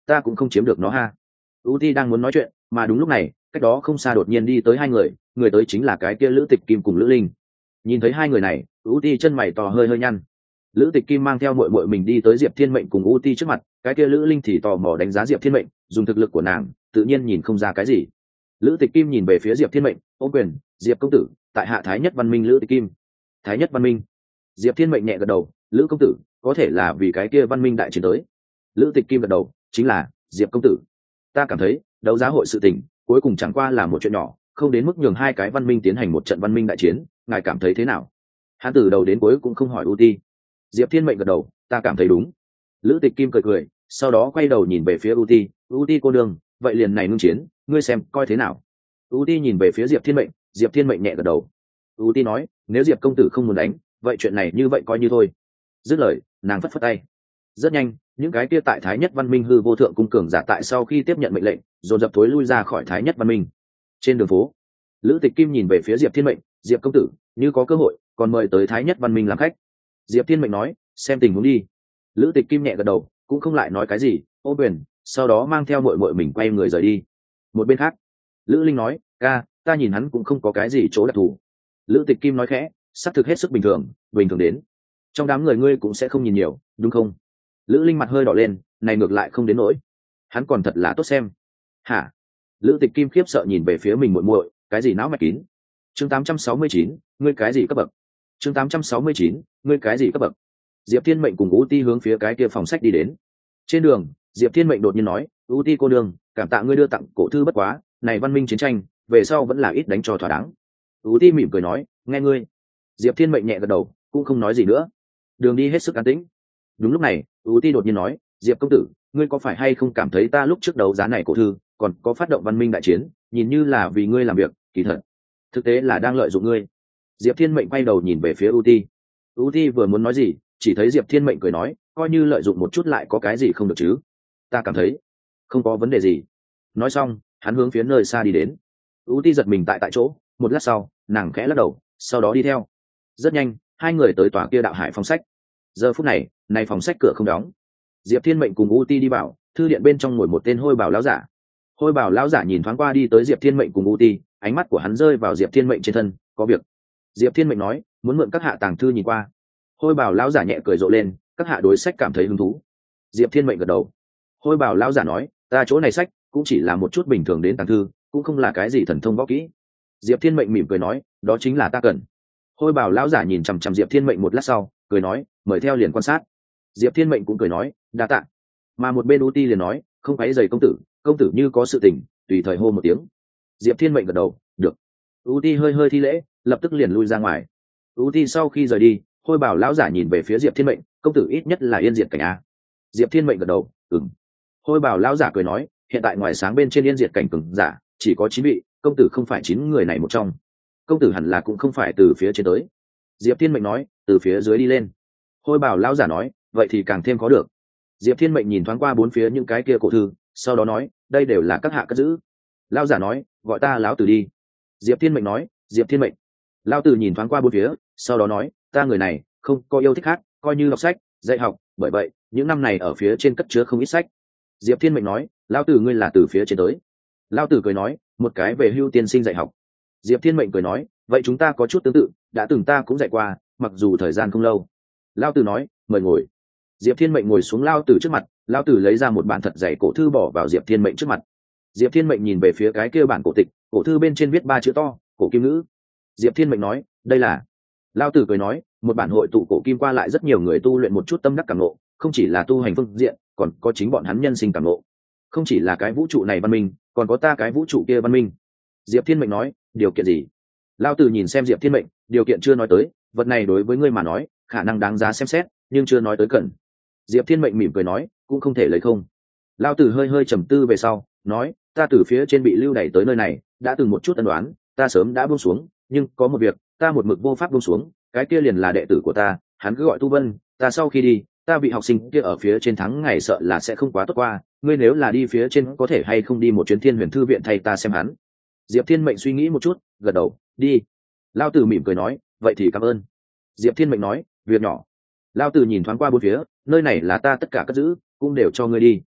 ta cũng không chiếm được nó ha. U Ti đang muốn nói chuyện, mà đúng lúc này cách đó không xa đột nhiên đi tới hai người, người tới chính là cái kia Lữ Tịch Kim cùng Lữ Linh. Nhìn thấy hai người này, U Ti chân mày to hơi hơi nhăn. Lữ Tịch Kim mang theo muội muội mình đi tới Diệp Thiên Mệnh cùng U Ti trước mặt, cái kia Lữ Linh thì tò mò đánh giá Diệp Thiên Mệnh, dùng thực lực của nàng tự nhiên nhìn không ra cái gì. Lữ Tịch Kim nhìn về phía Diệp Thiên Mệnh, ôm quyền, Diệp công tử, tại hạ Thái Nhất Văn Minh Lữ Tịch Kim. Thái Nhất Văn Minh. Diệp Thiên Mệnh nhẹ gật đầu, Lữ công tử, có thể là vì cái kia Văn Minh đại chiến tới. Lữ Tịch Kim gật đầu, chính là Diệp công tử. Ta cảm thấy đấu giá hội sự tình cuối cùng chẳng qua là một chuyện nhỏ, không đến mức nhường hai cái văn minh tiến hành một trận văn minh đại chiến, ngài cảm thấy thế nào? Hắn từ đầu đến cuối cũng không hỏi U Ti. Diệp Thiên Mệnh gật đầu, ta cảm thấy đúng. Lữ Tịch Kim cười cười, sau đó quay đầu nhìn về phía U Ti, U Ti cô đương, vậy liền này ngưng chiến, ngươi xem coi thế nào? U Ti nhìn về phía Diệp Thiên Mệnh, Diệp Thiên Mệnh nhẹ gật đầu. U Ti nói, nếu Diệp công tử không muốn đánh, vậy chuyện này như vậy coi như thôi. Dứt lời, nàng phất phất tay. Rất nhanh, những cái kia tại Thái Nhất Văn Minh hư vô thượng cung cường giả tại sau khi tiếp nhận mệnh lệnh, dồn dập thối lui ra khỏi Thái Nhất Văn Minh. Trên đường phố, Lữ Tịch Kim nhìn về phía Diệp Thiên Mệnh, Diệp công tử, như có cơ hội, còn mời tới Thái Nhất Văn Minh làm khách. Diệp Thiên Mệnh nói, xem tình huống đi. Lữ Tịch Kim nhẹ gật đầu, cũng không lại nói cái gì, ô quyền, sau đó mang theo muội muội mình quay người rời đi. Một bên khác, Lữ Linh nói, ca, ta nhìn hắn cũng không có cái gì chỗ đặc thù. Lữ Tịch Kim nói khẽ, xác thực hết sức bình thường, bình thường đến. Trong đám người ngươi cũng sẽ không nhìn nhiều, đúng không? Lữ Linh mặt hơi đỏ lên, này ngược lại không đến nỗi. Hắn còn thật là tốt xem. Hả? Lữ Tịch Kim khiếp sợ nhìn về phía mình muội muội, cái gì não mạch kín? Chương tám trăm sáu mươi chín, ngươi cái gì cấp bậc? Chương tám trăm sáu mươi chín, ngươi cái gì cấp bậc? Diệp Thiên Mệnh cùng U Ti hướng phía cái kia phòng sách đi đến. Trên đường, Diệp Thiên Mệnh đột nhiên nói, U Ti cô đương, cảm tạ ngươi đưa tặng cổ thư bất quá, này văn minh chiến tranh, về sau vẫn là ít đánh cho thỏa đáng. U Ti mỉm cười nói, nghe ngươi. Diệp Thiên Mệnh nhẹ gật đầu, cũng không nói gì nữa. Đường đi hết sức an tĩnh. Đúng lúc này, U Ti đột nhiên nói, Diệp công tử, ngươi có phải hay không cảm thấy ta lúc trước đấu giá này cổ thư, còn có phát động văn minh đại chiến, nhìn như là vì ngươi làm việc, kỳ thật thực tế là đang lợi dụng ngươi. Diệp Thiên Mệnh quay đầu nhìn về phía U Ti. U Ti vừa muốn nói gì, chỉ thấy Diệp Thiên Mệnh cười nói, coi như lợi dụng một chút lại có cái gì không được chứ? Ta cảm thấy không có vấn đề gì. Nói xong, hắn hướng phía nơi xa đi đến. U Ti giật mình tại tại chỗ, một lát sau, nàng khẽ lắc đầu, sau đó đi theo. Rất nhanh, hai người tới tòa kia đạo hải phòng sách. Giờ phút này, này phòng sách cửa không đóng. Diệp Thiên Mệnh cùng U Ti đi vào, thư điện bên trong ngồi một tên hôi bào lão giả. Hôi bào lão giả nhìn thoáng qua đi tới Diệp Thiên Mệnh cùng U Ti, ánh mắt của hắn rơi vào Diệp Thiên Mệnh trên thân, có việc. Diệp Thiên Mệnh nói, muốn mượn các hạ tàng thư nhìn qua. Hôi bào lão giả nhẹ cười rộ lên, các hạ đối sách cảm thấy hứng thú. Diệp Thiên Mệnh gật đầu. Hôi bào lão giả nói, ta chỗ này sách cũng chỉ là một chút bình thường đến tàng thư, cũng không là cái gì thần thông võ kỹ. Diệp Thiên Mệnh mỉm cười nói, đó chính là ta cần. Hôi bào lão giả nhìn chằm chằm Diệp Thiên Mệnh một lát sau, cười nói, mời theo liền quan sát. Diệp Thiên Mệnh cũng cười nói, đa tạ. Mà một bên U Ti liền nói, không phải giày công tử, công tử như có sự tình, tùy thời hô một tiếng. Diệp Thiên Mệnh gật đầu, được. U Ti hơi hơi thi lễ, lập tức liền lui ra ngoài. U Ti sau khi rời đi, hôi bảo lão giả nhìn về phía Diệp Thiên Mệnh, công tử ít nhất là yên diệt cảnh a. Diệp Thiên Mệnh gật đầu, ừm. Hôi bảo lão giả cười nói, hiện tại ngoài sáng bên trên yên diệt cảnh cường giả chỉ có chín vị, công tử không phải chín người này một trong. Công tử hẳn là cũng không phải từ phía trên tới. Diệp Thiên Mệnh nói, từ phía dưới đi lên. Hôi bảo lão giả nói, vậy thì càng thêm khó được. Diệp Thiên Mệnh nhìn thoáng qua bốn phía những cái kia cổ thư, sau đó nói, đây đều là các hạ cất giữ. Lão giả nói, gọi ta lão tử đi. Diệp Thiên Mệnh nói, Diệp Thiên Mệnh. Lão tử nhìn thoáng qua bốn phía, sau đó nói, ta người này không có yêu thích khác, coi như đọc sách dạy học, bởi vậy những năm này ở phía trên cất chứa không ít sách. Diệp Thiên Mệnh nói, lão tử ngươi là từ phía trên tới. Lão tử cười nói, một cái về hưu tiên sinh dạy học. Diệp Thiên Mệnh cười nói, vậy chúng ta có chút tương tự, đã từng ta cũng dạy qua, mặc dù thời gian không lâu. Lão tử nói, mời ngồi. Diệp Thiên Mệnh ngồi xuống Lão tử trước mặt, Lão tử lấy ra một bản thật dày cổ thư bỏ vào Diệp Thiên Mệnh trước mặt. Diệp Thiên Mệnh nhìn về phía cái kia bản cổ tịch, cổ thư bên trên viết ba chữ to, cổ kim ngữ. Diệp Thiên Mệnh nói, đây là. Lão tử cười nói, một bản hội tụ cổ kim qua lại rất nhiều người tu luyện một chút tâm đắc cảm ngộ, không chỉ là tu hành phương diện, còn có chính bọn hắn nhân sinh cảm ngộ. Không chỉ là cái vũ trụ này văn minh, còn có ta cái vũ trụ kia văn minh. Diệp Thiên Mệnh nói, điều kiện gì? Lão tử nhìn xem Diệp Thiên Mệnh, điều kiện chưa nói tới, vật này đối với ngươi mà nói, khả năng đáng giá xem xét, nhưng chưa nói tới cần. Diệp Thiên Mệnh mỉm cười nói, cũng không thể lấy không. Lão tử hơi hơi trầm tư về sau, nói, ta từ phía trên bị lưu đày tới nơi này, đã từng một chút ân đoán, ta sớm đã buông xuống, nhưng có một việc, ta một mực vô pháp buông xuống, cái kia liền là đệ tử của ta, hắn cứ gọi Tu Vân, ta sau khi đi, ta vị học sinh kia ở phía trên thắng ngày sợ là sẽ không quá tốt qua, ngươi nếu là đi phía trên có thể hay không đi một chuyến Thiên Huyền thư viện thay ta xem hắn. Diệp Thiên Mệnh suy nghĩ một chút, gật đầu, đi. Lão tử mỉm cười nói, vậy thì cảm ơn. Diệp Thiên Mệnh nói, việc nhỏ. Lão tử nhìn thoáng qua bốn phía, nơi này là ta tất cả cất giữ, cũng đều cho ngươi đi.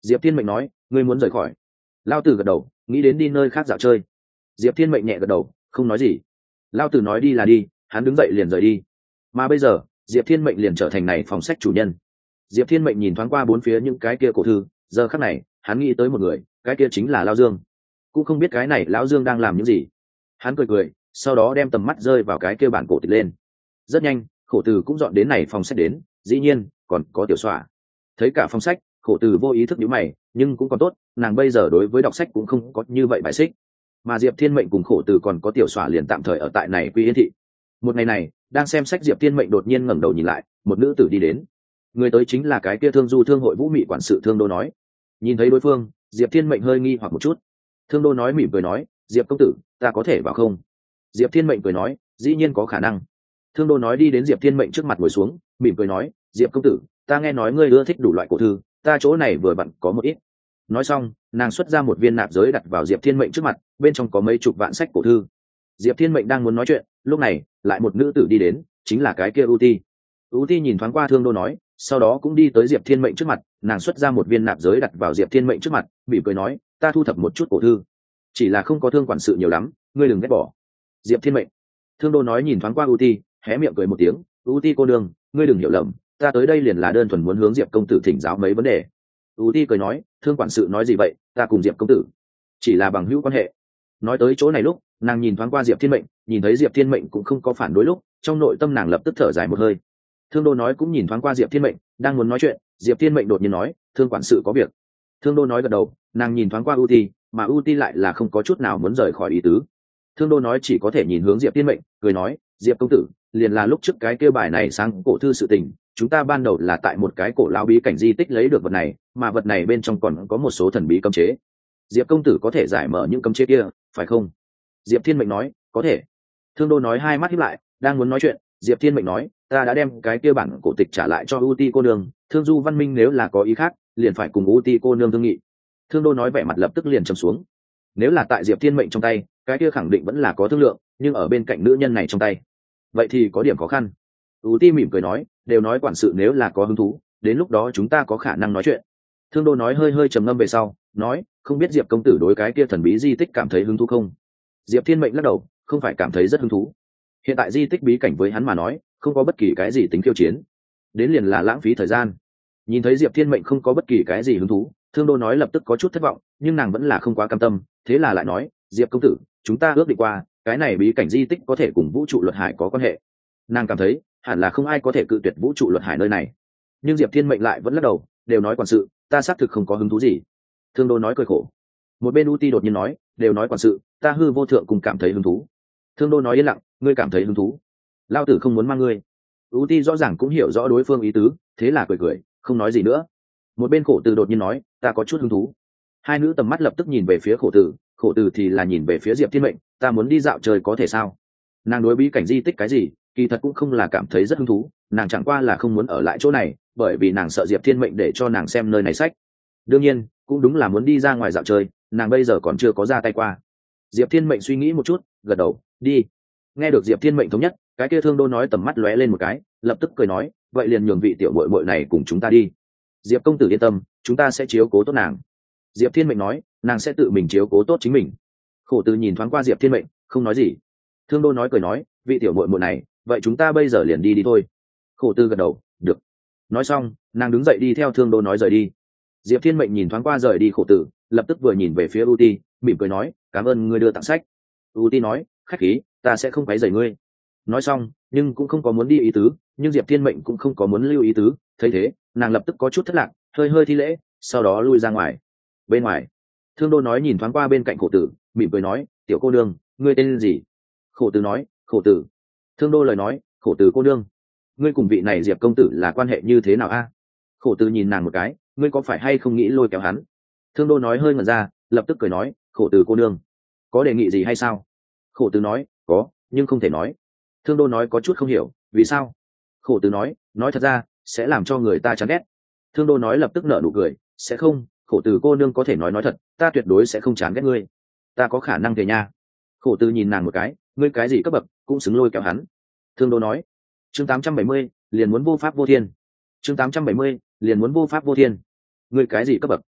Diệp thiên mệnh nói, ngươi muốn rời khỏi. Lao tử gật đầu, nghĩ đến đi nơi khác dạo chơi. Diệp thiên mệnh nhẹ gật đầu, không nói gì. Lao tử nói đi là đi, hắn đứng dậy liền rời đi. Mà bây giờ Diệp thiên mệnh liền trở thành này phòng sách chủ nhân. Diệp thiên mệnh nhìn thoáng qua bốn phía những cái kia cổ thư, giờ khắc này hắn nghĩ tới một người, cái kia chính là Lao Dương. Cũng không biết cái này lão Dương đang làm những gì. Hắn cười cười, sau đó đem tầm mắt rơi vào cái kia bản cổ tịch lên. Rất nhanh khổ từ cũng dọn đến này phòng sách đến, dĩ nhiên còn có tiểu xoa. Thấy cả phòng sách, khổ từ vô ý thức nhíu mày, nhưng cũng còn tốt, nàng bây giờ đối với đọc sách cũng không có như vậy bài xích. Mà Diệp thiên mệnh cùng khổ từ còn có tiểu xoa liền tạm thời ở tại này Quy Yên thị. Một ngày này đang xem sách, Diệp thiên mệnh đột nhiên ngẩng đầu nhìn lại, một nữ tử đi đến. Người tới chính là cái kia Thương Du thương hội Vũ Mị quản sự Thương Đô nói. Nhìn thấy đối phương, Diệp thiên mệnh hơi nghi hoặc một chút. Thương Đô nói mỉm cười nói, Diệp công tử, ta có thể vào không? Diệp thiên mệnh cười nói, dĩ nhiên có khả năng. Thương Đô nói đi đến Diệp thiên mệnh trước mặt ngồi xuống, mỉm cười nói, Diệp công tử, ta nghe nói ngươi ưa thích đủ loại cổ thư, ta chỗ này vừa vặn có một ít. Nói xong nàng xuất ra một viên nạp giới đặt vào Diệp thiên mệnh trước mặt, bên trong có mấy chục vạn sách cổ thư. Diệp thiên mệnh đang muốn nói chuyện, lúc này lại một nữ tử đi đến, chính là cái kia U Ti. U Ti nhìn thoáng qua Thương Đô nói, sau đó cũng đi tới Diệp thiên mệnh trước mặt, nàng xuất ra một viên nạp giới đặt vào Diệp thiên mệnh trước mặt, mỉm cười nói, ta thu thập một chút cổ thư, chỉ là không có Thương quản sự nhiều lắm, ngươi đừng ghét bỏ. Diệp thiên mệnh. Thương Đô nói nhìn thoáng qua U Ti, hé miệng cười một tiếng, U Ti cô đương, ngươi đừng hiểu lầm, ta tới đây liền là đơn thuần muốn hướng Diệp công tử thỉnh giáo mấy vấn đề. U Ti cười nói, Thương quản sự nói gì vậy, ta cùng Diệp công tử chỉ là bằng hữu quan hệ. Nói tới chỗ này lúc nàng nhìn thoáng qua Diệp thiên mệnh, nhìn thấy Diệp thiên mệnh cũng không có phản đối lúc, trong nội tâm nàng lập tức thở dài một hơi. Thương Đô nói cũng nhìn thoáng qua Diệp thiên mệnh, đang muốn nói chuyện, Diệp thiên mệnh đột nhiên nói, Thương quản sự có việc. Thương Đô nói gật đầu, nàng nhìn thoáng qua U Ti, mà U Ti lại là không có chút nào muốn rời khỏi ý tứ. Thương Đô nói chỉ có thể nhìn hướng Diệp thiên mệnh, cười nói, Diệp công tử, liền là lúc trước cái kêu bài này sáng cổ thư sự tình, chúng ta ban đầu là tại một cái cổ lão bí cảnh di tích lấy được vật này, mà vật này bên trong còn có một số thần bí cấm chế. Diệp công tử có thể giải mở những cấm chế kia, phải không? Diệp thiên mệnh nói, có thể. Thương Đô nói hai mắt híp lại, đang muốn nói chuyện, Diệp thiên mệnh nói, ta đã đem cái kia bản cổ tịch trả lại cho U Ti cô nương, Thương Du Văn Minh nếu là có ý khác, liền phải cùng U Ti cô nương thương nghị. Thương Đô nói vẻ mặt lập tức liền trầm xuống. Nếu là tại Diệp thiên mệnh trong tay, cái kia khẳng định vẫn là có thương lượng, nhưng ở bên cạnh nữ nhân này trong tay, vậy thì có điểm khó khăn. U Ti mỉm cười nói, đều nói quản sự nếu là có hứng thú, đến lúc đó chúng ta có khả năng nói chuyện. Thương Đô nói hơi hơi trầm ngâm về sau, nói, không biết Diệp công tử đối cái kia thần bí di tích cảm thấy hứng thú không? Diệp thiên mệnh lắc đầu, không phải cảm thấy rất hứng thú. Hiện tại di tích bí cảnh với hắn mà nói, không có bất kỳ cái gì tính khiêu chiến, đến liền là lãng phí thời gian. Nhìn thấy Diệp thiên mệnh không có bất kỳ cái gì hứng thú, Thương Đô nói lập tức có chút thất vọng, nhưng nàng vẫn là không quá cam tâm, thế là lại nói, Diệp công tử, chúng ta ước định qua, cái này bí cảnh di tích có thể cùng vũ trụ luật hải có quan hệ. Nàng cảm thấy hẳn là không ai có thể cự tuyệt vũ trụ luật hải nơi này, nhưng Diệp thiên mệnh lại vẫn lắc đầu, đều nói quản sự, ta xác thực không có hứng thú gì. Thương Đô nói cười khổ. Một bên U Ti đột nhiên nói, đều nói quản sự, ta hư vô thượng cùng cảm thấy hứng thú. Thương Đô nói yên lặng, ngươi cảm thấy hứng thú, lao tử không muốn mang ngươi. U Ti rõ ràng cũng hiểu rõ đối phương ý tứ, thế là cười cười, không nói gì nữa. Một bên khổ từ đột nhiên nói, ta có chút hứng thú. Hai nữ tầm mắt lập tức nhìn về phía khổ từ, khổ từ thì là nhìn về phía Diệp thiên mệnh, ta muốn đi dạo chơi có thể sao? Nàng đối bí cảnh di tích cái gì kỳ thật cũng không là cảm thấy rất hứng thú, nàng chẳng qua là không muốn ở lại chỗ này, bởi vì nàng sợ Diệp thiên mệnh để cho nàng xem nơi này sách. Đương nhiên cũng đúng là muốn đi ra ngoài dạo chơi, nàng bây giờ còn chưa có ra tay qua. Diệp thiên mệnh suy nghĩ một chút, gật đầu, đi. Nghe được Diệp thiên mệnh thống nhất, cái kia Thương Đô nói tầm mắt lóe lên một cái, lập tức cười nói, vậy liền nhường vị tiểu muội muội này cùng chúng ta đi. Diệp công tử yên tâm, chúng ta sẽ chiếu cố tốt nàng. Diệp thiên mệnh nói, nàng sẽ tự mình chiếu cố tốt chính mình. Khổ từ nhìn thoáng qua Diệp thiên mệnh, không nói gì. Thương Đô nói cười nói, vị tiểu muội muội này, vậy chúng ta bây giờ liền đi đi thôi. Khổ từ gật đầu, được. Nói xong nàng đứng dậy đi theo Thương Đô nói rời đi. Diệp thiên mệnh nhìn thoáng qua rời đi khổ tử, lập tức vừa nhìn về phía U Ti, mỉm cười nói, cảm ơn ngươi đưa tặng sách. U Ti nói, khách khí, ta sẽ không quấy rầy ngươi. Nói xong nhưng cũng không có muốn đi ý tứ, nhưng Diệp thiên mệnh cũng không có muốn lưu ý tứ, thấy thế nàng lập tức có chút thất lạc, hơi hơi thi lễ, sau đó lui ra ngoài. Bên ngoài Thương Đô nói nhìn thoáng qua bên cạnh khổ tử, mỉm cười nói, tiểu cô nương, ngươi tên gì? Khổ tử nói, khổ tử. Thương Đô lời nói, khổ tử cô nương, ngươi cùng vị này Diệp công tử là quan hệ như thế nào a? Khổ tử nhìn nàng một cái, ngươi có phải hay không nghĩ lôi kéo hắn? Thương Đô nói hơi ngẩn ra, lập tức cười nói, khổ tử cô nương, có đề nghị gì hay sao? Khổ tử nói, có, nhưng không thể nói. Thương Đô nói có chút không hiểu, vì sao? Khổ tử nói, nói thật ra sẽ làm cho người ta chán ghét. Thương Đô nói lập tức nở nụ cười, sẽ không, khổ tử cô nương có thể nói nói thật, ta tuyệt đối sẽ không chán ghét ngươi, ta có khả năng thế nha. Khổ tử nhìn nàng một cái, ngươi cái gì cấp bậc cũng xứng lôi kéo hắn. Thương Đô nói, chương tám trăm bảy mươi, liền muốn vô pháp vô thiên. chương tám trăm bảy mươi, liền muốn vô pháp vô thiên. Ngươi cái gì cấp bậc?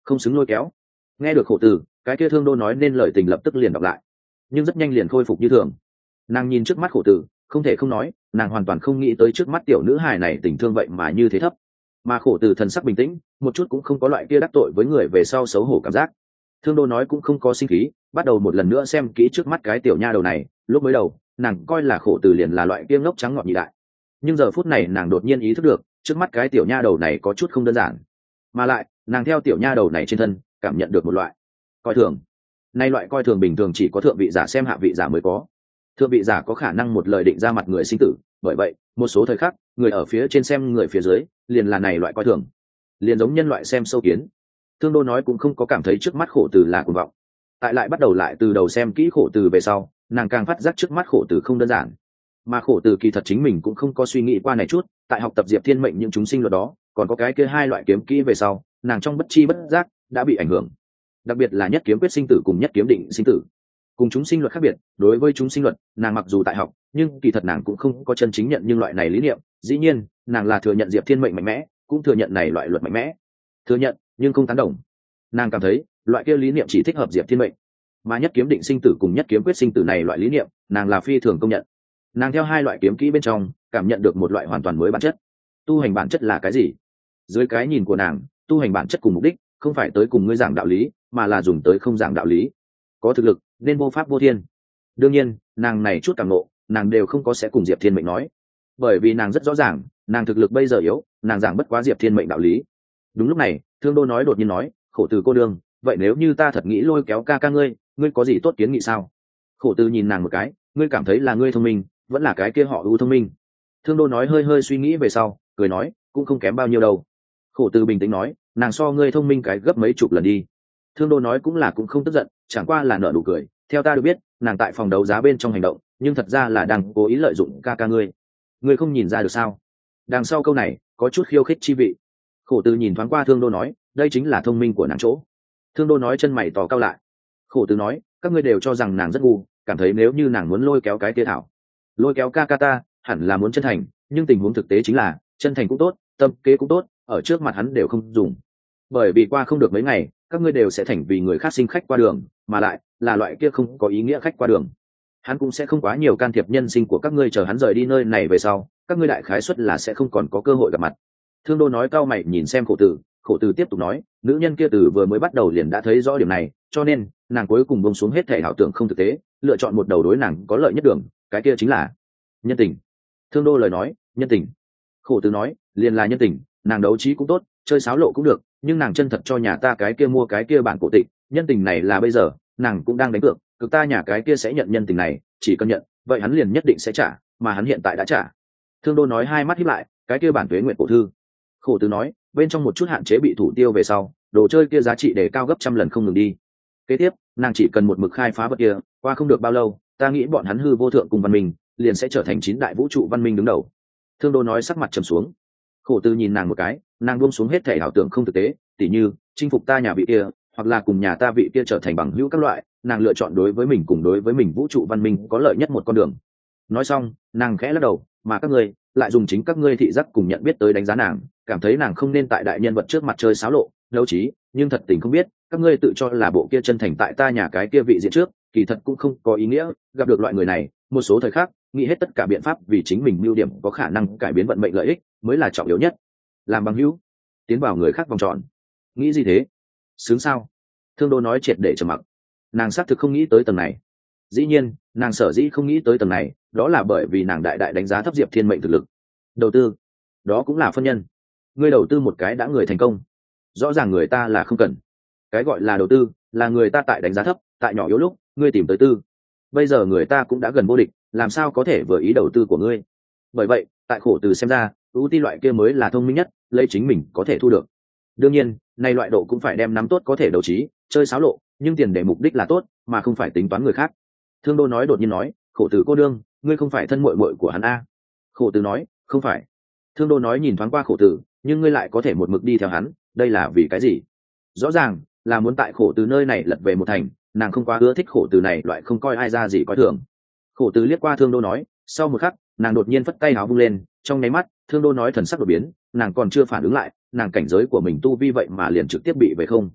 không xứng lôi kéo. Nghe được khổ từ, cái kia thương đô nói nên lời tình lập tức liền đọc lại, nhưng rất nhanh liền khôi phục như thường. Nàng nhìn trước mắt khổ từ, không thể không nói, nàng hoàn toàn không nghĩ tới trước mắt tiểu nữ hài này tình thương vậy mà như thế thấp. Mà khổ từ thần sắc bình tĩnh, một chút cũng không có loại kia đắc tội với người về sau xấu hổ cảm giác. Thương đô nói cũng không có sinh khí, bắt đầu một lần nữa xem kỹ trước mắt cái tiểu nha đầu này. Lúc mới đầu nàng coi là khổ từ liền là loại kia ngốc trắng ngọt nhị đại, nhưng giờ phút này nàng đột nhiên ý thức được trước mắt cái tiểu nha đầu này có chút không đơn giản, mà lại nàng theo tiểu nha đầu này trên thân cảm nhận được một loại coi thường. Nay loại coi thường bình thường chỉ có thượng vị giả xem hạ vị giả mới có. Thượng vị giả có khả năng một lời định ra mặt người sinh tử, bởi vậy một số thời khắc người ở phía trên xem người phía dưới liền là này loại coi thường, liền giống nhân loại xem sâu kiến. Thương đô nói cũng không có cảm thấy trước mắt khổ từ là cuồng vọng, tại lại bắt đầu lại từ đầu xem kỹ khổ từ về sau, nàng càng phát giác trước mắt khổ từ không đơn giản. Mà khổ từ kỳ thật chính mình cũng không có suy nghĩ qua này chút, tại học tập diệp thiên mệnh những chúng sinh luật đó, còn có cái kia hai loại kiếm kỹ về sau, nàng trong bất chi bất giác đã bị ảnh hưởng. Đặc biệt là nhất kiếm quyết sinh tử cùng nhất kiếm định sinh tử, cùng chúng sinh luật khác biệt. Đối với chúng sinh luật, nàng mặc dù tại học, nhưng kỳ thật nàng cũng không có chân chính nhận nhưng loại này lý niệm. Dĩ nhiên nàng là thừa nhận diệp thiên mệnh mạnh mẽ, cũng thừa nhận này loại luật mạnh mẽ, thừa nhận nhưng không tán đồng. Nàng cảm thấy loại kia lý niệm chỉ thích hợp diệp thiên mệnh, mà nhất kiếm định sinh tử cùng nhất kiếm quyết sinh tử này loại lý niệm nàng là phi thường công nhận. Nàng theo hai loại kiếm kỹ bên trong cảm nhận được một loại hoàn toàn mới bản chất. Tu hành bản chất là cái gì? Dưới cái nhìn của nàng, tu hành bản chất cùng mục đích không phải tới cùng ngươi giảng đạo lý, mà là dùng tới không giảng đạo lý. Có thực lực nên vô pháp vô thiên. Đương nhiên nàng này chút cảm ngộ nàng đều không có sẽ cùng diệp thiên mệnh nói, bởi vì nàng rất rõ ràng nàng thực lực bây giờ yếu, nàng giảng bất quá diệp thiên mệnh đạo lý. Đúng lúc này thương đô nói đột nhiên nói, khổ từ cô đương, vậy nếu như ta thật nghĩ lôi kéo ca ca ngươi, ngươi có gì tốt kiến nghị sao? Khổ từ nhìn nàng một cái, ngươi cảm thấy là ngươi thông minh, vẫn là cái kia họ ưu thông minh? Thương đô nói hơi hơi suy nghĩ về sau cười nói, cũng không kém bao nhiêu đâu. Khổ từ bình tĩnh nói, nàng so ngươi thông minh cái gấp mấy chục lần đi. Thương đô nói cũng là cũng không tức giận, chẳng qua là nở nụ cười. Theo ta được biết, nàng tại phòng đấu giá bên trong hành động, nhưng thật ra là đang cố ý lợi dụng ca ca ngươi. Ngươi không nhìn ra được sao? Đằng sau câu này có chút khiêu khích chi vị. Khổ từ nhìn thoáng qua thương đô nói, đây chính là thông minh của nàng chỗ. Thương đô nói chân mày tò cao lại. Khổ từ nói, các ngươi đều cho rằng nàng rất ngu, cảm thấy nếu như nàng muốn lôi kéo cái tia thảo, lôi kéo ca ca ta, hẳn là muốn chân thành, nhưng tình huống thực tế chính là chân thành cũng tốt, tâm kế cũng tốt, ở trước mặt hắn đều không dùng. Bởi vì qua không được mấy ngày, các ngươi đều sẽ thành vì người khác sinh khách qua đường, mà lại là loại kia không có ý nghĩa khách qua đường. Hắn cũng sẽ không quá nhiều can thiệp nhân sinh của các ngươi, chờ hắn rời đi nơi này về sau, các ngươi đại khái suất là sẽ không còn có cơ hội gặp mặt. Thương đô nói cao mày nhìn xem khổ tử, khổ tử tiếp tục nói, nữ nhân kia từ vừa mới bắt đầu liền đã thấy rõ điểm này, cho nên nàng cuối cùng bông xuống hết thể ảo tưởng không thực tế, lựa chọn một đầu đối nàng có lợi nhất đường, cái kia chính là nhân tình. Thương đô lời nói, nhân tình. Khổ tử nói, liền là nhân tình, nàng đấu trí cũng tốt, chơi sáo lộ cũng được, nhưng nàng chân thật cho nhà ta cái kia mua cái kia bản cổ tịch, nhân tình này là bây giờ nàng cũng đang đánh cược, cực ta nhà cái kia sẽ nhận nhân tình này, chỉ cần nhận, vậy hắn liền nhất định sẽ trả, mà hắn hiện tại đã trả. Thương đô nói hai mắt híp lại, cái kia bản tuế nguyện cổ thư. Khổ tử nói, bên trong một chút hạn chế bị thủ tiêu về sau, đồ chơi kia giá trị đề cao gấp trăm lần không ngừng đi. Kế tiếp nàng chỉ cần một mực khai phá vật kia, qua không được bao lâu, ta nghĩ bọn hắn hư vô thượng cùng văn minh liền sẽ trở thành chín đại vũ trụ văn minh đứng đầu. Thương đô nói sắc mặt trầm xuống. Khổ tử nhìn nàng một cái, nàng buông xuống hết thể ảo tưởng không thực tế, tỉ như chinh phục ta nhà vị kia, hoặc là cùng nhà ta vị kia trở thành bằng hữu các loại, nàng lựa chọn đối với mình cùng đối với mình vũ trụ văn minh có lợi nhất một con đường. Nói xong nàng khẽ lắc đầu, mà các ngươi lại dùng chính các ngươi thị giác cùng nhận biết tới đánh giá nàng, cảm thấy nàng không nên tại đại nhân vật trước mặt chơi xáo lộ đấu trí, nhưng thật tình không biết các ngươi tự cho là bộ kia chân thành tại ta nhà cái kia vị diện trước, kỳ thật cũng không có ý nghĩa. Gặp được loại người này, một số thời khắc nghĩ hết tất cả biện pháp vì chính mình mưu điểm có khả năng cải biến vận mệnh lợi ích mới là trọng yếu nhất. Làm bằng hữu, tiến vào người khác vòng tròn, nghĩ gì thế? Sướng sao? Thương đô nói triệt để trầm mặc. Nàng xác thực không nghĩ tới tầng này. Dĩ nhiên nàng sở dĩ không nghĩ tới tầng này, đó là bởi vì nàng đại đại đánh giá thấp diệp thiên mệnh thực lực. Đầu tư, đó cũng là phân nhân. Ngươi đầu tư một cái đã người thành công, rõ ràng người ta là không cần. Cái gọi là đầu tư là người ta tại đánh giá thấp, tại nhỏ yếu lúc ngươi tìm tới tư. Bây giờ người ta cũng đã gần vô địch, làm sao có thể vừa ý đầu tư của ngươi? Bởi vậy tại khổ từ xem ra, ưu ti loại kia mới là thông minh nhất, lấy chính mình có thể thu được. Đương nhiên nay loại độ cũng phải đem nắm tốt, có thể đấu trí chơi xáo lộ, nhưng tiền để mục đích là tốt, mà không phải tính toán người khác. Thương đô nói đột nhiên nói, khổ tử cô đương, ngươi không phải thân muội muội của hắn a? Khổ tử nói, không phải. Thương đô nói nhìn thoáng qua khổ tử, nhưng ngươi lại có thể một mực đi theo hắn, đây là vì cái gì? Rõ ràng là muốn tại khổ tử nơi này lật về một thành. Nàng không quá ưa thích khổ tử này loại không coi ai ra gì coi thường. Khổ tử liếc qua thương đô nói, sau một khắc nàng đột nhiên phất tay áo vung lên, trong nháy mắt thương đô nói thần sắc đột biến, nàng còn chưa phản ứng lại, nàng cảnh giới của mình tu vi vậy mà liền trực tiếp bị về không.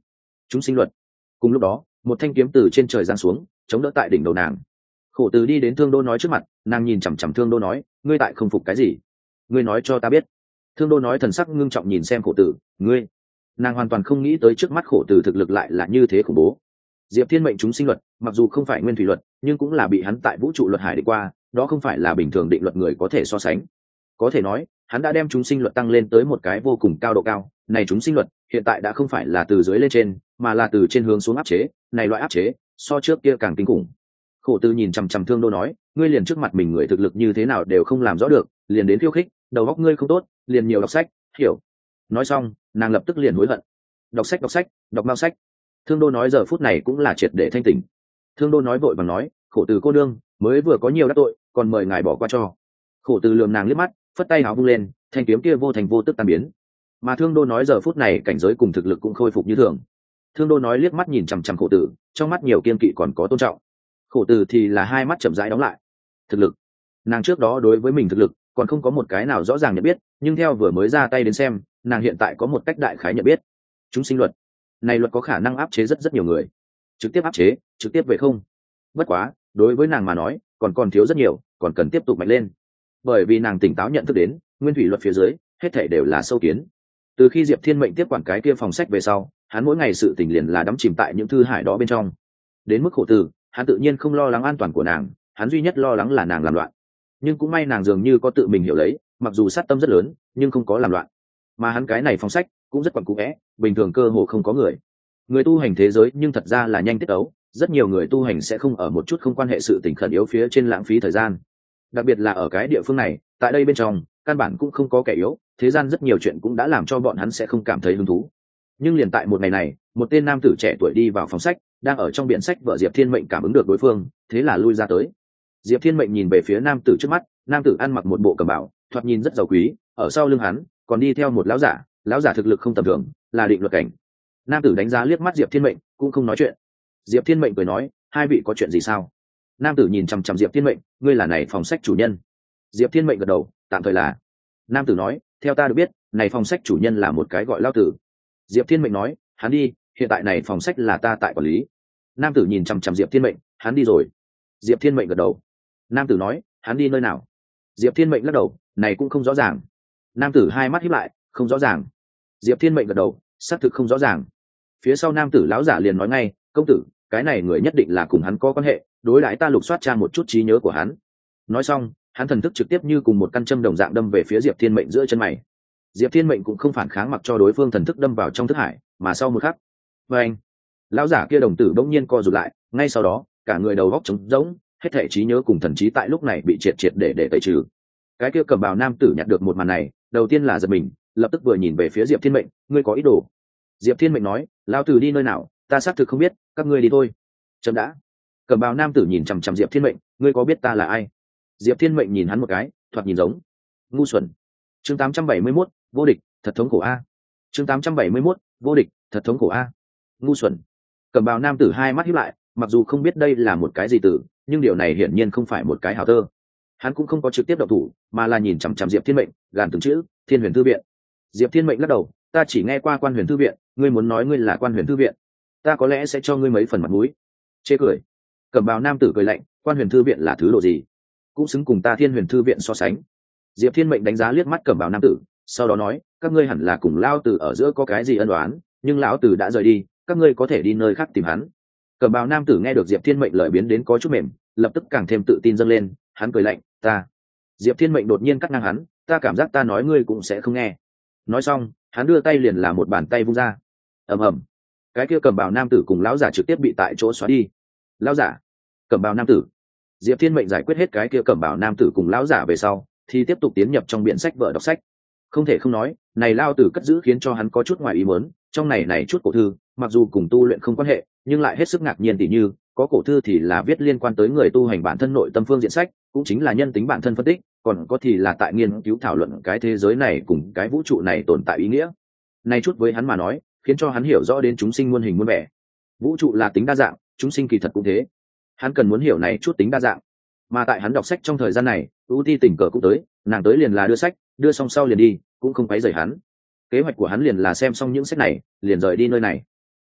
chúng sinh luật. Cùng lúc đó một thanh kiếm từ trên trời giáng xuống chống đỡ tại đỉnh đầu nàng. Khổ Từ đi đến Thương Đô nói trước mặt, nàng nhìn chằm chằm Thương Đô nói, ngươi tại không phục cái gì? Ngươi nói cho ta biết. Thương Đô nói thần sắc ngưng trọng nhìn xem Khổ Từ, ngươi. Nàng hoàn toàn không nghĩ tới trước mắt Khổ Từ thực lực lại là như thế khủng bố. Diệp Thiên mệnh chúng sinh luật, mặc dù không phải nguyên thủy luật, nhưng cũng là bị hắn tại vũ trụ luật hải đi qua, đó không phải là bình thường định luật người có thể so sánh. Có thể nói, hắn đã đem chúng sinh luật tăng lên tới một cái vô cùng cao độ cao. Này chúng sinh luật, hiện tại đã không phải là từ dưới lên trên, mà là từ trên hướng xuống áp chế, này loại áp chế, so trước kia càng kinh khủng. Khổ Từ nhìn chằm chằm Thương Đô nói, ngươi liền trước mặt mình người thực lực như thế nào đều không làm rõ được, liền đến khiêu khích, đầu óc ngươi không tốt, liền nhiều đọc sách, hiểu? Nói xong, nàng lập tức liền hối hận. Đọc sách đọc sách, đọc bao sách. Thương Đô nói giờ phút này cũng là triệt để thanh tỉnh. Thương Đô nói vội vàng nói, Khổ Từ cô đương, mới vừa có nhiều đắc tội, còn mời ngài bỏ qua cho. Khổ Từ lườm nàng liếc mắt, phất tay áo vung lên, thanh kiếm kia vô thành vô tức tan biến. Mà Thương Đô nói giờ phút này cảnh giới cùng thực lực cũng khôi phục như thường. Thương Đô nói liếc mắt nhìn chằm chằm Khổ Từ, trong mắt nhiều kiên kỵ còn có tôn trọng. Khổ Từ thì là hai mắt chậm rãi đóng lại. Thực lực, nàng trước đó đối với mình thực lực còn không có một cái nào rõ ràng nhận biết, nhưng theo vừa mới ra tay đến xem, nàng hiện tại có một cách đại khái nhận biết. Chúng sinh luật, này luật có khả năng áp chế rất rất nhiều người, trực tiếp áp chế, trực tiếp về không. Bất quá, đối với nàng mà nói, còn còn thiếu rất nhiều, còn cần tiếp tục mạnh lên. Bởi vì nàng tỉnh táo nhận thức đến, nguyên thủy luật phía dưới, hết thảy đều là sâu kiến. Từ khi Diệp Thiên mệnh tiếp quản cái kia phòng sách về sau, hắn mỗi ngày sự tình liền là đắm chìm tại những thư hải đó bên trong. Đến mức Khổ Từ, hắn tự nhiên không lo lắng an toàn của nàng, hắn duy nhất lo lắng là nàng làm loạn. Nhưng cũng may nàng dường như có tự mình hiểu lấy, mặc dù sát tâm rất lớn, nhưng không có làm loạn. Mà hắn cái này phòng sách cũng rất quẩn cũ vẽ, bình thường cơ hồ không có người. Người tu hành thế giới nhưng thật ra là nhanh tiết tấu, rất nhiều người tu hành sẽ không ở một chút không quan hệ sự tình khẩn yếu phía trên lãng phí thời gian. Đặc biệt là ở cái địa phương này, tại đây bên trong, căn bản cũng không có kẻ yếu, thế gian rất nhiều chuyện cũng đã làm cho bọn hắn sẽ không cảm thấy hứng thú. Nhưng liền tại một ngày này, một tên nam tử trẻ tuổi đi vào phòng sách, đang ở trong biển sách vợ Diệp Thiên mệnh cảm ứng được đối phương, thế là lui ra tới. Diệp Thiên mệnh nhìn về phía nam tử trước mắt, nam tử ăn mặc một bộ cẩm bào, thoạt nhìn rất giàu quý, ở sau lưng hắn còn đi theo một lão giả, lão giả thực lực không tầm thường, là định luật cảnh. Nam tử đánh giá liếc mắt Diệp Thiên mệnh, cũng không nói chuyện. Diệp Thiên mệnh cười nói, hai vị có chuyện gì sao? Nam tử nhìn chằm chằm Diệp Thiên mệnh, ngươi là này phòng sách chủ nhân? Diệp Thiên mệnh gật đầu, tạm thời là. Nam tử nói, theo ta được biết, này phòng sách chủ nhân là một cái gọi lao tử. Diệp Thiên mệnh nói, hắn đi, hiện tại này phòng sách là ta tại quản lý. Nam tử nhìn chằm chằm Diệp Thiên mệnh, hắn đi rồi. Diệp Thiên mệnh gật đầu. Nam tử nói, hắn đi nơi nào? Diệp Thiên mệnh lắc đầu, này cũng không rõ ràng. Nam tử hai mắt híp lại, không rõ ràng. Diệp Thiên mệnh gật đầu, xác thực không rõ ràng. Phía sau nam tử lão giả liền nói ngay, công tử, cái này người nhất định là cùng hắn có quan hệ, đối đãi ta lục soát tra một chút trí nhớ của hắn. Nói xong, hắn thần thức trực tiếp như cùng một căn châm đồng dạng đâm về phía Diệp Thiên mệnh giữa chân mày. Diệp Thiên mệnh cũng không phản kháng, mặc cho đối phương thần thức đâm vào trong thức hải, mà sau một khắc, và anh, lão giả kia đồng tử bỗng nhiên co rụt lại, ngay sau đó, cả người đầu góc trống rỗng, hết thể trí nhớ cùng thần trí tại lúc này bị triệt triệt để để tẩy trừ. Cái kia cầm bào nam tử nhặt được một màn này, đầu tiên là giật mình, lập tức vừa nhìn về phía Diệp Thiên mệnh, ngươi có ý đồ? Diệp Thiên mệnh nói, lão tử đi nơi nào, ta xác thực không biết, các ngươi đi thôi. Chậm đã. Cầm bào nam tử nhìn chằm chằm Diệp Thiên mệnh, ngươi có biết ta là ai? Diệp Thiên mệnh nhìn hắn một cái, thoạt nhìn giống ngu xuẩn. Chương tám trăm bảy mươi mốt, vô địch, thật thống khổ a. Chương tám trăm bảy mươi mốt, vô địch, thật thống khổ a. Ngu xuẩn. Cầm bào nam tử hai mắt híp lại, mặc dù không biết đây là một cái gì từ, nhưng điều này hiển nhiên không phải một cái hảo thơ. Hắn cũng không có trực tiếp động thủ, mà là nhìn chằm chằm Diệp Thiên mệnh, gàn từng chữ, Thiên Huyền Thư viện. Diệp Thiên mệnh lắc đầu, ta chỉ nghe qua Quan Huyền Thư viện, ngươi muốn nói ngươi là Quan Huyền Thư viện, ta có lẽ sẽ cho ngươi mấy phần mặt mũi. Chê cười. Cẩm bào nam tử cười lạnh, Quan Huyền Thư viện là thứ độ gì, cũng xứng cùng ta Thiên Huyền Thư viện so sánh. Diệp Thiên mệnh đánh giá liếc mắt cẩm bào nam tử, sau đó nói, các ngươi hẳn là cùng lao tử ở giữa có cái gì ân oán, nhưng lão tử đã rời đi, các ngươi có thể đi nơi khác tìm hắn. Cẩm bào nam tử nghe được Diệp Thiên mệnh lời biến đến có chút mềm, lập tức càng thêm tự tin dâng lên, hắn cười lạnh, ta. Diệp Thiên mệnh đột nhiên cắt ngang hắn, ta cảm giác ta nói ngươi cũng sẽ không nghe. Nói xong, hắn đưa tay liền là một bàn tay vung ra. Ầm ầm. Cái kia cẩm bào nam tử cùng lão giả trực tiếp bị tại chỗ xóa đi. Lão giả, cẩm bào nam tử. Diệp Thiên mệnh giải quyết hết cái kia cẩm bào nam tử cùng lão giả về sau, thì tiếp tục tiến nhập trong biển sách vợ đọc sách. Không thể không nói, này lao tử cất giữ khiến cho hắn có chút ngoài ý muốn, trong này này chút cổ thư, mặc dù cùng tu luyện không quan hệ, nhưng lại hết sức ngạc nhiên, tỉ như có cổ thư thì là viết liên quan tới người tu hành bản thân nội tâm phương diện sách, cũng chính là nhân tính bản thân phân tích, còn có thì là tại nghiên cứu thảo luận cái thế giới này cùng cái vũ trụ này tồn tại ý nghĩa. Này chút với hắn mà nói, khiến cho hắn hiểu rõ đến chúng sinh muôn hình muôn vẻ. Vũ trụ là tính đa dạng, chúng sinh kỳ thật cũng thế. Hắn cần muốn hiểu này chút tính đa dạng. Mà tại hắn đọc sách trong thời gian này, U Ti tình cờ cũng tới, nàng tới liền là đưa sách, đưa xong sau liền đi, cũng không quấy rầy hắn. Kế hoạch của hắn liền là xem xong những sách này, liền rời đi nơi này.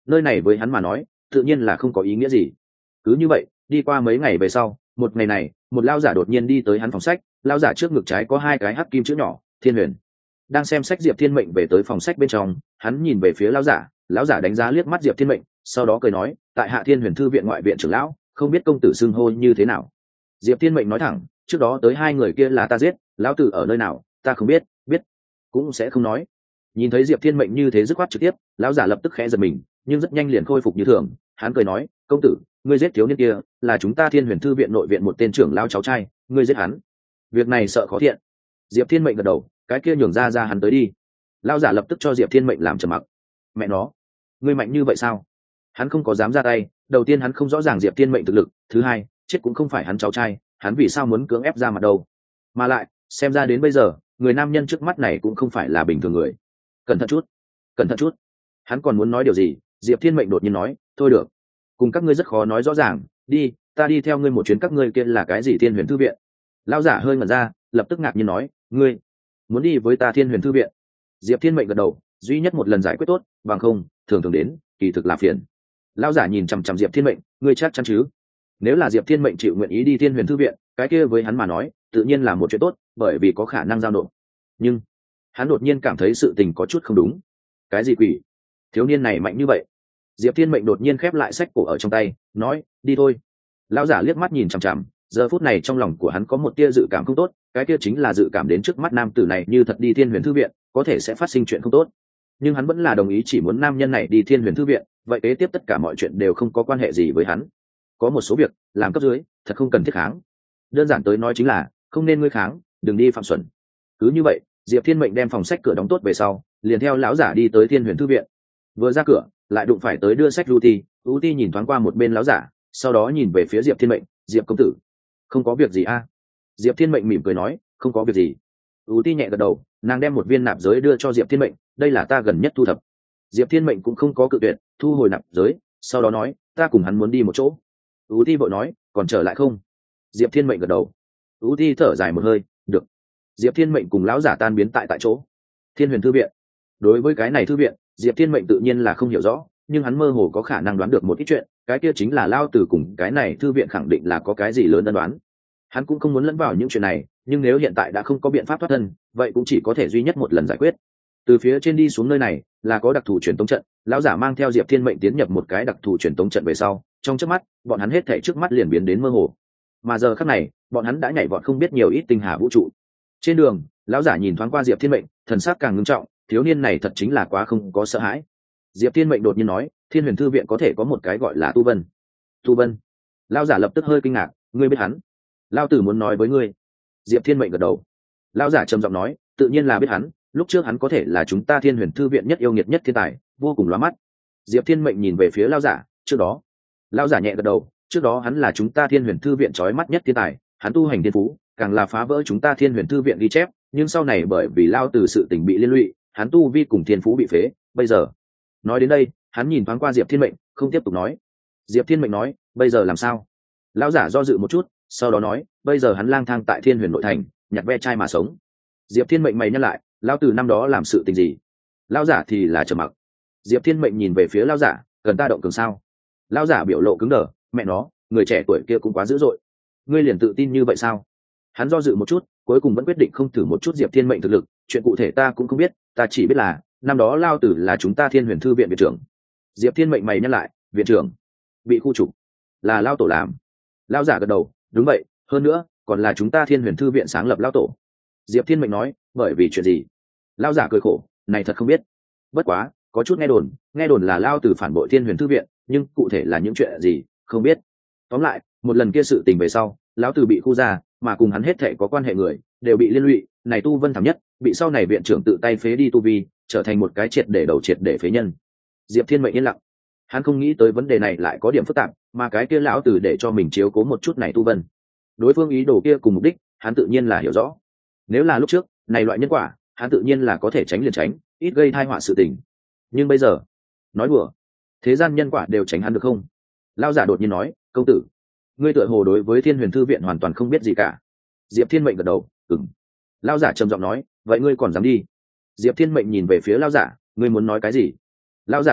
nơi này với hắn mà nói tự nhiên là không có ý nghĩa gì. Cứ như vậy đi qua mấy ngày về sau, một ngày này một lao giả đột nhiên đi tới hắn phòng sách. Lao giả trước ngực trái có hai cái hắc kim chữ nhỏ Thiên Huyền. Đang xem sách Diệp Thiên Mệnh về tới phòng sách bên trong, hắn nhìn về phía lão giả. Lão giả đánh giá liếc mắt Diệp Thiên Mệnh, sau đó cười nói, tại Hạ Thiên Huyền thư viện ngoại viện trưởng lão, không biết công tử xưng hô như thế nào. Diệp Thiên Mệnh nói thẳng, trước đó tới hai người kia là ta giết, lão tử ở nơi nào ta không biết, biết cũng sẽ không nói. Nhìn thấy Diệp Thiên Mệnh như thế dứt khoát trực tiếp, lão giả lập tức khẽ giật mình, nhưng rất nhanh liền khôi phục như thường. Hắn cười nói, công tử, ngươi giết thiếu niên kia là chúng ta Thiên Huyền thư viện nội viện một tên trưởng lão cháu trai, ngươi giết hắn, việc này sợ khó thiện. Diệp Thiên Mệnh gật đầu, cái kia nhường ra ra hắn tới đi. Lão giả lập tức cho Diệp Thiên Mệnh làm trầm mặc. Mẹ nó, ngươi mạnh như vậy sao? Hắn không có dám ra tay. Đầu tiên hắn không rõ ràng Diệp Thiên Mệnh thực lực, thứ hai chết cũng không phải hắn cháu trai, hắn vì sao muốn cưỡng ép ra mặt đâu? Mà lại xem ra đến bây giờ người nam nhân trước mắt này cũng không phải là bình thường người. Cẩn thận chút, cẩn thận chút. Hắn còn muốn nói điều gì, Diệp Thiên Mệnh đột nhiên nói, thôi được, cùng các ngươi rất khó nói rõ ràng, đi, ta đi theo ngươi một chuyến. Các ngươi kia là cái gì Thiên Huyền thư viện? Lão giả hơi ngẩn ra, lập tức ngạc nhiên nói, ngươi muốn đi với ta Thiên Huyền thư viện? Diệp Thiên Mệnh gật đầu, duy nhất một lần giải quyết tốt, bằng không thường thường đến kỳ thực là phiền. Lão giả nhìn chằm chằm Diệp Thiên Mệnh, ngươi chắc chắn chứ? Nếu là Diệp Thiên Mệnh chịu nguyện ý đi Thiên Huyền thư viện, cái kia với hắn mà nói tự nhiên là một chuyện tốt, bởi vì có khả năng giao nộp. Nhưng hắn đột nhiên cảm thấy sự tình có chút không đúng. Cái gì quỷ? Thiếu niên này mạnh như vậy? Diệp Thiên Mệnh đột nhiên khép lại sách cổ ở trong tay, nói, đi thôi. Lão giả liếc mắt nhìn chằm chằm, giờ phút này trong lòng của hắn có một tia dự cảm không tốt, cái kia chính là dự cảm đến trước mắt nam tử này như thật đi Thiên Huyền thư viện, có thể sẽ phát sinh chuyện không tốt. Nhưng hắn vẫn là đồng ý chỉ muốn nam nhân này đi Thiên Huyền thư viện, vậy kế tiếp tất cả mọi chuyện đều không có quan hệ gì với hắn. Có một số việc làm cấp dưới thật không cần thiết kháng, đơn giản tới nói chính là không nên ngươi kháng, đừng đi phạm xuẩn. Cứ như vậy Diệp Thiên Mệnh đem phòng sách cửa đóng tốt về sau, liền theo lão giả đi tới Thiên Huyền thư viện. Vừa ra cửa lại đụng phải tới đưa sách Ruti. Ruti nhìn thoáng qua một bên lão giả, sau đó nhìn về phía Diệp Thiên Mệnh, Diệp công tử, không có việc gì a? À? Diệp Thiên Mệnh mỉm cười nói, không có việc gì. Ruti nhẹ gật đầu, nàng đem một viên nạp giới đưa cho Diệp Thiên Mệnh, đây là ta gần nhất thu thập. Diệp Thiên Mệnh cũng không có cự tuyệt, thu hồi nạp giới, sau đó nói, ta cùng hắn muốn đi một chỗ. Ruti vội nói, còn trở lại không? Diệp Thiên Mệnh gật đầu. Ruti thở dài một hơi, được. Diệp Thiên Mệnh cùng lão giả tan biến tại tại chỗ. Thiên Huyền thư viện. Đối với cái này thư viện, Diệp Thiên Mệnh tự nhiên là không hiểu rõ, nhưng hắn mơ hồ có khả năng đoán được một ít chuyện, cái kia chính là Lao Tử cùng cái này thư viện khẳng định là có cái gì lớn ân đoán. Hắn cũng không muốn lẫn vào những chuyện này, nhưng nếu hiện tại đã không có biện pháp thoát thân, vậy cũng chỉ có thể duy nhất một lần giải quyết. Từ phía trên đi xuống nơi này là có đặc thù truyền tống trận, lão giả mang theo Diệp Thiên Mệnh tiến nhập một cái đặc thù truyền tống trận về sau, trong chớp mắt, bọn hắn hết thảy trước mắt liền biến đến mơ hồ. Mà giờ khắc này, bọn hắn đã nhảy vọt không biết nhiều ít tinh hà vũ trụ. Trên đường, lão giả nhìn thoáng qua Diệp Thiên Mệnh, thần sắc càng ngưng trọng, thiếu niên này thật chính là quá không có sợ hãi. Diệp Thiên Mệnh đột nhiên nói, Thiên Huyền thư viện có thể có một cái gọi là Tu Vân. Tu Vân? Lão giả lập tức hơi kinh ngạc, ngươi biết hắn? Lão tử muốn nói với ngươi. Diệp Thiên Mệnh gật đầu. Lão giả trầm giọng nói, tự nhiên là biết hắn, lúc trước hắn có thể là chúng ta Thiên Huyền thư viện nhất yêu nghiệt nhất thiên tài, vô cùng lóa mắt. Diệp Thiên Mệnh nhìn về phía lão giả, trước đó. Lão giả nhẹ gật đầu, trước đó hắn là chúng ta Thiên Huyền thư viện chói mắt nhất thiên tài, hắn tu hành thiên phú, càng là phá vỡ chúng ta Thiên Huyền thư viện ghi chép, nhưng sau này bởi vì lao từ sự tình bị liên lụy, hắn tu vi cùng thiên phú bị phế, bây giờ. Nói đến đây, hắn nhìn thoáng qua Diệp Thiên Mệnh, không tiếp tục nói. Diệp Thiên Mệnh nói, bây giờ làm sao? Lão giả do dự một chút, sau đó nói, bây giờ hắn lang thang tại Thiên Huyền nội thành, nhặt ve chai mà sống. Diệp Thiên Mệnh mày nhắc lại, lão từ năm đó làm sự tình gì? Lão giả thì là trầm mặc. Diệp Thiên Mệnh nhìn về phía lão giả, cần ta động cường sao? Lão giả biểu lộ cứng đờ, mẹ nó, người trẻ tuổi kia cũng quá dữ dội. Ngươi liền tự tin như vậy sao? Hắn do dự một chút, cuối cùng vẫn quyết định không thử một chút Diệp Thiên Mệnh thực lực, chuyện cụ thể ta cũng không biết, ta chỉ biết là năm đó lao tử là chúng ta Thiên Huyền thư viện viện trưởng. Diệp Thiên Mệnh mày nhắc lại, viện trưởng bị khu trục là lao tổ làm? Lao giả gật đầu, đúng vậy, hơn nữa còn là chúng ta Thiên Huyền thư viện sáng lập lao tổ. Diệp Thiên Mệnh nói, bởi vì chuyện gì? Lao giả cười khổ, này thật không biết, bất quá có chút nghe đồn, nghe đồn là lao tử phản bội Thiên Huyền thư viện, nhưng cụ thể là những chuyện gì không biết. Tóm lại, một lần kia sự tình về sau, lão tử bị khu ra, mà cùng hắn hết thảy có quan hệ người đều bị liên lụy, này Tu Vân thảm nhất, bị sau này viện trưởng tự tay phế đi tu vi, trở thành một cái triệt để đầu triệt để phế nhân. Diệp Thiên Mệnh yên lặng, hắn không nghĩ tới vấn đề này lại có điểm phức tạp, mà cái kia lão tử để cho mình chiếu cố một chút này Tu Vân, đối phương ý đồ kia cùng mục đích, hắn tự nhiên là hiểu rõ. Nếu là lúc trước, này loại nhân quả, hắn tự nhiên là có thể tránh liền tránh, ít gây tai họa sự tình. Nhưng bây giờ, nói đùa, thế gian nhân quả đều tránh hắn được không? Lão giả đột nhiên nói, công tử, ngươi tựa hồ đối với Thiên Huyền thư viện hoàn toàn không biết gì cả. Diệp Thiên Mệnh gật đầu, ừm. Lão giả trầm giọng nói, vậy ngươi còn dám đi? Diệp Thiên Mệnh nhìn về phía lão giả, ngươi muốn nói cái gì? Lão giả yên lặng,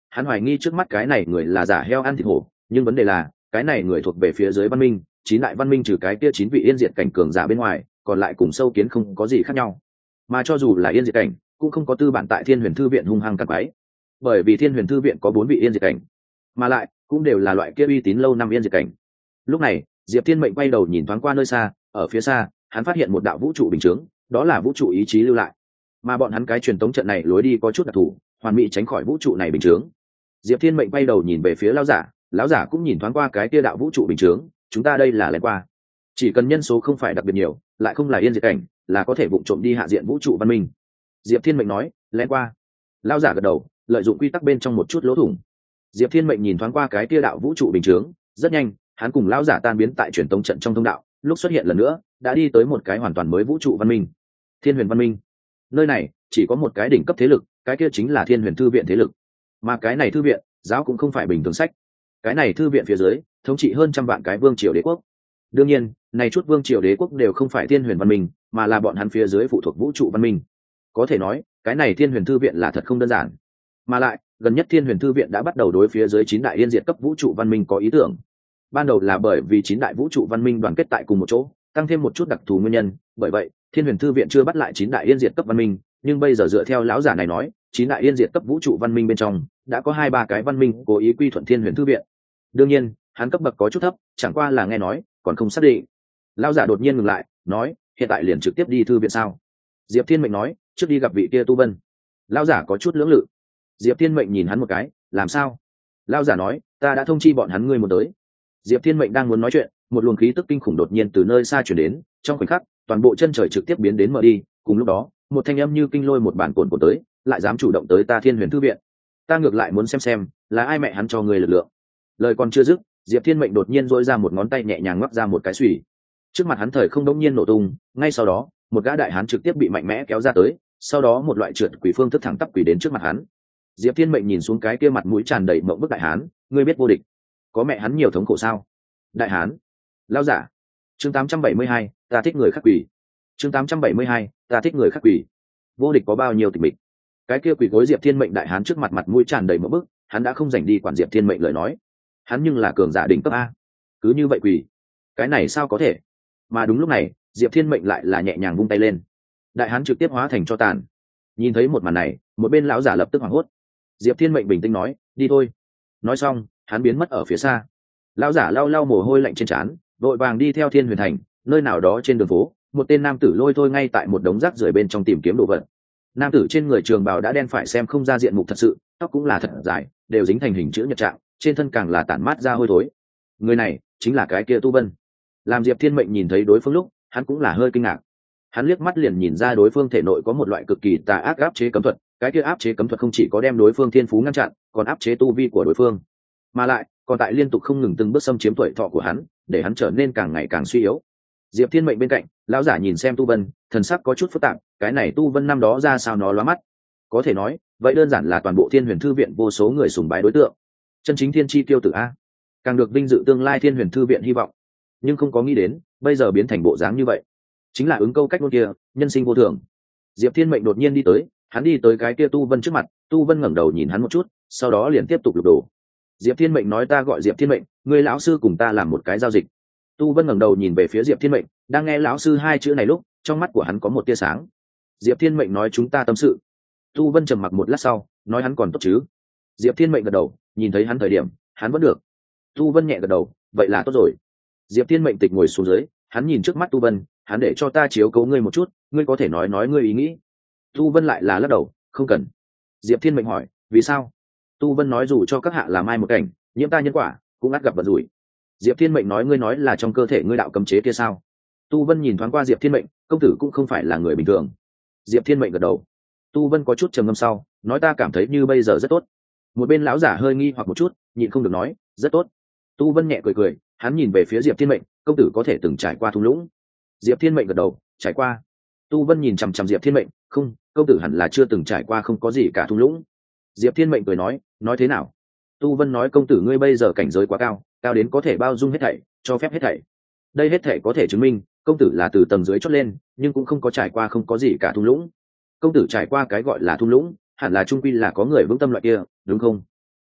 hắn hoài nghi trước mắt cái này người là giả heo ăn thịt hổ, nhưng vấn đề là cái này người thuộc về phía dưới văn minh, chín đại văn minh trừ cái kia chín vị yên diệt cảnh cường giả bên ngoài, còn lại cùng sâu kiến không có gì khác nhau. Mà cho dù là yên diệt cảnh, cũng không có tư bản tại Thiên Huyền Thư viện hung hăng càn quấy, bởi vì Thiên Huyền Thư viện có bốn vị yên diệt cảnh, mà lại cũng đều là loại kia uy tín lâu năm yên diệt cảnh. Lúc này, Diệp Thiên Mệnh quay đầu nhìn thoáng qua nơi xa, ở phía xa, hắn phát hiện một đạo vũ trụ bình chướng, đó là vũ trụ ý chí lưu lại. Mà bọn hắn cái truyền tống trận này lối đi có chút đặc thù, hoàn mỹ tránh khỏi vũ trụ này bình chướng. Diệp Thiên Mệnh quay đầu nhìn về phía lão giả, lão giả cũng nhìn thoáng qua cái kia đạo vũ trụ bình chướng, chúng ta đây là lén qua. Chỉ cần nhân số không phải đặc biệt nhiều, lại không là yên diệt cảnh, là có thể vụng trộm đi hạ diện vũ trụ văn minh. Diệp Thiên Mệnh nói, lén qua. Lão giả gật đầu, lợi dụng quy tắc bên trong một chút lỗ thủng. Diệp Thiên Mệnh nhìn thoáng qua cái kia đạo vũ trụ bình chướng, rất nhanh, hắn cùng lão giả tan biến tại truyền tống trận trong thông đạo, lúc xuất hiện lần nữa, đã đi tới một cái hoàn toàn mới vũ trụ văn minh. Thiên Huyền văn minh. Nơi này chỉ có một cái đỉnh cấp thế lực, cái kia chính là Thiên Huyền Thư viện thế lực. Mà cái này thư viện, giáo cũng không phải bình thường sách. Cái này thư viện phía dưới, thống trị hơn trăm vạn cái vương triều đế quốc. Đương nhiên, này chút vương triều đế quốc đều không phải Thiên Huyền văn minh, mà là bọn hắn phía dưới phụ thuộc vũ trụ văn minh. Có thể nói, cái này Thiên Huyền Thư viện là thật không đơn giản. Mà lại, gần nhất Thiên Huyền Thư viện đã bắt đầu đối phía dưới chín đại yên diệt cấp vũ trụ văn minh có ý tưởng. Ban đầu là bởi vì chín đại vũ trụ văn minh đoàn kết tại cùng một chỗ, tăng thêm một chút đặc thù nguyên nhân, bởi vậy, Thiên Huyền Thư viện chưa bắt lại chín đại yên diệt cấp văn minh, nhưng bây giờ dựa theo lão giả này nói, chín đại yên diệt cấp vũ trụ văn minh bên trong, đã có hai ba cái văn minh cố ý quy thuận Thiên Huyền Thư viện. Đương nhiên, hắn cấp bậc có chút thấp, chẳng qua là nghe nói, còn không xác định. Lão giả đột nhiên ngừng lại, nói, hiện tại liền trực tiếp đi thư viện sao? Diệp Thiên Mệnh nói, trước đi gặp vị kia tu vân. Lão giả có chút lưỡng lự. Diệp Thiên Mệnh nhìn hắn một cái, làm sao? Lão giả nói, ta đã thông chi bọn hắn ngươi muốn tới. Diệp Thiên Mệnh đang muốn nói chuyện, một luồng khí tức kinh khủng đột nhiên từ nơi xa truyền đến, trong khoảnh khắc, toàn bộ chân trời trực tiếp biến đến mờ đi, cùng lúc đó, một thanh âm như kinh lôi một bản cồn của tới, lại dám chủ động tới ta Thiên Huyền Thư viện. Ta ngược lại muốn xem xem, là ai mẹ hắn cho người lực lượng. Lời còn chưa dứt, Diệp Thiên Mệnh đột nhiên duỗi ra một ngón tay nhẹ nhàng ngoắc ra một cái xùy. Trước mặt hắn thời không đống nhiên nổ tung, ngay sau đó, một gã đại hán trực tiếp bị mạnh mẽ kéo ra tới, sau đó một loại trượt quỷ phương thức thẳng tắp quỷ đến trước mặt hắn. Diệp Thiên Mệnh nhìn xuống cái kia mặt mũi tràn đầy mộng bức đại hán, ngươi biết vô địch, có mẹ hắn nhiều thống khổ sao? Đại hán, lão giả. Chương tám trăm bảy mươi hai, ta thích người khắc quỷ. Chương tám trăm bảy mươi hai, ta thích người khắc quỷ. Vô địch có bao nhiêu tịch mịch? Cái kia quỷ gối Diệp Thiên Mệnh đại hán trước mặt mặt mũi tràn đầy mộng bức, hắn đã không rảnh đi quản Diệp Thiên Mệnh lời nói. Hắn nhưng là cường giả đỉnh cấp a, cứ như vậy quỷ, cái này sao có thể? Mà đúng lúc này, Diệp Thiên Mệnh lại là nhẹ nhàng vung tay lên, đại hán trực tiếp hóa thành cho tàn. Nhìn thấy một màn này, một bên lão giả lập tức hoảng hốt. Diệp Thiên Mệnh bình tĩnh nói, đi thôi. Nói xong, hắn biến mất ở phía xa. Lão giả lau lau mồ hôi lạnh trên trán, vội vàng đi theo Thiên Huyền Thành, nơi nào đó trên đường phố, một tên nam tử lôi thôi ngay tại một đống rác rưởi bên trong tìm kiếm đồ vật. Nam tử trên người trường bào đã đen phải xem không ra diện mục thật sự, tóc cũng là thật dài, đều dính thành hình chữ nhật trạng, trên thân càng là tản mát ra hôi thối. Người này chính là cái kia Tu Vân. Làm Diệp Thiên Mệnh nhìn thấy đối phương lúc, hắn cũng là hơi kinh ngạc. Hắn liếc mắt liền nhìn ra đối phương thể nội có một loại cực kỳ tà ác áp chế cấm thuật, cái kia áp chế cấm thuật không chỉ có đem đối phương thiên phú ngăn chặn, còn áp chế tu vi của đối phương, mà lại còn tại liên tục không ngừng từng bước xâm chiếm tuổi thọ của hắn, để hắn trở nên càng ngày càng suy yếu. Diệp Thiên Mệnh bên cạnh, lão giả nhìn xem Tu Vân, thần sắc có chút phức tạp, cái này Tu Vân năm đó ra sao nó lóa mắt, có thể nói, vậy đơn giản là toàn bộ Thiên Huyền Thư viện vô số người sùng bái đối tượng, chân chính thiên chi tiêu tử a, càng được vinh dự tương lai Thiên Huyền Thư viện hy vọng. Nhưng không có nghĩ đến, bây giờ biến thành bộ dáng như vậy, chính là ứng câu cách ngôn kia, nhân sinh vô thường. Diệp Thiên Mệnh đột nhiên đi tới, hắn đi tới cái kia Tu Vân trước mặt, Tu Vân ngẩng đầu nhìn hắn một chút, sau đó liền tiếp tục lục đổ. Diệp Thiên Mệnh nói, ta gọi Diệp Thiên Mệnh, ngươi lão sư cùng ta làm một cái giao dịch. Tu Vân ngẩng đầu nhìn về phía Diệp Thiên Mệnh, đang nghe lão sư hai chữ này lúc, trong mắt của hắn có một tia sáng. Diệp Thiên Mệnh nói, chúng ta tâm sự. Tu Vân trầm mặc một lát sau, nói, hắn còn tốt chứ? Diệp Thiên Mệnh gật đầu, nhìn thấy hắn thời điểm, hắn vẫn được. Tu Vân nhẹ gật đầu, vậy là tốt rồi. Diệp Thiên Mệnh tịch ngồi xuống dưới, hắn nhìn trước mắt Tu Vân, hắn để cho ta chiếu cố ngươi một chút, ngươi có thể nói nói ngươi ý nghĩ. Tu Vân lại là lắc đầu, không cần. Diệp Thiên Mệnh hỏi, vì sao? Tu Vân nói, dù cho các hạ làm ai một cảnh, nhiễm ta nhân quả, cũng ắt gặp vận rủi. Diệp Thiên Mệnh nói, ngươi nói là trong cơ thể ngươi đạo cấm chế kia sao? Tu Vân nhìn thoáng qua Diệp Thiên Mệnh, công tử cũng không phải là người bình thường. Diệp Thiên Mệnh gật đầu. Tu Vân có chút trầm ngâm sau, nói, ta cảm thấy như bây giờ rất tốt. Một bên lão giả hơi nghi hoặc một chút, nhịn không được nói, rất tốt. Tu Vân nhẹ cười cười, hắn nhìn về phía Diệp Thiên Mệnh, công tử có thể từng trải qua thung lũng. Diệp Thiên Mệnh gật đầu, trải qua. Tu Vân nhìn chằm chằm Diệp Thiên Mệnh, không, công tử hẳn là chưa từng trải qua không có gì cả thung lũng. Diệp Thiên Mệnh cười nói, nói thế nào? Tu Vân nói, công tử ngươi bây giờ cảnh giới quá cao, cao đến có thể bao dung hết thảy, cho phép hết thảy. Đây hết thảy có thể chứng minh, công tử là từ tầng dưới chót lên, nhưng cũng không có trải qua không có gì cả thung lũng. Công tử trải qua cái gọi là thung lũng, hẳn là trung quy là có người vững tâm loại kia, đúng không?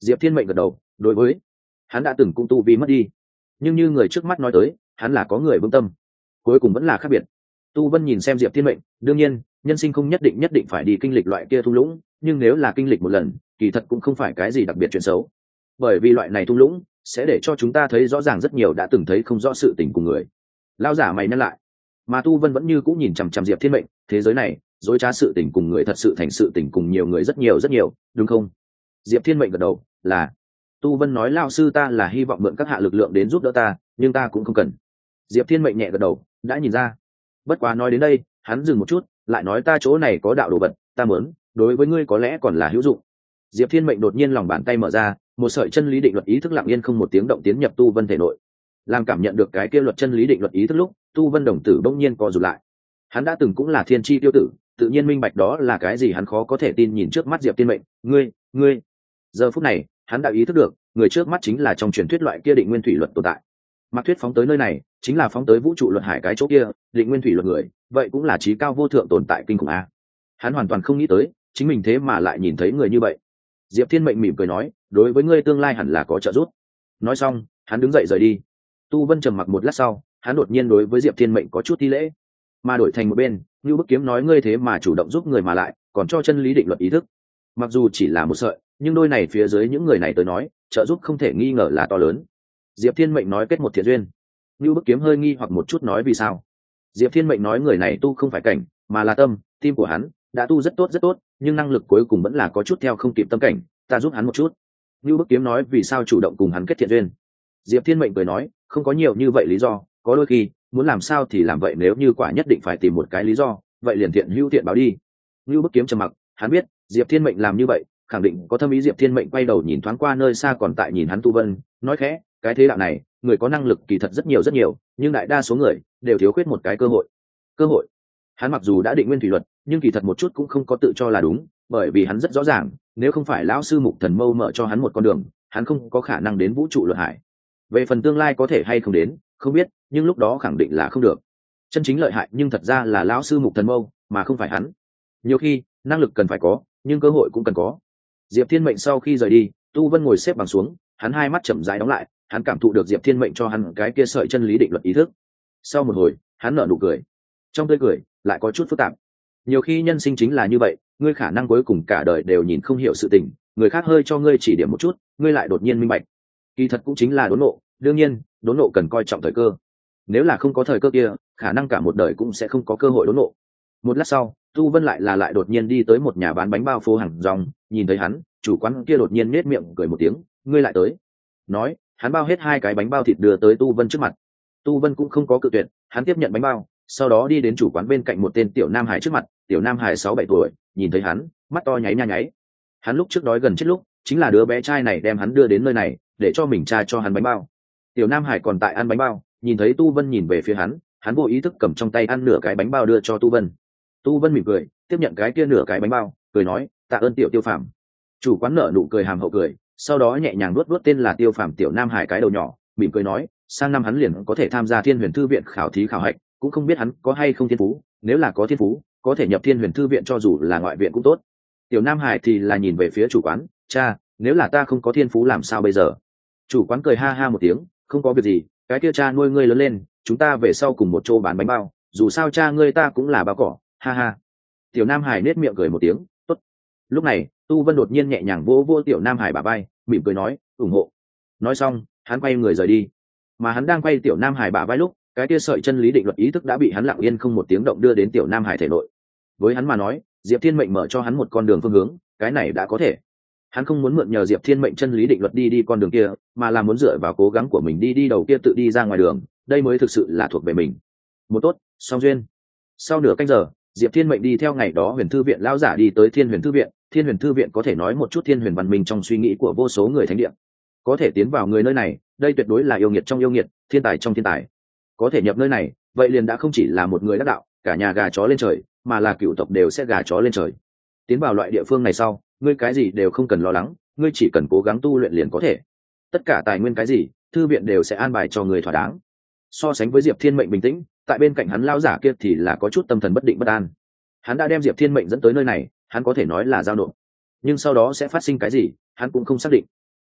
Diệp Thiên Mệnh gật đầu, đối với hắn đã từng cũng tu vi mất đi, nhưng như người trước mắt nói tới, hắn là có người vững tâm, cuối cùng vẫn là khác biệt. Tu Vân nhìn xem Diệp Thiên Mệnh, đương nhiên nhân sinh không nhất định nhất định phải đi kinh lịch loại kia thung lũng, nhưng nếu là kinh lịch một lần, kỳ thật cũng không phải cái gì đặc biệt chuyện xấu, bởi vì loại này thung lũng sẽ để cho chúng ta thấy rõ ràng rất nhiều đã từng thấy không rõ sự tình của người. Lão giả mày nhăn lại, mà Tu Vân vẫn như cũng nhìn chằm chằm Diệp Thiên Mệnh, thế giới này dối trá sự tình cùng người thật sự thành sự tình cùng nhiều người rất nhiều rất nhiều, đúng không? Diệp Thiên Mệnh gật đầu, là. Tu Vân nói lão sư ta là hy vọng mượn các hạ lực lượng đến giúp đỡ ta, nhưng ta cũng không cần. Diệp Thiên Mệnh nhẹ gật đầu, đã nhìn ra. Bất quá nói đến đây, hắn dừng một chút, lại nói ta chỗ này có đạo đồ vật, ta muốn, đối với ngươi có lẽ còn là hữu dụng. Diệp Thiên Mệnh đột nhiên lòng bàn tay mở ra, một sợi chân lý định luật ý thức lặng yên không một tiếng động tiến nhập Tu Vân thể nội. Làm cảm nhận được cái kia luật chân lý định luật ý thức lúc, Tu Vân đồng tử bỗng nhiên co rụt lại. Hắn đã từng cũng là thiên chi tiêu tử, tự nhiên minh bạch đó là cái gì, hắn khó có thể tin nhìn trước mắt Diệp Thiên Mệnh, ngươi, ngươi. Giờ phút này, hắn đã ý thức được, người trước mắt chính là trong truyền thuyết loại kia định nguyên thủy luật tồn tại. Mạc Thuyết phóng tới nơi này, chính là phóng tới vũ trụ luận hải cái chỗ kia, định nguyên thủy luật người, vậy cũng là trí cao vô thượng tồn tại kinh khủng a. Hắn hoàn toàn không nghĩ tới, chính mình thế mà lại nhìn thấy người như vậy. Diệp Thiên Mệnh mỉm cười nói, đối với ngươi tương lai hẳn là có trợ giúp. Nói xong, hắn đứng dậy rời đi. Tu Vân trầm mặc một lát sau, hắn đột nhiên đối với Diệp Thiên Mệnh có chút thi lễ, mà đổi thành một bên, Nưu Bức Kiếm nói ngươi thế mà chủ động giúp người mà lại, còn cho chân lý định luật ý thức. Mặc dù chỉ là một sợi, nhưng đôi này phía dưới những người này tới nói, trợ giúp không thể nghi ngờ là to lớn. Diệp Thiên Mệnh nói kết một thiện duyên. Nưu Bức Kiếm hơi nghi hoặc một chút nói vì sao. Diệp Thiên Mệnh nói người này tu không phải cảnh, mà là tâm, tim của hắn đã tu rất tốt rất tốt, nhưng năng lực cuối cùng vẫn là có chút theo không kịp tâm cảnh, ta giúp hắn một chút. Nưu Bức Kiếm nói vì sao chủ động cùng hắn kết thiện duyên. Diệp Thiên Mệnh cười nói, không có nhiều như vậy lý do, có đôi khi muốn làm sao thì làm vậy, nếu như quả nhất định phải tìm một cái lý do, vậy liền thiện hữu thiện báo đi. Nưu Bức Kiếm trầm mặc, hắn biết Diệp Thiên Mệnh làm như vậy khẳng định có thâm ý. Diệp Thiên Mệnh quay đầu nhìn thoáng qua nơi xa còn tại nhìn hắn Tu Vân, nói khẽ, cái thế đạo này người có năng lực kỳ thật rất nhiều rất nhiều, nhưng đại đa số người đều thiếu khuyết một cái cơ hội. Cơ hội? Hắn mặc dù đã định nguyên thủy luật, nhưng kỳ thật một chút cũng không có tự cho là đúng, bởi vì hắn rất rõ ràng, nếu không phải lão sư Mục Thần Mâu mở cho hắn một con đường, hắn không có khả năng đến vũ trụ luận hải. Về phần tương lai có thể hay không đến, không biết, nhưng lúc đó khẳng định là không được. Chân chính lợi hại nhưng thật ra là lão sư Mục Thần Mâu, mà không phải hắn. Nhiều khi năng lực cần phải có, nhưng cơ hội cũng cần có. Diệp Thiên Mệnh sau khi rời đi, Tu Vân ngồi xếp bằng xuống, hắn hai mắt chậm rãi đóng lại, hắn cảm thụ được Diệp Thiên Mệnh cho hắn cái kia sợi chân lý định luật ý thức. Sau một hồi, hắn nở nụ cười, trong tươi cười lại có chút phức tạp. Nhiều khi nhân sinh chính là như vậy, ngươi khả năng cuối cùng cả đời đều nhìn không hiểu sự tình, người khác hơi cho ngươi chỉ điểm một chút, ngươi lại đột nhiên minh bạch. Kỳ thật cũng chính là đốn ngộ, đương nhiên, đốn ngộ cần coi trọng thời cơ. Nếu là không có thời cơ kia, khả năng cả một đời cũng sẽ không có cơ hội đốn ngộ. Một lát sau, Tu Vân lại là lại đột nhiên đi tới một nhà bán bánh bao phố hàng rong, nhìn thấy hắn, chủ quán kia đột nhiên nết miệng cười một tiếng, ngươi lại tới. Nói, hắn bao hết hai cái bánh bao thịt đưa tới Tu Vân trước mặt. Tu Vân cũng không có cự tuyệt, hắn tiếp nhận bánh bao, sau đó đi đến chủ quán bên cạnh một tên tiểu nam hải trước mặt. Tiểu nam hải sáu bảy tuổi, nhìn thấy hắn, mắt to nháy nha nháy. Hắn lúc trước đói gần chết lúc, chính là đứa bé trai này đem hắn đưa đến nơi này, để cho mình cha cho hắn bánh bao. Tiểu nam hải còn tại ăn bánh bao, nhìn thấy Tu Vân nhìn về phía hắn, hắn vô ý thức cầm trong tay ăn nửa cái bánh bao đưa cho Tu Vân. Tu Vân mỉm cười, tiếp nhận cái kia nửa cái bánh bao, cười nói, tạ ơn tiểu Tiêu Phàm. Chủ quán nở nụ cười hàm hậu cười, sau đó nhẹ nhàng nuốt nuốt tên là Tiêu Phàm tiểu nam hải cái đầu nhỏ, mỉm cười nói, sang năm hắn liền có thể tham gia Thiên Huyền Thư viện khảo thí khảo hạch, cũng không biết hắn có hay không thiên phú, nếu là có thiên phú, có thể nhập Thiên Huyền Thư viện, cho dù là ngoại viện cũng tốt. Tiểu nam hải thì là nhìn về phía chủ quán, cha, nếu là ta không có thiên phú làm sao bây giờ? Chủ quán cười ha ha một tiếng, không có việc gì, cái kia cha nuôi ngươi lớn lên, chúng ta về sau cùng một chỗ bán bánh bao, dù sao cha ngươi ta cũng là bao cỏ, ha ha. Tiểu nam hải nết miệng cười một tiếng, tốt. Lúc này Tu Vân đột nhiên nhẹ nhàng vỗ vỗ tiểu nam hải bả vai, mỉm cười nói, ủng hộ. Nói xong, hắn quay người rời đi. Mà hắn đang quay tiểu nam hải bả vai lúc, cái kia sợi chân lý định luật ý thức đã bị hắn lặng yên không một tiếng động đưa đến tiểu nam hải thể nội. Với hắn mà nói, Diệp Thiên Mệnh mở cho hắn một con đường phương hướng, cái này đã có thể. Hắn không muốn mượn nhờ Diệp Thiên Mệnh chân lý định luật đi đi con đường kia, mà là muốn dựa vào cố gắng của mình đi đi đầu kia tự đi ra ngoài đường, đây mới thực sự là thuộc về mình. Một tốt, song duyên. Sau nửa canh giờ, Diệp Thiên Mệnh đi theo ngày đó Huyền Thư viện lão giả đi tới Thiên Huyền Thư viện. Thiên Huyền Thư viện có thể nói một chút thiên huyền văn minh trong suy nghĩ của vô số người thánh địa. Có thể tiến vào người nơi này, đây tuyệt đối là yêu nghiệt trong yêu nghiệt, thiên tài trong thiên tài. Có thể nhập nơi này, vậy liền đã không chỉ là một người đắc đạo, cả nhà gà chó lên trời, mà là cựu tộc đều sẽ gà chó lên trời. Tiến vào loại địa phương này sau, ngươi cái gì đều không cần lo lắng, ngươi chỉ cần cố gắng tu luyện liền có thể. Tất cả tài nguyên cái gì, thư viện đều sẽ an bài cho người thỏa đáng. So sánh với Diệp Thiên Mệnh bình tĩnh, tại bên cạnh hắn lão giả kia thì là có chút tâm thần bất định bất an. Hắn đã đem Diệp Thiên Mệnh dẫn tới nơi này, hắn có thể nói là giao nộp, nhưng sau đó sẽ phát sinh cái gì hắn cũng không xác định.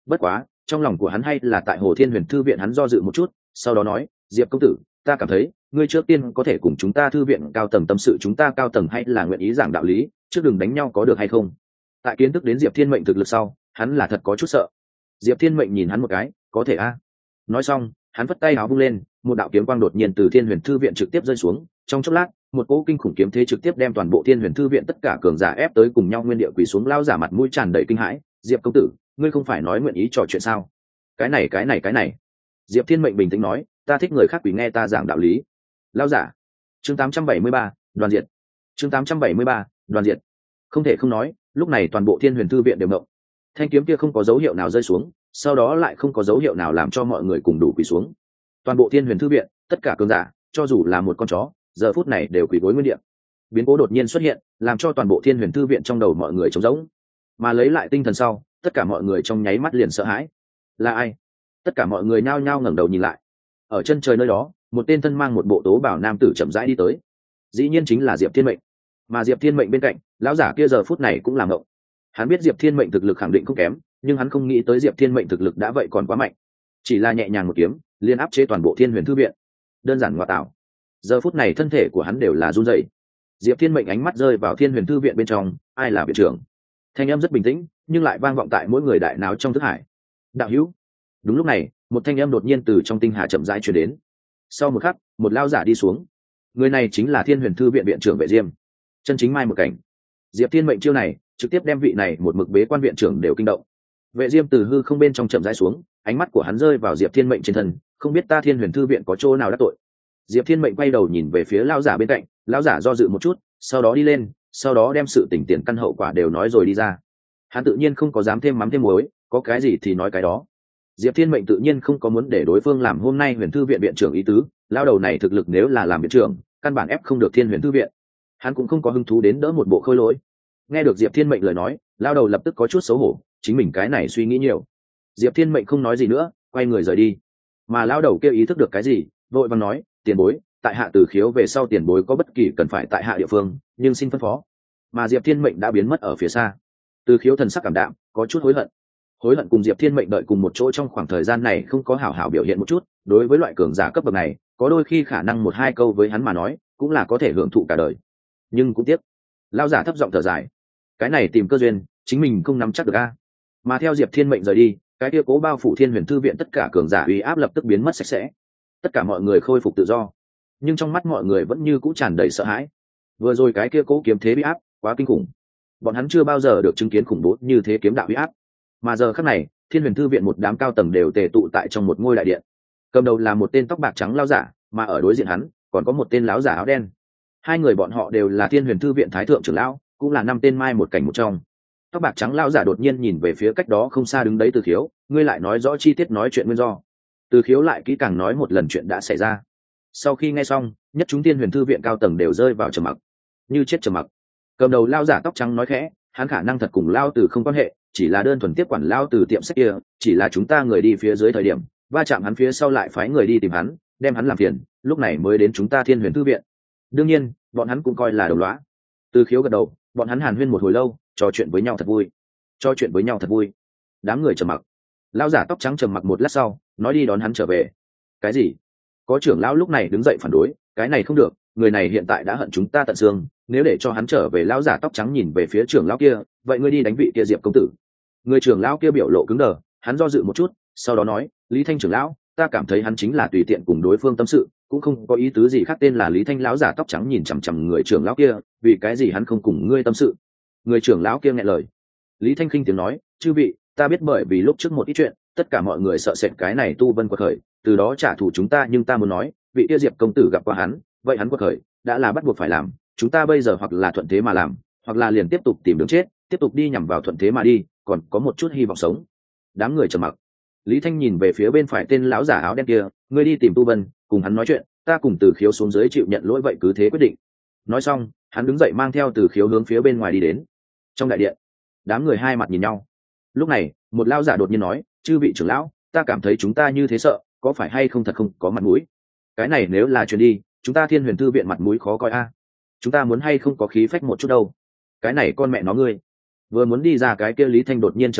bất quá trong lòng của hắn hay là tại Hồ Thiên Huyền thư viện. Hắn do dự một chút, sau đó nói, Diệp công tử, ta cảm thấy ngươi trước tiên có thể cùng chúng ta thư viện cao tầng tâm sự, chúng ta cao tầng hay là nguyện ý giảng đạo lý, trước đừng đánh nhau có được hay không? Tại kiến thức đến Diệp Thiên Mệnh thực lực sau, hắn là thật có chút sợ. Diệp Thiên Mệnh nhìn hắn một cái, có thể a. Nói xong, hắn vất tay áo vung lên, một đạo kiếm quang đột nhiên từ Thiên Huyền thư viện trực tiếp rơi xuống, trong chốc lát, một cỗ kinh khủng kiếm thế trực tiếp đem toàn bộ Thiên Huyền thư viện tất cả cường giả ép tới cùng nhau nguyên địa quỳ xuống. Lao giả mặt mũi tràn đầy kinh hãi, Diệp công tử, ngươi không phải nói nguyện ý trò chuyện sao? Cái này cái này cái này. Diệp Thiên Mệnh bình tĩnh nói, ta thích người khác quỳ nghe ta giảng đạo lý. Lao giả. Chương tám trăm bảy mươi ba, đoàn diệt. Chương tám trăm bảy mươi ba, đoàn diệt. Không thể không nói, lúc này toàn bộ Thiên Huyền thư viện đều ngộng. Thanh kiếm kia không có dấu hiệu nào rơi xuống, sau đó lại không có dấu hiệu nào làm cho mọi người cùng đủ quỳ xuống. Toàn bộ Thiên Huyền thư viện, tất cả cường giả, cho dù là một con chó, giờ phút này đều quỳ gối nguyên địa. Biến cố đột nhiên xuất hiện, làm cho toàn bộ Thiên Huyền thư viện trong đầu mọi người trống rỗng. Mà lấy lại tinh thần sau, tất cả mọi người trong nháy mắt liền sợ hãi. Là ai? Tất cả mọi người nhao nhao ngẩng đầu nhìn lại. Ở chân trời nơi đó, một tên thân mang một bộ tố bảo nam tử chậm rãi đi tới. Dĩ nhiên chính là Diệp Thiên Mệnh. Mà Diệp Thiên Mệnh bên cạnh, lão giả kia giờ phút này cũng làm ngộng. Hắn biết Diệp Thiên Mệnh thực lực khẳng định không kém, nhưng hắn không nghĩ tới Diệp Thiên Mệnh thực lực đã vậy còn quá mạnh. Chỉ là nhẹ nhàng một kiếm, liên áp chế toàn bộ Thiên Huyền thư viện. Đơn giản ngoại tạo. Giờ phút này thân thể của hắn đều là run rẩy. Diệp Thiên Mệnh ánh mắt rơi vào Thiên Huyền thư viện bên trong, ai là viện trưởng? Thanh âm rất bình tĩnh, nhưng lại vang vọng tại mỗi người đại não trong thức hải. Đạo hữu. Đúng lúc này, một thanh âm đột nhiên từ trong tinh hà chậm rãi truyền đến. Sau một khắc, một lao giả đi xuống. Người này chính là Thiên Huyền thư viện viện trưởng Vệ Diêm. Chân chính mai một cảnh. Diệp Thiên Mệnh chiêu này, trực tiếp đem vị này một mực bế quan viện trưởng đều kinh động. Vệ Diêm từ hư không bên trong chậm rãi xuống, ánh mắt của hắn rơi vào Diệp Thiên Mệnh trên thân, không biết ta Thiên Huyền thư viện có chỗ nào đắc tội. Diệp Thiên Mệnh quay đầu nhìn về phía lão giả bên cạnh, lão giả do dự một chút, sau đó đi lên, sau đó đem sự tình tiền căn hậu quả đều nói rồi đi ra. Hắn tự nhiên không có dám thêm mắm thêm muối, có cái gì thì nói cái đó. Diệp Thiên Mệnh tự nhiên không có muốn để đối phương làm hôm nay Huyền thư viện viện trưởng ý tứ, lão đầu này thực lực nếu là làm viện trưởng, căn bản ép không được Thiên Huyền thư viện. Hắn cũng không có hứng thú đến đỡ một bộ khôi lỗi. Nghe được Diệp Thiên Mệnh lời nói, lão đầu lập tức có chút xấu hổ, chính mình cái này suy nghĩ nhiều. Diệp Thiên Mệnh không nói gì nữa, quay người rời đi. Mà lão đầu kia ý thức được cái gì, vội vàng nói, tiền bối, tại hạ Từ Khiếu về sau tiền bối có bất kỳ cần phải tại hạ địa phương, nhưng xin phân phó. Mà Diệp Thiên Mệnh đã biến mất ở phía xa. Từ Khiếu thần sắc cảm đạm, có chút hối hận. Hối hận cùng Diệp Thiên Mệnh đợi cùng một chỗ trong khoảng thời gian này không có hảo hảo biểu hiện một chút, đối với loại cường giả cấp bậc này, có đôi khi khả năng một hai câu với hắn mà nói, cũng là có thể hưởng thụ cả đời. Nhưng cũng tiếc, lão giả thấp giọng thở dài, cái này tìm cơ duyên, chính mình không nắm chắc được a. Mà theo Diệp Thiên Mệnh rời đi, cái kia cố bao phủ Thiên Huyền thư viện tất cả cường giả uy áp lập tức biến mất sạch sẽ. Tất cả mọi người khôi phục tự do, nhưng trong mắt mọi người vẫn như cũ tràn đầy sợ hãi. Vừa rồi cái kia cố kiếm thế uy áp quá kinh khủng, bọn hắn chưa bao giờ được chứng kiến khủng bố như thế kiếm đạo uy áp. Mà giờ khắc này, Thiên Huyền thư viện một đám cao tầng đều tề tụ tại trong một ngôi đại điện. Cầm đầu là một tên tóc bạc trắng lão giả, mà ở đối diện hắn còn có một tên lão giả áo đen. Hai người bọn họ đều là Thiên Huyền thư viện thái thượng trưởng lão, cũng là năm tên mai một cảnh một trong. Tóc bạc trắng lão giả đột nhiên nhìn về phía cách đó không xa đứng đấy Từ Khiếu, ngươi lại nói rõ chi tiết nói chuyện nguyên do. Từ Khiếu lại kỹ càng nói một lần chuyện đã xảy ra. Sau khi nghe xong, nhất chúng Thiên Huyền thư viện cao tầng đều rơi vào trầm mặc, như chết trầm mặc. Cầm đầu lão giả tóc trắng nói khẽ, hắn khả năng thật cùng Lão Tử không quan hệ, chỉ là đơn thuần tiếp quản Lão Tử tiệm sách kia, chỉ là chúng ta người đi phía dưới thời điểm va chạm hắn phía sau lại phái người đi tìm hắn, đem hắn làm phiền, lúc này mới đến chúng ta Thiên Huyền thư viện. Đương nhiên, bọn hắn cũng coi là đồng lõa. Từ Khiếu gật đầu, bọn hắn hàn huyên một hồi lâu, trò chuyện với nhau thật vui. Trò chuyện với nhau thật vui. Đám người trầm mặc. Lão giả tóc trắng trầm mặc một lát sau, nói đi đón hắn trở về. Cái gì? Có trưởng lão lúc này đứng dậy phản đối, cái này không được, người này hiện tại đã hận chúng ta tận xương, nếu để cho hắn trở về. Lão giả tóc trắng nhìn về phía trưởng lão kia, vậy ngươi đi đánh vị kia Diệp công tử. Người trưởng lão kia biểu lộ cứng đờ, hắn do dự một chút, sau đó nói, Lý Thanh trưởng lão, ta cảm thấy hắn chính là tùy tiện cùng đối phương tâm sự, cũng không có ý tứ gì khác. Tên là Lý Thanh lão giả tóc trắng nhìn chằm chằm người trưởng lão kia, vì cái gì hắn không cùng ngươi tâm sự? Người trưởng lão kia nghẹn lời. Lý Thanh khinh tiếng nói, chư vị, ta biết bởi vì lúc trước một ít chuyện, tất cả mọi người sợ sệt cái này tu vân quật khởi, từ đó trả thù chúng ta, nhưng ta muốn nói, vị kia Diệp công tử gặp qua hắn, vậy hắn quật khởi đã là bắt buộc phải làm, chúng ta bây giờ hoặc là thuận thế mà làm, hoặc là liền tiếp tục tìm đường chết, tiếp tục đi nhằm vào thuận thế mà đi, còn có một chút hy vọng sống. Đám người trầm mặc. Lý Thanh nhìn về phía bên phải tên lão giả áo đen kia, ngươi đi tìm tu vân, cùng hắn nói chuyện, ta cùng Từ Khiếu xuống dưới chịu nhận lỗi, vậy cứ thế quyết định. Nói xong, hắn đứng dậy mang theo Từ Khiếu hướng phía bên ngoài đi đến. Trong đại điện, đám người hai mặt nhìn nhau. Lúc này, một lão giả đột nhiên nói, chư vị trưởng lão, ta cảm thấy chúng ta như thế sợ, có phải hay không thật không có mặt mũi? Cái này nếu là truyền đi, chúng ta Thiên Huyền thư viện mặt mũi khó coi a. Chúng ta muốn hay không có khí phách một chút đâu. Cái này con mẹ nó ngươi. Vừa muốn đi ra, cái kia Lý Thanh đột nhiên trở về,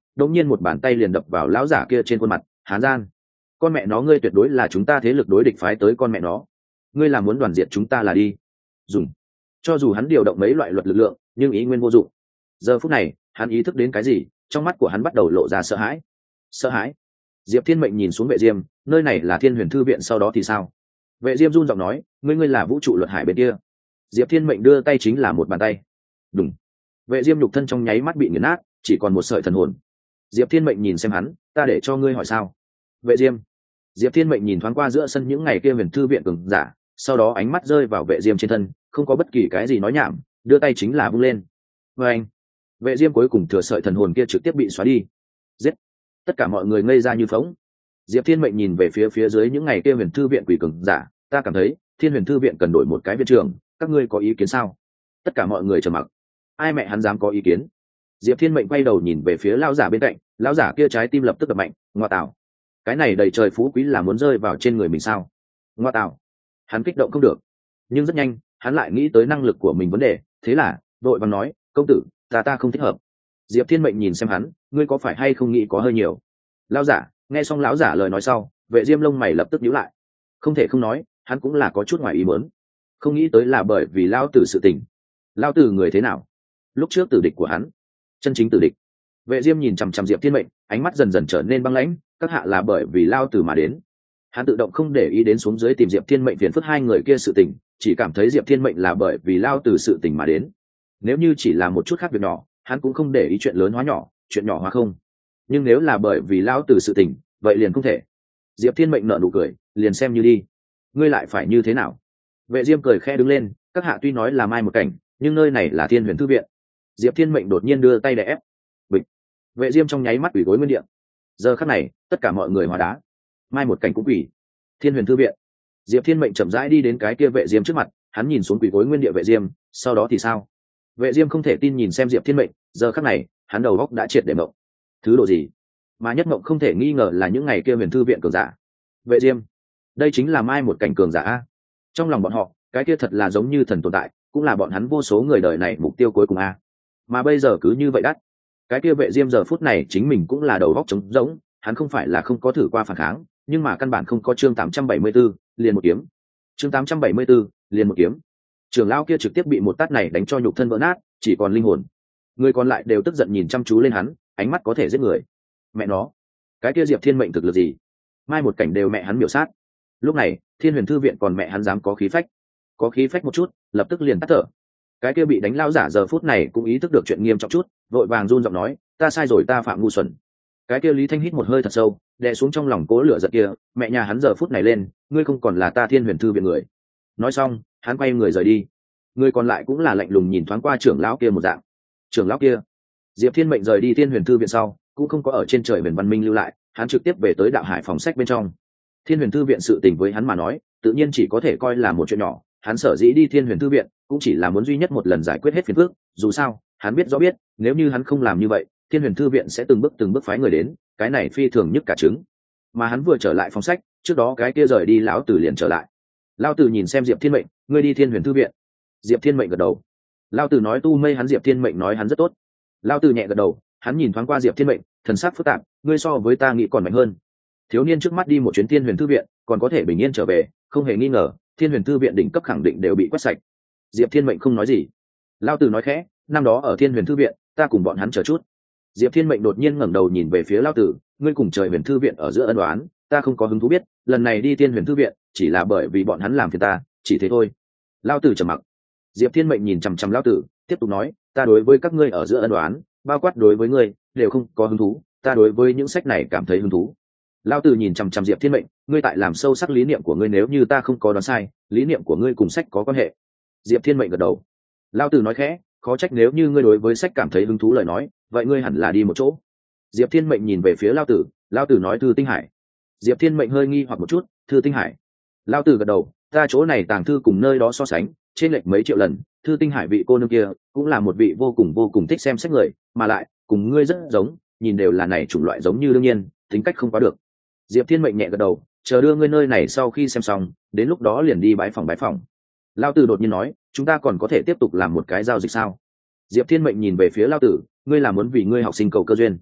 đống nhiên một bàn tay liền đập vào lão giả kia trên khuôn mặt. Hán gian, con mẹ nó, ngươi tuyệt đối là chúng ta thế lực đối địch phái tới con mẹ nó, ngươi là muốn đoàn diệt chúng ta là đi. Dùng. Cho dù hắn điều động mấy loại luật lực lượng, nhưng ý nguyên vô dụng. Giờ phút này, hắn ý thức đến cái gì, trong mắt của hắn bắt đầu lộ ra sợ hãi. Sợ hãi. Diệp Thiên Mệnh nhìn xuống Vệ Diêm, nơi này là Thiên Huyền Thư viện, sau đó thì sao? Vệ Diêm run giọng nói, ngươi ngươi là vũ trụ luật hải bên kia. Diệp Thiên Mệnh đưa tay chính là một bàn tay. Đùng. Vệ Diêm nhục thân trong nháy mắt bị nghiền nát, chỉ còn một sợi thần hồn. Diệp Thiên Mệnh nhìn xem hắn, ta để cho ngươi hỏi sao? Vệ Diêm. Diệp Thiên Mệnh nhìn thoáng qua giữa sân những ngày kia Huyền Thư viện cường giả, sau đó ánh mắt rơi vào Vệ Diêm trên thân, không có bất kỳ cái gì nói nhảm, đưa tay chính là vung lên. Và anh. Vệ Diêm cuối cùng thừa sợi thần hồn kia trực tiếp bị xóa đi. Giết. Tất cả mọi người ngây ra như phỗng. Diệp Thiên Mệnh nhìn về phía phía dưới những ngày kia Huyền Thư viện quỷ cường giả, ta cảm thấy Thiên Huyền Thư viện cần đổi một cái viện trưởng, các ngươi có ý kiến sao? Tất cả mọi người trầm mặc. Ai mẹ hắn dám có ý kiến? Diệp Thiên Mệnh quay đầu nhìn về phía lão giả bên cạnh, lão giả kia trái tim lập tức đập mạnh, ngoa tạo, cái này đầy trời phú quý là muốn rơi vào trên người mình sao? Ngoa tạo. Hắn kích động không được, nhưng rất nhanh hắn lại nghĩ tới năng lực của mình vấn đề, thế là đội vàng nói, công tử, ta ta không thích hợp. Diệp Thiên Mệnh nhìn xem hắn, ngươi có phải hay không nghĩ có hơi nhiều? Lão giả nghe xong lão giả lời nói sau, Vệ Diêm lông mày lập tức nhíu lại. Không thể không nói, hắn cũng là có chút ngoài ý muốn, không nghĩ tới là bởi vì lão tử sự tình. Lão tử người thế nào? Lúc trước tử địch của hắn, chân chính tử địch. Vệ Diêm nhìn chằm chằm Diệp Thiên Mệnh, ánh mắt dần dần trở nên băng lãnh, các hạ là bởi vì lão tử mà đến. Hắn tự động không để ý đến xuống dưới tìm Diệp Thiên Mệnh phiền phức hai người kia sự tình, chỉ cảm thấy Diệp Thiên Mệnh là bởi vì lão tử sự tình mà đến. Nếu như chỉ là một chút khác việc nhỏ, hắn cũng không để ý chuyện lớn hóa nhỏ, chuyện nhỏ hóa không. Nhưng nếu là bởi vì lão tử sự tình, vậy liền không thể. Diệp Thiên Mệnh nở nụ cười, liền xem như đi. Ngươi lại phải như thế nào? Vệ Diêm cười khẽ đứng lên, các hạ tuy nói là mai một cảnh, nhưng nơi này là Thiên Huyền Thư viện. Diệp Thiên Mệnh đột nhiên đưa tay để ép. Bịch. Vệ Diêm trong nháy mắt ủy gối nguyên địa. Giờ khắc này, tất cả mọi người hóa đá. Mai một cảnh cũng quỷ. Thiên Huyền Thư viện. Diệp Thiên Mệnh chậm rãi đi đến cái kia Vệ Diêm trước mặt, hắn nhìn xuống quỷ gối nguyên địa Vệ Diêm, sau đó thì sao? Vệ Diêm không thể tin nhìn xem Diệp Thiên Mệnh, giờ khắc này, hắn đầu óc đã triệt để mộng. Thứ độ gì? Mà nhất mộng không thể nghi ngờ là những ngày kia Huyền Thư viện cường giả. Vệ Diêm, đây chính là mai một cảnh cường giả a. Trong lòng bọn họ, cái kia thật là giống như thần tồn tại, cũng là bọn hắn vô số người đời này mục tiêu cuối cùng a. Mà bây giờ cứ như vậy đắt. Cái kia Vệ Diêm giờ phút này chính mình cũng là đầu óc trống rỗng, hắn không phải là không có thử qua phản kháng, nhưng mà căn bản không có chương tám trăm bảy mươi 874, liền một kiếm. Chương tám trăm bảy mươi 874, liền một kiếm. Trưởng lão kia trực tiếp bị một tát này đánh cho nhục thân vỡ nát, chỉ còn linh hồn. Người còn lại đều tức giận nhìn chăm chú lên hắn, ánh mắt có thể giết người. Mẹ nó, cái kia Diệp Thiên Mệnh thực lực gì? Mai một cảnh đều mẹ hắn miểu sát. Lúc này, Thiên Huyền Thư viện còn mẹ hắn dám có khí phách. Có khí phách một chút, lập tức liền tắt thở. Cái kia bị đánh lao giả giờ phút này cũng ý thức được chuyện nghiêm trọng chút, vội vàng run giọng nói, ta sai rồi, ta phạm ngu xuẩn. Cái kia Lý Thanh hít một hơi thật sâu, đè xuống trong lòng cố lửa giận kia, mẹ nhà hắn giờ phút này lên, ngươi không còn là ta Thiên Huyền Thư viện người. Nói xong, hắn quay người rời đi. Người còn lại cũng là lạnh lùng nhìn thoáng qua trưởng lão kia một dạng. Trưởng lão kia, Diệp Thiên Mệnh rời đi Thiên Huyền Thư viện sau, cũng không có ở trên trời Huyền Văn Minh lưu lại, hắn trực tiếp về tới Đạo Hải phòng sách bên trong. Thiên Huyền Thư viện sự tình với hắn mà nói, tự nhiên chỉ có thể coi là một chuyện nhỏ, hắn sở dĩ đi Thiên Huyền Thư viện, cũng chỉ là muốn duy nhất một lần giải quyết hết phiền phức, dù sao, hắn biết rõ biết, nếu như hắn không làm như vậy, Thiên Huyền Thư viện sẽ từng bước từng bước phái người đến, cái này phi thường nhất cả trứng. Mà hắn vừa trở lại phòng sách, trước đó cái kia rời đi lão tử liền trở lại. Lão tử nhìn xem Diệp Thiên Mệnh, ngươi đi Thiên Huyền Thư viện. Diệp Thiên Mệnh gật đầu. Lão tử nói tu mây hắn, Diệp Thiên Mệnh nói hắn rất tốt. Lão tử nhẹ gật đầu, hắn nhìn thoáng qua Diệp Thiên Mệnh, thần sắc phức tạp, ngươi so với ta nghĩ còn mạnh hơn. Thiếu niên trước mắt đi một chuyến Thiên Huyền Thư viện, còn có thể bình yên trở về, không hề nghi ngờ, Thiên Huyền Thư viện đỉnh cấp khẳng định đều bị quét sạch. Diệp Thiên Mệnh không nói gì. Lão tử nói khẽ, năm đó ở Thiên Huyền Thư viện, ta cùng bọn hắn chờ chút. Diệp Thiên Mệnh đột nhiên ngẩng đầu nhìn về phía lão tử, ngươi cùng trời Huyền Thư viện ở giữa ân oán, ta không có hứng thú biết, lần này đi Thiên Huyền Thư viện, chỉ là bởi vì bọn hắn làm phiền ta, chỉ thế thôi. Lão tử trầm mặc. Diệp Thiên Mệnh nhìn chằm chằm lão tử, tiếp tục nói, ta đối với các ngươi ở giữa ân oán, bao quát đối với ngươi, đều không có hứng thú, ta đối với những sách này cảm thấy hứng thú. Lão tử nhìn chằm chằm Diệp Thiên Mệnh, ngươi tại làm sâu sắc lý niệm của ngươi, nếu như ta không có đoán sai, lý niệm của ngươi cùng sách có quan hệ. Diệp Thiên Mệnh gật đầu. Lão tử nói khẽ, khó trách nếu như ngươi đối với sách cảm thấy hứng thú lời nói, vậy ngươi hẳn là đi một chỗ. Diệp Thiên Mệnh nhìn về phía lão tử, lão tử nói Thư Tinh Hải. Diệp Thiên Mệnh hơi nghi hoặc một chút, Thư Tinh Hải. Lão tử gật đầu, ta chỗ này tàng thư cùng nơi đó so sánh, trên lệch mấy triệu lần, Thư Tinh Hải vị cô nương kia cũng là một vị vô cùng vô cùng thích xem sách người, mà lại cùng ngươi rất giống, nhìn đều là này chủng loại giống như đương nhiên, tính cách không quá được. Diệp Thiên Mệnh nhẹ gật đầu, chờ đưa ngươi nơi này sau khi xem xong, đến lúc đó liền đi bái phòng bái phòng. Lão tử đột nhiên nói, chúng ta còn có thể tiếp tục làm một cái giao dịch sao? Diệp Thiên Mệnh nhìn về phía Lão tử, ngươi là muốn vì ngươi học sinh cầu cơ duyên.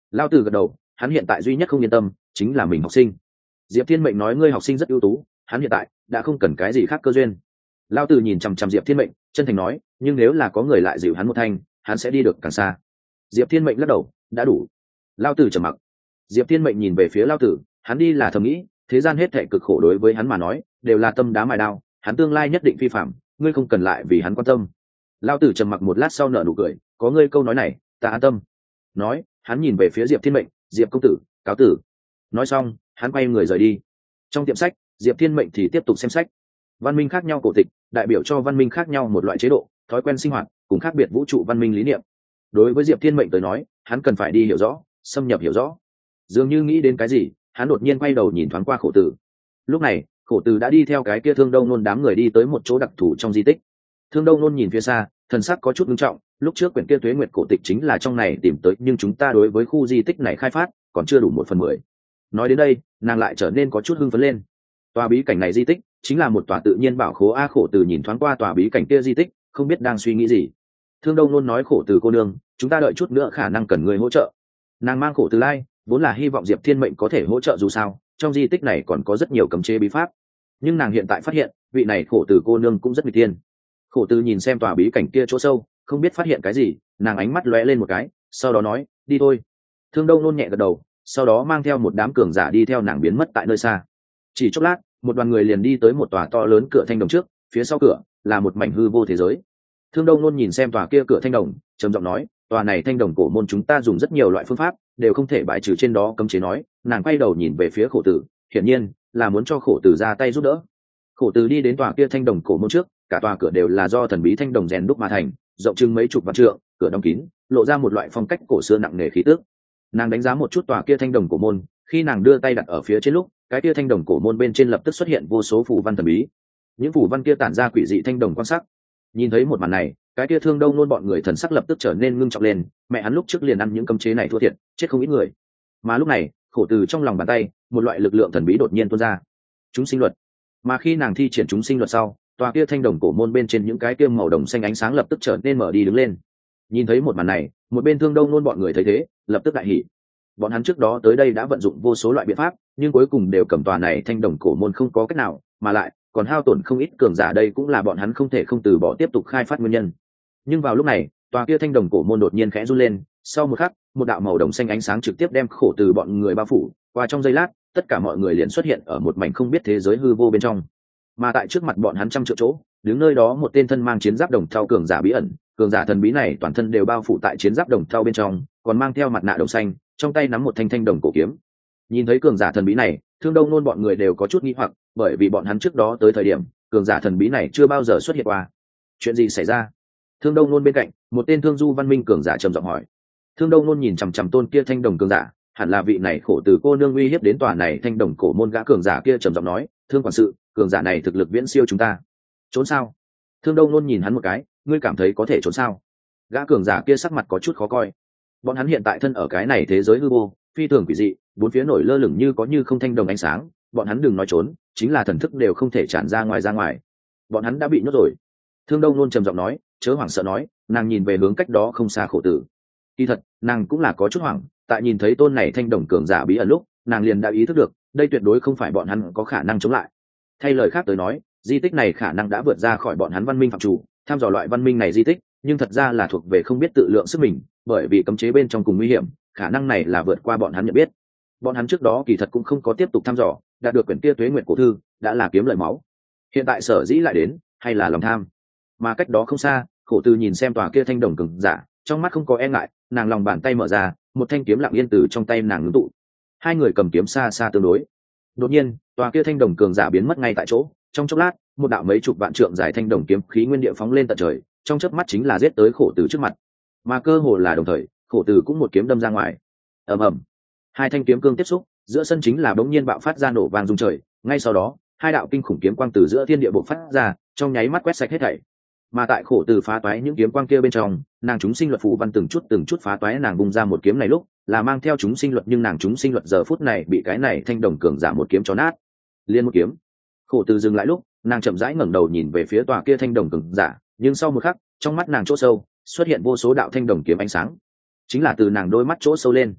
Lao Tử gật đầu, hắn hiện tại duy nhất không yên tâm chính là mình học sinh. Diệp Thiên Mệnh nói ngươi học sinh rất ưu tú, hắn hiện tại đã không cần cái gì khác cơ duyên. Lao Tử nhìn chằm chằm Diệp Thiên Mệnh, chân thành nói, nhưng nếu là có người lại dịu hắn một thanh, hắn sẽ đi được càng xa. Diệp Thiên Mệnh lắc đầu, đã đủ. Lao Tử trầm mặc. Diệp Thiên Mệnh nhìn về phía Lao Tử, hắn đi là thầm nghĩ, thế gian hết thảy cực khổ đối với hắn mà nói đều là tâm đá mài đao, hắn tương lai nhất định phi phạm, ngươi không cần lại vì hắn quan tâm. Lao Tử trầm mặc một lát sau nở nụ cười, có ngươi câu nói này ta an tâm. Nói, hắn nhìn về phía Diệp Thiên Mệnh, Diệp công tử, cáo tử. Nói xong, hắn quay người rời đi. Trong tiệm sách, Diệp Thiên Mệnh thì tiếp tục xem sách. Văn minh khác nhau cổ tịch đại biểu cho văn minh khác nhau một loại chế độ, thói quen sinh hoạt cùng khác biệt vũ trụ văn minh lý niệm. Đối với Diệp Thiên Mệnh tới nói, hắn cần phải đi hiểu rõ, xâm nhập hiểu rõ. Dường như nghĩ đến cái gì, hắn đột nhiên quay đầu nhìn thoáng qua Khổ Tử. Lúc này, Khổ Tử đã đi theo cái kia Thương Đông Nôn đám người đi tới một chỗ đặc thù trong di tích. Thương Đông Nôn nhìn phía xa, thần sắc có chút nghiêm trọng, lúc trước quyển kia Tuế Nguyệt cổ tịch chính là trong này tìm tới, nhưng chúng ta đối với khu di tích này khai phát còn chưa đủ một phần mười. Nói đến đây, nàng lại trở nên có chút hưng phấn lên. Tòa bí cảnh này di tích chính là một tòa tự nhiên bảo khố a. Khổ Tử nhìn thoáng qua tòa bí cảnh kia di tích, không biết đang suy nghĩ gì. Thương Đông Nôn nói, Khổ Tử cô nương, chúng ta đợi chút nữa khả năng cần người hỗ trợ. Nàng mang Khổ Tử lai vốn là hy vọng Diệp Thiên Mệnh có thể hỗ trợ, dù sao trong di tích này còn có rất nhiều cấm chế bí pháp, nhưng nàng hiện tại phát hiện vị này Khổ Tử cô nương cũng rất nguy tiên. Khổ Tử nhìn xem tòa bí cảnh kia chỗ sâu, không biết phát hiện cái gì, nàng ánh mắt lóe lên một cái, sau đó nói, đi thôi. Thương Đông Nôn nhẹ gật đầu, sau đó mang theo một đám cường giả đi theo nàng biến mất tại nơi xa. Chỉ chốc lát, một đoàn người liền đi tới một tòa to lớn cửa thanh đồng trước, phía sau cửa là một mảnh hư vô thế giới. Thương Đông Nôn nhìn xem tòa kia cửa thanh đồng, trầm giọng nói, tòa này thanh đồng cổ môn chúng ta dùng rất nhiều loại phương pháp đều không thể bãi trừ trên đó cấm chế. Nói, nàng quay đầu nhìn về phía Khổ Tử, hiển nhiên là muốn cho Khổ Tử ra tay giúp đỡ. Khổ Tử đi đến tòa kia thanh đồng cổ môn trước, cả tòa cửa đều là do thần bí thanh đồng rèn đúc mà thành, rộng chừng mấy chục vạn trượng, cửa đóng kín, lộ ra một loại phong cách cổ xưa nặng nề khí tức. Nàng đánh giá một chút tòa kia thanh đồng cổ môn, khi nàng đưa tay đặt ở phía trên lúc, cái kia thanh đồng cổ môn bên trên lập tức xuất hiện vô số phù văn thần bí. Những phù văn kia tản ra quỷ dị thanh đồng quan sắc. Nhìn thấy một màn này, cái kia Thương Đông Nôn bọn người thần sắc lập tức trở nên ngưng trọng lên, mẹ hắn lúc trước liền ăn những cấm chế này thua thiệt, chết không ít người. Mà lúc này, Khổ Tử trong lòng bàn tay, một loại lực lượng thần bí đột nhiên tuôn ra. Chúng sinh luật. Mà khi nàng thi triển chúng sinh luật sau, tòa kia thanh đồng cổ môn bên trên những cái kia màu đồng xanh ánh sáng lập tức trở nên mở đi đứng lên. Nhìn thấy một màn này, một bên Thương Đông Nôn bọn người thấy thế, lập tức đại hỉ. Bọn hắn trước đó tới đây đã vận dụng vô số loại biện pháp, nhưng cuối cùng đều cầm tòa này thanh đồng cổ môn không có cách nào, mà lại còn hao tổn không ít cường giả, đây cũng là bọn hắn không thể không từ bỏ tiếp tục khai phát nguyên nhân. Nhưng vào lúc này, tòa kia thanh đồng cổ môn đột nhiên khẽ run lên, sau một khắc, một đạo màu đồng xanh ánh sáng trực tiếp đem Khổ Tử bọn người bao phủ, qua trong giây lát, tất cả mọi người liền xuất hiện ở một mảnh không biết thế giới hư vô bên trong. Mà tại trước mặt bọn hắn trăm triệu chỗ, đứng nơi đó một tên thân mang chiến giáp đồng thau cường giả bí ẩn, cường giả thần bí này toàn thân đều bao phủ tại chiến giáp đồng thau bên trong, còn mang theo mặt nạ đồng xanh, trong tay nắm một thanh thanh đồng cổ kiếm. Nhìn thấy cường giả thần bí này, Thương Đông Nôn bọn người đều có chút nghi hoặc, bởi vì bọn hắn trước đó tới thời điểm, cường giả thần bí này chưa bao giờ xuất hiện qua. Chuyện gì xảy ra? Thương Đông Nôn bên cạnh, một tên Thương Du văn minh cường giả trầm giọng hỏi. Thương Đông Nôn nhìn chằm chằm tôn kia thanh đồng cường giả, hẳn là vị này Khổ Tử cô nương uy hiếp đến tòa này thanh đồng cổ môn. Gã cường giả kia trầm giọng nói, Thương quản sự, cường giả này thực lực viễn siêu chúng ta. Trốn sao? Thương Đông Nôn nhìn hắn một cái, ngươi cảm thấy có thể trốn sao? Gã cường giả kia sắc mặt có chút khó coi. Bọn hắn hiện tại thân ở cái này thế giới hư vô, phi thường quỷ dị, bốn phía nổi lơ lửng như có như không thanh đồng ánh sáng, bọn hắn đừng nói trốn, chính là thần thức đều không thể tràn ra ngoài ra ngoài. Bọn hắn đã bị nhốt rồi. Thương Đông Nôn trầm giọng nói, chớ hoảng sợ. Nói, nàng nhìn về hướng cách đó không xa Khổ Tử. Kỳ thật, nàng cũng là có chút hoảng, tại nhìn thấy tôn này thanh đồng cường giả bí ẩn lúc, nàng liền đã ý thức được, đây tuyệt đối không phải bọn hắn có khả năng chống lại. Thay lời khác tới nói, di tích này khả năng đã vượt ra khỏi bọn hắn văn minh phạm chủ, tham dò loại văn minh này di tích, nhưng thật ra là thuộc về không biết tự lượng sức mình, bởi vì cấm chế bên trong cùng nguy hiểm, khả năng này là vượt qua bọn hắn nhận biết. Bọn hắn trước đó kỳ thật cũng không có tiếp tục thăm dò, đạt được quyển kia Tuế Nguyệt cổ thư, đã là kiếm lợi máu. Hiện tại sở dĩ lại đến, hay là lòng tham. Mà cách đó không xa, Khổ Tử nhìn xem tòa kia thanh đồng cường giả, trong mắt không có e ngại, nàng lòng bàn tay mở ra, một thanh kiếm lặng yên từ trong tay nàng ngưng tụ. Hai người cầm kiếm xa xa tương đối. Đột nhiên, tòa kia thanh đồng cường giả biến mất ngay tại chỗ, trong chốc lát, một đạo mấy chục vạn trượng dài thanh đồng kiếm khí nguyên địa phóng lên tận trời, trong chớp mắt chính là giết tới Khổ Tử trước mặt. Mà cơ hồ là đồng thời, Khổ Tử cũng một kiếm đâm ra ngoài. Ầm ầm. Hai thanh kiếm cương tiếp xúc, giữa sân chính là bỗng nhiên bạo phát ra nổ vang rung trời, ngay sau đó, hai đạo kinh khủng kiếm quang từ giữa thiên địa bộc phát ra, trong nháy mắt quét sạch hết thảy. Mà tại Khổ Tử phá toái những kiếm quang kia bên trong, nàng chúng sinh luật phù văn từng chút từng chút phá toái, nàng bung ra một kiếm này lúc, là mang theo chúng sinh luật, nhưng nàng chúng sinh luật giờ phút này bị cái này thanh đồng cường giả một kiếm chó nát. Liên một kiếm. Khổ Tử dừng lại lúc, nàng chậm rãi ngẩng đầu nhìn về phía tòa kia thanh đồng cường giả, nhưng sau một khắc, trong mắt nàng chỗ sâu xuất hiện vô số đạo thanh đồng kiếm ánh sáng, chính là từ nàng đôi mắt chỗ sâu lên.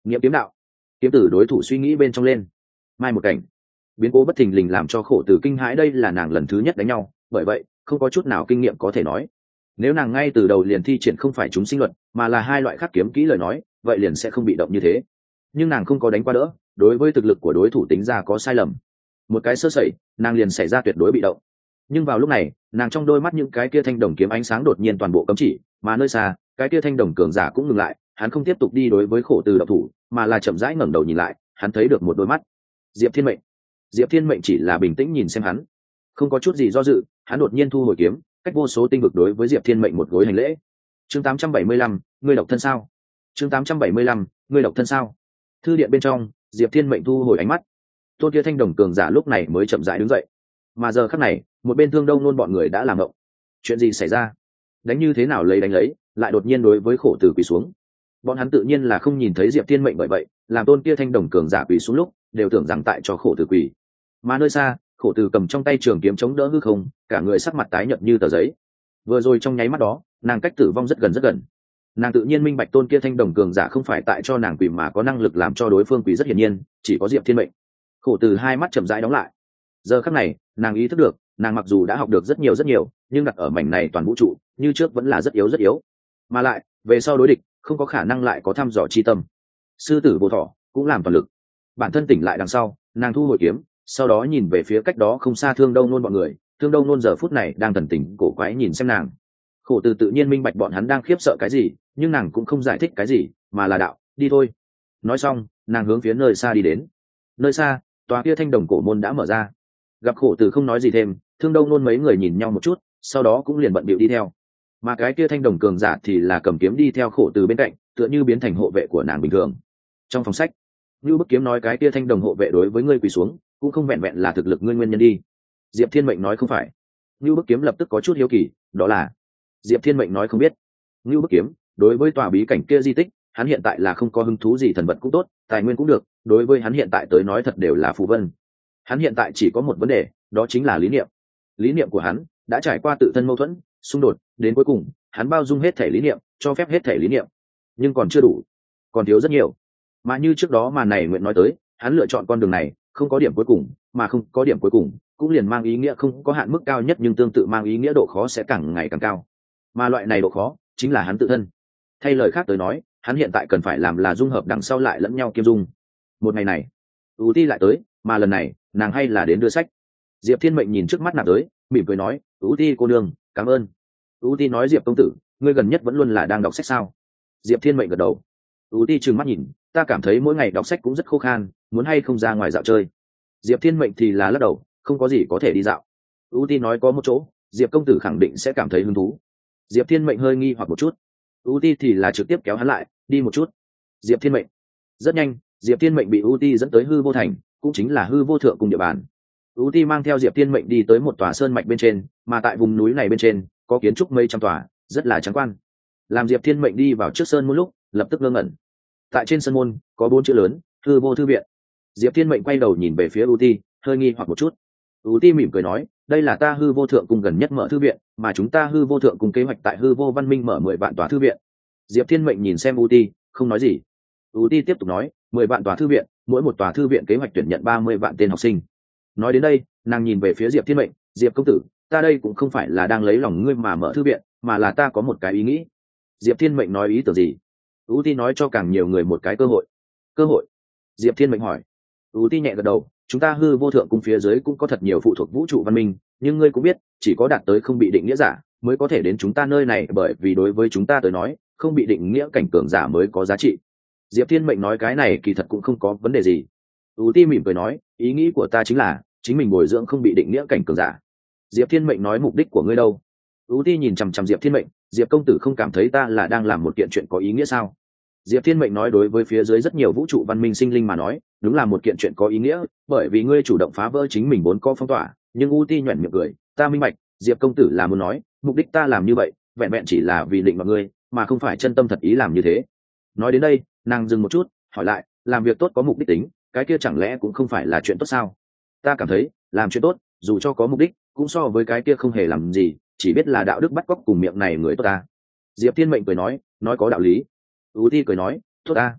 nghiệm kiếm đạo. Kiếm tử đối thủ suy nghĩ bên trong lên. Mai một cảnh, biến cố bất thình lình làm cho khổ tử kinh hãi, đây là nàng lần thứ nhất đánh nhau, bởi vậy không có chút nào kinh nghiệm có thể nói. Nếu nàng ngay từ đầu liền thi triển không phải chúng sinh luật mà là hai loại khác kiếm kỹ lời nói, vậy liền sẽ không bị động như thế. Nhưng nàng không có đánh qua đỡ, đối với thực lực của đối thủ tính ra có sai lầm, một cái sơ sẩy nàng liền xảy ra tuyệt đối bị động. Nhưng vào lúc này nàng trong đôi mắt những cái kia thanh đồng kiếm ánh sáng đột nhiên toàn bộ cấm chỉ, mà nơi xa cái kia thanh đồng cường giả cũng ngừng lại, hắn không tiếp tục đi đối với khổ từ độc thủ mà là chậm rãi ngẩng đầu nhìn lại, hắn thấy được một đôi mắt. Diệp Thiên Mệnh. Diệp Thiên Mệnh chỉ là bình tĩnh nhìn xem hắn, không có chút gì do dự, hắn đột nhiên thu hồi kiếm, cách vô số tinh vực đối với Diệp Thiên Mệnh một gối hành lễ. Chương tám trăm bảy mươi lăm, ngươi độc thân sao? Chương tám trăm bảy mươi lăm, ngươi độc thân sao? Thư điện bên trong, Diệp Thiên Mệnh thu hồi ánh mắt. Tôn kia thanh đồng cường giả lúc này mới chậm rãi đứng dậy, mà giờ khắc này một bên Thương Đông nôn bọn người đã làm ngộng. Chuyện gì xảy ra? Đánh như thế nào lấy đánh lấy, lại đột nhiên đối với khổ tử quỳ xuống. Bọn hắn tự nhiên là không nhìn thấy Diệp Thiên Mệnh, bởi vậy làm tôn kia thanh đồng cường giả quỳ xuống lúc đều tưởng rằng tại cho khổ tử quỳ. Mà nơi xa khổ tử cầm trong tay trường kiếm chống đỡ hư không, cả người sắc mặt tái nhợt như tờ giấy. Vừa rồi trong nháy mắt đó nàng cách tử vong rất gần rất gần. Nàng tự nhiên minh bạch tôn kia thanh đồng cường giả không phải tại cho nàng quỳ mà có năng lực làm cho đối phương quỳ, rất hiển nhiên chỉ có Diệp Thiên Mệnh. Khổ tử hai mắt chậm rãi đóng lại. Giờ khắc này nàng ý thức được, nàng mặc dù đã học được rất nhiều rất nhiều, nhưng đặt ở mảnh này toàn vũ trụ như trước vẫn là rất yếu rất yếu, mà lại về sau đối địch không có khả năng lại có thăm dò chi tâm. Sư tử vô thọ cũng làm toàn lực. Bản thân tỉnh lại đằng sau, nàng thu hồi kiếm, sau đó nhìn về phía cách đó không xa Thương Đông nôn bọn người. Thương Đông nôn giờ phút này đang thần tình cổ quái nhìn xem nàng. Khổ tử tự nhiên minh bạch bọn hắn đang khiếp sợ cái gì, nhưng nàng cũng không giải thích cái gì, mà là đạo, đi thôi. Nói xong nàng hướng phía nơi xa đi đến. Nơi xa tòa kia thanh đồng cổ môn đã mở ra. Gặp khổ tử không nói gì thêm, Thương Đông nôn mấy người nhìn nhau một chút, sau đó cũng liền bận bịu đi theo. Mà cái kia thanh đồng cường giả thì là cầm kiếm đi theo khổ tử bên cạnh, tựa như biến thành hộ vệ của nàng bình thường. Trong phòng sách, như bức kiếm nói cái kia thanh đồng hộ vệ đối với ngươi quỳ xuống cũng không vẹn vẹn là thực lực ngươi nguyên nhân đi. Diệp Thiên Mệnh nói không phải. Như bức kiếm lập tức có chút hiếu kỳ, đó là. Diệp Thiên Mệnh nói không biết. Như bức kiếm đối với tòa bí cảnh kia di tích, hắn hiện tại là không có hứng thú gì, thần vật cũng tốt, tài nguyên cũng được, đối với hắn hiện tại tới nói thật đều là phù vân. Hắn hiện tại chỉ có một vấn đề, đó chính là lý niệm. Lý niệm của hắn đã trải qua tự thân mâu thuẫn, xung đột, đến cuối cùng hắn bao dung hết thể lý niệm, cho phép hết thể lý niệm, nhưng còn chưa đủ, còn thiếu rất nhiều. Mà như trước đó mà này nguyện nói tới, hắn lựa chọn con đường này không có điểm cuối cùng, mà không có điểm cuối cùng cũng liền mang ý nghĩa không có hạn mức cao nhất, nhưng tương tự mang ý nghĩa độ khó sẽ càng ngày càng cao, mà loại này độ khó chính là hắn tự thân. Thay lời khác tới nói, hắn hiện tại cần phải làm là dung hợp đằng sau lại lẫn nhau kiêm dung. Một ngày này ưu ti lại tới, mà lần này nàng hay là đến đưa sách. Diệp Thiên Mệnh nhìn trước mắt nạp tới, mỉm cười nói, ưu ti cô nương cảm ơn. Ưu ti nói, Diệp công tử ngươi gần nhất vẫn luôn là đang đọc sách sao? Diệp Thiên Mệnh gật đầu. Ưu ti trừng mắt nhìn, ta cảm thấy mỗi ngày đọc sách cũng rất khô khan, muốn hay không ra ngoài dạo chơi? Diệp Thiên Mệnh thì là lắc đầu, không có gì có thể đi dạo. Ưu ti nói, có một chỗ Diệp công tử khẳng định sẽ cảm thấy hứng thú. Diệp Thiên Mệnh hơi nghi hoặc một chút. Ưu ti thì là trực tiếp kéo hắn lại, đi một chút. Diệp Thiên Mệnh. Rất nhanh Diệp Thiên Mệnh bị Ưu ti dẫn tới hư vô thành, cũng chính là hư vô thượng cùng địa bàn. Ưu ti mang theo Diệp Thiên Mệnh đi tới một tòa sơn mạch bên trên, mà tại vùng núi này bên trên có kiến trúc mấy trăm tòa, rất là trắng quan. Làm Diệp Thiên Mệnh đi vào trước sơn môn lúc, lập tức ngơ ngẩn. Tại trên sơn môn có bốn chữ lớn, hư vô thư viện. Diệp Thiên Mệnh quay đầu nhìn về phía U Ti, hơi nghi hoặc một chút. U Ti mỉm cười nói, đây là ta hư vô thượng cung gần nhất mở thư viện, mà chúng ta hư vô thượng cung kế hoạch tại hư vô văn minh mở mười vạn tòa thư viện. Diệp Thiên Mệnh nhìn xem U Ti, không nói gì. U Ti tiếp tục nói, mười vạn tòa thư viện, mỗi một tòa thư viện kế hoạch tuyển nhận ba mươi vạn tên học sinh. Nói đến đây nàng nhìn về phía Diệp Thiên Mệnh, Diệp công tử ta đây cũng không phải là đang lấy lòng ngươi mà mở thư viện, mà là ta có một cái ý nghĩ. Diệp Thiên Mệnh nói, ý tưởng gì? U Ti nói, cho càng nhiều người một cái cơ hội. Cơ hội? Diệp Thiên Mệnh hỏi. U Ti nhẹ gật đầu, chúng ta hư vô thượng cung phía dưới cũng có thật nhiều phụ thuộc vũ trụ văn minh, nhưng ngươi cũng biết chỉ có đạt tới không bị định nghĩa giả mới có thể đến chúng ta nơi này, bởi vì đối với chúng ta tới nói không bị định nghĩa cảnh cường giả mới có giá trị. Diệp Thiên Mệnh nói, cái này kỳ thật cũng không có vấn đề gì. U Ti mỉm cười nói, ý nghĩ của ta chính là chính mình bồi dưỡng không bị định nghĩa cảnh cường giả. Diệp Thiên Mệnh nói, mục đích của ngươi đâu? U Ti nhìn chằm chằm Diệp Thiên Mệnh, Diệp công tử không cảm thấy ta là đang làm một kiện chuyện có ý nghĩa sao? Diệp Thiên Mệnh nói, đối với phía dưới rất nhiều vũ trụ văn minh sinh linh mà nói đúng là một kiện chuyện có ý nghĩa, bởi vì ngươi chủ động phá vỡ chính mình vốn có phong tỏa. Nhưng U Ti nhoẻn miệng cười, ta minh bạch, Diệp công tử là muốn nói mục đích ta làm như vậy vẹn vẹn chỉ là vì định mọi ngươi, mà không phải chân tâm thật ý làm như thế. Nói đến đây nàng dừng một chút, hỏi lại, làm việc tốt có mục đích tính, cái kia chẳng lẽ cũng không phải là chuyện tốt sao? Ta cảm thấy làm chuyện tốt dù cho có mục đích cũng so với cái kia không hề làm gì chỉ biết là đạo đức bắt cóc cùng miệng này người tốt ta. Diệp Thiên Mệnh cười nói, nói có đạo lý. U Ti cười nói, tốt ta.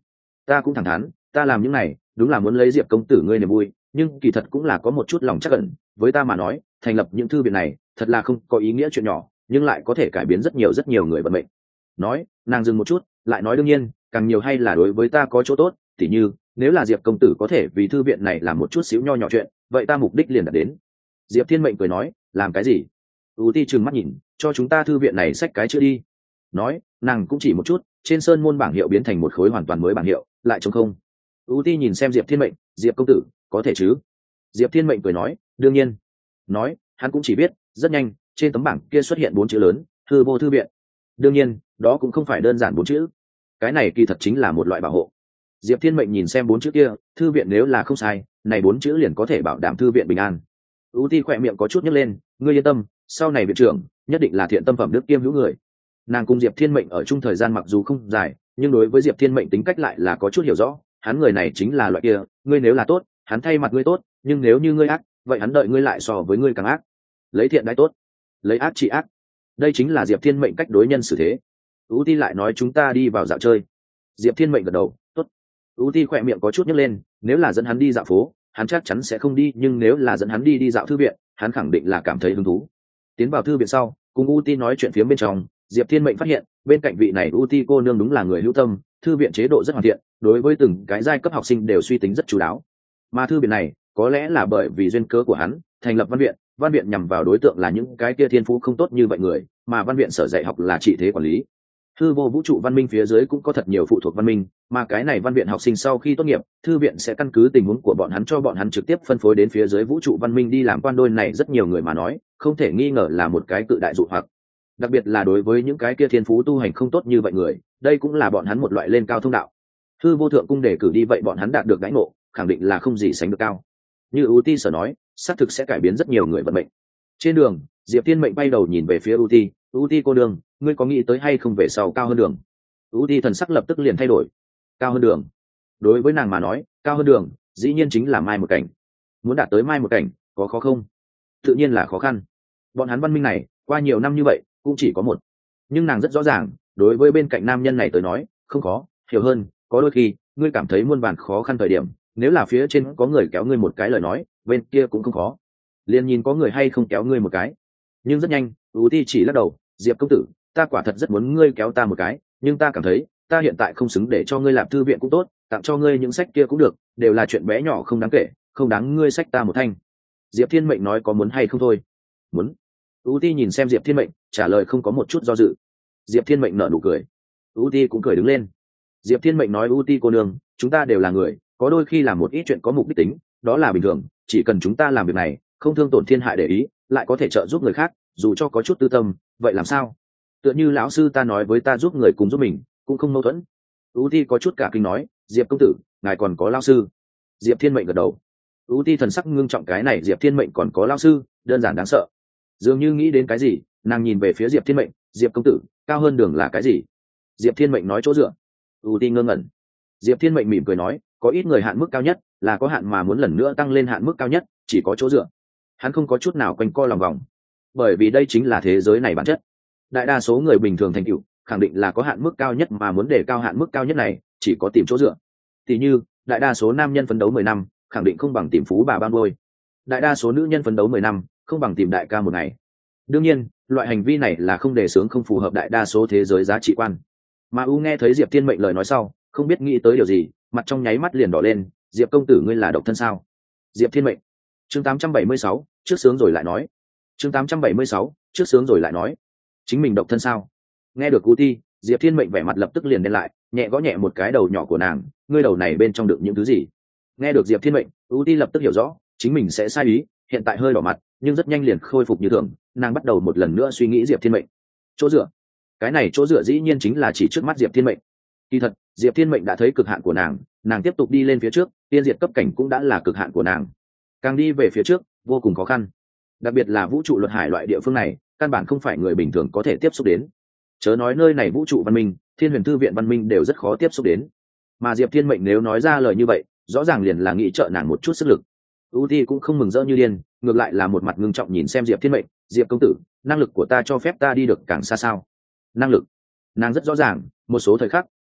Ta cũng thẳng thắn, ta làm những này đúng là muốn lấy Diệp công tử ngươi niềm vui, nhưng kỳ thật cũng là có một chút lòng chắc ẩn. Với ta mà nói, thành lập những thư viện này thật là không có ý nghĩa chuyện nhỏ, nhưng lại có thể cải biến rất nhiều rất nhiều người vận mệnh. Nói, nàng dừng một chút, lại nói đương nhiên, càng nhiều hay là đối với ta có chỗ tốt, tỉ như nếu là Diệp công tử có thể vì thư viện này làm một chút xíu nho nhỏ chuyện, vậy ta mục đích liền đạt đến. Diệp Thiên Mệnh cười nói, làm cái gì? U Ti trừng mắt nhìn, cho chúng ta thư viện này xách cái chữ đi. Nói, nàng cũng chỉ một chút, trên sơn môn bảng hiệu biến thành một khối hoàn toàn mới bảng hiệu, lại trống không. U Ti nhìn xem Diệp Thiên Mệnh, Diệp công tử, có thể chứ? Diệp Thiên Mệnh cười nói, đương nhiên. Nói, hắn cũng chỉ biết, rất nhanh, trên tấm bảng kia xuất hiện bốn chữ lớn, Thư Vô Thư Viện. Đương nhiên, đó cũng không phải đơn giản bốn chữ. Cái này kỳ thật chính là một loại bảo hộ. Diệp Thiên Mệnh nhìn xem bốn chữ kia, thư viện nếu là không sai, này bốn chữ liền có thể bảo đảm thư viện bình an. U Ti khỏe miệng có chút nhếch lên, ngươi yên tâm, sau này viện trưởng nhất định là thiện tâm phẩm đức kiêm hữu người. Nàng cùng Diệp Thiên Mệnh ở chung thời gian mặc dù không dài, nhưng đối với Diệp Thiên Mệnh tính cách lại là có chút hiểu rõ, hắn người này chính là loại kia, ngươi nếu là tốt, hắn thay mặt ngươi tốt, nhưng nếu như ngươi ác, vậy hắn đợi ngươi lại so với ngươi càng ác. Lấy thiện đãi tốt, lấy ác trị ác. Đây chính là Diệp Thiên Mệnh cách đối nhân xử thế. U Ti lại nói chúng ta đi vào dạo chơi. Diệp Thiên Mệnh gật đầu, tốt. U Ti khỏe miệng có chút nhếch lên, nếu là dẫn hắn đi dạo phố, hắn chắc chắn sẽ không đi, nhưng nếu là dẫn hắn đi đi dạo thư viện, hắn khẳng định là cảm thấy hứng thú. Tiến vào thư viện sau, cùng U Ti nói chuyện phía bên trong, Diệp Thiên Mệnh phát hiện, bên cạnh vị này U Ti cô nương đúng là người hữu tâm, thư viện chế độ rất hoàn thiện, đối với từng cái giai cấp học sinh đều suy tính rất chú đáo. Mà thư viện này, có lẽ là bởi vì duyên cớ của hắn, thành lập văn viện, văn viện nhằm vào đối tượng là những cái kia thiên phú không tốt như vậy người, mà văn viện sở dạy học là trị thế quản lý. Thư vô vũ trụ văn minh phía dưới cũng có thật nhiều phụ thuộc văn minh, mà cái này văn viện học sinh sau khi tốt nghiệp, thư viện sẽ căn cứ tình huống của bọn hắn cho bọn hắn trực tiếp phân phối đến phía dưới vũ trụ văn minh đi làm quan. Đôi này rất nhiều người mà nói, không thể nghi ngờ là một cái cự đại dụ hoặc. Đặc biệt là đối với những cái kia thiên phú tu hành không tốt như vậy người, đây cũng là bọn hắn một loại lên cao thông đạo. Thư vô thượng cung đề cử đi vậy bọn hắn đạt được đãi ngộ, khẳng định là không gì sánh được cao. Như Uti sở nói, xác thực sẽ cải biến rất nhiều người vận mệnh. Trên đường, Diệp Thiên Mệnh bay đầu nhìn về phía Uti, Uti cô đường, ngươi có nghĩ tới hay không về sau cao hơn đường? Uti thần sắc lập tức liền thay đổi. Cao hơn đường? Đối với nàng mà nói, cao hơn đường, dĩ nhiên chính là mai một cảnh. Muốn đạt tới mai một cảnh, có khó không? Tự nhiên là khó khăn. Bọn hắn văn minh này, qua nhiều năm như vậy, cũng chỉ có một. Nhưng nàng rất rõ ràng, đối với bên cạnh nam nhân này tới nói, không khó, hiểu hơn, có đôi khi, ngươi cảm thấy muôn vàn khó khăn thời điểm, nếu là phía trên có người kéo ngươi một cái lời nói, bên kia cũng không khó. Liền nhìn có người hay không kéo ngươi một cái. Nhưng rất nhanh, Uti chỉ lắc đầu, Diệp công tử, ta quả thật rất muốn ngươi kéo ta một cái, nhưng ta cảm thấy ta hiện tại không xứng để cho ngươi làm thư viện cũng tốt, tặng cho ngươi những sách kia cũng được, đều là chuyện bé nhỏ không đáng kể, không đáng ngươi sách ta một thanh. Diệp Thiên Mệnh nói có muốn hay không thôi. Muốn. Uti nhìn xem Diệp Thiên Mệnh, trả lời không có một chút do dự. Diệp Thiên Mệnh nở nụ cười. Uti cũng cười đứng lên. Diệp Thiên Mệnh nói Uti cô nương, chúng ta đều là người, có đôi khi làm một ít chuyện có mục đích tính, đó là bình thường, chỉ cần chúng ta làm việc này, không thương tổn thiên hại để ý, lại có thể trợ giúp người khác, dù cho có chút tư tâm, vậy làm sao? Tựa như lão sư ta nói với ta giúp người cùng giúp mình, cũng không mâu thuẫn. Uti có chút cả kinh nói, Diệp công tử, ngài còn có lão sư? Diệp Thiên Mệnh gật đầu. Uti thần sắc ngưng trọng, cái này Diệp Thiên Mệnh còn có lão sư, đơn giản đáng sợ. Dường như nghĩ đến cái gì, nàng nhìn về phía Diệp Thiên Mệnh, Diệp công tử, cao hơn đường là cái gì? Diệp Thiên Mệnh nói chỗ dựa. Uti ngơ ngẩn. Diệp Thiên Mệnh mỉm cười nói, có ít người hạn mức cao nhất là có hạn mà muốn lần nữa tăng lên hạn mức cao nhất, chỉ có chỗ dựa. Hắn không có chút nào quanh co lòng vòng, bởi vì đây chính là thế giới này bản chất. Đại đa số người bình thường thành tựu khẳng định là có hạn mức cao nhất, mà muốn để cao hạn mức cao nhất này chỉ có tìm chỗ dựa. Tỷ như đại đa số nam nhân phấn đấu mười năm khẳng định không bằng tìm phú bà ban ngôi, đại đa số nữ nhân phấn đấu mười năm không bằng tìm đại ca một ngày. Đương nhiên loại hành vi này là không đề xướng, không phù hợp đại đa số thế giới giá trị quan. Mà U nghe thấy Diệp Thiên Mệnh lời nói sau, không biết nghĩ tới điều gì, mặt trong nháy mắt liền đỏ lên. Diệp công tử, ngươi là độc thân sao? Diệp Thiên Mệnh. Chương tám trăm bảy mươi sáu, trước sướng rồi lại nói. Chương tám trăm bảy mươi sáu, trước sướng rồi lại nói. Chính mình độc thân sao? Nghe được Uti, Diệp Thiên Mệnh vẻ mặt lập tức liền đen lại, nhẹ gõ nhẹ một cái đầu nhỏ của nàng, ngươi đầu này bên trong được những thứ gì? Nghe được Diệp Thiên Mệnh, Uti lập tức hiểu rõ, chính mình sẽ sai ý, hiện tại hơi đỏ mặt, nhưng rất nhanh liền khôi phục như thường, nàng bắt đầu một lần nữa suy nghĩ Diệp Thiên Mệnh. Chỗ dựa. Cái này chỗ dựa dĩ nhiên chính là chỉ trước mắt Diệp Thiên Mệnh. Kỳ thật, Diệp Thiên Mệnh đã thấy cực hạn của nàng, nàng tiếp tục đi lên phía trước, tiên diệt cấp cảnh cũng đã là cực hạn của nàng. Càng đi về phía trước, vô cùng khó khăn. Đặc biệt là vũ trụ luật hải loại địa phương này, căn bản không phải người bình thường có thể tiếp xúc đến. Chớ nói nơi này vũ trụ văn minh, Thiên Huyền Thư viện văn minh đều rất khó tiếp xúc đến. Mà Diệp Thiên Mệnh nếu nói ra lời như vậy, rõ ràng liền là nghĩ trợ nàng một chút sức lực. Uti cũng không mừng rỡ như điên, ngược lại là một mặt ngưng trọng nhìn xem Diệp Thiên Mệnh, Diệp công tử, năng lực của ta cho phép ta đi được càng xa sao? Năng lực? Nàng rất rõ ràng, một số thời khắc,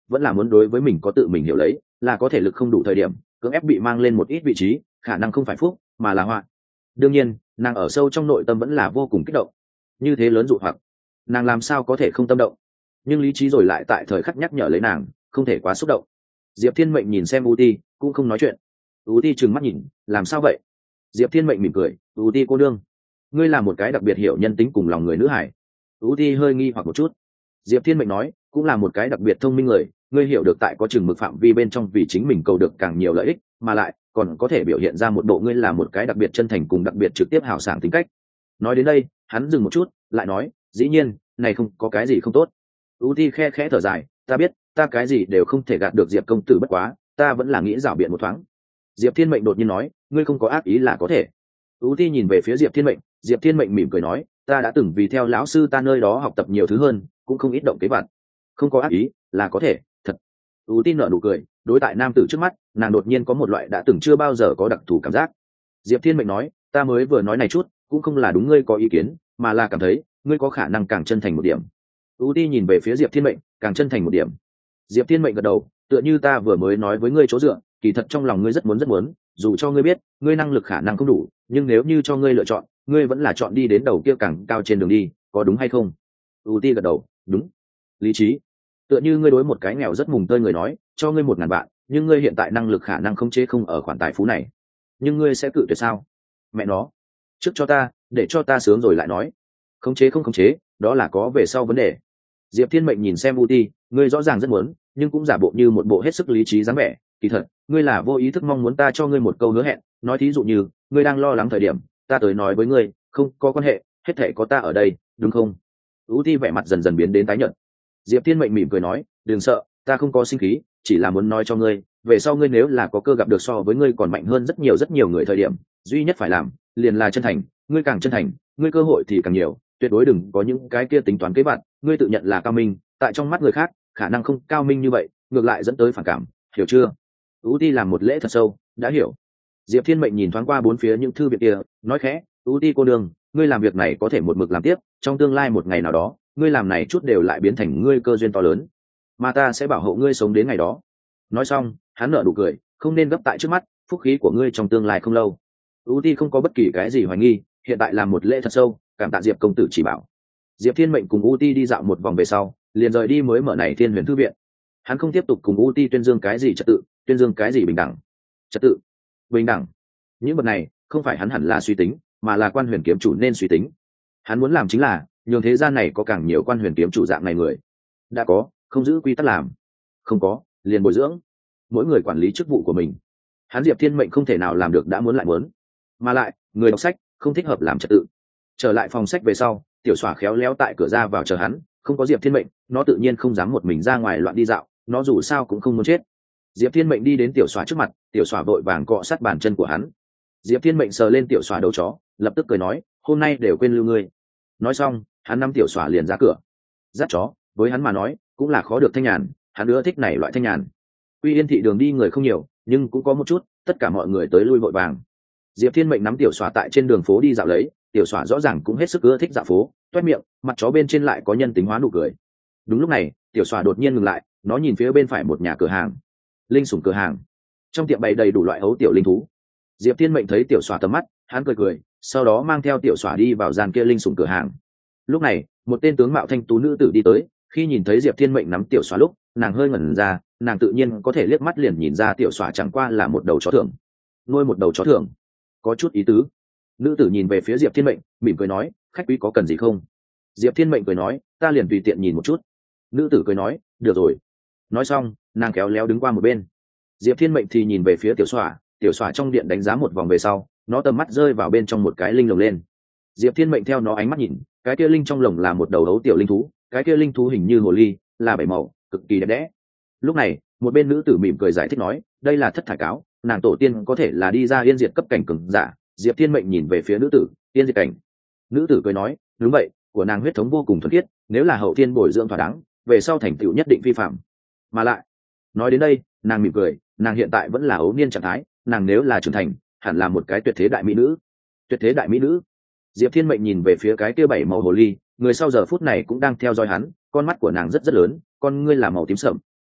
vẫn là muốn đối với mình có tự mình hiểu lấy, là có thể lực không đủ thời điểm cưỡng ép bị mang lên một ít vị trí, khả năng không phải phúc mà là họa. Đương nhiên nàng ở sâu trong nội tâm vẫn là vô cùng kích động, như thế lớn dụ hoặc nàng làm sao có thể không tâm động, nhưng lý trí rồi lại tại thời khắc nhắc nhở lấy nàng không thể quá xúc động. Diệp Thiên Mệnh nhìn xem U Ti cũng không nói chuyện. U Ti trừng mắt nhìn, làm sao vậy? Diệp Thiên Mệnh mỉm cười, U Ti cô đương, ngươi là một cái đặc biệt hiểu nhân tính cùng lòng người nữ hải. U Ti hơi nghi hoặc một chút. Diệp Thiên Mệnh nói, cũng là một cái đặc biệt thông minh người, ngươi hiểu được tại có chừng mực phạm vi bên trong vì chính mình cầu được càng nhiều lợi ích, mà lại còn có thể biểu hiện ra một bộ ngươi là một cái đặc biệt chân thành cùng đặc biệt trực tiếp hào sảng tính cách. Nói đến đây hắn dừng một chút lại nói, dĩ nhiên này không có cái gì không tốt. U Ti khe khẽ thở dài, ta biết ta cái gì đều không thể gạt được Diệp công tử, bất quá ta vẫn là nghĩ rảo biện một thoáng. Diệp Thiên Mệnh đột nhiên nói, ngươi không có ác ý là có thể. U Ti nhìn về phía Diệp Thiên Mệnh, Diệp Thiên Mệnh mỉm cười nói, ta đã từng vì theo lão sư ta nơi đó học tập nhiều thứ hơn, cũng không ít động kế vặt. Không có ác ý là có thể, thật. U Ti nở nụ cười, đối tại nam tử trước mắt nàng đột nhiên có một loại đã từng chưa bao giờ có đặc thù cảm giác. Diệp Thiên Mệnh nói, ta mới vừa nói này chút cũng không là đúng ngươi có ý kiến, mà là cảm thấy ngươi có khả năng càng chân thành một điểm. U Ti nhìn về phía Diệp Thiên Mệnh, càng chân thành một điểm. Diệp Thiên Mệnh gật đầu, tựa như ta vừa mới nói với ngươi chỗ dựa, kỳ thật trong lòng ngươi rất muốn rất muốn, dù cho ngươi biết ngươi năng lực khả năng không đủ, nhưng nếu như cho ngươi lựa chọn, ngươi vẫn là chọn đi đến đầu kia càng cao trên đường đi, có đúng hay không? U Ti gật đầu, đúng. Lý trí. Tựa như ngươi đối một cái nghèo rất mùng tơi người nói, cho ngươi một ngàn vạn, nhưng ngươi hiện tại năng lực khả năng không chế không ở khoản tài phú này, nhưng ngươi sẽ cự tuyệt sao? Mẹ nó, trước cho ta, để cho ta sướng rồi lại nói. Khống chế không khống chế, đó là có về sau vấn đề. Diệp Thiên Mệnh nhìn xem U Ti, ngươi rõ ràng rất muốn, nhưng cũng giả bộ như một bộ hết sức lý trí dáng vẻ, kỳ thật ngươi là vô ý thức mong muốn ta cho ngươi một câu hứa hẹn, nói thí dụ như ngươi đang lo lắng thời điểm ta tới nói với ngươi, không có quan hệ, hết thể có ta ở đây, đúng không? U Ti vẻ mặt dần dần biến đến tái nhợt. Diệp Thiên Mệnh mỉm cười nói, đừng sợ, ta không có sinh khí, chỉ là muốn nói cho ngươi, về sau ngươi nếu là có cơ gặp được so với ngươi còn mạnh hơn rất nhiều rất nhiều người thời điểm, duy nhất phải làm liền là chân thành, ngươi càng chân thành, ngươi cơ hội thì càng nhiều, tuyệt đối đừng có những cái kia tính toán kế vặt, ngươi tự nhận là cao minh, tại trong mắt người khác khả năng không cao minh như vậy, ngược lại dẫn tới phản cảm, hiểu chưa? U Ti làm một lễ thật sâu, đã hiểu. Diệp Thiên Mệnh nhìn thoáng qua bốn phía những thư viện kia, nói khẽ, U Ti cô đương, ngươi làm việc này có thể một mực làm tiếp, trong tương lai một ngày nào đó ngươi làm này chút đều lại biến thành ngươi cơ duyên to lớn, mà ta sẽ bảo hộ ngươi sống đến ngày đó. Nói xong hắn nở nụ cười, không nên gấp tại trước mắt, phúc khí của ngươi trong tương lai không lâu. U Ti không có bất kỳ cái gì hoài nghi, hiện tại làm một lễ thật sâu, cảm tạ Diệp công tử chỉ bảo. Diệp Thiên Mệnh cùng U Ti đi dạo một vòng về sau liền rời đi mới mở này Thiên Huyền thư viện. Hắn không tiếp tục cùng U Ti tuyên dương cái gì trật tự, tuyên dương cái gì bình đẳng. Trật tự, bình đẳng, những vật này không phải hắn hẳn là suy tính, mà là Quan Huyền kiếm chủ nên suy tính. Hắn muốn làm chính là nhường thế gian này có càng nhiều Quan Huyền kiếm chủ dạng này người. Đã có, không giữ quy tắc làm; không có, liền bồi dưỡng. Mỗi người quản lý chức vụ của mình. Hắn Diệp Thiên Mệnh không thể nào làm được đã muốn lại muốn. Mà lại người đọc sách không thích hợp làm trật tự. Trở lại phòng sách về sau, Tiểu Xỏa khéo léo tại cửa ra vào chờ hắn, không có Diệp Thiên Mệnh nó tự nhiên không dám một mình ra ngoài loạn đi dạo, nó dù sao cũng không muốn chết. Diệp Thiên Mệnh đi đến Tiểu Xỏa trước mặt, Tiểu Xỏa vội vàng cọ sát bàn chân của hắn. Diệp Thiên Mệnh sờ lên Tiểu Xỏa đầu chó, lập tức cười nói, hôm nay đều quên lưu ngươi. Nói xong hắn nắm Tiểu Xỏa liền ra cửa. Dắt chó với hắn mà nói cũng là khó được thanh nhàn, hắn ưa thích này loại thanh nhàn. Quy Yên thị đường đi người không nhiều, nhưng cũng có một chút, tất cả mọi người tới lui vội vàng. Diệp Thiên Mệnh nắm Tiểu Xỏa tại trên đường phố đi dạo lấy, Tiểu Xỏa rõ ràng cũng hết sức ưa thích dạo phố, toét miệng, mặt chó bên trên lại có nhân tính hóa nụ cười. Đúng lúc này Tiểu Xỏa đột nhiên ngừng lại, nó nhìn phía bên phải một nhà cửa hàng, linh sủng cửa hàng. Trong tiệm bày đầy đủ loại hấu tiểu linh thú. Diệp Thiên Mệnh thấy Tiểu Xỏa tầm mắt, hắn cười cười, sau đó mang theo Tiểu Xỏa đi vào gian kia linh sủng cửa hàng. Lúc này một tên tướng mạo thanh tú nữ tử đi tới, khi nhìn thấy Diệp Thiên Mệnh nắm Tiểu Xỏa lúc nàng hơi ngẩn ra, nàng tự nhiên có thể liếc mắt liền nhìn ra Tiểu Xỏa chẳng qua là một đầu chó thường. Nuôi một đầu chó thường có chút ý tứ. Nữ tử nhìn về phía Diệp Thiên Mệnh, mỉm cười nói, khách quý có cần gì không? Diệp Thiên Mệnh cười nói, ta liền tùy tiện nhìn một chút. Nữ tử cười nói, được rồi. Nói xong nàng kéo léo đứng qua một bên. Diệp Thiên Mệnh thì nhìn về phía Tiểu Xỏa. Tiểu Xỏa trong điện đánh giá một vòng về sau, nó tầm mắt rơi vào bên trong một cái linh lồng lên. Diệp Thiên Mệnh theo nó ánh mắt nhìn, cái kia linh trong lồng là một đầu hấu tiểu linh thú, cái kia linh thú hình như hồ ly, là bảy màu, cực kỳ đẹp đẽ. Lúc này một bên nữ tử mỉm cười giải thích nói, đây là thất thải cáo, nàng tổ tiên có thể là đi ra yên diệt cấp cảnh cường giả. Diệp Thiên Mệnh nhìn về phía nữ tử, yên diệt cảnh. Nữ tử cười nói, đúng vậy, của nàng huyết thống vô cùng thuần khiết, nếu là hậu thiên bồi dưỡng thỏa đáng, về sau thành tựu nhất định phi phạm. Mà lại, nói đến đây nàng mỉm cười, nàng hiện tại vẫn là ấu niên trạng thái, nàng nếu là trưởng thành hẳn là một cái tuyệt thế đại mỹ nữ. Tuyệt thế đại mỹ nữ. Diệp Thiên Mệnh nhìn về phía cái kia bảy màu hồ ly, người sau giờ phút này cũng đang theo dõi hắn, con mắt của nàng rất rất lớn, con ngươi là màu tím sậm,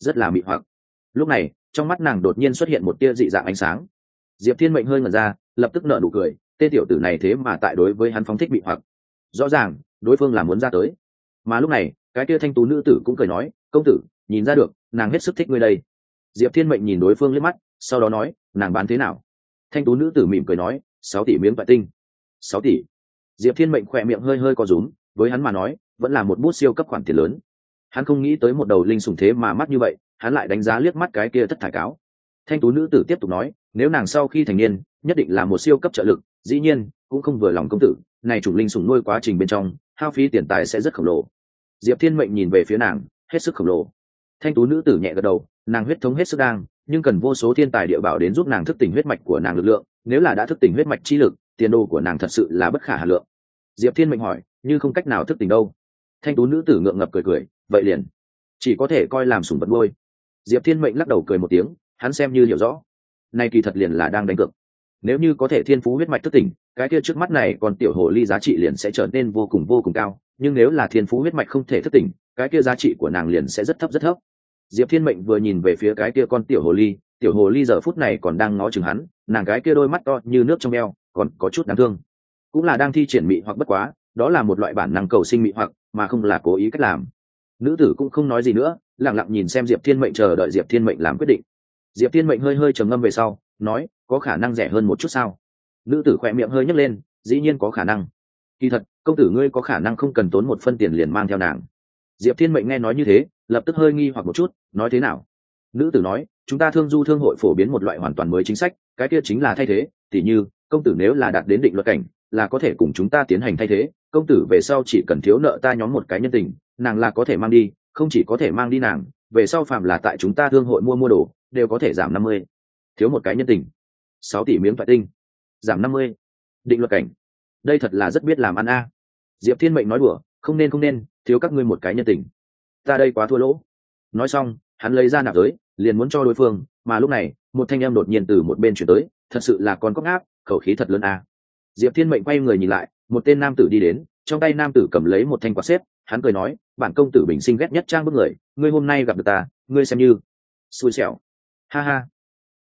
rất là mị hoặc. Lúc này trong mắt nàng đột nhiên xuất hiện một tia dị dạng ánh sáng. Diệp Thiên Mệnh hơi ngẩn ra, lập tức nở nụ cười, tên tiểu tử này thế mà tại đối với hắn phóng thích mị hoặc. Rõ ràng đối phương là muốn ra tới. Mà lúc này cái tia thanh tú nữ tử cũng cười nói, công tử nhìn ra được nàng hết sức thích ngươi đây. Diệp Thiên Mệnh nhìn đối phương liếc mắt, sau đó nói, nàng bán thế nào? Thanh tú nữ tử mỉm cười nói, sáu tỷ miếng vải tinh. Sáu tỷ. Diệp Thiên Mệnh khỏe miệng hơi hơi co rúm, với hắn mà nói vẫn là một bút siêu cấp khoản tiền lớn. Hắn không nghĩ tới một đầu linh sủng thế mà mắt như vậy, hắn lại đánh giá liếc mắt cái kia thất thải cáo. Thanh tú nữ tử tiếp tục nói, nếu nàng sau khi thành niên nhất định là một siêu cấp trợ lực, dĩ nhiên cũng không vừa lòng công tử, này chủng linh sủng nuôi quá trình bên trong hao phí tiền tài sẽ rất khổng lồ. Diệp Thiên Mệnh nhìn về phía nàng, hết sức khổng lồ. Thanh tú nữ tử nhẹ gật đầu, nàng huyết thống hết sức đang, nhưng cần vô số thiên tài địa bảo đến giúp nàng thức tỉnh huyết mạch của nàng lực lượng, nếu là đã thức tỉnh huyết mạch chi lực, tiền đồ của nàng thật sự là bất khả hà lượng. Diệp Thiên Mệnh hỏi, như không cách nào thức tỉnh đâu? Thanh tú nữ tử ngượng ngập cười cười, vậy liền chỉ có thể coi làm sủng vật nuôi. Diệp Thiên Mệnh lắc đầu cười một tiếng, hắn xem như hiểu rõ, này kỳ thật liền là đang đánh cược. Nếu như có thể thiên phú huyết mạch thức tỉnh, cái kia trước mắt này còn tiểu hồ ly giá trị liền sẽ trở nên vô cùng vô cùng cao, nhưng nếu là thiên phú huyết mạch không thể thức tỉnh, cái kia giá trị của nàng liền sẽ rất thấp rất thấp. Diệp Thiên Mệnh vừa nhìn về phía cái kia con tiểu hồ ly, tiểu hồ ly giờ phút này còn đang ngó chừng hắn, nàng cái kia đôi mắt to như nước trong eo, còn có chút đáng thương, cũng là đang thi triển mị hoặc bất quá, đó là một loại bản năng cầu sinh mị hoặc, mà không là cố ý cách làm. Nữ tử cũng không nói gì nữa, lặng lặng nhìn xem Diệp Thiên Mệnh, chờ đợi Diệp Thiên Mệnh làm quyết định. Diệp Thiên Mệnh hơi hơi trầm ngâm về sau, nói, có khả năng rẻ hơn một chút sao? Nữ tử khỏe miệng hơi nhếch lên, dĩ nhiên có khả năng. Kỳ thật, công tử ngươi có khả năng không cần tốn một phân tiền liền mang theo nàng. Diệp Thiên Mệnh nghe nói như thế, lập tức hơi nghi hoặc một chút, nói thế nào? Nữ tử nói, chúng ta thương du thương hội phổ biến một loại hoàn toàn mới chính sách, cái kia chính là thay thế, tỉ như công tử nếu là đạt đến định luật cảnh, là có thể cùng chúng ta tiến hành thay thế, công tử về sau chỉ cần thiếu nợ ta nhóm một cái nhân tình, nàng là có thể mang đi, không chỉ có thể mang đi nàng, về sau phạm là tại chúng ta thương hội mua mua đồ, đều có thể giảm năm mươi. Thiếu một cái nhân tình, sáu tỷ miếng vải tinh, giảm năm mươi. Định luật cảnh, đây thật là rất biết làm ăn a. Diệp Thiên Mệnh nói đùa, không nên không nên, thiếu các ngươi một cái nhân tình, ta đây quá thua lỗ. Nói xong, hắn lấy ra nạp giới, liền muốn cho đối phương, mà lúc này một thanh em đột nhiên từ một bên chuyển tới, thật sự là con cóc áp, khẩu khí thật lớn a. Diệp Thiên Mệnh quay người nhìn lại, một tên nam tử đi đến, trong tay nam tử cầm lấy một thanh quạt xếp, hắn cười nói, bản công tử bình sinh ghét nhất trang bức người, ngươi hôm nay gặp được ta, ngươi xem như xui xẻo. Ha ha.